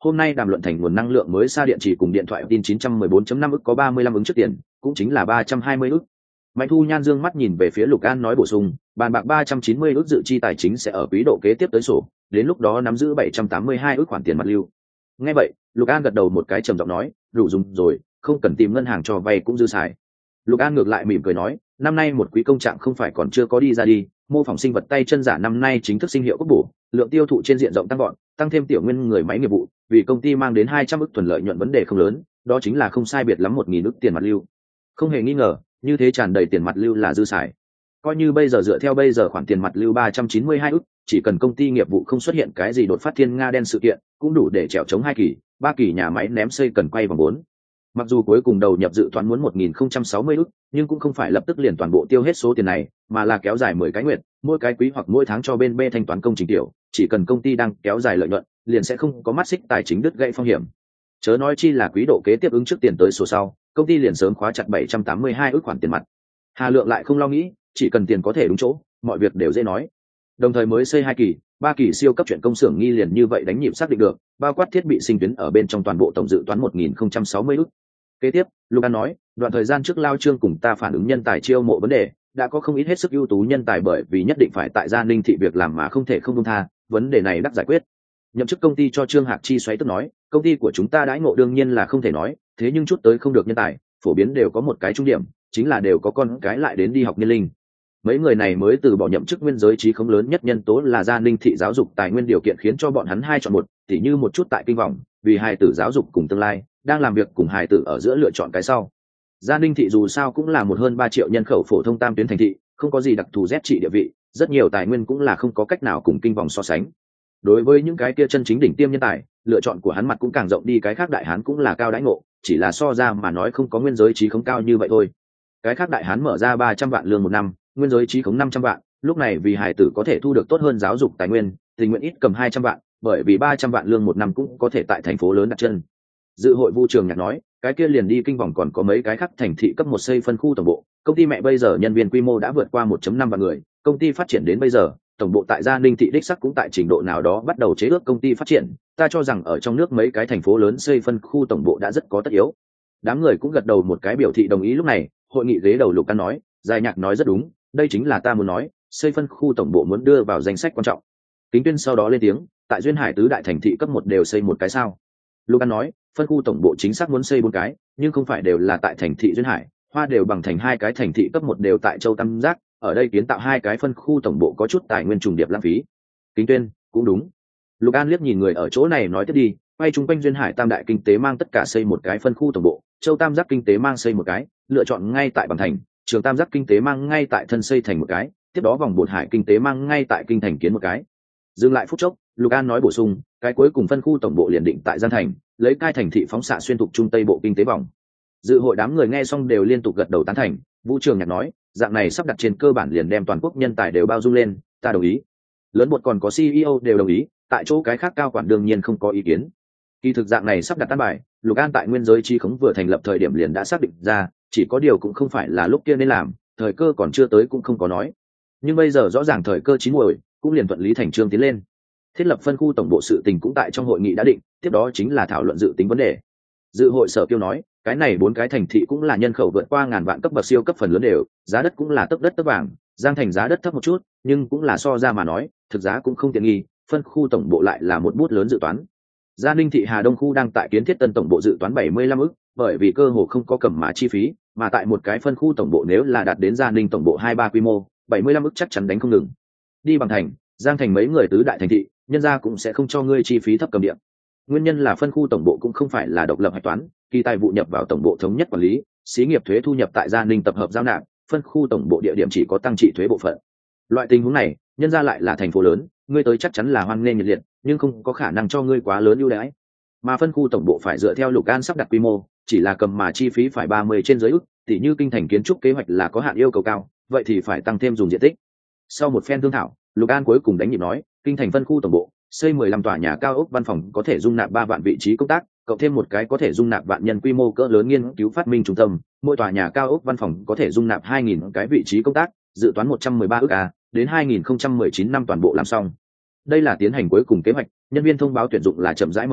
Hôm nay đàm luận thành nguồn năng lượng mới xa điện chỉ cùng điện thoại tin chín trăm mười bốn chấm năm ức có ba mươi lăm ứng trước tiền, cũng chính là ba trăm hai mươi ức. Mạnh Thu Nhan dương mắt nhìn về phía Lục An nói bổ sung, bàn bạc ba trăm chín mươi ức dự chi tài chính sẽ ở quý độ kế tiếp tới sổ, đến lúc đó nắm giữ bảy trăm tám mươi hai ức khoản tiền mặt lưu. Nghe vậy, Lục An gật đầu một cái trầm giọng nói, đủ dùng rồi, không cần tìm ngân hàng cho vay cũng dư xài. Lục An ngược lại mỉm cười nói, năm nay một quý công trạng không phải còn chưa có đi ra đi, mô phỏng sinh vật tay chân giả năm nay chính thức sinh hiệu quốc bổ, lượng tiêu thụ trên diện rộng tăng gọn, tăng thêm tiểu nguyên người máy nghiệp vụ, vì công ty mang đến hai trăm ức thuần lợi nhuận vấn đề không lớn, đó chính là không sai biệt lắm một nghìn ức tiền mặt lưu. Không hề nghi ngờ, như thế tràn đầy tiền mặt lưu là dư xài. Coi như bây giờ dựa theo bây giờ khoản tiền mặt lưu ba trăm chín mươi hai ức, chỉ cần công ty nghiệp vụ không xuất hiện cái gì đột phát thiên nga đen sự kiện, cũng đủ để trèo chống hai kỳ, ba kỳ nhà máy ném xây cần quay vòng bốn. Mặc dù cuối cùng đầu nhập dự toán muốn một nghìn không trăm sáu mươi ức, nhưng cũng không phải lập tức liền toàn bộ tiêu hết số tiền này, mà là kéo dài mười cái nguyệt, mỗi cái quý hoặc mỗi tháng cho bên B thanh toán công trình tiểu, chỉ cần công ty đang kéo dài lợi nhuận, liền sẽ không có mắt xích tài chính đứt gãy phong hiểm. Chớ nói chi là quý độ kế tiếp ứng trước tiền tới số sau, công ty liền sớm khóa chặt bảy trăm tám mươi hai ức khoản tiền mặt. Hà Lượng lại không lo nghĩ, chỉ cần tiền có thể đúng chỗ, mọi việc đều dễ nói. Đồng thời mới xây hai kỳ, ba kỳ siêu cấp chuyện công xưởng nghi liền như vậy đánh nhịp xác định được, bao quát thiết bị sinh tuyến ở bên trong toàn bộ tổng dự toán một nghìn không trăm sáu mươi ức. Kế tiếp, Lục An nói, đoạn thời gian trước Lao Trương cùng ta phản ứng nhân tài chiêu mộ vấn đề, đã có không ít hết sức ưu tú nhân tài bởi vì nhất định phải tại Gia Ninh thị việc làm mà không thể không buông tha, vấn đề này đắc giải quyết. Nhậm chức công ty cho Trương Hạc Chi xoáy tức nói, công ty của chúng ta đãi ngộ đương nhiên là không thể nói, thế nhưng chút tới không được nhân tài, phổ biến đều có một cái trung điểm, chính là đều có con cái lại đến đi học niên linh. Mấy người này mới từ bỏ nhậm chức nguyên giới trí không lớn nhất nhân tố là Gia Ninh thị giáo dục tài nguyên điều kiện khiến cho bọn hắn hai chọn một, tỉ như một chút tại kinh vọng, vì hài tử giáo dục cùng tương lai, đang làm việc cùng hài tử ở giữa lựa chọn cái sau. Gia Ninh thị dù sao cũng là một hơn ba triệu nhân khẩu phổ thông tam tuyến thành thị, không có gì đặc thù rét trị địa vị, rất nhiều tài nguyên cũng là không có cách nào cùng kinh vọng so sánh. Đối với những cái kia chân chính đỉnh tiêm nhân tài, lựa chọn của hắn mặt cũng càng rộng đi, cái khác đại hán cũng là cao đãi ngộ, chỉ là so ra mà nói không có nguyên giới trí không cao như vậy thôi. Cái khác đại hán mở ra ba trăm vạn lương một năm, nguyên giới trí khống năm trăm vạn, lúc này vì hài tử có thể thu được tốt hơn giáo dục tài nguyên, tình nguyện ít cầm hai trăm vạn, bởi vì ba trăm vạn lương một năm cũng có thể tại thành phố lớn đặt chân. Dự hội Vu Trường Nhạc nói, cái kia liền đi kinh vòng còn có mấy cái khác thành thị cấp một xây phân khu tổng bộ, công ty mẹ bây giờ nhân viên quy mô đã vượt qua một phẩy năm vạn người, công ty phát triển đến bây giờ, tổng bộ tại Gia Ninh thị đích sắc cũng tại trình độ nào đó bắt đầu chế ước công ty phát triển, ta cho rằng ở trong nước mấy cái thành phố lớn xây phân khu tổng bộ đã rất có tất yếu. Đám người cũng gật đầu một cái biểu thị đồng ý. Lúc này, hội nghị ghế đầu Lục Căn nói, Dài Nhạc nói rất đúng, đây chính là ta muốn nói, xây phân khu tổng bộ muốn đưa vào danh sách quan trọng. Kính Tuyên sau đó lên tiếng, tại Duyên Hải tứ đại thành thị cấp một đều xây một cái sao? Lục Căn nói, phân khu tổng bộ chính xác muốn xây bốn cái, nhưng không phải đều là tại thành thị Duyên Hải, Hoa đều bằng thành hai cái thành thị cấp một đều tại Châu Tam Giác, ở đây kiến tạo hai cái phân khu tổng bộ có chút tài nguyên trùng điệp lãng phí. Kính Tuyên, cũng đúng. Lục An liếc nhìn người ở chỗ này nói tiếp đi, quay chung quanh Duyên Hải tam đại kinh tế mang tất cả xây một cái phân khu tổng bộ, Châu Tam Giác kinh tế mang xây một cái, lựa chọn ngay tại Bằng Thành, Trường Tam Giác kinh tế mang ngay tại Thân xây thành một cái, tiếp đó vòng Bột Hải kinh tế mang ngay tại Kinh Thành kiến một cái. Dừng lại phút chốc, Lục An nói bổ sung, cái cuối cùng phân khu tổng bộ liền định tại Giang Thành, lấy cai thành thị phóng xạ xuyên thục trung tây bộ kinh tế vòng. Dự hội đám người nghe xong đều liên tục gật đầu tán thành. Vũ Trường Nhạc nói, dạng này sắp đặt trên cơ bản liền đem toàn quốc nhân tài đều bao dung lên, ta đồng ý. Lớn Bột còn có xê e ô đều đồng ý, tại chỗ cái khác cao quản đương nhiên không có ý kiến. Kỳ thực dạng này sắp đặt tan bài, Lục An tại nguyên giới chi khống vừa thành lập thời điểm liền đã xác định ra, chỉ có điều cũng không phải là lúc kia nên làm, thời cơ còn chưa tới cũng không có nói. Nhưng bây giờ rõ ràng thời cơ chín muồi, cũng liền thuận lý thành chương tiến lên. Thiết lập phân khu tổng bộ sự tình cũng tại trong hội nghị đã định, tiếp đó chính là thảo luận dự tính vấn đề. Dự hội Sở Kiêu nói, cái này bốn cái thành thị cũng là nhân khẩu vượt qua ngàn vạn cấp bậc siêu cấp phần lớn đều, giá đất cũng là tấc đất tấc vàng, Giang Thành giá đất thấp một chút, nhưng cũng là so ra mà nói, thực giá cũng không tiện nghi, phân khu tổng bộ lại là một bút lớn dự toán. Gia Ninh thị Hà Đông khu đang tại kiến thiết tân tổng bộ dự toán bảy mươi lăm ức, bởi vì cơ hồ không có cầm mã chi phí, mà tại một cái phân khu tổng bộ nếu là đạt đến Gia Ninh tổng bộ hai ba quy mô, bảy mươi lăm ức chắc chắn đánh không ngừng. Đi Bằng Thành, Giang Thành mấy người tứ đại thành thị, nhân gia cũng sẽ không cho ngươi chi phí thấp cầm điện. Nguyên nhân là phân khu tổng bộ cũng không phải là độc lập hạch toán, kỳ tài vụ nhập vào tổng bộ thống nhất quản lý, xí nghiệp thuế thu nhập tại Gia Ninh tập hợp giao nạp, phân khu tổng bộ địa điểm chỉ có tăng trị thuế bộ phận. Loại tình huống này, nhân gia lại là thành phố lớn, ngươi tới chắc chắn là hoan nghênh nhiệt liệt, nhưng không có khả năng cho ngươi quá lớn ưu đãi. Mà phân khu tổng bộ phải dựa theo Lục An sắp đặt quy mô, chỉ là cầm mà chi phí phải ba mươi trên dưới ức, tỉ như Kinh Thành kiến trúc kế hoạch là có hạn yêu cầu cao, vậy thì phải tăng thêm dùng diện tích. Sau một phen thương thảo, Lục An cuối cùng đánh nhịp nói, Kinh Thành phân khu tổng bộ xây mười lăm tòa nhà cao ốc văn phòng có thể dung nạp ba vạn vị trí công tác, cộng thêm một cái có thể dung nạp vạn nhân quy mô cỡ lớn nghiên cứu phát minh trung tâm, mỗi tòa nhà cao ốc văn phòng có thể dung nạp hai nghìn cái vị trí công tác, dự toán một trăm mười ba ức a, đến hai nghìn không trăm mười chín năm toàn bộ làm xong. Đây là tiến hành cuối cùng kế hoạch, nhân viên thông báo tuyển dụng là chậm rãi mở rộng,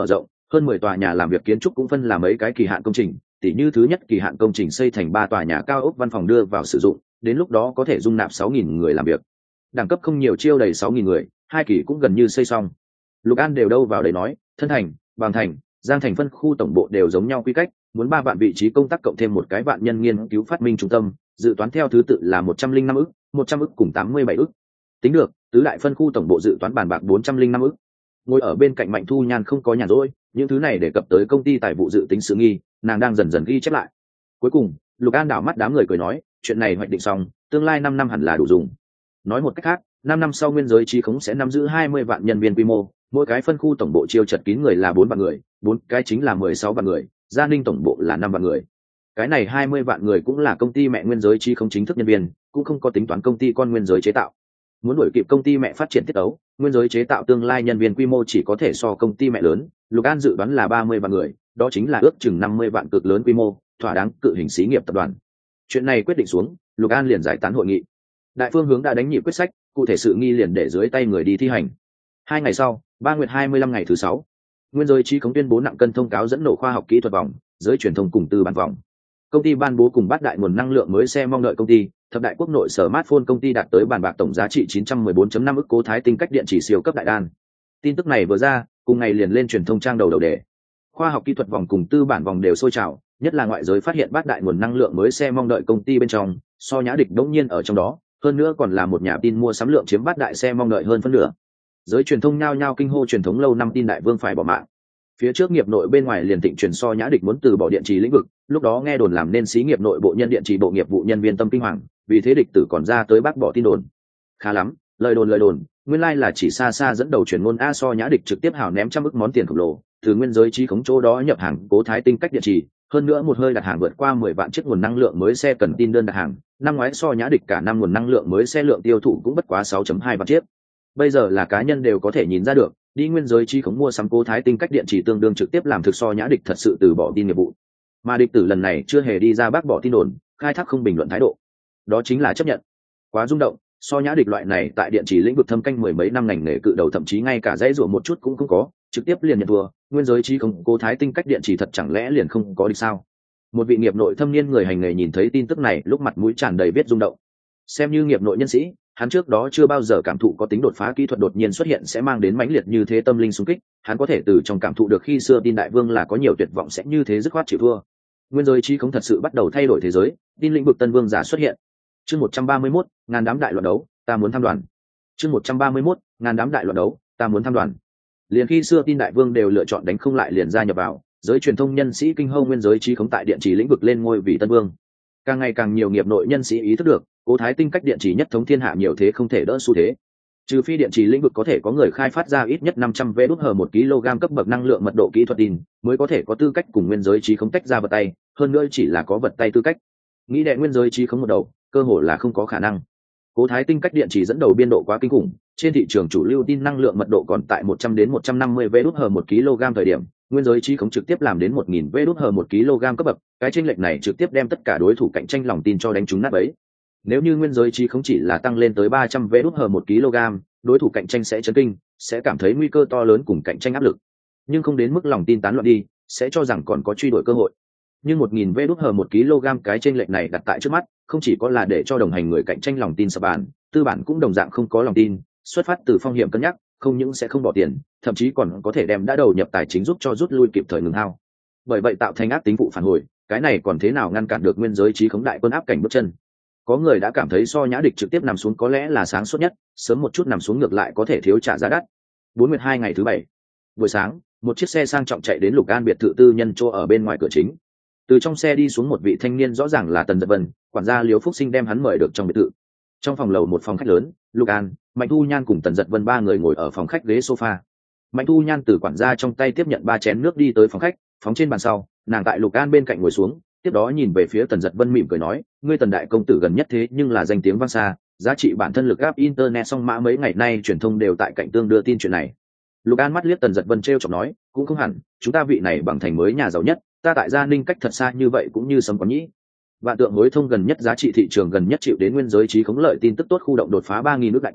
hơn mười tòa nhà làm việc kiến trúc cũng phân làm mấy cái kỳ hạn công trình, tỷ như thứ nhất kỳ hạn công trình xây thành ba tòa nhà cao ốc văn phòng đưa vào sử dụng, đến lúc đó có thể dung nạp sáu nghìn người làm việc. Đẳng cấp không nhiều chiêu đầy sáu nghìn người, hai kỳ cũng gần như xây xong. Lục An đều đâu vào đấy nói, Thân Thành, Bằng Thành, Giang Thành phân khu tổng bộ đều giống nhau quy cách, muốn ba vạn vị trí công tác cộng thêm một cái vạn nhân nghiên cứu phát minh trung tâm, dự toán theo thứ tự là một trăm linh năm ức, một trăm ức cùng tám mươi bảy ức. Tính được, tứ đại phân khu tổng bộ dự toán bàn bạc bốn trăm linh năm ức. Ngồi ở bên cạnh Mạnh Thu Nhan không có nhàn rỗi, những thứ này đề cập tới công ty tài vụ dự tính sự nghi, nàng đang dần dần ghi chép lại. Cuối cùng, Lục An đảo mắt đám người cười nói, chuyện này hoạch định xong, tương lai năm năm hẳn là đủ dùng. Nói một cách khác, năm năm sau Nguyên Giới Trí Khống sẽ nắm giữ hai mươi vạn nhân viên quy mô, mỗi cái phân khu tổng bộ chiêu chật kín người là bốn vạn người, bốn cái chính là mười sáu vạn người, Gia Ninh tổng bộ là năm vạn người. Cái này hai mươi vạn người cũng là công ty mẹ Nguyên Giới Trí Khống chính thức nhân viên, cũng không có tính toán công ty con Nguyên Giới chế tạo. Muốn đuổi kịp công ty mẹ phát triển tiết tấu, Nguyên Giới chế tạo tương lai nhân viên quy mô chỉ có thể so công ty mẹ lớn, Lục An dự đoán là ba mươi vạn người, đó chính là ước chừng năm mươi vạn cực lớn quy mô, thỏa đáng cự hình xí nghiệp tập đoàn. Chuyện này quyết định xuống, Lục An liền giải tán hội nghị. Đại phương hướng đã đánh nhị quyết sách, cụ thể sự nghi liền để dưới tay người đi thi hành. Hai ngày sau, ba nguyệt hai mươi lăm ngày thứ sáu, Nguyên Giới Trí Khống tuyên bố nặng cân thông cáo dẫn nổ khoa học kỹ thuật vòng, giới truyền thông cùng tư bản vòng. Công ty ban bố cùng bát đại nguồn năng lượng mới xe mong đợi công ty, thập đại quốc nội smartphone công ty đạt tới bàn bạc tổng giá trị chín trăm mười bốn phẩy năm ức cố thái tinh cách điện chỉ siêu cấp đại đan. Tin tức này vừa ra, cùng ngày liền lên truyền thông trang đầu đầu đề. Khoa học kỹ thuật vòng cùng tư bản vòng đều sôi trào, nhất là ngoại giới phát hiện bát đại nguồn năng lượng mới xe mong đợi công ty bên trong, so Nhã Địch đống nhiên ở trong đó, hơn nữa còn là một nhà tin mua sắm lượng chiếm bát đại xe mong đợi hơn phân nửa. Giới truyền thông nhao nhao kinh hô truyền thống lâu năm tin đại vương phải bỏ mạng. Phía trước nghiệp nội bên ngoài liền thịnh truyền so Nhã Địch muốn từ bỏ điện trì lĩnh vực, lúc đó nghe đồn làm nên xí nghiệp nội bộ nhân điện trì bộ nghiệp vụ nhân viên tâm kinh hoàng, vì thế địch tử còn ra tới bác bỏ tin đồn. Khá lắm, lời đồn lời đồn, nguyên lai là chỉ xa xa dẫn đầu truyền ngôn a so Nhã Địch trực tiếp hào ném trăm ức món tiền khổng lồ, từ Nguyên Giới Trí Khống chỗ đó nhập hàng cố thái tinh cách điện trì, hơn nữa một hơi đặt hàng vượt qua mười vạn chiếc nguồn năng lượng mới xe cần tin đơn đặt hàng, năm ngoái so Nhã Địch cả năm nguồn năng lượng mới xe lượng tiêu thụ cũng bất quá sáu phẩy hai vạn chiếc. Bây giờ là cá nhân đều có thể nhìn ra được, đi Nguyên Giới Trí Khống mua sắm cố thái tinh cách điện chỉ tương đương trực tiếp làm thực so Nhã Địch thật sự từ bỏ tin nghiệp vụ. Mà địch tử lần này chưa hề đi ra bác bỏ tin đồn, khai thác không bình luận thái độ, đó chính là chấp nhận. Quá rung động, so Nhã Địch loại này tại điện chỉ lĩnh vực thâm canh mười mấy năm ngành nghề cự đầu thậm chí ngay cả dãy rủa một chút cũng không có, trực tiếp liền nhận thua. Nguyên Giới Trí Khống cố thái tinh cách điện chỉ thật chẳng lẽ liền không có địch sao? Một vị nghiệp nội thâm niên người hành nghề nhìn thấy tin tức này, lúc mặt mũi tràn đầy biết rung động. Xem như nghiệp nội nhân sĩ, hắn trước đó chưa bao giờ cảm thụ có tính đột phá kỹ thuật đột nhiên xuất hiện sẽ mang đến mãnh liệt như thế tâm linh xung kích, hắn có thể từ trong cảm thụ được khi xưa tin đại vương là có nhiều tuyệt vọng sẽ như thế dứt khoát chịu thua. Nguyên Giới Trí Khống thật sự bắt đầu thay đổi thế giới, tin lĩnh vực tân vương giả xuất hiện. Chương một trăm ba mươi mốt, ngàn đám đại loạn đấu, ta muốn tham đoàn. Chương một trăm ba mươi mốt, ngàn đám đại loạn đấu, ta muốn tham đoàn. Liền khi xưa tin đại vương đều lựa chọn đánh không lại liền gia nhập vào, giới truyền thông nhân sĩ kinh hô Nguyên Giới Trí Khống tại điện chỉ lĩnh vực lên ngôi vì tân vương. Càng ngày càng nhiều nghiệp nội nhân sĩ ý thức được, cố thái tinh cách điện chỉ nhất thống thiên hạ nhiều thế không thể đỡ xu thế. Trừ phi điện chỉ lĩnh vực có thể có người khai phát ra ít nhất năm trăm vé đút hờ một kg cấp bậc năng lượng mật độ kỹ thuật tin, mới có thể có tư cách cùng Nguyên Giới Trí Khống tách ra vật tay, hơn nữa chỉ là có vật tay tư cách. Nghĩ đệ Nguyên Giới Trí Khống một đầu, cơ hội là không có khả năng. Cố thái tinh cách điện chỉ dẫn đầu biên độ quá kinh khủng, trên thị trường chủ lưu tin năng lượng mật độ còn tại một trăm đến một trăm năm mươi vé đút hờ một kg thời điểm, Nguyên Giới Trí Khống trực tiếp làm đến một nghìn vé đút hờ một kg cấp bậc, cái chênh lệch này trực tiếp đem tất cả đối thủ cạnh tranh lòng tin cho đánh trúng nát bấy. Nếu như Nguyên Giới Trí Khống chỉ là tăng lên tới ba trăm vé đút hờ một kg, đối thủ cạnh tranh sẽ chấn kinh, sẽ cảm thấy nguy cơ to lớn cùng cạnh tranh áp lực, nhưng không đến mức lòng tin tán loạn đi, sẽ cho rằng còn có truy đuổi cơ hội. Nhưng một nghìn vé đút hờ một kg cái chênh lệch này đặt tại trước mắt, không chỉ có là để cho đồng hành người cạnh tranh lòng tin sập bàn, tư bản cũng đồng dạng không có lòng tin, xuất phát từ phong hiểm cân nhắc, không những sẽ không bỏ tiền, thậm chí còn có thể đem đã đầu nhập tài chính giúp cho rút lui kịp thời ngừng hao. Bởi vậy tạo thành ác tính phụ phản hồi, cái này còn thế nào ngăn cản được Nguyên Giới Trí Khống đại quân áp cảnh bước chân. Có người đã cảm thấy so Nhã Địch trực tiếp nằm xuống có lẽ là sáng suốt nhất, sớm một chút nằm xuống ngược lại có thể thiếu trả giá đắt. bốn mươi hai ngày thứ bảy, buổi sáng, một chiếc xe sang trọng chạy đến Lục An biệt thự tư nhân chỗ ở bên ngoài cửa chính. Từ trong xe đi xuống một vị thanh niên rõ ràng là Tần Dật Vân, quản gia Liễu Phúc Sinh đem hắn mời được trong biệt thự. Trong phòng lầu một phòng khách lớn, Lục An, Mạnh Thu Nhan cùng Tần Dật Vân ba người ngồi ở phòng khách ghế sofa. Mạnh Thu Nhan từ quản gia trong tay tiếp nhận ba chén nước đi tới phòng khách, phóng trên bàn sau, nàng tại Lục An bên cạnh ngồi xuống, tiếp đó nhìn về phía Tần Dật Vân mỉm cười nói, ngươi Tần đại công tử gần nhất thế nhưng là danh tiếng vang xa, giá trị bản thân lực áp internet song mã mấy ngày nay truyền thông đều tại cạnh tương đưa tin chuyện này. Lục An mắt liếc Tần Dật Vân trêu chọc nói, cũng không hẳn, chúng ta vị này bằng thành mới nhà giàu nhất, ta tại Gia Ninh cách thật xa như vậy cũng như sấm có nhĩ. Vạn tượng hối thông gần nhất giá trị thị trường gần nhất chịu đến Nguyên Giới Trí Khống lợi tin tức tốt khu động đột phá ba nghìn nước đại quan,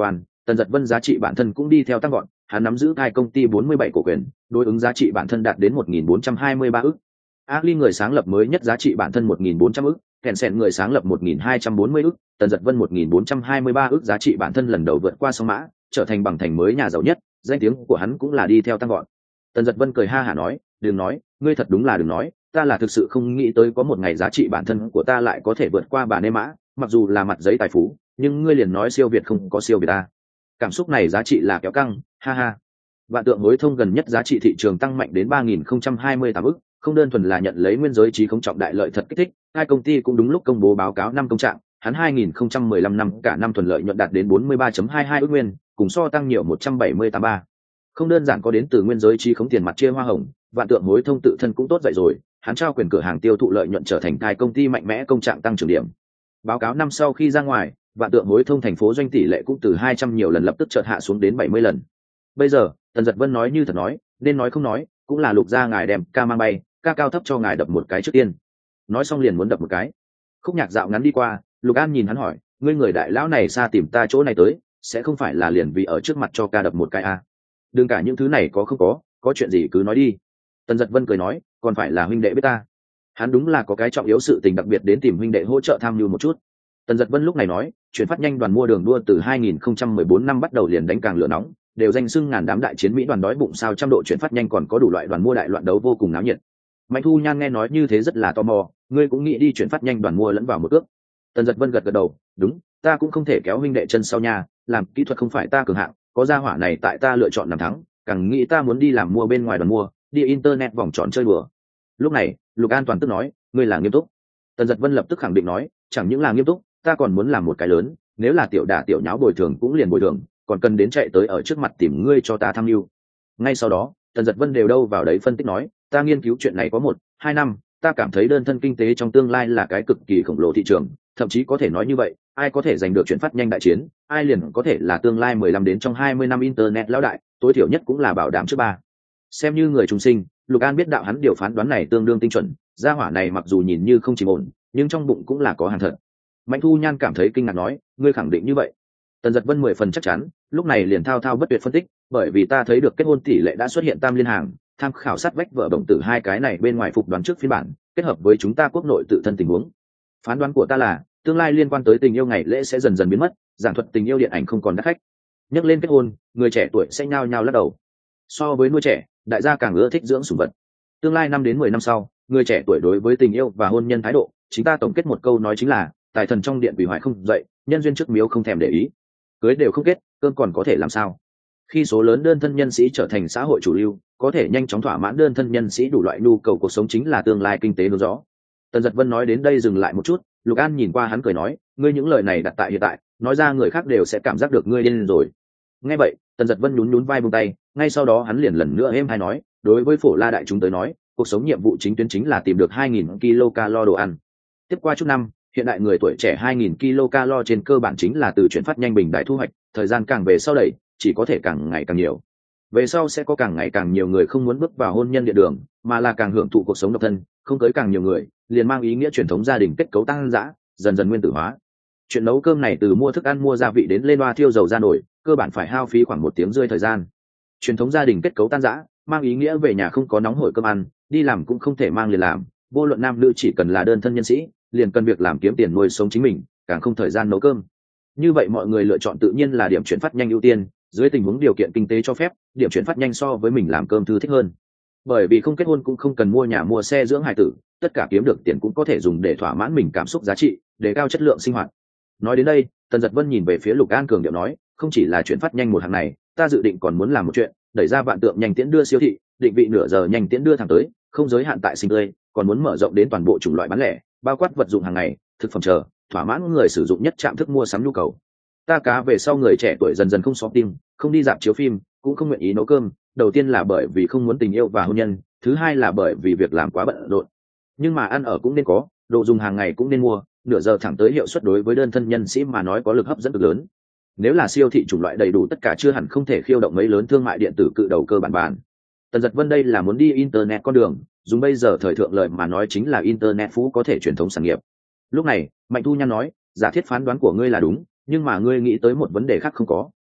Tần Dật Vân giá trị bản thân cũng đi theo tăng gọn, hắn nắm giữ hai công ty bốn mươi bảy cổ quyền, đối ứng giá trị bản thân đạt đến một nghìn bốn trăm hai mươi ba ức. Ali người sáng lập mới nhất giá trị bản thân một nghìn bốn trăm ức, Tencent người sáng lập một nghìn hai trăm bốn mươi ức, Tần Dật Vân một nghìn bốn trăm hai mươi ba ức giá trị bản thân lần đầu vượt qua song mã, trở thành bằng thành mới nhà giàu nhất, danh tiếng của hắn cũng là đi theo tăng gọn. Tần Dật Vân cười ha hả nói, "Đừng nói, ngươi thật đúng là đừng nói, ta là thực sự không nghĩ tới có một ngày giá trị bản thân của ta lại có thể vượt qua bà Nê Mã, mặc dù là mặt giấy tài phú, nhưng ngươi liền nói siêu việt không có siêu việt ta." Cảm xúc này giá trị là kéo căng, ha ha. Vạn Tượng Hối Thông gần nhất giá trị thị trường tăng mạnh đến ba nghìn không trăm hai mươi tám ức, không đơn thuần là nhận lấy nguyên giới trí không trọng đại lợi thật kích thích, hai công ty cũng đúng lúc công bố báo cáo năm công trạng, hắn hai nghìn không trăm mười lăm năm cả năm thuần lợi nhuận đạt đến bốn mươi ba phẩy hai hai ức nguyên, cùng so tăng nhiều một trăm bảy mươi tám ba. Không đơn giản có đến từ nguyên giới trí không tiền mặt chia hoa hồng, Vạn Tượng Hối Thông tự thân cũng tốt dậy rồi, hắn trao quyền cửa hàng tiêu thụ lợi nhuận trở thành hai công ty mạnh mẽ công trạng tăng trưởng điểm. Báo cáo năm sau khi ra ngoài, Vạn Tượng Hối Thông thành phố doanh tỷ lệ cũng từ hai trăm nhiều lần lập tức chợt hạ xuống đến bảy mươi lần. Bây giờ, Tần Dật Vân nói như thật nói, nên nói không nói, cũng là Lục gia ngài đem ca mang bay, ca cao thấp cho ngài đập một cái trước tiên. Nói xong liền muốn đập một cái. Khúc nhạc dạo ngắn đi qua, Lục An nhìn hắn hỏi, ngươi người đại lão này xa tìm ta chỗ này tới, sẽ không phải là liền vì ở trước mặt cho ca đập một cái à? Đừng cả những thứ này có không có, có chuyện gì cứ nói đi. Tần Dật Vân cười nói, còn phải là huynh đệ biết ta. Hắn đúng là có cái trọng yếu sự tình đặc biệt đến tìm huynh đệ hỗ trợ tham mưu một chút. Tần Dật Vân lúc này nói, chuyển phát nhanh đoàn mua đường đua từ hai nghìn không trăm mười bốn năm bắt đầu liền đánh càng lửa nóng, đều danh xưng ngàn đám đại chiến Mỹ đoàn đói bụng sao trăm độ chuyển phát nhanh còn có đủ loại đoàn mua đại loạn đấu vô cùng náo nhiệt. Mạnh Thu Nhan nghe nói như thế rất là tò mò, ngươi cũng nghĩ đi chuyển phát nhanh đoàn mua lẫn vào một ước. Tần Dật Vân gật gật đầu, đúng, ta cũng không thể kéo huynh đệ chân sau nhà, làm kỹ thuật không phải ta cường hạng, có gia hỏa này tại ta lựa chọn làm thắng, càng nghĩ ta muốn đi làm mua bên ngoài đoàn mua, đi internet vòng tròn chơi đùa. Lúc này, Lục An toàn tức nói, ngươi là nghiêm túc. Tần Dật Vân lập tức khẳng định nói, chẳng những là nghiêm túc, ta còn muốn làm một cái lớn, nếu là tiểu đả tiểu nháo bồi thường cũng liền bồi thường, còn cần đến chạy tới ở trước mặt tìm ngươi cho ta tham mưu. Ngay sau đó, Tần Dật Vân đều đâu vào đấy phân tích nói, ta nghiên cứu chuyện này có một, hai năm, ta cảm thấy đơn thân kinh tế trong tương lai là cái cực kỳ khổng lồ thị trường, thậm chí có thể nói như vậy, ai có thể giành được chuyển phát nhanh đại chiến, ai liền có thể là tương lai mười lăm đến trong hai mươi năm internet lão đại, tối thiểu nhất cũng là bảo đảm trước ba. Xem như người trung sinh, Lục An biết đạo hắn điều phán đoán này tương đương tinh chuẩn, gia hỏa này mặc dù nhìn như không chỉ ổn, nhưng trong bụng cũng là có hàng thật. Mạnh Thu Nhan cảm thấy kinh ngạc nói, ngươi khẳng định như vậy? Tần Dật Vân mười phần chắc chắn, lúc này liền thao thao bất tuyệt phân tích, bởi vì ta thấy được kết hôn tỷ lệ đã xuất hiện tam liên hàng, tham khảo sát vách vợ bổng tử hai cái này bên ngoài phục đoán trước phiên bản, kết hợp với chúng ta quốc nội tự thân tình huống. Phán đoán của ta là, tương lai liên quan tới tình yêu ngày lễ sẽ dần dần biến mất, giảng thuật tình yêu điện ảnh không còn đắt khách. Nhắc lên kết hôn, người trẻ tuổi sẽ nhao nhao lắc đầu. So với nuôi trẻ, đại gia càng ưa thích dưỡng sủng vật. Tương lai năm đến mười năm sau, người trẻ tuổi đối với tình yêu và hôn nhân thái độ, chính ta tổng kết một câu nói chính là, tài thần trong điện quỷ hoại không dậy, nhân duyên trước miếu không thèm để ý. Cưới đều không kết, cơm còn có thể làm sao? Khi số lớn đơn thân nhân sĩ trở thành xã hội chủ lưu, có thể nhanh chóng thỏa mãn đơn thân nhân sĩ đủ loại nhu cầu cuộc sống chính là tương lai kinh tế hướng rõ. Tần Dật Vân nói đến đây dừng lại một chút, Lục An nhìn qua hắn cười nói, ngươi những lời này đặt tại hiện tại, nói ra người khác đều sẽ cảm giác được ngươi điên rồi. Nghe vậy, Tần Dật Vân nhún nhún vai buông tay, ngay sau đó hắn liền lần nữa êm hay nói, đối với Phổ La đại chúng tới nói, cuộc sống nhiệm vụ chính tuyến chính là tìm được hai nghìn kilocalo đồ ăn. Tiếp qua chút năm, hiện đại người tuổi trẻ hai nghìn kilocalo trên cơ bản chính là từ chuyển phát nhanh bình đại thu hoạch, thời gian càng về sau đẩy, chỉ có thể càng ngày càng nhiều. Về sau sẽ có càng ngày càng nhiều người không muốn bước vào hôn nhân địa đường, mà là càng hưởng thụ cuộc sống độc thân, không cưới càng nhiều người, liền mang ý nghĩa truyền thống gia đình kết cấu tăng dã, dần dần nguyên tử hóa. Chuyện nấu cơm này từ mua thức ăn mua gia vị đến lên loa thiêu dầu ra nổi, cơ bản phải hao phí khoảng một tiếng rưỡi thời gian. Truyền thống gia đình kết cấu tan rã, mang ý nghĩa về nhà không có nóng hổi cơm ăn, đi làm cũng không thể mang liền làm, vô luận nam nữ chỉ cần là đơn thân nhân sĩ, liền cần việc làm kiếm tiền nuôi sống chính mình, càng không thời gian nấu cơm. Như vậy mọi người lựa chọn tự nhiên là điểm chuyển phát nhanh ưu tiên, dưới tình huống điều kiện kinh tế cho phép, điểm chuyển phát nhanh so với mình làm cơm thư thích hơn. Bởi vì không kết hôn cũng không cần mua nhà mua xe dưỡng hài tử, tất cả kiếm được tiền cũng có thể dùng để thỏa mãn mình cảm xúc giá trị, để cao chất lượng sinh hoạt. Nói đến đây, Tần Dật Vân nhìn về phía Lục An cường điệu nói, không chỉ là chuyển phát nhanh một hàng này, ta dự định còn muốn làm một chuyện, đẩy ra Vạn Tượng nhanh tiễn đưa siêu thị, định vị nửa giờ nhanh tiễn đưa thẳng tới, không giới hạn tại sinh tươi, còn muốn mở rộng đến toàn bộ chủng loại bán lẻ, bao quát vật dụng hàng ngày, thực phẩm chờ, thỏa mãn người sử dụng nhất chạm thức mua sắm nhu cầu. Ta cá về sau người trẻ tuổi dần dần không shopping, không đi dạp chiếu phim, cũng không nguyện ý nấu cơm, đầu tiên là bởi vì không muốn tình yêu và hôn nhân, thứ hai là bởi vì việc làm quá bận rộn. Nhưng mà ăn ở cũng nên có, đồ dùng hàng ngày cũng nên mua, nửa giờ thẳng tới hiệu suất đối với đơn thân nhân sĩ mà nói có lực hấp dẫn cực lớn. Nếu là siêu thị chủng loại đầy đủ tất cả chưa hẳn không thể khiêu động mấy lớn thương mại điện tử cự đầu cơ bản bản. Tần Dật Vân đây là muốn đi internet con đường, dùng bây giờ thời thượng lời mà nói chính là internet phú có thể truyền thống sản nghiệp. Lúc này, Mạnh Thu Nhan nói, giả thiết phán đoán của ngươi là đúng, nhưng mà ngươi nghĩ tới một vấn đề khác không có.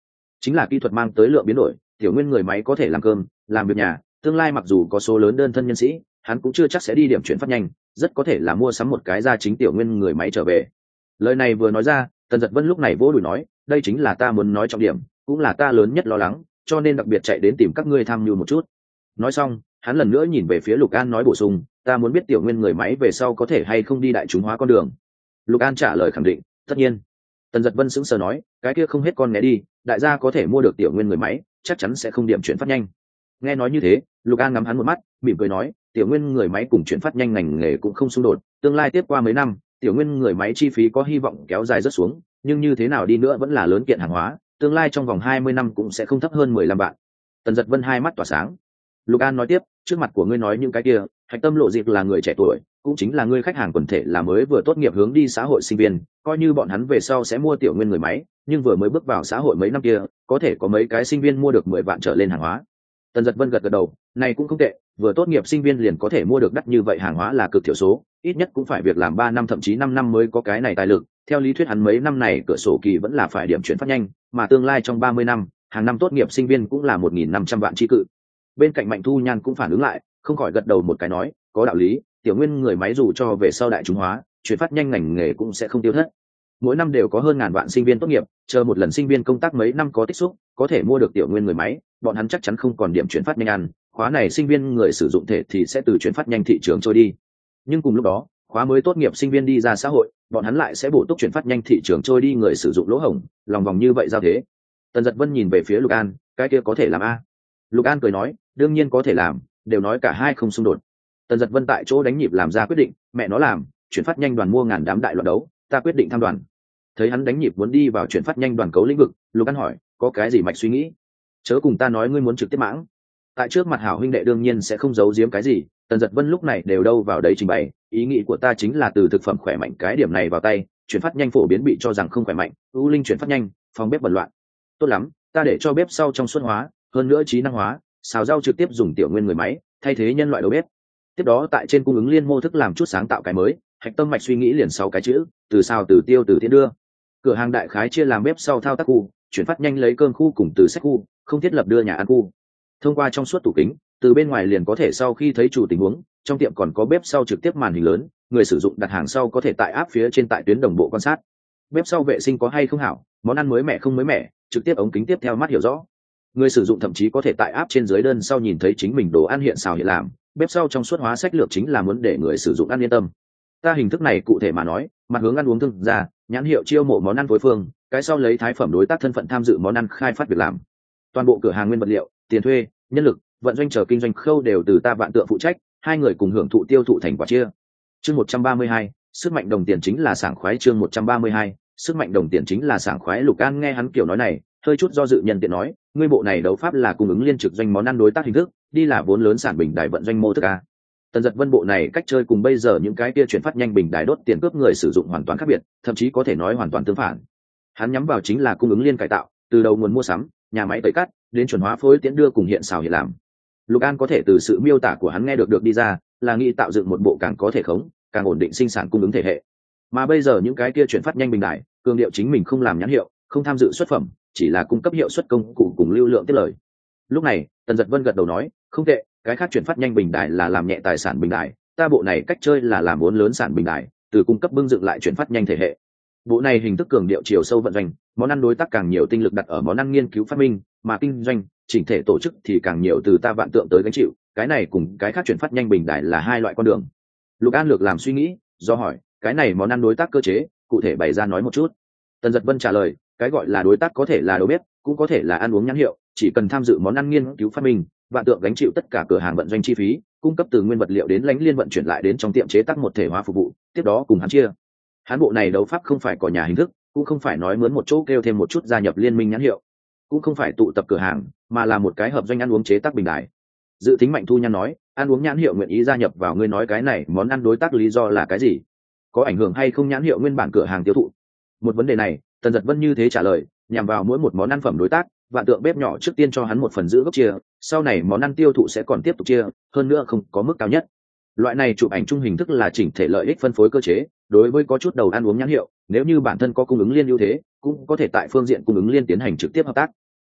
chính là kỹ thuật mang tới lượng biến đổi, tiểu nguyên người máy có thể làm cơm làm việc nhà, tương lai mặc dù có số lớn đơn thân nhân sĩ, hắn cũng chưa chắc sẽ đi điểm chuyển phát nhanh, rất có thể là mua sắm một cái gia chính tiểu nguyên người máy trở về. Lời này vừa nói ra, Tần Dật Vân lúc này vỗ đùi nói, đây chính là ta muốn nói trọng điểm, cũng là ta lớn nhất lo lắng, cho nên đặc biệt chạy đến tìm các ngươi tham mưu một chút. Nói xong, hắn lần nữa nhìn về phía Lục An nói bổ sung, ta muốn biết tiểu nguyên người máy về sau có thể hay không đi đại chúng hóa con đường. Lục An trả lời khẳng định, tất nhiên. Tần Dật Vân sững sờ nói, cái kia không hết con né đi, đại gia có thể mua được tiểu nguyên người máy, chắc chắn sẽ không điểm chuyển phát nhanh. Nghe nói như thế, Lục An ngắm hắn một mắt, mỉm cười nói, tiểu nguyên người máy cùng chuyển phát nhanh ngành nghề cũng không xung đột, tương lai tiếp qua mấy năm, tiểu nguyên người máy chi phí có hy vọng kéo dài rất xuống, nhưng như thế nào đi nữa vẫn là lớn kiện hàng hóa, tương lai trong vòng hai mươi năm cũng sẽ không thấp hơn mười lăm vạn. Tần Dật Vân hai mắt tỏa sáng. Lục An nói tiếp, trước mặt của ngươi nói những cái kia, Hạch Tâm Lộ Dịp là người trẻ tuổi, cũng chính là ngươi khách hàng quần thể là mới vừa tốt nghiệp hướng đi xã hội sinh viên, coi như bọn hắn về sau sẽ mua tiểu nguyên người máy, nhưng vừa mới bước vào xã hội mấy năm kia, có thể có mấy cái sinh viên mua được mười vạn trở lên hàng hóa. Tần Dật Vân gật gật đầu, này cũng không tệ, vừa tốt nghiệp sinh viên liền có thể mua được đắt như vậy hàng hóa là cực thiểu số, ít nhất cũng phải việc làm ba năm thậm chí năm năm mới có cái này tài lực. Theo lý thuyết hắn mấy năm này cửa sổ kỳ vẫn là phải điểm chuyển phát nhanh, mà tương lai trong ba mươi năm, hàng năm tốt nghiệp sinh viên cũng là một nghìn năm trăm vạn chi cự. Bên cạnh Mạnh Thu Nhan cũng phản ứng lại, không khỏi gật đầu một cái nói, có đạo lý, tiểu nguyên người máy dù cho về sau đại chúng hóa, chuyển phát nhanh ngành nghề cũng sẽ không tiêu thất. Mỗi năm đều có hơn ngàn vạn sinh viên tốt nghiệp, chờ một lần sinh viên công tác mấy năm có tích xúc, có thể mua được tiểu nguyên người máy, bọn hắn chắc chắn không còn điểm chuyển phát nhanh ăn, khóa này sinh viên người sử dụng thể thì sẽ từ chuyển phát nhanh thị trường trôi đi. Nhưng cùng lúc đó, khóa mới tốt nghiệp sinh viên đi ra xã hội, bọn hắn lại sẽ bổ túc chuyển phát nhanh thị trường trôi đi người sử dụng lỗ hổng, lòng vòng như vậy giao thế. Tần Dật Vân nhìn về phía Lục An, cái kia có thể làm a? Lục An cười nói, đương nhiên có thể làm, đều nói cả hai không xung đột. Tần Dật Vân tại chỗ đánh nhịp làm ra quyết định, mẹ nó làm, chuyển phát nhanh đoàn mua ngàn đám đại loạn đấu, ta quyết định tham đoàn. Thấy hắn đánh nhịp muốn đi vào chuyển phát nhanh đoàn cấu lĩnh vực, Lục An hỏi, có cái gì mạch suy nghĩ? Chớ cùng ta nói ngươi muốn trực tiếp mãng. Tại trước mặt hảo huynh đệ đương nhiên sẽ không giấu giếm cái gì, Tần Dật Vân lúc này đều đâu vào đấy trình bày, ý nghĩ của ta chính là từ thực phẩm khỏe mạnh cái điểm này vào tay, chuyển phát nhanh phổ biến bị cho rằng không khỏe mạnh, ưu linh chuyển phát nhanh, phòng bếp bẩn loạn. Tốt lắm, ta để cho bếp sau trong suốt hóa, hơn nữa trí năng hóa, xào rau trực tiếp dùng tiểu nguyên người máy, thay thế nhân loại đầu bếp. Tiếp đó tại trên cung ứng liên mô thức làm chút sáng tạo cái mới, hạch tâm mạch suy nghĩ liền sau cái chữ, từ xào từ tiêu từ thiên đưa. Cửa hàng đại khái chia làm bếp sau thao tác khu, chuyển phát nhanh lấy cơm khu cùng từ sách khu, không thiết lập đưa nhà ăn khu. Thông qua trong suốt tủ kính, từ bên ngoài liền có thể sau khi thấy chủ tình huống, trong tiệm còn có bếp sau trực tiếp màn hình lớn, người sử dụng đặt hàng sau có thể tại áp phía trên tại tuyến đồng bộ quan sát. Bếp sau vệ sinh có hay không hảo, món ăn mới mẻ không mới mẻ, trực tiếp ống kính tiếp theo mắt hiểu rõ. Người sử dụng thậm chí có thể tại áp trên dưới đơn sau nhìn thấy chính mình đồ ăn hiện xào hiện làm. Bếp sau trong suốt hóa sách lược chính là muốn để người sử dụng ăn yên tâm. Ta hình thức này cụ thể mà nói, mặt hướng ăn uống thương gia, nhãn hiệu chiêu mộ món ăn phối phương, cái sau lấy thái phẩm đối tác thân phận tham dự món ăn khai phát việc làm. Toàn bộ cửa hàng nguyên vật liệu, tiền thuê, nhân lực, vận doanh chờ kinh doanh khâu đều từ ta Vạn Tượng phụ trách, hai người cùng hưởng thụ tiêu thụ thành quả chia. Chương một trăm ba mươi hai, sức mạnh đồng tiền chính là sảng khoái. Chương một trăm ba mươi hai, sức mạnh đồng tiền chính là sảng khoái. Lục An nghe hắn kiểu nói này, hơi chút do dự nhân tiện nói, ngươi bộ này đấu pháp là cung ứng liên trực doanh món ăn đối tác hình thức, đi là vốn lớn sản bình đài vận doanh mô thức a. Tần Dật Vân bộ này cách chơi cùng bây giờ những cái kia chuyển phát nhanh bình đài đốt tiền cướp người sử dụng hoàn toàn khác biệt, thậm chí có thể nói hoàn toàn tương phản. Hắn nhắm vào chính là cung ứng liên cải tạo, từ đầu nguồn mua sắm, nhà máy tẩy cắt, đến chuẩn hóa phối tiễn đưa cùng hiện xào hiện làm. Lục An có thể từ sự miêu tả của hắn nghe được được đi ra, là nghĩ tạo dựng một bộ càng có thể khống, càng ổn định sinh sản cung ứng thể hệ. Mà bây giờ những cái kia chuyển phát nhanh bình đài, cường điệu chính mình không làm nhãn hiệu, không tham dự xuất phẩm, chỉ là cung cấp hiệu suất công cụ cùng lưu lượng tiết lời. Lúc này, Tần Dật Vân gật đầu nói, không tệ, cái khác chuyển phát nhanh bình đài là làm nhẹ tài sản bình đài, ta bộ này cách chơi là làm vốn lớn sản bình đài, từ cung cấp bưng dựng lại chuyển phát nhanh thể hệ. Bộ này hình thức cường điệu chiều sâu vận doanh, món ăn đối tác càng nhiều tinh lực đặt ở món ăn nghiên cứu phát minh, mà kinh doanh, chỉnh thể tổ chức thì càng nhiều từ ta Vạn Tượng tới gánh chịu, cái này cùng cái khác chuyển phát nhanh bình đài là hai loại con đường. Lục An lược làm suy nghĩ, do hỏi, cái này món ăn đối tác cơ chế, cụ thể bày ra nói một chút. Tần Dật Vân trả lời, cái gọi là đối tác có thể là đầu bếp, cũng có thể là ăn uống nhãn hiệu, chỉ cần tham dự món ăn nghiên cứu phát minh, Vạn Tượng gánh chịu tất cả cửa hàng vận doanh chi phí, cung cấp từ nguyên vật liệu đến lãnh liên vận chuyển lại đến trong tiệm chế tác một thể hóa phục vụ, tiếp đó cùng hắn chia. Hắn bộ này đấu pháp không phải có nhà hình thức, cũng không phải nói mướn một chỗ kêu thêm một chút gia nhập liên minh nhãn hiệu, cũng không phải tụ tập cửa hàng, mà là một cái hợp doanh ăn uống chế tác bình đài. Dự tính Mạnh Thu Nhan nói, ăn uống nhãn hiệu nguyện ý gia nhập vào, ngươi nói cái này món ăn đối tác lý do là cái gì? Có ảnh hưởng hay không nhãn hiệu nguyên bản cửa hàng tiêu thụ? Một vấn đề này, Tần Dật Vân như thế trả lời, nhằm vào mỗi một món ăn phẩm đối tác, Vạn Tượng bếp nhỏ trước tiên cho hắn một phần giữ gốc chia, sau này món ăn tiêu thụ sẽ còn tiếp tục chia, hơn nữa không có mức cao nhất. Loại này chụp ảnh chung hình thức là chỉnh thể lợi ích phân phối cơ chế, đối với có chút đầu ăn uống nhãn hiệu, nếu như bản thân có cung ứng liên ưu thế, cũng có thể tại phương diện cung ứng liên tiến hành trực tiếp hợp tác.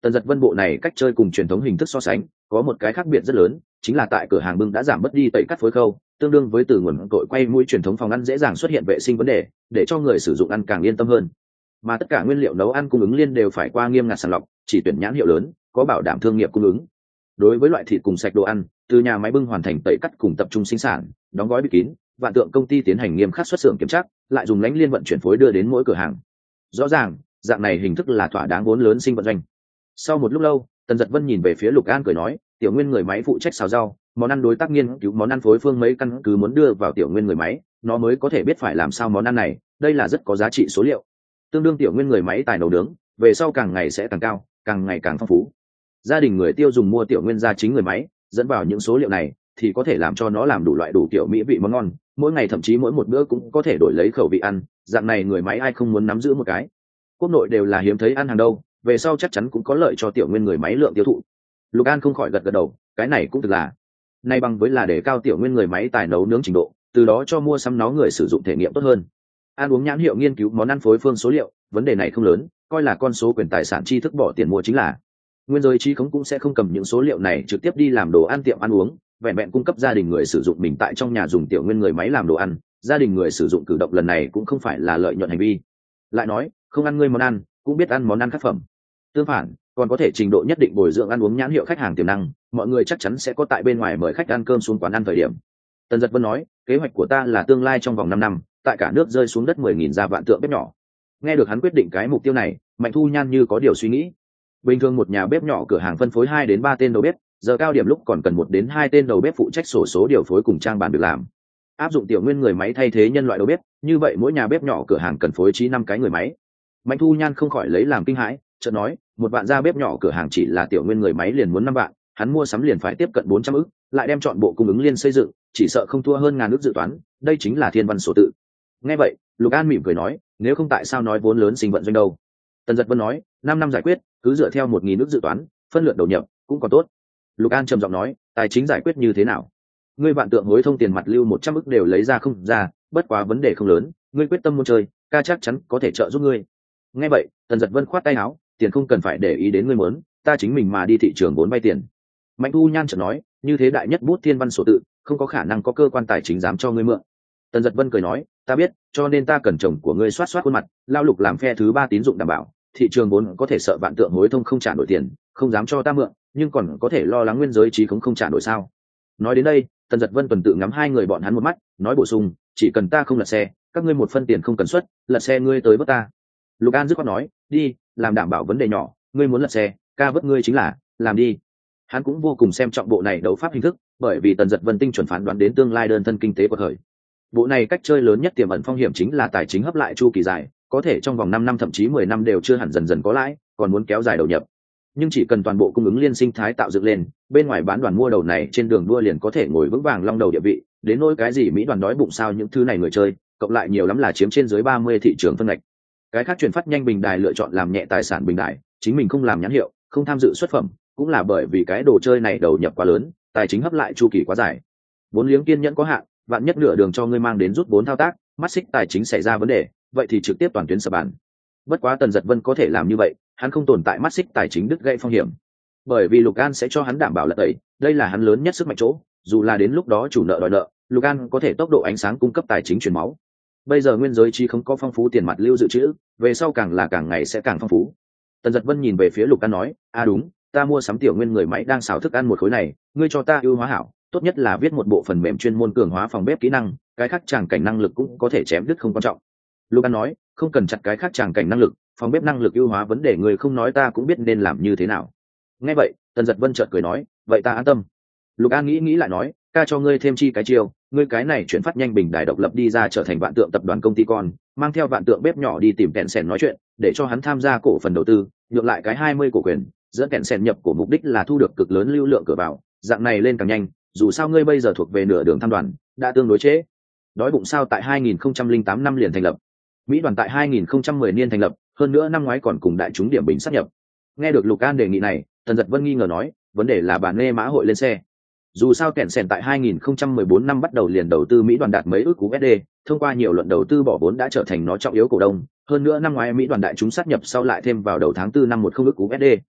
Tần Dật Vân bộ này cách chơi cùng truyền thống hình thức so sánh có một cái khác biệt rất lớn, chính là tại cửa hàng bưng đã giảm bớt đi tẩy cắt phối khâu, tương đương với từ nguồn cội quay mũi truyền thống phòng ăn dễ dàng xuất hiện vệ sinh vấn đề, để cho người sử dụng ăn càng yên tâm hơn. Mà tất cả nguyên liệu nấu ăn cung ứng liên đều phải qua nghiêm ngặt sàng lọc, chỉ tuyển nhãn hiệu lớn, có bảo đảm thương nghiệp cung ứng. Đối với loại thịt cùng sạch đồ ăn, từ nhà máy bưng hoàn thành tẩy cắt cùng tập trung sinh sản, đóng gói bịt kín, Vạn Tượng công ty tiến hành nghiêm khắc xuất xưởng kiểm tra, lại dùng lãnh liên vận chuyển phối đưa đến mỗi cửa hàng. Rõ ràng, dạng này hình thức là thỏa đáng vốn lớn sinh vận doanh. Sau một lúc lâu, Tần Dật Vân nhìn về phía Lục An cười nói, tiểu nguyên người máy phụ trách xào rau, món ăn đối tác nghiên cứu món ăn phối phương mấy căn cứ muốn đưa vào tiểu nguyên người máy, nó mới có thể biết phải làm sao món ăn này, đây là rất có giá trị số liệu. Tương đương tiểu nguyên người máy tài nấu nướng, về sau càng ngày sẽ càng cao, càng ngày càng phong phú. Gia đình người tiêu dùng mua tiểu nguyên gia chính người máy, dẫn vào những số liệu này thì có thể làm cho nó làm đủ loại đủ kiểu mỹ vị món ngon, mỗi ngày thậm chí mỗi một bữa cũng có thể đổi lấy khẩu vị ăn, dạng này người máy ai không muốn nắm giữ một cái. Quốc nội đều là hiếm thấy ăn hàng đâu, về sau chắc chắn cũng có lợi cho tiểu nguyên người máy lượng tiêu thụ. Lục An không khỏi gật gật đầu, cái này cũng thực là nay bằng với là để cao tiểu nguyên người máy tài nấu nướng trình độ, từ đó cho mua sắm nó người sử dụng thể nghiệm tốt hơn. Ăn uống nhãn hiệu nghiên cứu món ăn phối phương số liệu, vấn đề này không lớn, coi là con số quyền tài sản tri thức bỏ tiền mua chính là. Nguyên giới trí khống cũng sẽ không cầm những số liệu này trực tiếp đi làm đồ ăn tiệm ăn uống, vẹn vẹn cung cấp gia đình người sử dụng mình tại trong nhà dùng tiểu nguyên người máy làm đồ ăn, gia đình người sử dụng cử động lần này cũng không phải là lợi nhuận hành vi. Lại nói, không ăn ngươi món ăn, cũng biết ăn món ăn khác phẩm. Tương phản, còn có thể trình độ nhất định bồi dưỡng ăn uống nhãn hiệu khách hàng tiềm năng, mọi người chắc chắn sẽ có tại bên ngoài mời khách ăn cơm xuống quán ăn thời điểm. Tần Dật Vân nói, kế hoạch của ta là tương lai trong vòng năm năm, tại cả nước rơi xuống đất mười nghìn gia Vạn Tượng bếp nhỏ. Nghe được hắn quyết định cái mục tiêu này, Mạnh Thu Nhan như có điều suy nghĩ. Bình thường một nhà bếp nhỏ cửa hàng phân phối hai đến ba tên đầu bếp, giờ cao điểm lúc còn cần một đến hai tên đầu bếp phụ trách sổ số điều phối cùng trang bàn việc làm. Áp dụng tiểu nguyên người máy thay thế nhân loại đầu bếp, như vậy mỗi nhà bếp nhỏ cửa hàng cần phối trí năm cái người máy. Mạnh Thu Nhan không khỏi lấy làm kinh hãi, chợt nói, một vạn gia bếp nhỏ cửa hàng chỉ là tiểu nguyên người máy liền muốn năm vạn, hắn mua sắm liền phải tiếp cận bốn trăm ức, lại đem chọn bộ cung ứng liên xây dựng, chỉ sợ không thua hơn ngàn ức dự toán, đây chính là thiên văn sổ tự. Nghe vậy, Lục An mỉm cười nói, nếu không tại sao nói vốn lớn sinh vận doanh đâu. Tần Dật Vân nói, năm năm giải quyết, cứ dựa theo một nghìn ức dự toán, phân lượt đầu nhập cũng còn tốt. Lục An trầm giọng nói, tài chính giải quyết như thế nào? Ngươi Vạn Tượng hối thông tiền mặt lưu một trăm ức đều lấy ra không ra, bất quá vấn đề không lớn, ngươi quyết tâm muốn chơi, ca chắc chắn có thể trợ giúp ngươi. Nghe vậy, Tần Dật Vân khoát tay áo, tiền không cần phải để ý đến ngươi muốn, ta chính mình mà đi thị trường vốn vay tiền. Mạnh Thu Nhan chợt nói, như thế đại nhất bút thiên văn sổ tự, không có khả năng có cơ quan tài chính dám cho ngươi mượn. Tần Dật Vân cười nói, ta biết, cho nên ta cần chồng của ngươi soát soát khuôn mặt, lao Lục làm phe thứ ba tín dụng đảm bảo, thị trường vốn có thể sợ Vạn Tượng hối thông không trả nổi tiền, không dám cho ta mượn, nhưng còn có thể lo lắng nguyên giới trí khống không trả nổi sao? Nói đến đây, Tần Dật Vân tuần tự ngắm hai người bọn hắn một mắt, nói bổ sung, chỉ cần ta không lật xe, các ngươi một phân tiền không cần xuất, lật xe ngươi tới vớt ta. Lục An dứt khoát nói, đi, làm đảm bảo vấn đề nhỏ, ngươi muốn lật xe, ca vớt ngươi chính là, làm đi. Hắn cũng vô cùng xem trọng bộ này đấu pháp hình thức, bởi vì Tần Dật Vân tinh chuẩn phán đoán đến tương lai đơn thân kinh tế của thời. Bộ này cách chơi lớn nhất tiềm ẩn phong hiểm chính là tài chính hấp lại chu kỳ dài, có thể trong vòng năm năm thậm chí mười năm đều chưa hẳn dần dần có lãi, còn muốn kéo dài đầu nhập. Nhưng chỉ cần toàn bộ cung ứng liên sinh thái tạo dựng lên, bên ngoài bán đoàn mua đầu này trên đường đua liền có thể ngồi vững vàng long đầu địa vị, đến nỗi cái gì Mỹ đoàn đói bụng sao những thứ này người chơi, cộng lại nhiều lắm là chiếm trên dưới ba mươi thị trường phân ngạch. Cái khác chuyển phát nhanh bình đài lựa chọn làm nhẹ tài sản bình đài, chính mình không làm nhãn hiệu, không tham dự xuất phẩm, cũng là bởi vì cái đồ chơi này đầu nhập quá lớn, tài chính hấp lại chu kỳ quá dài. Vốn liếng kiên nhẫn có hạn, vạn nhất nửa đường cho ngươi mang đến rút vốn thao tác, mắt xích tài chính xảy ra vấn đề, vậy thì trực tiếp toàn tuyến sập bàn. Bất quá Tần Dật Vân có thể làm như vậy, hắn không tồn tại mắt xích tài chính đứt gãy phong hiểm, bởi vì Lục An sẽ cho hắn đảm bảo lật tẩy, đây là hắn lớn nhất sức mạnh chỗ, dù là đến lúc đó chủ nợ đòi nợ, Lục An có thể tốc độ ánh sáng cung cấp tài chính truyền máu. Bây giờ nguyên giới chi không có phong phú tiền mặt lưu dự trữ, về sau càng là càng ngày sẽ càng phong phú. Tần Dật Vân nhìn về phía Lục An nói, a đúng, ta mua sắm tiểu nguyên người máy đang xào thức ăn một khối này, ngươi cho ta ưu hóa hảo, tốt nhất là viết một bộ phần mềm chuyên môn cường hóa phòng bếp kỹ năng, cái khác tràng cảnh năng lực cũng có thể chém đứt không quan trọng. Lục An nói, không cần chặt cái khác tràng cảnh năng lực, phòng bếp năng lực ưu hóa vấn đề người không nói ta cũng biết nên làm như thế nào. Nghe vậy, Tần Dật Vân chợt cười nói, vậy ta an tâm. Lục An nghĩ nghĩ lại nói, ca cho ngươi thêm chi cái chiêu, ngươi cái này chuyển phát nhanh bình đài độc lập đi ra trở thành Vạn Tượng tập đoàn công ty con, mang theo Vạn Tượng bếp nhỏ đi tìm kẹn sèn nói chuyện, để cho hắn tham gia cổ phần đầu tư, nhượng lại cái hai mươi cổ quyền, dẫn kẹn sèn nhập cổ mục đích là thu được cực lớn lưu lượng cửa vào, dạng này lên càng nhanh, dù sao ngươi bây giờ thuộc về nửa đường tham đoàn, đã tương đối trễ. Đói bụng sao tại hai nghìn không trăm lẻ tám năm liền thành lập, Mỹ đoàn tại hai nghìn không trăm mười niên thành lập, hơn nữa năm ngoái còn cùng đại chúng điểm bình sát nhập. Nghe được Lục An đề nghị này, Tần Dật Vân nghi ngờ nói, vấn đề là bản nghe mã hội lên xe. Dù sao kẹn sèn tại hai nghìn không trăm mười bốn năm bắt đầu liền đầu tư Mỹ đoàn đạt mấy ước u ét đê, thông qua nhiều luận đầu tư bỏ vốn đã trở thành nó trọng yếu cổ đông, hơn nữa năm ngoái Mỹ đoàn đại chúng sát nhập sau lại thêm vào đầu tháng tư năm một không ước u ét đê.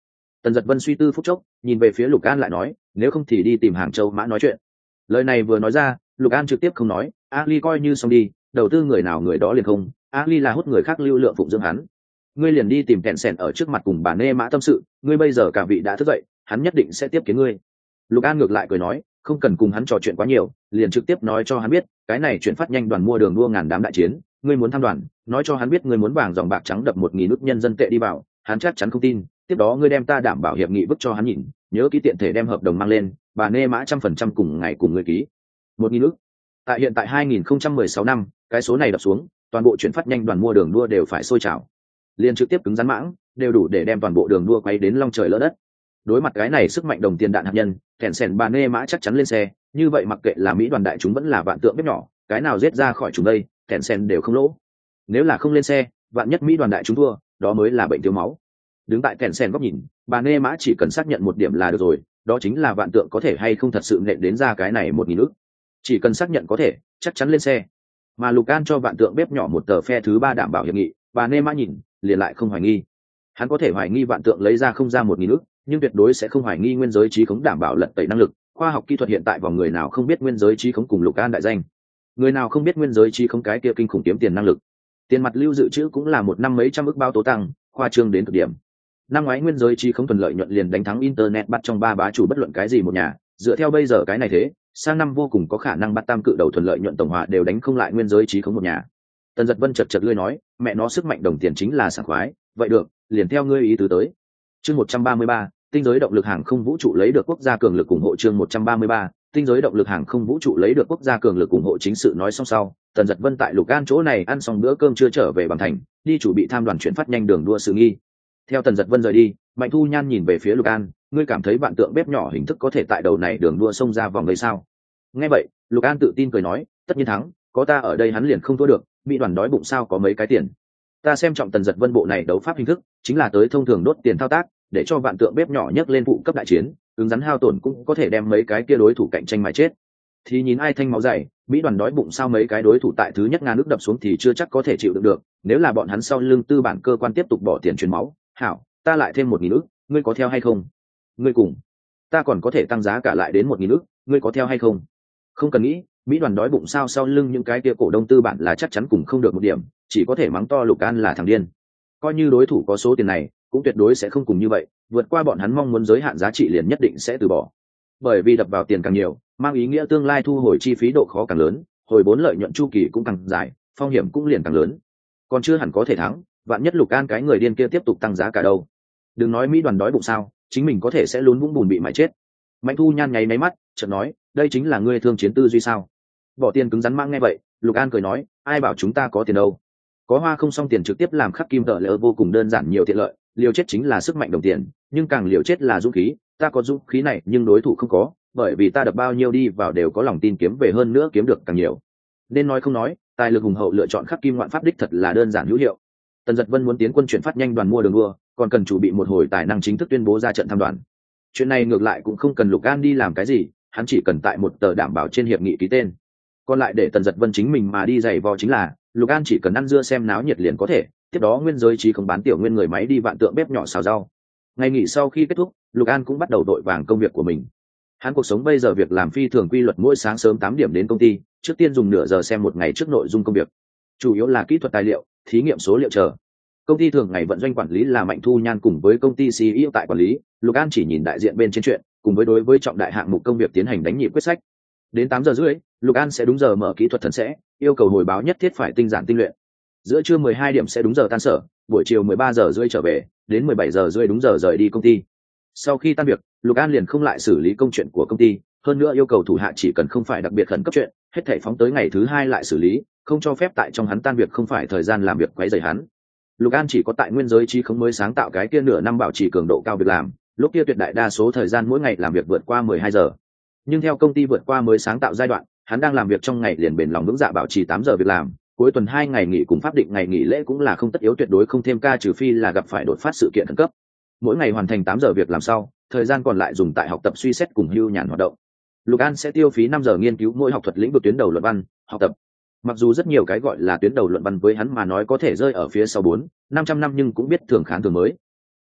Tần Dật Vân suy tư phút chốc, nhìn về phía Lục An lại nói, nếu không thì đi tìm Hàng Châu Mã nói chuyện. Lời này vừa nói ra, Lục An trực tiếp không nói, Ali coi như xong đi, đầu tư người nào người đó liền không, Ali là hút người khác lưu lượng phụng dưỡng hắn. Ngươi liền đi tìm kẹn sèn ở trước mặt cùng bà Nê Mã tâm sự, ngươi bây giờ cả vị đã thức dậy, hắn nhất định sẽ tiếp kiến ngươi. Lục An ngược lại cười nói, không cần cùng hắn trò chuyện quá nhiều, liền trực tiếp nói cho hắn biết, cái này chuyển phát nhanh đoàn mua đường đua ngàn đám đại chiến, ngươi muốn tham đoàn, nói cho hắn biết ngươi muốn vàng dòng bạc trắng đập một nghìn nước nhân dân tệ đi vào, hắn chắc chắn không tin. Tiếp đó ngươi đem ta đảm bảo hiệp nghị vứt cho hắn nhìn, nhớ ký tiện thể đem hợp đồng mang lên, bà Nê Mã trăm phần trăm cùng ngày cùng ngươi ký. Một nghìn nước. Tại hiện tại hai nghìn không trăm mười sáu năm, cái số này đập xuống, toàn bộ chuyển phát nhanh đoàn mua đường đua đều phải sôi trào, liền trực tiếp cứng rắn mãng, đều đủ để đem toàn bộ đường đua quay đến long trời lỡ đất. Đối mặt cái này sức mạnh đồng tiền đạn hạt nhân, kèn sèn bà Nê Mã chắc chắn lên xe, như vậy mặc kệ là Mỹ đoàn đại chúng vẫn là vạn tượng bếp nhỏ, cái nào giết ra khỏi chúng đây, kèn sèn đều không lỗ. Nếu là không lên xe, vạn nhất Mỹ đoàn đại chúng thua, đó mới là bệnh thiếu máu. Đứng tại kèn sèn góc nhìn, bà Nê Mã chỉ cần xác nhận một điểm là được rồi, đó chính là vạn tượng có thể hay không thật sự nện đến ra cái này một nghìn ức. Chỉ cần xác nhận có thể, chắc chắn lên xe. Mà Lục An cho vạn tượng bếp nhỏ một tờ phe thứ ba đảm bảo hiệp nghị, bà Nê Mã nhìn, liền lại không hoài nghi. Hắn có thể hoài nghi vạn tượng lấy ra không ra một nghìn ức, nhưng tuyệt đối sẽ không hoài nghi nguyên giới trí khống đảm bảo lật tẩy năng lực. Khoa học kỹ thuật hiện tại vào người nào không biết nguyên giới trí khống cùng Lục An đại danh, người nào không biết nguyên giới trí khống cái kia kinh khủng kiếm tiền năng lực. Tiền mặt lưu dự trữ cũng là một năm mấy trăm ức bao tố tăng, khoa trương đến cực điểm. Năm ngoái nguyên giới trí khống thuần lợi nhuận liền đánh thắng internet bắt trong ba bá chủ bất luận cái gì một nhà, dựa theo bây giờ cái này thế, sang năm vô cùng có khả năng bắt tam cự đầu thuần lợi nhuận tổng hòa đều đánh không lại nguyên giới trí khống một nhà. Tần Dật Vân chật chật lưỡi nói, mẹ nó sức mạnh đồng tiền chính là sảng khoái, vậy được, liền theo ngươi ý tứ tới. Chương một trăm ba mươi ba, tinh giới động lực hàng không vũ trụ lấy được quốc gia cường lực ủng hộ. Chương một trăm ba mươi ba, tinh giới động lực hàng không vũ trụ lấy được quốc gia cường lực ủng hộ. Chính sự nói xong sau, Tần Dật Vân tại Lục An chỗ này ăn xong bữa cơm chưa trở về bằng thành, đi chủ bị tham đoàn chuyển phát nhanh đường đua sự nghi. Theo Tần Dật Vân rời đi, Mạnh Thu Nhan nhìn về phía Lục An, ngươi cảm thấy vạn tượng bếp nhỏ hình thức có thể tại đầu này đường đua xông ra vòng đấy sao? Nghe vậy, Lục An tự tin cười nói, tất nhiên thắng, có ta ở đây hắn liền không thua được, bị đoàn đói bụng sao có mấy cái tiền. Ta xem trọng Tần Dật Vân bộ này đấu pháp hình thức, chính là tới thông thường đốt tiền thao tác, để cho vạn tượng bếp nhỏ nhấc lên vụ cấp đại chiến, ứng rắn hao tổn cũng có thể đem mấy cái kia đối thủ cạnh tranh mà chết. Thì nhìn ai thanh máu dày, Mỹ đoàn đói bụng sao mấy cái đối thủ tại thứ nhất ngàn nước đập xuống thì chưa chắc có thể chịu đựng được, nếu là bọn hắn sau lưng tư bản cơ quan tiếp tục bỏ tiền truyền máu, hảo, ta lại thêm một nghìn ức, ngươi có theo hay không? Ngươi cùng, ta còn có thể tăng giá cả lại đến một nghìn ức, ngươi có theo hay không? Không cần nghĩ, Mỹ đoàn đói bụng sao sau lưng những cái kia cổ đông tư bản là chắc chắn cùng không được một điểm, chỉ có thể mắng to Lục An là thằng điên. Coi như đối thủ có số tiền này, cũng tuyệt đối sẽ không cùng như vậy, vượt qua bọn hắn mong muốn giới hạn giá trị liền nhất định sẽ từ bỏ. Bởi vì đập vào tiền càng nhiều, mang ý nghĩa tương lai thu hồi chi phí độ khó càng lớn, hồi vốn lợi nhuận chu kỳ cũng càng dài, phong hiểm cũng liền càng lớn. Còn chưa hẳn có thể thắng, vạn nhất Lục An cái người điên kia tiếp tục tăng giá cả đâu. Đừng nói Mỹ đoàn đói bụng sao, chính mình có thể sẽ lún vũng bùn bị mãi chết. Mạnh Thu Nhan nháy máy mắt, chợt nói, đây chính là ngươi thương chiến tư duy sao? Bỏ tiền cứng rắn mang nghe vậy, Lục An cười nói, ai bảo chúng ta có tiền đâu? Có hoa không xong tiền trực tiếp làm khắc kim tợ lỡ vô cùng đơn giản nhiều tiện lợi, liều chết chính là sức mạnh đồng tiền, nhưng càng liều chết là dũng khí, ta có dũng khí này nhưng đối thủ không có, bởi vì ta đập bao nhiêu đi vào đều có lòng tin kiếm về hơn nữa kiếm được càng nhiều. Nên nói không nói, tài lực hùng hậu lựa chọn khắc kim ngoạn pháp đích thật là đơn giản hữu hiệu. Tần Dật Vân muốn tiến quân chuyển phát nhanh đoàn mua đường đua, còn cần chuẩn bị một hồi tài năng chính thức tuyên bố ra trận tham đoàn. Chuyện này ngược lại cũng không cần Lục An đi làm cái gì, hắn chỉ cần tại một tờ đảm bảo trên hiệp nghị ký tên. Còn lại để Tần Dật Vân chính mình mà đi giày vò chính là, Lục An chỉ cần ăn dưa xem náo nhiệt liền có thể, tiếp đó nguyên giới trí không bán tiểu nguyên người máy đi vạn tượng bếp nhỏ xào rau. Ngày nghỉ sau khi kết thúc, Lục An cũng bắt đầu đội vàng công việc của mình. Hắn cuộc sống bây giờ việc làm phi thường quy luật, mỗi sáng sớm tám điểm đến công ty, trước tiên dùng nửa giờ xem một ngày trước nội dung công việc, chủ yếu là kỹ thuật tài liệu, thí nghiệm số liệu chờ. Công ty thường ngày vận doanh quản lý là Mạnh Thu Nhan cùng với công ty xê e ô tại quản lý, Lục An chỉ nhìn đại diện bên trên chuyện, cùng với đối với trọng đại hạng mục công việc tiến hành đánh nhịp quyết sách. Đến tám giờ rưỡi, Lục An sẽ đúng giờ mở kỹ thuật thần sẽ, yêu cầu hồi báo nhất thiết phải tinh giản tinh luyện. Giữa trưa mười hai điểm sẽ đúng giờ tan sở, buổi chiều mười ba giờ rưỡi trở về, đến mười bảy giờ rưỡi đúng giờ rời đi công ty. Sau khi tan việc, Lục An liền không lại xử lý công chuyện của công ty, hơn nữa yêu cầu thủ hạ chỉ cần không phải đặc biệt khẩn cấp chuyện, hết thảy phóng tới ngày thứ hai lại xử lý, không cho phép tại trong hắn tan việc không phải thời gian làm việc quấy rầy hắn. Lục An chỉ có tại nguyên giới trí không mới sáng tạo cái kia nửa năm bảo trì cường độ cao việc làm, lúc kia tuyệt đại đa số thời gian mỗi ngày làm việc vượt qua mười hai giờ. Nhưng theo công ty vượt qua mới sáng tạo giai đoạn, hắn đang làm việc trong ngày liền bền lòng vững dạ bảo trì tám giờ việc làm, cuối tuần hai ngày nghỉ cùng pháp định ngày nghỉ lễ cũng là không tất yếu, tuyệt đối không thêm ca trừ phi là gặp phải đột phát sự kiện khẩn cấp. Mỗi ngày hoàn thành tám giờ việc làm sau, thời gian còn lại dùng tại học tập suy xét cùng hưu nhàn hoạt động. Lục An sẽ tiêu phí năm giờ nghiên cứu mỗi học thuật lĩnh vực tuyến đầu luận văn, học tập. Mặc dù rất nhiều cái gọi là tuyến đầu luận văn với hắn mà nói có thể rơi ở phía sau bốn, năm trăm năm nhưng cũng biết thường kháng thường mới.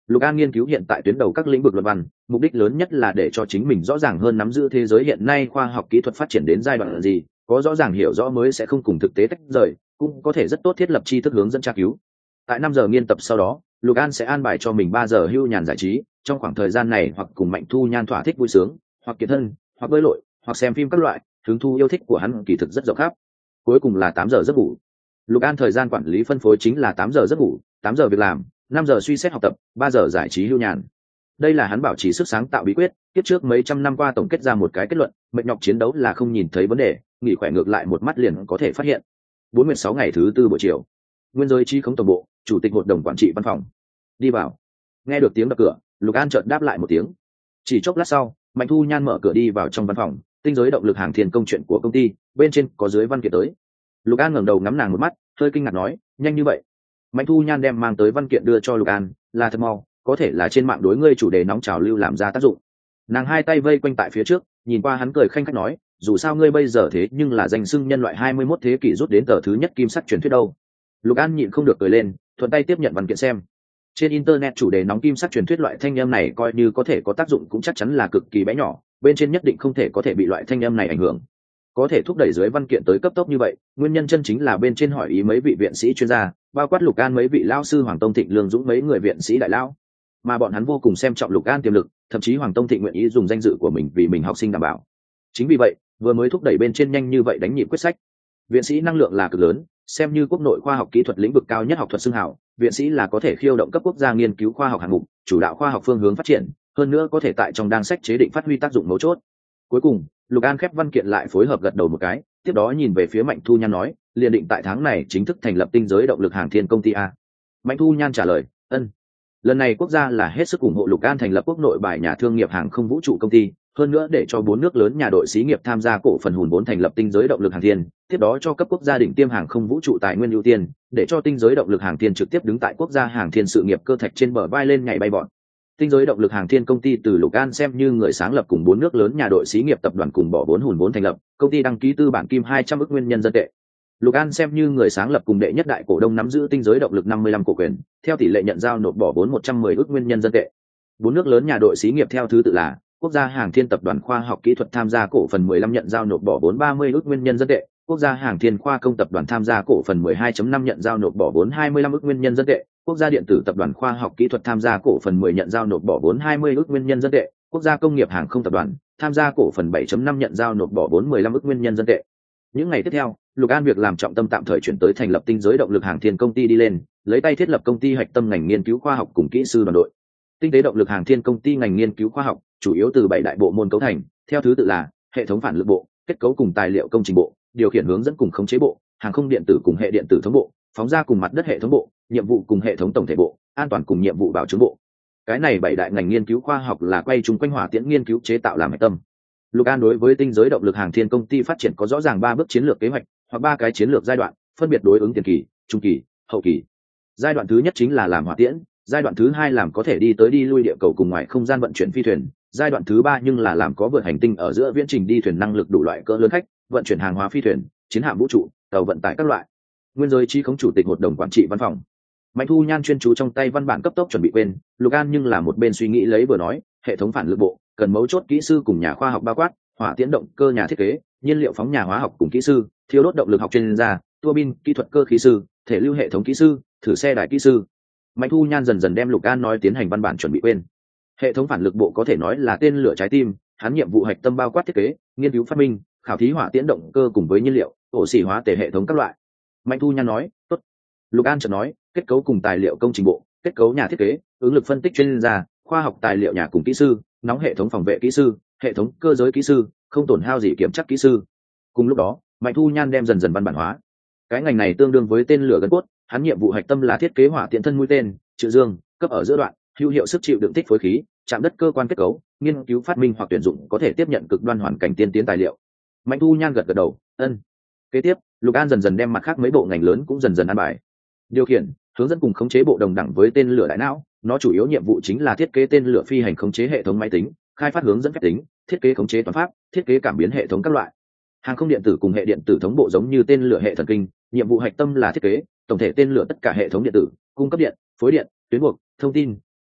Lục An nghiên cứu hiện tại tuyến đầu các lĩnh vực luận văn, mục đích lớn nhất là để cho chính mình rõ ràng hơn nắm giữ thế giới hiện nay khoa học kỹ thuật phát triển đến giai đoạn gì, có rõ ràng hiểu rõ mới sẽ không cùng thực tế tách rời, cũng có thể rất tốt thiết lập tri thức hướng dẫn tra cứu. Tại năm giờ nghiên tập sau đó, Lục An sẽ an bài cho mình ba giờ hưu nhàn giải trí, trong khoảng thời gian này hoặc cùng Mạnh Thu Nhan thỏa thích vui sướng, hoặc kiện thân, hoặc bơi lội, hoặc xem phim các loại, hứng thú yêu thích của hắn kỳ thực rất rộng khắp. Cuối cùng là tám giờ giấc ngủ. Lục An thời gian quản lý phân phối chính là tám giờ giấc ngủ, tám giờ việc làm, năm giờ suy xét học tập, ba giờ giải trí hưu nhàn. Đây là hắn bảo trì sức sáng tạo bí quyết, tiếp trước mấy trăm năm qua tổng kết ra một cái kết luận, mệt nhọc chiến đấu là không nhìn thấy vấn đề, nghỉ khỏe ngược lại một mắt liền có thể phát hiện. bốn mươi sáu ngày thứ tư buổi chiều, nguyên giới chi khống tổng bộ, chủ tịch hội đồng quản trị văn phòng. Đi vào. Nghe được tiếng đập cửa, Lục An chợt đáp lại một tiếng. Chỉ chốc lát sau, Mạnh Thu Nhan mở cửa đi vào trong văn phòng, tinh giới động lực hàng thiên công chuyện của công ty, bên trên có dưới văn kiện tới. Lục An ngẩng đầu ngắm nàng một mắt, hơi kinh ngạc nói, nhanh như vậy. Mạnh Thu Nhan đem mang tới văn kiện đưa cho Lục An, là thật mau, có thể là trên mạng đối ngươi chủ đề nóng trào lưu làm ra tác dụng. Nàng hai tay vây quanh tại phía trước, nhìn qua hắn cười khanh khách nói, dù sao ngươi bây giờ thế nhưng là danh xưng nhân loại hai mươi mốt thế kỷ rút đến tờ thứ nhất kim sắc truyền thuyết đâu. Lục An nhịn không được cười lên, thuận tay tiếp nhận văn kiện xem. Trên internet chủ đề nóng kim sắc truyền thuyết loại thanh âm này coi như có thể có tác dụng cũng chắc chắn là cực kỳ bé nhỏ, bên trên nhất định không thể có thể bị loại thanh âm này ảnh hưởng. Có thể thúc đẩy dưới văn kiện tới cấp tốc như vậy, nguyên nhân chân chính là bên trên hỏi ý mấy vị viện sĩ chuyên gia, bao quát Lục An mấy vị lao sư Hoàng Tông Thịnh Lương Dũng mấy người viện sĩ đại lao, mà bọn hắn vô cùng xem trọng Lục An tiềm lực, thậm chí Hoàng Tông Thịnh nguyện ý dùng danh dự của mình vì mình học sinh đảm bảo. Chính vì vậy, vừa mới thúc đẩy bên trên nhanh như vậy đánh nhịp quyết sách. Viện sĩ năng lượng là cực lớn, xem như quốc nội khoa học kỹ thuật lĩnh vực cao nhất học thuật xưng hào, viện sĩ là có thể khiêu động cấp quốc gia nghiên cứu khoa học hạng mục, chủ đạo khoa học phương hướng phát triển, hơn nữa có thể tại trong đang sách chế định phát huy tác dụng mấu chốt. Cuối cùng, Lục An khép văn kiện lại phối hợp gật đầu một cái, tiếp đó nhìn về phía Mạnh Thu Nhan nói, liền định tại tháng này chính thức thành lập tinh giới động lực hàng thiên công ty a. Mạnh Thu Nhan trả lời, ân. Lần này quốc gia là hết sức ủng hộ Lục An thành lập quốc nội bài nhà thương nghiệp hàng không vũ trụ công ty, hơn nữa để cho bốn nước lớn nhà đội xí nghiệp tham gia cổ phần hùn vốn thành lập tinh giới động lực hàng thiên, tiếp đó cho cấp quốc gia đỉnh tiêm hàng không vũ trụ tài nguyên ưu tiên, để cho tinh giới động lực hàng thiên trực tiếp đứng tại quốc gia hàng thiên sự nghiệp cơ thạch trên bờ vai lên nhảy bay bọn. Tinh giới động lực hàng thiên công ty từ Lục An xem như người sáng lập cùng bốn nước lớn nhà đội xí nghiệp tập đoàn cùng bỏ vốn hùn vốn thành lập, công ty đăng ký tư bản kim hai trăm ức nguyên nhân dân tệ. Lục An xem như người sáng lập cùng đệ nhất đại cổ đông nắm giữ tinh giới động lực năm mươi lăm cổ quyền, theo tỷ lệ nhận giao nộp bỏ vốn một trăm mười ức nguyên nhân dân tệ. Bốn nước lớn nhà đội xí nghiệp theo thứ tự là Quốc gia Hàng Thiên Tập đoàn Khoa học Kỹ thuật tham gia cổ phần mười lăm nhận giao nộp bỏ vốn ba mươi ức nguyên nhân dân tệ, Quốc gia Hàng Thiên Khoa Công Tập đoàn tham gia cổ phần mười hai phẩy năm nhận giao nộp bỏ vốn hai mươi lăm ức nguyên nhân dân tệ, Quốc gia Điện tử Tập đoàn Khoa học Kỹ thuật tham gia cổ phần mười nhận giao nộp bỏ vốn hai mươi ức nguyên nhân dân tệ, Quốc gia Công nghiệp Hàng không Tập đoàn tham gia cổ phần bảy phẩy năm nhận giao nộp bỏ vốn mười lăm ức nguyên nhân dân tệ. Những ngày tiếp theo, Lục An việc làm trọng tâm tạm thời chuyển tới thành lập tinh giới động lực hàng thiên công ty đi lên, lấy tay thiết lập công ty hạch tâm ngành nghiên cứu khoa học cùng kỹ sư đoàn đội. Tinh tế động lực hàng thiên công ty ngành nghiên cứu khoa học chủ yếu từ bảy đại bộ môn cấu thành, theo thứ tự là hệ thống phản lực bộ, kết cấu cùng tài liệu công trình bộ, điều khiển hướng dẫn cùng khống chế bộ, hàng không điện tử cùng hệ điện tử thống bộ, phóng ra cùng mặt đất hệ thống bộ, nhiệm vụ cùng hệ thống tổng thể bộ, an toàn cùng nhiệm vụ bảo chứng bộ. Cái này bảy đại ngành nghiên cứu khoa học là quay chung quanh hỏa tiễn nghiên cứu chế tạo làm hệ tâm. Lục An đối với tinh giới động lực hàng thiên công ty phát triển có rõ ràng ba bước chiến lược kế hoạch, hoặc ba cái chiến lược giai đoạn, phân biệt đối ứng tiền kỳ, trung kỳ, hậu kỳ. Giai đoạn thứ nhất chính là làm hỏa tiễn, giai đoạn thứ hai làm có thể đi tới đi lui địa cầu cùng ngoài không gian vận chuyển phi thuyền, giai đoạn thứ ba nhưng là làm có vượt hành tinh ở giữa viễn trình đi thuyền năng lực đủ loại cỡ lớn khách, vận chuyển hàng hóa phi thuyền, chiến hạm vũ trụ, tàu vận tải các loại. Nguyên giới chi khống chủ tịch hội đồng quản trị văn phòng. Mạnh Thu Nhan chuyên chú trong tay văn bản cấp tốc chuẩn bị quên, Lục An nhưng là một bên suy nghĩ lấy vừa nói, hệ thống phản lực bộ, cần mấu chốt kỹ sư cùng nhà khoa học bao quát, hỏa tiễn động cơ nhà thiết kế, nhiên liệu phóng nhà hóa học cùng kỹ sư, thiêu đốt động lực học chuyên gia, tua bin kỹ thuật cơ khí sư, thể lưu hệ thống kỹ sư, thử xe đài kỹ sư. Mạnh Thu Nhan dần dần đem Lục An nói tiến hành văn bản chuẩn bị quên. Hệ thống phản lực bộ có thể nói là tên lửa trái tim, hắn nhiệm vụ hạch tâm bao quát thiết kế, nghiên cứu phát minh, khảo thí hỏa tiễn động cơ cùng với nhiên liệu, ổ xỉ hóa tể hệ thống các loại. Mạnh Thu Nhan nói, tốt. Lục An chợt nói, kết cấu cùng tài liệu công trình bộ, kết cấu nhà thiết kế, ứng lực phân tích chuyên gia, khoa học tài liệu nhà cùng kỹ sư, nóng hệ thống phòng vệ kỹ sư, hệ thống cơ giới kỹ sư, không tổn hao gì kiểm chắc kỹ sư. Cùng lúc đó, Mạnh Thu Nhan đem dần dần văn bản hóa. Cái ngành này tương đương với tên lửa gân cốt, hắn nhiệm vụ hạch tâm là thiết kế hỏa tiễn thân mũi tên, trự dương, cấp ở giữa đoạn, hữu hiệu sức chịu đựng tích phối khí, chạm đất cơ quan kết cấu, nghiên cứu phát minh hoặc tuyển dụng có thể tiếp nhận cực đoan hoàn cảnh tiên tiến tài liệu. Mạnh Thu Nhan gật gật đầu, ân. Kế tiếp, Lục An dần dần đem mặt khác mấy bộ ngành lớn cũng dần dần an bài. Điều khiển, hướng dẫn cùng khống chế bộ đồng đẳng với tên lửa đại não, nó chủ yếu nhiệm vụ chính là thiết kế tên lửa phi hành khống chế hệ thống máy tính, khai phát hướng dẫn phép tính, thiết kế khống chế toán pháp, thiết kế cảm biến hệ thống các loại. Hàng không điện tử cùng hệ điện tử thống bộ giống như tên lửa hệ thần kinh, nhiệm vụ hạch tâm là thiết kế tổng thể tên lửa tất cả hệ thống điện tử, cung cấp điện, phối điện, tuyến buộc, thông tin,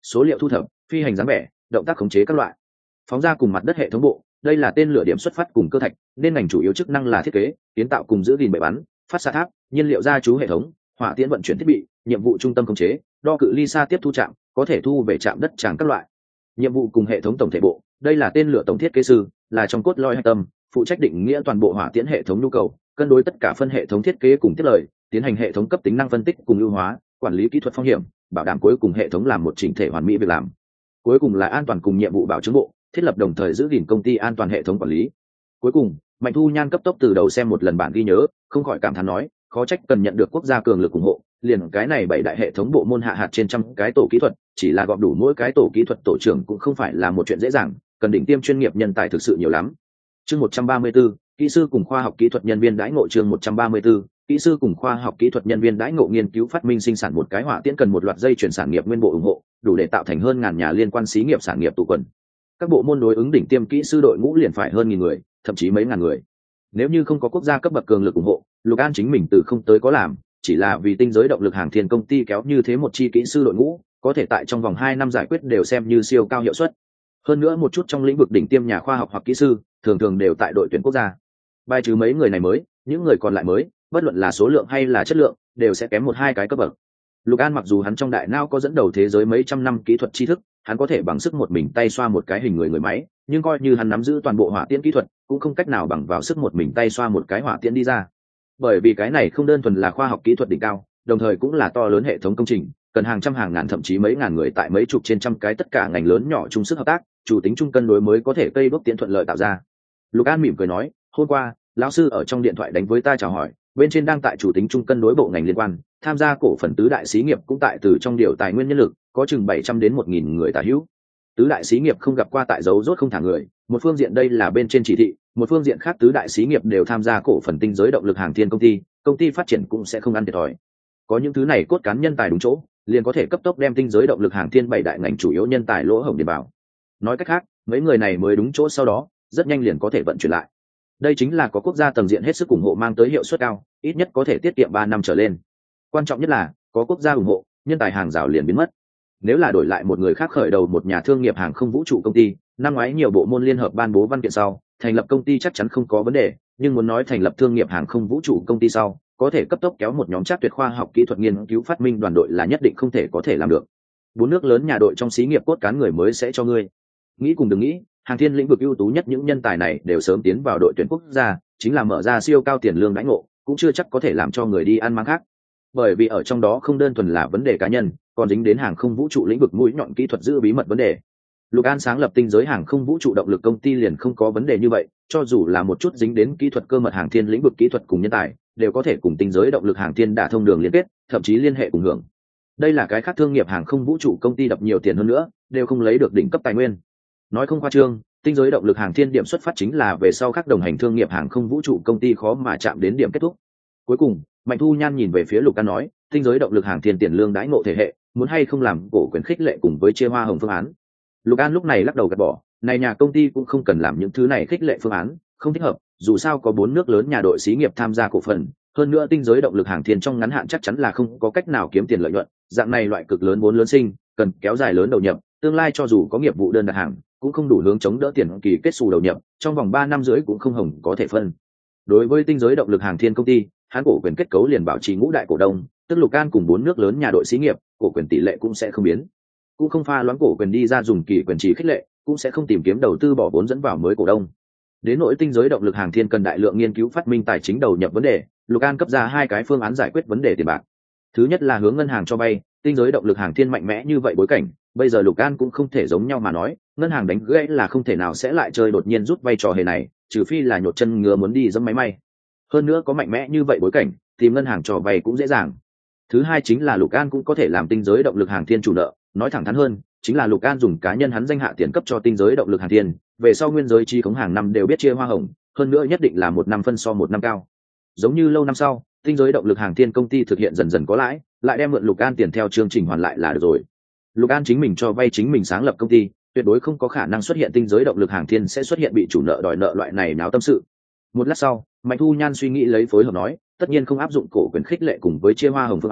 số liệu thu thập, phi hành dáng vẻ, động tác khống chế các loại. Phóng ra cùng mặt đất hệ thống bộ, đây là tên lửa điểm xuất phát cùng cơ thạch, nên ngành chủ yếu chức năng là thiết kế, kiến tạo cùng giữ gìn bệ bắn, phát xạ tháp, nhiên liệu gia trú hệ thống, hỏa tiễn vận chuyển thiết bị, nhiệm vụ trung tâm khống chế, đo cự ly xa tiếp thu trạm, có thể thu về trạm đất tràng các loại. Nhiệm vụ cùng hệ thống tổng thể bộ, đây là tên lửa tổng thiết kế sư, là trong cốt lõi hạch tâm, phụ trách định nghĩa toàn bộ hỏa tiễn hệ thống nhu cầu, cân đối tất cả phân hệ thống thiết kế cùng tiết lời, tiến hành hệ thống cấp tính năng phân tích cùng ưu hóa, quản lý kỹ thuật phong hiểm, bảo đảm cuối cùng hệ thống làm một chỉnh thể hoàn mỹ việc làm. Cuối cùng là an toàn cùng nhiệm vụ bảo chứng bộ, thiết lập đồng thời giữ gìn công ty an toàn hệ thống quản lý. Cuối cùng, Mạnh Thu Nhan cấp tốc từ đầu xem một lần bản ghi nhớ, không khỏi cảm thán nói, khó trách cần nhận được quốc gia cường lực ủng hộ, liền cái này bảy đại hệ thống bộ môn hạ hạt trên trăm cái tổ kỹ thuật, chỉ là gọp đủ mỗi cái tổ kỹ thuật tổ trưởng cũng không phải là một chuyện dễ dàng, cần đỉnh tiêm chuyên nghiệp nhân tài thực sự nhiều lắm. Chương một trăm ba mươi 134, kỹ sư cùng khoa học kỹ thuật nhân viên đãi ngộ. Chương một trăm ba mươi 134, kỹ sư cùng khoa học kỹ thuật nhân viên đãi ngộ. Nghiên cứu phát minh sinh sản một cái hỏa tiễn cần một loạt dây chuyển sản nghiệp nguyên bộ ủng hộ, đủ để tạo thành hơn ngàn nhà liên quan xí nghiệp sản nghiệp tụ quần. Các bộ môn đối ứng đỉnh tiêm kỹ sư đội ngũ liền phải hơn nghìn người, thậm chí mấy ngàn người. Nếu như không có quốc gia cấp bậc cường lực ủng hộ, Lục An chính mình từ không tới có làm, chỉ là vì tinh giới động lực hàng thiên công ty kéo như thế một chi kỹ sư đội ngũ, có thể tại trong vòng hai năm giải quyết đều xem như siêu cao hiệu suất. Hơn nữa một chút trong lĩnh vực đỉnh tiêm nhà khoa học hoặc kỹ sư, thường thường đều tại đội tuyển quốc gia. Bài trừ mấy người này mới, những người còn lại mới, bất luận là số lượng hay là chất lượng, đều sẽ kém một hai cái cấp bậc. Lục An mặc dù hắn trong đại não có dẫn đầu thế giới mấy trăm năm kỹ thuật tri thức, hắn có thể bằng sức một mình tay xoa một cái hình người người máy, nhưng coi như hắn nắm giữ toàn bộ hỏa tiễn kỹ thuật, cũng không cách nào bằng vào sức một mình tay xoa một cái hỏa tiễn đi ra. Bởi vì cái này không đơn thuần là khoa học kỹ thuật đỉnh cao, đồng thời cũng là to lớn hệ thống công trình, cần hàng trăm hàng ngàn thậm chí mấy ngàn người tại mấy chục trên trăm cái tất cả ngành lớn nhỏ chung sức hợp tác, chủ tính chung cân đối mới có thể cây bước tiến thuận lợi tạo ra. Lục An mỉm cười nói, hôm qua lão sư ở trong điện thoại đánh với ta chào hỏi, bên trên đang tại chủ tính chung cân đối bộ ngành liên quan, tham gia cổ phần tứ đại xí nghiệp cũng tại từ trong điều tài nguyên nhân lực, có chừng bảy trăm đến một nghìn người tả hữu. Tứ đại xí nghiệp không gặp qua tại dấu rốt không thả người, một phương diện đây là bên trên chỉ thị, một phương diện khác tứ đại xí nghiệp đều tham gia cổ phần tinh giới động lực hàng thiên công ty, công ty phát triển cũng sẽ không ăn thiệt thòi. Có những thứ này cốt cán nhân tài đúng chỗ, liền có thể cấp tốc đem tinh giới động lực hàng thiên bảy đại ngành chủ yếu nhân tài lỗ hổng điền vào. Nói cách khác, mấy người này mới đúng chỗ, sau đó rất nhanh liền có thể vận chuyển lại. Đây chính là có quốc gia tầng diện hết sức ủng hộ mang tới hiệu suất cao, ít nhất có thể tiết kiệm ba năm trở lên. Quan trọng nhất là có quốc gia ủng hộ, nhân tài hàng rào liền biến mất. Nếu là đổi lại một người khác khởi đầu một nhà thương nghiệp hàng không vũ trụ công ty, năm ngoái nhiều bộ môn liên hợp ban bố văn kiện sau, thành lập công ty chắc chắn không có vấn đề, nhưng muốn nói thành lập thương nghiệp hàng không vũ trụ công ty sau, có thể cấp tốc kéo một nhóm chắc tuyệt khoa học kỹ thuật nghiên cứu phát minh đoàn đội là nhất định không thể có thể làm được. Bốn nước lớn nhà đội trong xí nghiệp cốt cán người mới sẽ cho ngươi. Nghĩ cùng đừng nghĩ, hàng thiên lĩnh vực ưu tú nhất những nhân tài này đều sớm tiến vào đội tuyển quốc gia, chính là mở ra siêu cao tiền lương đãi ngộ, cũng chưa chắc có thể làm cho người đi ăn mang khác. Bởi vì ở trong đó không đơn thuần là vấn đề cá nhân, còn dính đến hàng không vũ trụ lĩnh vực mũi nhọn kỹ thuật giữ bí mật vấn đề. Lục An sáng lập tinh giới hàng không vũ trụ động lực công ty liền không có vấn đề như vậy, cho dù là một chút dính đến kỹ thuật cơ mật hàng thiên lĩnh vực kỹ thuật cùng nhân tài, đều có thể cùng tinh giới động lực hàng thiên đả thông đường liên kết, thậm chí liên hệ cùng hưởng. Đây là cái khác thương nghiệp hàng không vũ trụ công ty đập nhiều tiền hơn nữa, đều không lấy được đỉnh cấp tài nguyên. Nói không khoa trương, tinh giới động lực hàng thiên điểm xuất phát chính là về sau các đồng hành thương nghiệp hàng không vũ trụ công ty khó mà chạm đến điểm kết thúc. Cuối cùng, Mạnh Thu Nhan nhìn về phía Lục An nói, tinh giới động lực hàng thiên tiền lương đãi ngộ thể hệ, muốn hay không làm cổ quyền khích lệ cùng với chia hoa hồng phương án. Lục An lúc này lắc đầu gạt bỏ, này nhà công ty cũng không cần làm những thứ này khích lệ phương án, không thích hợp, dù sao có bốn nước lớn nhà đội xí nghiệp tham gia cổ phần, hơn nữa tinh giới động lực hàng thiên trong ngắn hạn chắc chắn là không có cách nào kiếm tiền lợi nhuận, dạng này loại cực lớn vốn lớn sinh, cần kéo dài lớn đầu nhập, tương lai cho dù có nghiệp vụ đơn đặt hàng, cũng không đủ hướng chống đỡ tiền kỳ kết xù đầu nhập, trong vòng ba năm rưỡi cũng không hồng có thể phân. Đối với tinh giới động lực hàng thiên công ty, hắn cổ quyền kết cấu liền bảo trì ngũ đại cổ đông, tức Lục An cùng bốn nước lớn nhà đội xí nghiệp, cổ quyền tỷ lệ cũng sẽ không biến, cũng không pha loãng cổ quyền đi ra dùng kỳ quyền chỉ khích lệ, cũng sẽ không tìm kiếm đầu tư bỏ vốn dẫn vào mới cổ đông. Đến nỗi tinh giới động lực hàng thiên cần đại lượng nghiên cứu phát minh tài chính đầu nhập vấn đề, Lục An cấp ra hai cái phương án giải quyết vấn đề tiền bạc. Thứ nhất là hướng ngân hàng cho vay, tinh giới động lực hàng thiên mạnh mẽ như vậy bối cảnh, bây giờ Lục An cũng không thể giống nhau mà nói, ngân hàng đánh gãy là không thể nào sẽ lại chơi đột nhiên rút vay trò hề này, trừ phi là nhột chân ngựa muốn đi dẫm máy may. Hơn nữa có mạnh mẽ như vậy bối cảnh, tìm ngân hàng cho vay cũng dễ dàng. Thứ hai chính là Lục An cũng có thể làm tinh giới động lực hàng thiên chủ nợ, nói thẳng thắn hơn, chính là Lục An dùng cá nhân hắn danh hạ tiền cấp cho tinh giới động lực hàng thiên, về sau nguyên giới chi khống hàng năm đều biết chia hoa hồng, hơn nữa nhất định là một năm phân so một năm cao. Giống như lâu năm sau, tinh giới động lực hàng thiên công ty thực hiện dần dần có lãi, lại đem mượn Lục An tiền theo chương trình hoàn lại là được rồi. Lục An chính mình cho vay chính mình sáng lập công ty, tuyệt đối không có khả năng xuất hiện tinh giới động lực hàng thiên sẽ xuất hiện bị chủ nợ đòi nợ loại này náo tâm sự. Một lát sau, Mạnh Thu Nhan suy nghĩ lấy phối hợp nói, tất nhiên không áp dụng cổ quyền khích lệ cùng với chia hoa hồng phương án,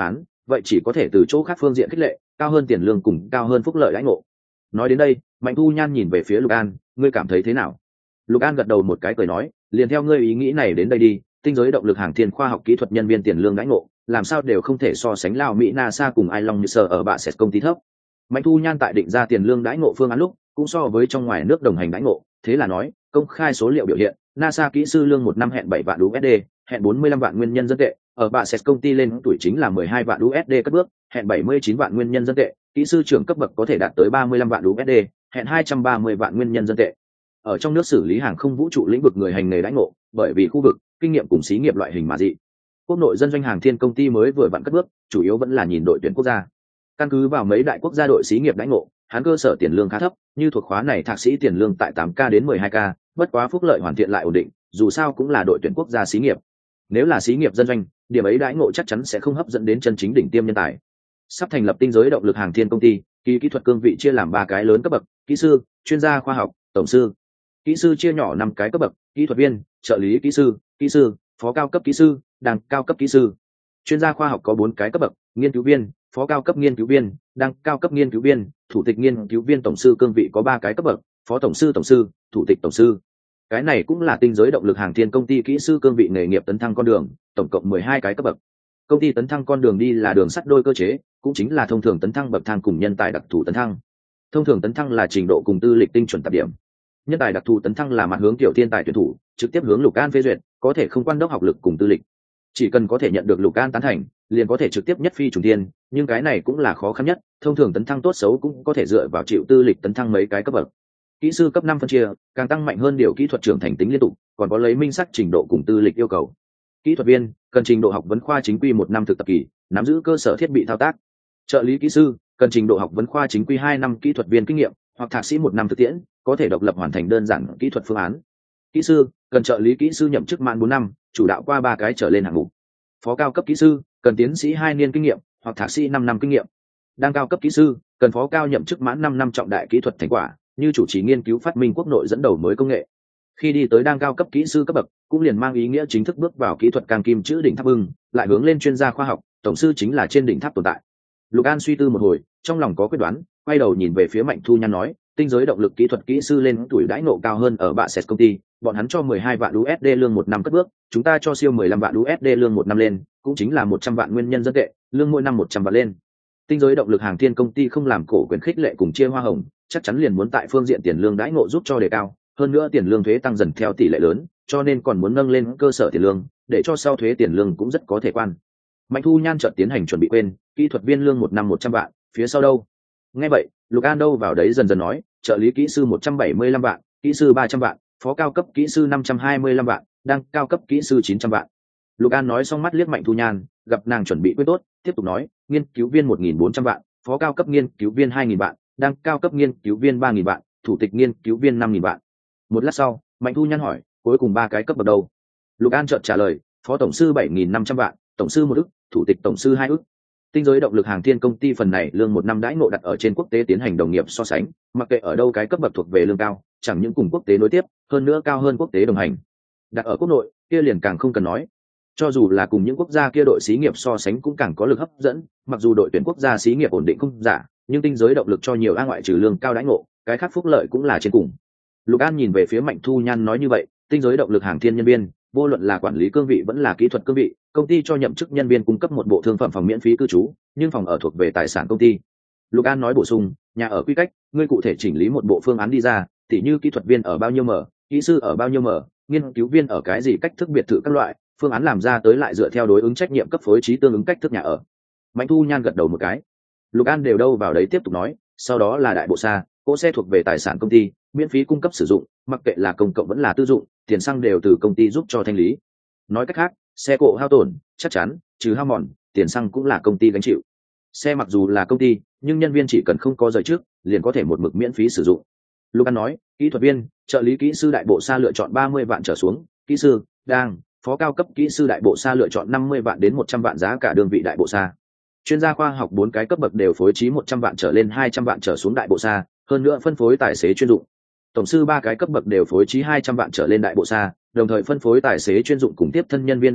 vậy chỉ có thể từ chỗ khác phương diện khích lệ, cao hơn tiền lương cùng cao hơn phúc lợi đãi ngộ. Nói đến đây, Mạnh Thu Nhan nhìn về phía Lục An, ngươi cảm thấy thế nào? Lục An gật đầu một cái cười nói, liền theo ngươi ý nghĩ này đến đây đi, tinh giới động lực hàng thiên khoa học kỹ thuật nhân viên tiền lương đãi ngộ, làm sao đều không thể so sánh Lao Mỹ NASA cùng Ai Long như sở ở bạ sệt công ty thấp. Mạnh Thu Nhan tại định ra tiền lương đãi ngộ phương án lúc, cũng so với trong ngoài nước đồng hành đãi ngộ, thế là nói, công khai số liệu biểu hiện, NASA kỹ sư lương một năm hẹn bảy vạn u ét đê, hẹn bốn mươi lăm vạn nguyên nhân dân tệ, ở bạ sệt công ty lên tuổi chính là mười hai vạn u ét đê cất bước, hẹn bảy mươi chín vạn nguyên nhân dân tệ, kỹ sư trưởng cấp bậc có thể đạt tới ba mươi lăm vạn u ét đê, hẹn hai trăm ba mươi vạn nguyên nhân dân tệ. Ở trong nước xử lý hàng không vũ trụ lĩnh vực người hành nghề đãi ngộ, bởi vì khu vực, kinh nghiệm cùng xí nghiệp loại hình mà dị. Quốc nội dân doanh hàng thiên công ty mới vừa vặn cất bước, chủ yếu vẫn là nhìn đội tuyển quốc gia. Căn cứ vào mấy đại quốc gia đội xí nghiệp đãi ngộ, hắn cơ sở tiền lương khá thấp, như thuộc khóa này thạc sĩ tiền lương tại tám k đến mười hai k, bất quá phúc lợi hoàn thiện lại ổn định, dù sao cũng là đội tuyển quốc gia xí nghiệp. Nếu là xí nghiệp dân doanh, điểm ấy đãi ngộ chắc chắn sẽ không hấp dẫn đến chân chính đỉnh tiêm nhân tài. Sắp thành lập tinh giới động lực hàng thiên công ty, kỳ kỹ thuật cương vị chia làm ba cái lớn cấp bậc, kỹ sư, chuyên gia khoa học, tổng sư. Kỹ sư chia nhỏ năm cái cấp bậc, kỹ thuật viên, trợ lý kỹ sư, kỹ sư, phó cao cấp kỹ sư, đẳng cao cấp kỹ sư. Chuyên gia khoa học có bốn cái cấp bậc, nghiên cứu viên, phó cao cấp nghiên cứu viên, đẳng cao cấp nghiên cứu viên, thủ tịch nghiên cứu viên. Tổng sư cương vị có ba cái cấp bậc, phó tổng sư tổng sư, thủ tịch tổng sư. Cái này cũng là tinh giới động lực hàng thiên công ty kỹ sư cương vị nghề nghiệp tấn thăng con đường, tổng cộng mười hai cái cấp bậc. Công ty tấn thăng con đường đi là đường sắt đôi cơ chế, cũng chính là thông thường tấn thăng bậc thang cùng nhân tài đặc thù tấn thăng. Thông thường tấn thăng là trình độ cùng tư lịch tinh chuẩn tập điểm. Nhân tài đặc thù tấn thăng là mặt hướng tiểu thiên tài tuyển thủ, trực tiếp hướng Lục An phê duyệt, có thể không quan đốc học lực cùng tư lịch. Chỉ cần có thể nhận được Lục An tán thành, liền có thể trực tiếp nhất phi trùng thiên, nhưng cái này cũng là khó khăn nhất, thông thường tấn thăng tốt xấu cũng có thể dựa vào chịu tư lịch tấn thăng mấy cái cấp bậc. Kỹ sư cấp năm phân chia, càng tăng mạnh hơn điều kỹ thuật trưởng thành tính liên tục, còn có lấy minh sắc trình độ cùng tư lịch yêu cầu. Kỹ thuật viên cần trình độ học vấn khoa chính quy một năm thực tập kỳ, nắm giữ cơ sở thiết bị thao tác. Trợ lý kỹ sư cần trình độ học vấn khoa chính quy hai năm kỹ thuật viên kinh nghiệm, hoặc thạc sĩ một năm thực tiễn, có thể độc lập hoàn thành đơn giản kỹ thuật phương án. Kỹ sư cần trợ lý kỹ sư nhậm chức mãn bốn năm, chủ đạo qua ba cái trở lên hạng mục. Phó cao cấp kỹ sư cần tiến sĩ hai niên kinh nghiệm, hoặc thạc sĩ năm năm kinh nghiệm. Đang cao cấp kỹ sư cần phó cao nhậm chức mãn năm năm trọng đại kỹ thuật thành quả, như chủ trì nghiên cứu phát minh quốc nội dẫn đầu mới công nghệ. Khi đi tới đang cao cấp kỹ sư cấp bậc, cũng liền mang ý nghĩa chính thức bước vào kỹ thuật càng kim chữ đỉnh tháp bưng, lại hướng lên chuyên gia khoa học, tổng sư chính là trên đỉnh tháp tồn tại. Lục An suy tư một hồi, trong lòng có quyết đoán, quay đầu nhìn về phía Mạnh Thu Nhan nói, tinh giới động lực kỹ thuật kỹ sư lên tuổi đãi ngộ cao hơn ở bạ sệt công ty, bọn hắn cho mười hai vạn u ét đê lương một năm cất bước, chúng ta cho siêu mười lăm vạn u ét đê lương một năm lên, cũng chính là một trăm vạn nguyên nhân dân tệ, lương mỗi năm một trăm vạn lên. Tinh giới động lực hàng thiên công ty không làm cổ quyền khích lệ cùng chia hoa hồng, chắc chắn liền muốn tại phương diện tiền lương đãi ngộ giúp cho đề cao, hơn nữa tiền lương thuế tăng dần theo tỷ lệ lớn, cho nên còn muốn nâng lên cơ sở tiền lương, để cho sau thuế tiền lương cũng rất có thể quan. Mạnh Thu Nhan chợt tiến hành chuẩn bị quên, kỹ thuật viên lương một năm một trăm vạn, phía sau đâu? Nghe vậy, Lục An đâu vào đấy dần dần nói, trợ lý kỹ sư một trăm bảy mươi lăm vạn, kỹ sư ba trăm vạn, phó cao cấp kỹ sư năm trăm hai mươi lăm vạn, đang cao cấp kỹ sư chín trăm vạn. Lục An nói xong mắt liếc Mạnh Thu Nhan, gặp nàng chuẩn bị quên tốt, tiếp tục nói, nghiên cứu viên một nghìn bốn trăm vạn, phó cao cấp nghiên cứu viên hai nghìn vạn, đang cao cấp nghiên cứu viên ba nghìn vạn, thủ tịch nghiên cứu viên năm nghìn vạn. Một lát sau, Mạnh Thu Nhan hỏi, cuối cùng ba cái cấp bậc đâu? Lục An chợt trả lời, phó tổng sư bảy nghìn năm trăm vạn, tổng sư một ức, thủ tịch tổng sư hai ức. Tinh giới động lực hàng thiên công ty phần này lương một năm đãi ngộ đặt ở trên quốc tế tiến hành đồng nghiệp so sánh, mặc kệ ở đâu cái cấp bậc thuộc về lương cao, chẳng những cùng quốc tế nối tiếp, hơn nữa cao hơn quốc tế đồng hành. Đặt ở quốc nội, kia liền càng không cần nói. Cho dù là cùng những quốc gia kia đội xí nghiệp so sánh cũng càng có lực hấp dẫn, mặc dù đội tuyển quốc gia xí nghiệp ổn định không giả, nhưng tinh giới động lực cho nhiều a ngoại trừ lương cao đãi ngộ, cái khác phúc lợi cũng là trên cùng. Lục An nhìn về phía Mạnh Thu Nhan nói như vậy, tinh giới động lực hàng thiên nhân viên, vô luận là quản lý cương vị vẫn là kỹ thuật cương vị, công ty cho nhậm chức nhân viên cung cấp một bộ thương phẩm phòng miễn phí cư trú, nhưng phòng ở thuộc về tài sản công ty. Lục An nói bổ sung, nhà ở quy cách, ngươi cụ thể chỉnh lý một bộ phương án đi ra, tỉ như kỹ thuật viên ở bao nhiêu mở, kỹ sư ở bao nhiêu mở, nghiên cứu viên ở cái gì cách thức biệt thự các loại, phương án làm ra tới lại dựa theo đối ứng trách nhiệm cấp phối trí tương ứng cách thức nhà ở. Mạnh Thu Nhan gật đầu một cái. Lục An đều đâu vào đấy tiếp tục nói, sau đó là đại bộ xa, cỗ xe thuộc về tài sản công ty, miễn phí cung cấp sử dụng, mặc kệ là công cộng vẫn là tư dụng, tiền xăng đều từ công ty giúp cho thanh lý. Nói cách khác, xe cộ hao tổn, chắc chắn, trừ hao mòn, tiền xăng cũng là công ty gánh chịu. Xe mặc dù là công ty, nhưng nhân viên chỉ cần không có rời trước, liền có thể một mực miễn phí sử dụng. Lục An nói, kỹ thuật viên, trợ lý kỹ sư đại bộ xa lựa chọn ba mươi vạn trở xuống, kỹ sư, đang, phó cao cấp kỹ sư đại bộ xa lựa chọn năm mươi vạn đến một trăm vạn giá cả đơn vị đại bộ xa. Chuyên gia khoa học bốn cái cấp bậc đều phối trí một trăm vạn trở lên hai trăm vạn trở xuống đại bộ xa, hơn nữa phân phối tài xế chuyên dụng. Tổng sư ba cái cấp bậc đều phối trí hai trăm vạn trở lên đại bộ xa, đồng thời phân phối tài xế chuyên dụng cùng tiếp thân nhân viên an ninh,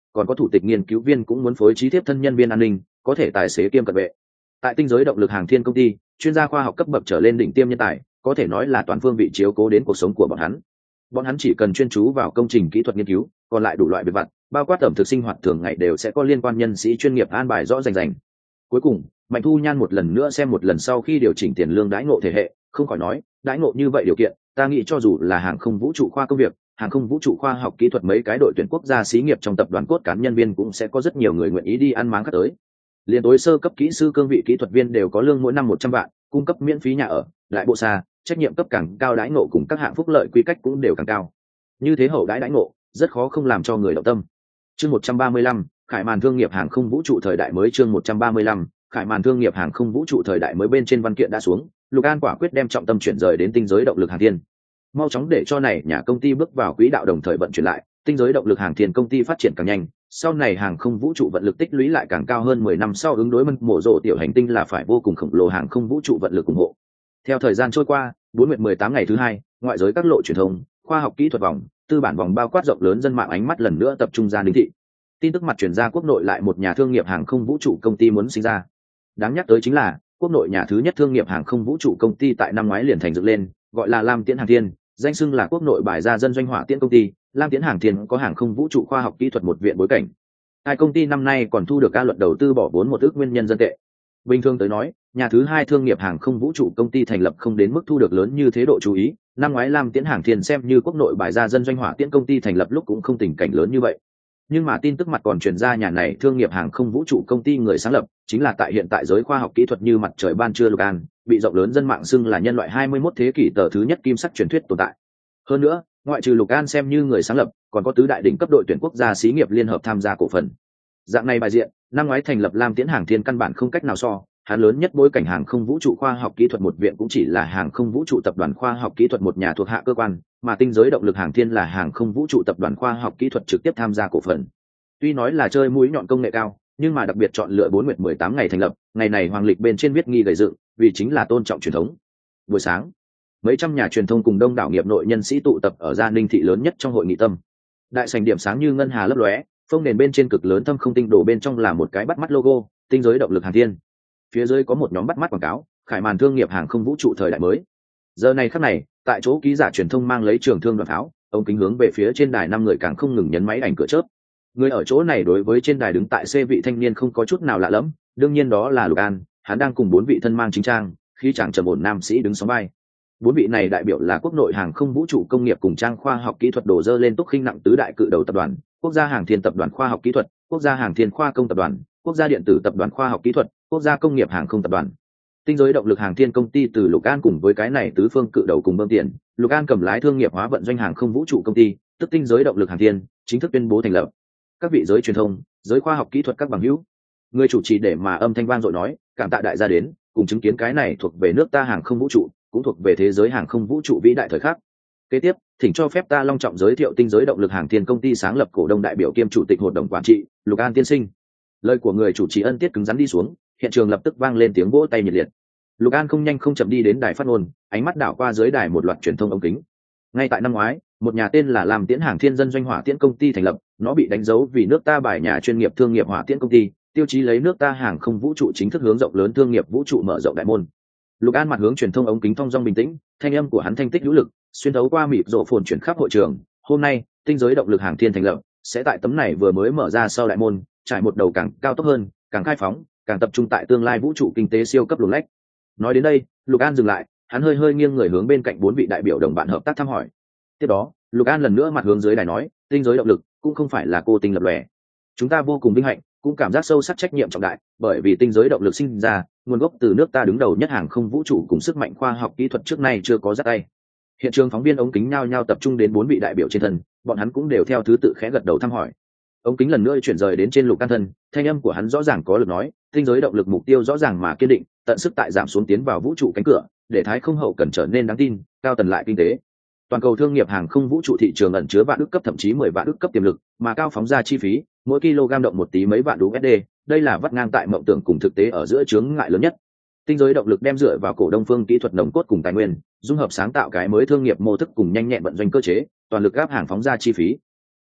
còn có thủ tịch nghiên cứu viên cũng muốn phối trí tiếp thân nhân viên an ninh, có thể tài xế kiêm cận vệ. Tại tinh giới động lực hàng thiên công ty, chuyên gia khoa học cấp bậc trở lên đỉnh tiêm nhân tài, có thể nói là toàn phương vị chiếu cố đến cuộc sống của bọn hắn. Bọn hắn chỉ cần chuyên chú vào công trình kỹ thuật nghiên cứu, còn lại đủ loại việc vặt, bao quát ẩm thực sinh hoạt thường ngày đều sẽ có liên quan nhân sĩ chuyên nghiệp an bài rõ rành rành. Cuối cùng, Mạnh Thu Nhan một lần nữa xem một lần sau khi điều chỉnh tiền lương đãi ngộ thể hệ, không khỏi nói, đãi ngộ như vậy điều kiện, ta nghĩ cho dù là hàng không vũ trụ khoa công việc, hàng không vũ trụ khoa học kỹ thuật mấy cái đội tuyển quốc gia xí nghiệp trong tập đoàn cốt cán nhân viên cũng sẽ có rất nhiều người nguyện ý đi ăn máng khác tới. Liên tối sơ cấp kỹ sư cương vị kỹ thuật viên đều có lương mỗi năm một trăm vạn, cung cấp miễn phí nhà ở, lại bộ xa, trách nhiệm cấp càng cao đãi ngộ cùng các hạng phúc lợi quy cách cũng đều càng cao. Như thế hậu đãi đãi ngộ, rất khó không làm cho người động tâm. Chương một trăm ba mươi lăm, khải màn thương nghiệp hàng không vũ trụ thời đại mới. Chương một trăm ba mươi lăm, khải màn thương nghiệp hàng không vũ trụ thời đại mới. Bên trên văn kiện đã xuống, Lục An quả quyết đem trọng tâm chuyển rời đến tinh giới động lực hàng thiên. Mau chóng để cho này nhà công ty bước vào quỹ đạo đồng thời vận chuyển lại, tinh giới động lực hàng thiên công ty phát triển càng nhanh, sau này hàng không vũ trụ vận lực tích lũy lại càng cao hơn mười năm sau ứng đối mộ rộ tiểu hành tinh là phải vô cùng khổng lồ hàng không vũ trụ vận lực ủng hộ. Theo thời gian trôi qua, bốn nguyệt mười tám ngày thứ hai, ngoại giới các lộ truyền thông, khoa học kỹ thuật vòng, tư bản vòng bao quát rộng lớn dân mạng ánh mắt lần nữa tập trung ra Ninh thị. Tin tức mặt truyền ra quốc nội lại một nhà thương nghiệp hàng không vũ trụ công ty muốn sinh ra. Đáng nhắc tới chính là, quốc nội nhà thứ nhất thương nghiệp hàng không vũ trụ công ty tại năm ngoái liền thành dựng lên, gọi là Lam Tiễn Hàng Thiên, danh xưng là quốc nội bài gia dân doanh hỏa tiễn công ty. Lam Tiễn Hàng Thiên có hàng không vũ trụ khoa học kỹ thuật một viện bối cảnh. Hai công ty năm nay còn thu được ca luật đầu tư bỏ vốn một ước nguyên nhân dân tệ. Bình thường tới nói, nhà thứ hai thương nghiệp hàng không vũ trụ công ty thành lập không đến mức thu được lớn như thế độ chú ý. Năm ngoái Lam Tiễn Hàng Thiên xem như quốc nội bài gia dân doanh hỏa tiễn công ty thành lập lúc cũng không tình cảnh lớn như vậy. Nhưng mà tin tức mặt còn truyền ra nhà này thương nghiệp hàng không vũ trụ công ty người sáng lập chính là tại hiện tại giới khoa học kỹ thuật như mặt trời ban trưa Lục An, bị rộng lớn dân mạng xưng là nhân loại hai mươi mốt thế kỷ tờ thứ nhất kim sắc truyền thuyết tồn tại. Hơn nữa, ngoại trừ Lục An xem như người sáng lập, còn có tứ đại đỉnh cấp đội tuyển quốc gia xí nghiệp liên hợp tham gia cổ phần. Dạng này bài diện, năm ngoái thành lập Lam Tiễn Hàng Thiên căn bản không cách nào so, hắn lớn nhất bối cảnh hàng không vũ trụ khoa học kỹ thuật một viện cũng chỉ là hàng không vũ trụ tập đoàn khoa học kỹ thuật một nhà thuộc hạ cơ quan, mà tinh giới động lực hàng thiên là hàng không vũ trụ tập đoàn khoa học kỹ thuật trực tiếp tham gia cổ phần. Tuy nói là chơi mũi nhọn công nghệ cao, nhưng mà đặc biệt chọn lựa bốn nguyệt mười tám ngày thành lập, ngày này hoàng lịch bên trên viết nghi gầy dựng, vì chính là tôn trọng truyền thống. Buổi sáng, mấy trăm nhà truyền thông cùng đông đảo nghiệp nội nhân sĩ tụ tập ở Gia Ninh thị lớn nhất trong hội nghị tâm. Đại sảnh điểm sáng như ngân hà lấp lóe, phông nền bên trên cực lớn thâm không tinh đổ bên trong là một cái bắt mắt logo, tinh giới động lực hàng thiên. Phía dưới có một nhóm bắt mắt quảng cáo, khải màn thương nghiệp hàng không vũ trụ thời đại mới. Giờ này khắc này, tại chỗ ký giả truyền thông mang lấy trường thương đoàn pháo, ông kính hướng về phía trên đài năm người càng không ngừng nhấn máy ảnh cửa chớp. Người ở chỗ này đối với trên đài đứng tại C vị thanh niên không có chút nào lạ lẫm, đương nhiên đó là Lục An, hắn đang cùng bốn vị thân mang chính trang, khí chàng trầm ổn nam sĩ đứng sóng vai. Bốn vị này đại biểu là quốc nội hàng không vũ trụ công nghiệp cùng trang khoa học kỹ thuật đổ dơ lên túc khinh nặng tứ đại cự đầu tập đoàn, quốc gia hàng thiên tập đoàn khoa học kỹ thuật, quốc gia hàng thiên khoa công tập đoàn, quốc gia điện tử tập đoàn khoa học kỹ thuật, quốc gia công nghiệp hàng không tập đoàn. Tinh giới động lực hàng thiên công ty từ Lục An cùng với cái này tứ phương cự đầu cùng bơm tiền, Lục An cầm lái thương nghiệp hóa vận doanh hàng không vũ trụ công ty, tức tinh giới động lực hàng thiên, chính thức tuyên bố thành lập. Các vị giới truyền thông, giới khoa học kỹ thuật các bằng hữu, người chủ trì để mà âm thanh vang dội nói, cảm tạ đại gia đến, cùng chứng kiến cái này thuộc về nước ta hàng không vũ trụ, cũng thuộc về thế giới hàng không vũ trụ vĩ đại thời khắc. Kế tiếp, thỉnh cho phép ta long trọng giới thiệu tinh giới động lực hàng thiên công ty sáng lập cổ đông đại biểu kiêm chủ tịch hội đồng quản trị, Lục An tiên sinh. Lời của người chủ trì ân tiết cứng rắn đi xuống, hiện trường lập tức vang lên tiếng vỗ tay nhiệt liệt. Lục An không nhanh không chậm đi đến đài phát ngôn, ánh mắt đảo qua dưới đài một loạt truyền thông ống kính. Ngay tại năm ngoái, một nhà tên là Lam Tiễn Hàng Thiên dân doanh hỏa tiễn công ty thành lập, nó bị đánh dấu vì nước ta bài nhà chuyên nghiệp thương nghiệp hỏa tiễn công ty, tiêu chí lấy nước ta hàng không vũ trụ chính thức hướng rộng lớn thương nghiệp vũ trụ mở rộng đại môn. Lục An mặt hướng truyền thông ống kính thong dong bình tĩnh, thanh âm của hắn thanh tích hữu lực, xuyên thấu qua mịt rộ phồn chuyển khắp hội trường. Hôm nay, tinh giới động lực hàng thiên thành lập, sẽ tại tấm này vừa mới mở ra sau đại môn, trải một đầu càng cao tốc hơn, càng khai phóng, càng tập trung tại tương lai vũ trụ kinh tế siêu cấp luồng lách. Nói đến đây, Lục An dừng lại, hắn hơi hơi nghiêng người hướng bên cạnh bốn vị đại biểu đồng bạn hợp tác thăm hỏi. Tiếp đó, Lục An lần nữa mặt hướng dưới đài nói, tinh giới động lực cũng không phải là cô tinh lập lòe. Chúng ta vô cùng vinh hạnh, cũng cảm giác sâu sắc trách nhiệm trọng đại, bởi vì tinh giới động lực sinh ra, nguồn gốc từ nước ta đứng đầu nhất hàng không vũ trụ cùng sức mạnh khoa học kỹ thuật trước nay chưa có dắt tay. Hiện trường phóng viên ống kính nhao nhao tập trung đến bốn vị đại biểu trên thân, bọn hắn cũng đều theo thứ tự khẽ gật đầu thăm hỏi. Ống kính lần nữa chuyển rời đến trên Lục An thân, thanh âm của hắn rõ ràng có lực nói, tinh giới động lực mục tiêu rõ ràng mà kiên định, tận sức tại giảm xuống tiến vào vũ trụ cánh cửa, để thái không hậu cần trở nên đáng tin, cao tần lại kinh tế. Toàn cầu thương nghiệp hàng không vũ trụ thị trường ẩn chứa vạn ức cấp thậm chí mười vạn ức cấp tiềm lực, mà cao phóng ra chi phí, mỗi kg động một tí mấy vạn đô la, đây là vắt ngang tại mộng tưởng cùng thực tế ở giữa chướng ngại lớn nhất. Tinh giới động lực đem dựa vào cổ đông phương kỹ thuật nồng cốt cùng tài nguyên, dung hợp sáng tạo cái mới thương nghiệp mô thức cùng nhanh nhẹn vận doanh cơ chế, toàn lực áp hàng phóng ra chi phí.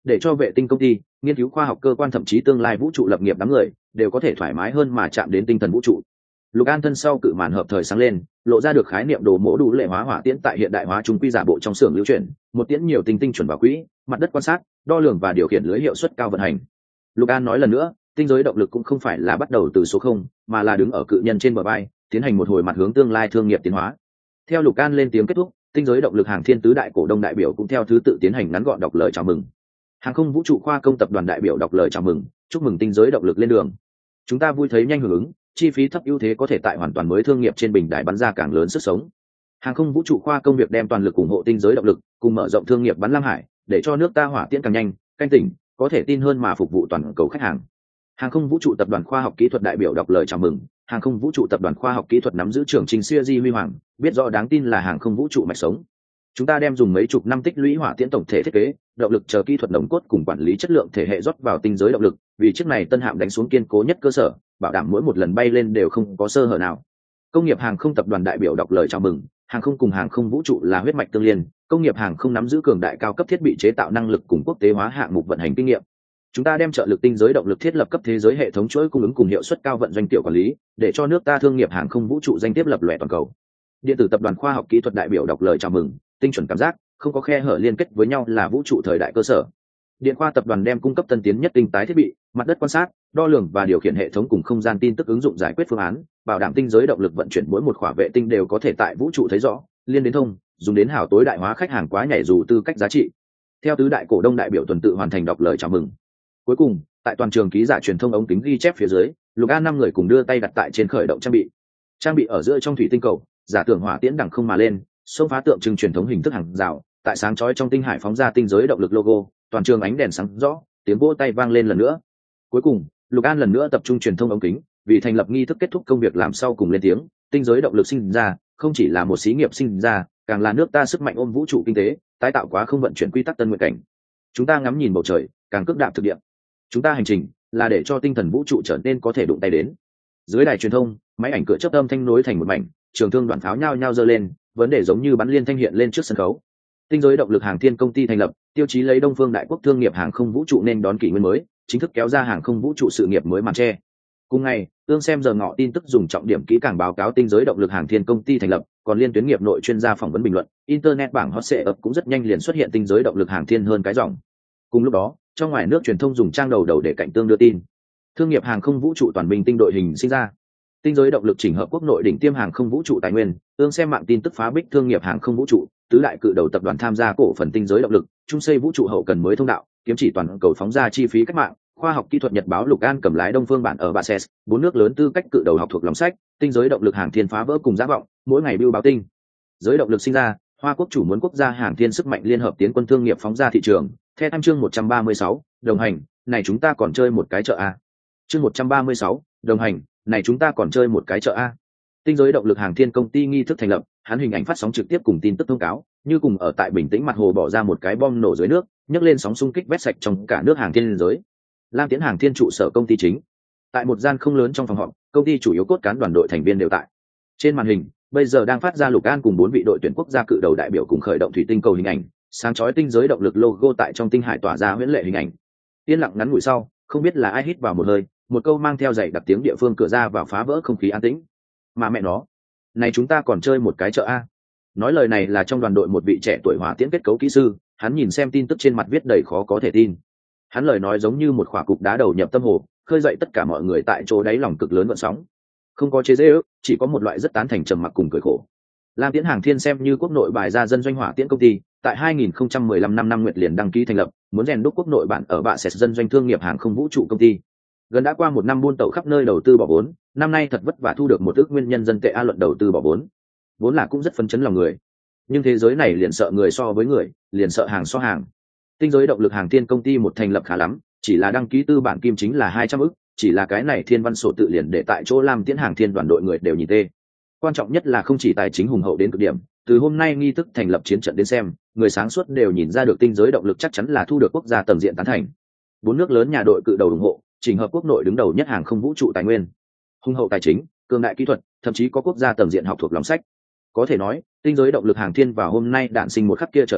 để cho vệ tinh công ty, nghiên cứu khoa học cơ quan thậm chí tương lai vũ trụ lập nghiệp đám người đều có thể thoải mái hơn mà chạm đến tinh thần vũ trụ. Lục An thân sau cự màn hợp thời sáng lên, lộ ra được khái niệm đồ mỗ đủ lệ hóa hỏa tiễn tại hiện đại hóa trung quy giả bộ trong xưởng lưu chuyển, một tiễn nhiều tinh tinh chuẩn vào quỹ, mặt đất quan sát, đo lường và điều khiển lưới hiệu suất cao vận hành. Lục An nói lần nữa, tinh giới động lực cũng không phải là bắt đầu từ số không, mà là đứng ở cự nhân trên bờ vai, tiến hành một hồi mặt hướng tương lai thương nghiệp tiến hóa. Theo Lục An lên tiếng kết thúc, tinh giới động lực hàng thiên tứ đại cổ đông đại biểu cũng theo thứ tự tiến hành ngắn gọn đọc lời chào mừng. Hàng không vũ trụ khoa công tập đoàn đại biểu đọc lời chào mừng, chúc mừng tinh giới động lực lên đường. Chúng ta vui thấy nhanh hưởng ứng, chi phí thấp ưu thế có thể tại hoàn toàn mới thương nghiệp trên bình đài bắn ra càng lớn sức sống. Hàng không vũ trụ khoa công việc đem toàn lực ủng hộ tinh giới động lực, cùng mở rộng thương nghiệp bắn lam hải, để cho nước ta hỏa tiễn càng nhanh, canh tỉnh, có thể tin hơn mà phục vụ toàn cầu khách hàng. Hàng không vũ trụ tập đoàn khoa học kỹ thuật đại biểu đọc lời chào mừng. Hàng không vũ trụ tập đoàn khoa học kỹ thuật nắm giữ trưởng trình siêu di huy hoàng, biết rõ đáng tin là hàng không vũ trụ mạch sống. Chúng ta đem dùng mấy chục năm tích lũy hỏa tiễn tổng thể thiết kế, động lực chờ kỹ thuật nồng cốt cùng quản lý chất lượng thể hệ rót vào tinh giới động lực, vì chiếc này tân hạm đánh xuống kiên cố nhất cơ sở, bảo đảm mỗi một lần bay lên đều không có sơ hở nào. Công nghiệp hàng không tập đoàn đại biểu đọc lời chào mừng. Hàng không cùng hàng không vũ trụ là huyết mạch tương liên, công nghiệp hàng không nắm giữ cường đại cao cấp thiết bị chế tạo năng lực cùng quốc tế hóa hạng mục vận hành kinh nghiệm. Chúng ta đem trợ lực tinh giới động lực thiết lập cấp thế giới hệ thống chuỗi cung ứng cùng hiệu suất cao vận doanh tiểu quản lý, để cho nước ta thương nghiệp hàng không vũ trụ danh tiếp lập lòe toàn cầu. Điện tử tập đoàn khoa học kỹ thuật đại biểu đọc lời chào mừng. Tinh chuẩn cảm giác, không có khe hở liên kết với nhau là vũ trụ thời đại cơ sở. Điện khoa tập đoàn đem cung cấp tân tiến nhất tinh tái thiết bị, mặt đất quan sát, đo lường và điều khiển hệ thống cùng không gian tin tức ứng dụng giải quyết phương án, bảo đảm tinh giới động lực vận chuyển mỗi một khỏa vệ tinh đều có thể tại vũ trụ thấy rõ, liên đến thông, dùng đến hảo tối đại hóa khách hàng quá nhảy dù tư cách giá trị. Theo tứ đại cổ đông đại biểu tuần tự hoàn thành đọc lời chào mừng. Cuối cùng, tại toàn trường ký giả truyền thông ống kính ghi chép phía dưới, Lục An năm người cùng đưa tay đặt tại trên khởi động trang bị. Trang bị ở giữa trong thủy tinh cầu, giả tưởng hỏa tiễn đằng không mà lên, xông phá tượng trưng truyền thống hình thức hàng rào, tại sáng chói trong tinh hải phóng ra tinh giới động lực logo, toàn trường ánh đèn sáng rõ, tiếng vỗ tay vang lên lần nữa. Cuối cùng, Lục An lần nữa tập trung truyền thông ống kính, vì thành lập nghi thức kết thúc công việc làm sau cùng lên tiếng, tinh giới động lực sinh ra, không chỉ là một xí nghiệp sinh ra, càng là nước ta sức mạnh ôm vũ trụ kinh tế, tái tạo quá không vận chuyển quy tắc tân nguyện cảnh. Chúng ta ngắm nhìn bầu trời, càng cước đạp thực địa. Chúng ta hành trình là để cho tinh thần vũ trụ trở nên có thể đụng tay đến. Dưới đài truyền thông, máy ảnh cửa chớp âm thanh nối thành một mảnh, trường thương đoàn pháo nhao nhao giơ lên, vấn đề giống như bắn liên thanh hiện lên trước sân khấu. Tinh giới động lực hàng thiên công ty thành lập, tiêu chí lấy Đông Phương Đại Quốc thương nghiệp hàng không vũ trụ nên đón kỷ nguyên mới, chính thức kéo ra hàng không vũ trụ sự nghiệp mới màn che. Cùng ngày, tương xem giờ ngọ tin tức dùng trọng điểm kỹ càng báo cáo tinh giới động lực hàng thiên công ty thành lập, còn liên tuyến nghiệp nội chuyên gia phỏng vấn bình luận, internet bảng hot search cũng rất nhanh liền xuất hiện tinh giới động lực hàng thiên hơn cái dòng. Cùng lúc đó, trong ngoài nước truyền thông dùng trang đầu đầu để cạnh tương đưa tin, thương nghiệp hàng không vũ trụ toàn minh tinh đội hình sinh ra. Tinh giới động lực chỉnh hợp quốc nội đỉnh tiêm hàng không vũ trụ tài nguyên, tương xem mạng tin tức phá bích thương nghiệp hàng không vũ trụ, tứ đại cự đầu tập đoàn tham gia cổ phần tinh giới động lực, trung xây vũ trụ hậu cần mới thông đạo, kiếm chỉ toàn cầu phóng ra chi phí cách mạng, khoa học kỹ thuật nhật báo Lục An cầm lái Đông Phương bản ở Bases, bốn nước lớn tư cách cự đầu học thuộc lòng sách, tinh giới động lực hàng thiên phá vỡ cùng giá vọng, mỗi ngày bưu báo tinh. Giới động lực sinh ra, Hoa quốc chủ muốn quốc gia hàng thiên sức mạnh liên hợp tiến quân thương nghiệp phóng ra thị trường, theo tham chương một trăm ba mươi sáu, đồng hành, này chúng ta còn chơi một cái chợ a. Chương một trăm ba mươi sáu, đồng hành, này chúng ta còn chơi một cái chợ a. Tinh giới động lực hàng thiên công ty nghi thức thành lập, hắn hình ảnh phát sóng trực tiếp cùng tin tức thông cáo, như cùng ở tại bình tĩnh mặt hồ bỏ ra một cái bom nổ dưới nước, nhấc lên sóng xung kích vét sạch trong cả nước hàng thiên liên giới. Lam Tiễn hàng thiên trụ sở công ty chính, tại một gian không lớn trong phòng họp, công ty chủ yếu cốt cán đoàn đội thành viên đều tại. Trên màn hình, bây giờ đang phát ra Lục An cùng bốn vị đội tuyển quốc gia cự đầu đại biểu cùng khởi động thủy tinh cầu hình ảnh, sáng chói tinh giới động lực logo tại trong tinh hải tỏa ra huyễn lệ hình ảnh. Yên lặng ngắn ngủi sau, không biết là ai hít vào một hơi, một câu mang theo dạy đặc tiếng địa phương cửa ra vào phá vỡ không khí an tĩnh. Mà mẹ nó, này chúng ta còn chơi một cái chợ a. Nói lời này là trong đoàn đội một vị trẻ tuổi hỏa tiễn kết cấu kỹ sư, hắn nhìn xem tin tức trên mặt viết đầy khó có thể tin. Hắn lời nói giống như một quả cục đá đầu nhập tâm hồ, khơi dậy tất cả mọi người tại chỗ đáy lòng cực lớn gợn sóng. Không có chế giễu, chỉ có một loại rất tán thành trầm mặc cùng cười khổ. Lam Tiễn hàng thiên xem như quốc nội bài ra dân doanh hỏa tiễn công ty, tại hai nghìn không trăm mười lăm năm năm nguyệt liền đăng ký thành lập, muốn rèn đúc quốc nội bản ở bạ sệt dân doanh thương nghiệp hàng không vũ trụ công ty. Gần đã qua một năm buôn tẩu khắp nơi đầu tư bỏ vốn, năm nay thật vất vả thu được một ước nguyên nhân dân tệ a luận đầu tư bỏ vốn. Vốn là cũng rất phấn chấn lòng người. Nhưng thế giới này liền sợ người so với người, liền sợ hàng so hàng. Tinh giới động lực hàng thiên công ty một thành lập khá lắm, chỉ là đăng ký tư bản kim chính là hai trăm ức, chỉ là cái này thiên văn sổ tự liền để tại chỗ Lam Tiễn hàng thiên đoàn đội người đều nhìn tê. Quan trọng nhất là không chỉ tài chính hùng hậu đến cực điểm, từ hôm nay nghi thức thành lập chiến trận đến xem, người sáng suốt đều nhìn ra được tinh giới động lực chắc chắn là thu được quốc gia tầng diện tán thành. Bốn nước lớn nhà đội cự đầu ủng hộ, chỉnh hợp quốc nội đứng đầu nhất hàng không vũ trụ tài nguyên, hùng hậu tài chính, cường đại kỹ thuật, thậm chí có quốc gia tầng diện học thuộc lòng sách. Có thể nói, tinh giới động lực hàng thiên vào hôm nay đạn sinh một khắc kia trở đi,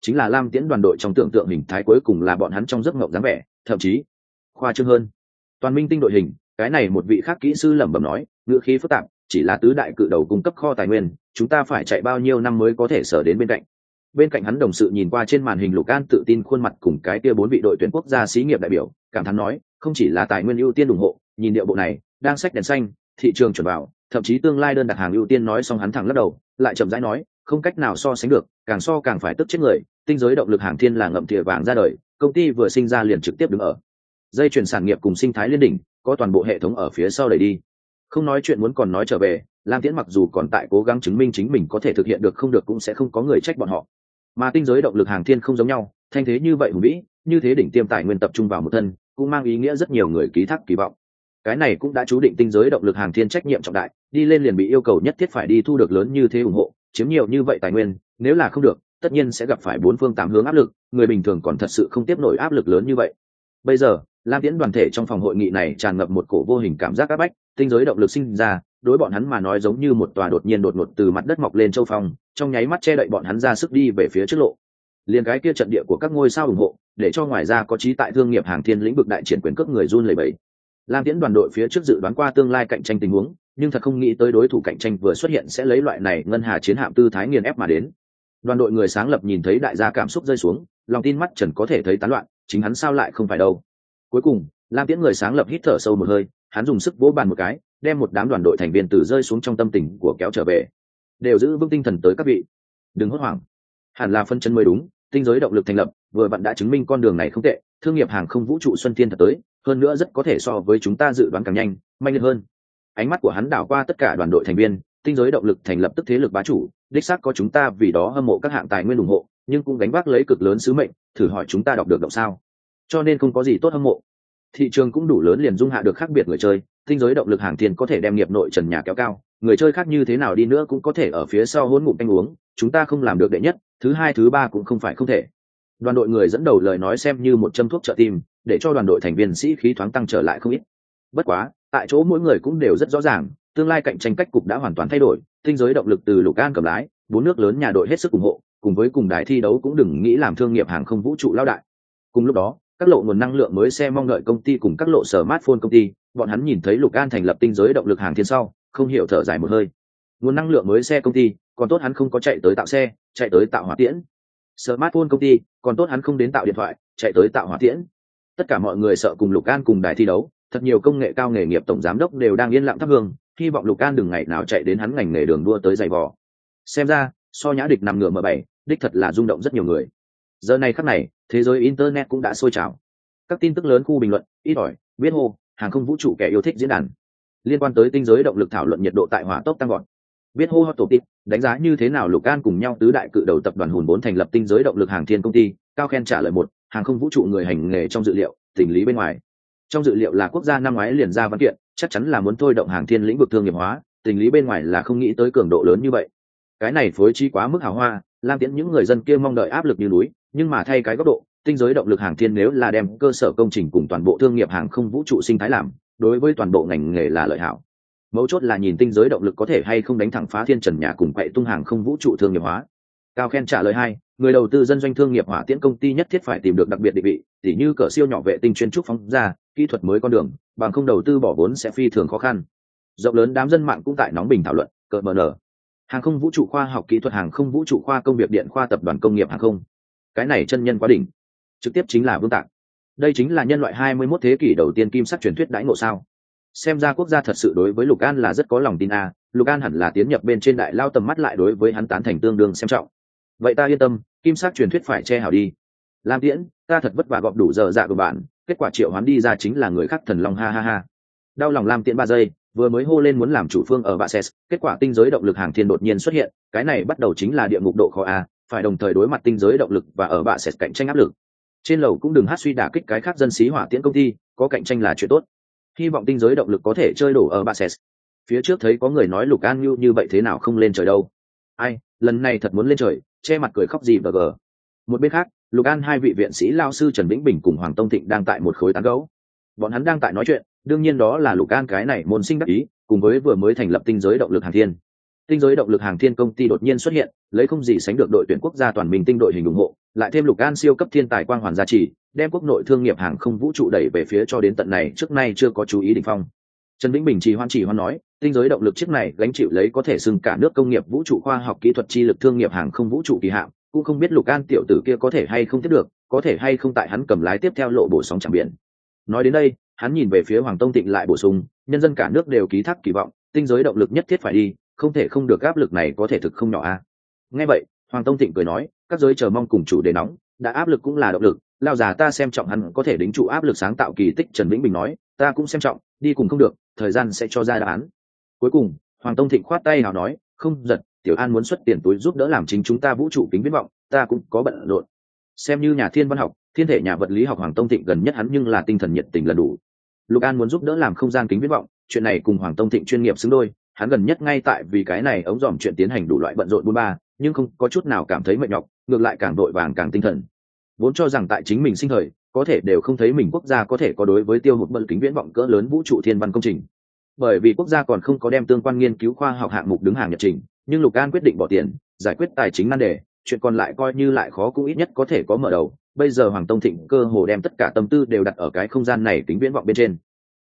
chính là Lam Tiễn đoàn đội trong tưởng tượng hình thái cuối cùng là bọn hắn trong giấc mộng dáng vẻ, thậm chí khoa trương hơn. Toàn minh tinh đội hình, cái này một vị khác kỹ sư lẩm bẩm nói, ngữ khí phức tạp, chỉ là tứ đại cự đầu cung cấp kho tài nguyên, chúng ta phải chạy bao nhiêu năm mới có thể sở đến bên cạnh. Bên cạnh hắn đồng sự nhìn qua trên màn hình Lục An tự tin khuôn mặt cùng cái kia bốn vị đội tuyển quốc gia xí nghiệp đại biểu, cảm thán nói, không chỉ là tài nguyên ưu tiên ủng hộ, nhìn điệu bộ này, đang xách đèn xanh, thị trường chuẩn vào, thậm chí tương lai đơn đặt hàng ưu tiên. Nói xong hắn thẳng lắc đầu, lại chậm rãi nói, không cách nào so sánh được, càng so càng phải tức chết người. Tinh giới động lực hàng thiên là ngậm thìa vàng ra đời, công ty vừa sinh ra liền trực tiếp đứng ở dây chuyển sản nghiệp cùng sinh thái liên đỉnh, có toàn bộ hệ thống ở phía sau đẩy đi. Không nói chuyện muốn còn nói trở về, Lam Tiễn mặc dù còn tại cố gắng chứng minh chính mình có thể thực hiện được, không được cũng sẽ không có người trách bọn họ. Mà tinh giới động lực hàng thiên không giống nhau, thanh thế như vậy hùng vĩ, như thế đỉnh tiêm tài nguyên tập trung vào một thân, cũng mang ý nghĩa rất nhiều người ký thác kỳ vọng. Cái này cũng đã chú định tinh giới động lực hàng thiên trách nhiệm trọng đại, đi lên liền bị yêu cầu nhất thiết phải đi thu được lớn như thế ủng hộ, chiếm nhiều như vậy tài nguyên, nếu là không được, tất nhiên sẽ gặp phải bốn phương tám hướng áp lực, người bình thường còn thật sự không tiếp nổi áp lực lớn như vậy. Bây giờ, Lam Tiễn đoàn thể trong phòng hội nghị này tràn ngập một cổ vô hình cảm giác áp bách, tinh giới động lực sinh ra, đối bọn hắn mà nói giống như một tòa đột nhiên đột ngột từ mặt đất mọc lên châu phong, trong nháy mắt che đậy bọn hắn ra sức đi về phía trước lộ. Liên cái kia trận địa của các ngôi sao ủng hộ, để cho ngoài ra có trí tại thương nghiệp hàng thiên lĩnh vực đại triển quyền cước người run lẩy bẩy. Lam Tiễn đoàn đội phía trước dự đoán qua tương lai cạnh tranh tình huống, nhưng thật không nghĩ tới đối thủ cạnh tranh vừa xuất hiện sẽ lấy loại này ngân hà chiến hạm tư thái nghiền ép mà đến. Đoàn đội người sáng lập nhìn thấy đại gia cảm xúc rơi xuống, lòng tin mắt trần có thể thấy tán loạn, chính hắn sao lại không phải đâu. Cuối cùng, Lam Tiễn người sáng lập hít thở sâu một hơi, hắn dùng sức vỗ bàn một cái, đem một đám đoàn đội thành viên từ rơi xuống trong tâm tình của kéo trở về. Đều giữ vững tinh thần tới các vị, đừng hốt hoảng, hẳn là phân chân mới đúng. Tinh giới động lực thành lập, vừa vặn đã chứng minh con đường này không tệ, thương nghiệp hàng không vũ trụ Xuân Thiên thật tới, hơn nữa rất có thể so với chúng ta dự đoán càng nhanh, mạnh liệt hơn. Ánh mắt của hắn đảo qua tất cả đoàn đội thành viên, tinh giới động lực thành lập tức thế lực bá chủ, đích xác có chúng ta vì đó hâm mộ các hạng tài nguyên ủng hộ, nhưng cũng gánh vác lấy cực lớn sứ mệnh, thử hỏi chúng ta đọc được động sao? Cho nên không có gì tốt hâm mộ. Thị trường cũng đủ lớn liền dung hạ được khác biệt người chơi, tinh giới động lực hàng thiên có thể đem nghiệp nội trần nhà kéo cao, người chơi khác như thế nào đi nữa cũng có thể ở phía sau hỗn ngụm canh uống, chúng ta không làm được đệ nhất, thứ hai thứ ba cũng không phải không thể. Đoàn đội người dẫn đầu lời nói xem như một châm thuốc trợ tim, để cho đoàn đội thành viên sĩ khí thoáng tăng trở lại không ít. Bất quá, tại chỗ mỗi người cũng đều rất rõ ràng, tương lai cạnh tranh cách cục đã hoàn toàn thay đổi, tinh giới động lực từ Lục An cầm lái, bốn nước lớn nhà đội hết sức ủng hộ, cùng với cùng đài thi đấu cũng đừng nghĩ làm thương nghiệp hàng không vũ trụ lao đại. Cùng lúc đó, các lộ nguồn năng lượng mới xe mong đợi công ty cùng các lộ smartphone công ty, bọn hắn nhìn thấy Lục An thành lập tinh giới động lực hàng thiên sau, không hiểu thở dài một hơi. Nguồn năng lượng mới xe công ty, còn tốt hắn không có chạy tới tạo xe, chạy tới tạo hỏa tiễn. Smartphone công ty, còn tốt hắn không đến tạo điện thoại, chạy tới tạo hỏa tiễn. Tất cả mọi người sợ cùng Lục An cùng đài thi đấu, thật nhiều công nghệ cao nghề nghiệp tổng giám đốc đều đang yên lặng thắp hương, hy vọng Lục An đừng ngày nào chạy đến hắn ngành nghề đường đua tới giày vò. Xem ra, so nhã địch nằm ngựa M bảy, đích thật là rung động rất nhiều người. Giờ này khắc này, thế giới internet cũng đã sôi trào. Các tin tức lớn khu bình luận, ít ỏi, biết hô, hàng không vũ trụ kẻ yêu thích diễn đàn. Liên quan tới tinh giới động lực thảo luận nhiệt độ tại hỏa tốc tăng vọt. Biết hô hot tổ tip, đánh giá như thế nào Lục An cùng nhau tứ đại cự đầu tập đoàn hùn vốn thành lập tinh giới động lực hàng thiên công ty, cao khen trả lời một, hàng không vũ trụ người hành nghề trong dự liệu, tình lý bên ngoài. Trong dự liệu là quốc gia năm ngoái liền ra văn kiện, chắc chắn là muốn thôi động hàng thiên lĩnh vực thương nghiệp hóa, tình lý bên ngoài là không nghĩ tới cường độ lớn như vậy. Cái này phối trí quá mức hào hoa, Lam Tiễn những người dân kia mong đợi áp lực như núi, nhưng mà thay cái góc độ, tinh giới động lực hàng thiên nếu là đem cơ sở công trình cùng toàn bộ thương nghiệp hàng không vũ trụ sinh thái làm, đối với toàn bộ ngành nghề là lợi hảo. Mấu chốt là nhìn tinh giới động lực có thể hay không đánh thẳng phá thiên trần nhà cùng quậy tung hàng không vũ trụ thương nghiệp hóa. Cao khen trả lời hai, người đầu tư dân doanh thương nghiệp hỏa tiễn công ty nhất thiết phải tìm được đặc biệt định vị, tỉ như cỡ siêu nhỏ vệ tinh chuyên trúc phóng ra, kỹ thuật mới con đường, bằng không đầu tư bỏ vốn sẽ phi thường khó khăn. Rộng lớn đám dân mạng cũng tại nóng bình thảo luận, cỡ mờ nở. Hàng không vũ trụ khoa học kỹ thuật, hàng không vũ trụ khoa công việc điện khoa tập đoàn công nghiệp hàng không. Cái này chân nhân quá đỉnh, trực tiếp chính là vương tạng. Đây chính là nhân loại hai mươi mốt thế kỷ đầu tiên kim sắc truyền thuyết đãi ngộ sao? Xem ra quốc gia thật sự đối với Lục An là rất có lòng tin a, à. Lục An hẳn là tiến nhập bên trên đại lao tầm mắt lại đối với hắn tán thành tương đương xem trọng. Vậy ta yên tâm, kim sắc truyền thuyết phải che hảo đi. Lam Tiễn, ta thật vất vả gọp đủ giờ dạ của bạn, kết quả triệu hoán đi ra chính là người khác thần long, ha ha ha. Đau lòng Lam Tiễn ba giây, vừa mới hô lên muốn làm chủ phương ở Bases, kết quả tinh giới động lực hàng thiên đột nhiên xuất hiện, cái này bắt đầu chính là địa ngục độ khó a, phải đồng thời đối mặt tinh giới động lực và ở Bases cạnh tranh áp lực. Trên lầu cũng đừng hát suy đả kích cái khác dân xí hỏa tiễn công ty, có cạnh tranh là chuyện tốt. Hy vọng tinh giới động lực có thể chơi đổ ở Bases. Phía trước thấy có người nói Lục An như như vậy thế nào không lên trời đâu. Ai, lần này thật muốn lên trời, che mặt cười khóc gì vờ gờ. Một bên khác, Lục An hai vị viện sĩ lao sư Trần Vĩnh Bình cùng Hoàng Tông Thịnh đang tại một khối tán gẫu. Bọn hắn đang tại nói chuyện, đương nhiên đó là Lục An cái này môn sinh đắc ý, cùng với vừa mới thành lập tinh giới động lực hàng thiên. Tinh giới động lực hàng thiên công ty đột nhiên xuất hiện, lấy không gì sánh được đội tuyển quốc gia toàn mình tinh đội hình ủng hộ, lại thêm Lục An siêu cấp thiên tài quang hoàn gia trì, đem quốc nội thương nghiệp hàng không vũ trụ đẩy về phía cho đến tận này trước nay chưa có chú ý đỉnh phong. Trần Vĩnh Bình trì hoan trì hoan nói, tinh giới động lực chiếc này gánh chịu lấy có thể xưng cả nước công nghiệp vũ trụ khoa học kỹ thuật chi lực thương nghiệp hàng không vũ trụ kỳ hạm, cũng không biết Lục An tiểu tử kia có thể hay không tiếp được, có thể hay không tại hắn cầm lái tiếp theo lộ bổ sóng chẳng biển. Nói đến đây, hắn nhìn về phía Hoàng Tông Tịnh lại bổ sung, nhân dân cả nước đều ký thác kỳ vọng, tinh giới động lực nhất thiết phải đi, không thể không được áp lực này có thể thực không nhỏ a. À. Nghe vậy, Hoàng Tông Tịnh cười nói, các giới chờ mong cùng chủ đề nóng, đã áp lực cũng là động lực, lao già ta xem trọng hắn có thể đính trụ áp lực sáng tạo kỳ tích. Trần Vĩnh Bình nói, ta cũng xem trọng, đi cùng không được, thời gian sẽ cho ra đáp án. Cuối cùng, Hoàng Tông Thịnh khoát tay nào nói, không giật, Tiểu An muốn xuất tiền túi giúp đỡ làm chính chúng ta vũ trụ kính viễn vọng, ta cũng có bận rộn. Xem như nhà thiên văn học, thiên thể nhà vật lý học, Hoàng Tông Thịnh gần nhất hắn nhưng là tinh thần nhiệt tình là đủ. Lục An muốn giúp đỡ làm không gian kính viễn vọng, chuyện này cùng Hoàng Tông Thịnh chuyên nghiệp xứng đôi, hắn gần nhất ngay tại vì cái này ống dòm chuyện tiến hành đủ loại bận rộn buôn ba, nhưng không có chút nào cảm thấy mệt nhọc, ngược lại càng vội vàng càng tinh thần. Vốn cho rằng tại chính mình sinh thời, có thể đều không thấy mình quốc gia có thể có đối với tiêu hụt bận kính viễn vọng cỡ lớn vũ trụ thiên văn công trình, bởi vì quốc gia còn không có đem tương quan nghiên cứu khoa học hạng mục đứng hàng nhật trình. Nhưng Lục An quyết định bỏ tiền giải quyết tài chính nan đề, chuyện còn lại coi như lại khó cũng ít nhất có thể có mở đầu. Bây giờ Hoàng Tông Thịnh cơ hồ đem tất cả tâm tư đều đặt ở cái không gian này kính viễn vọng bên trên.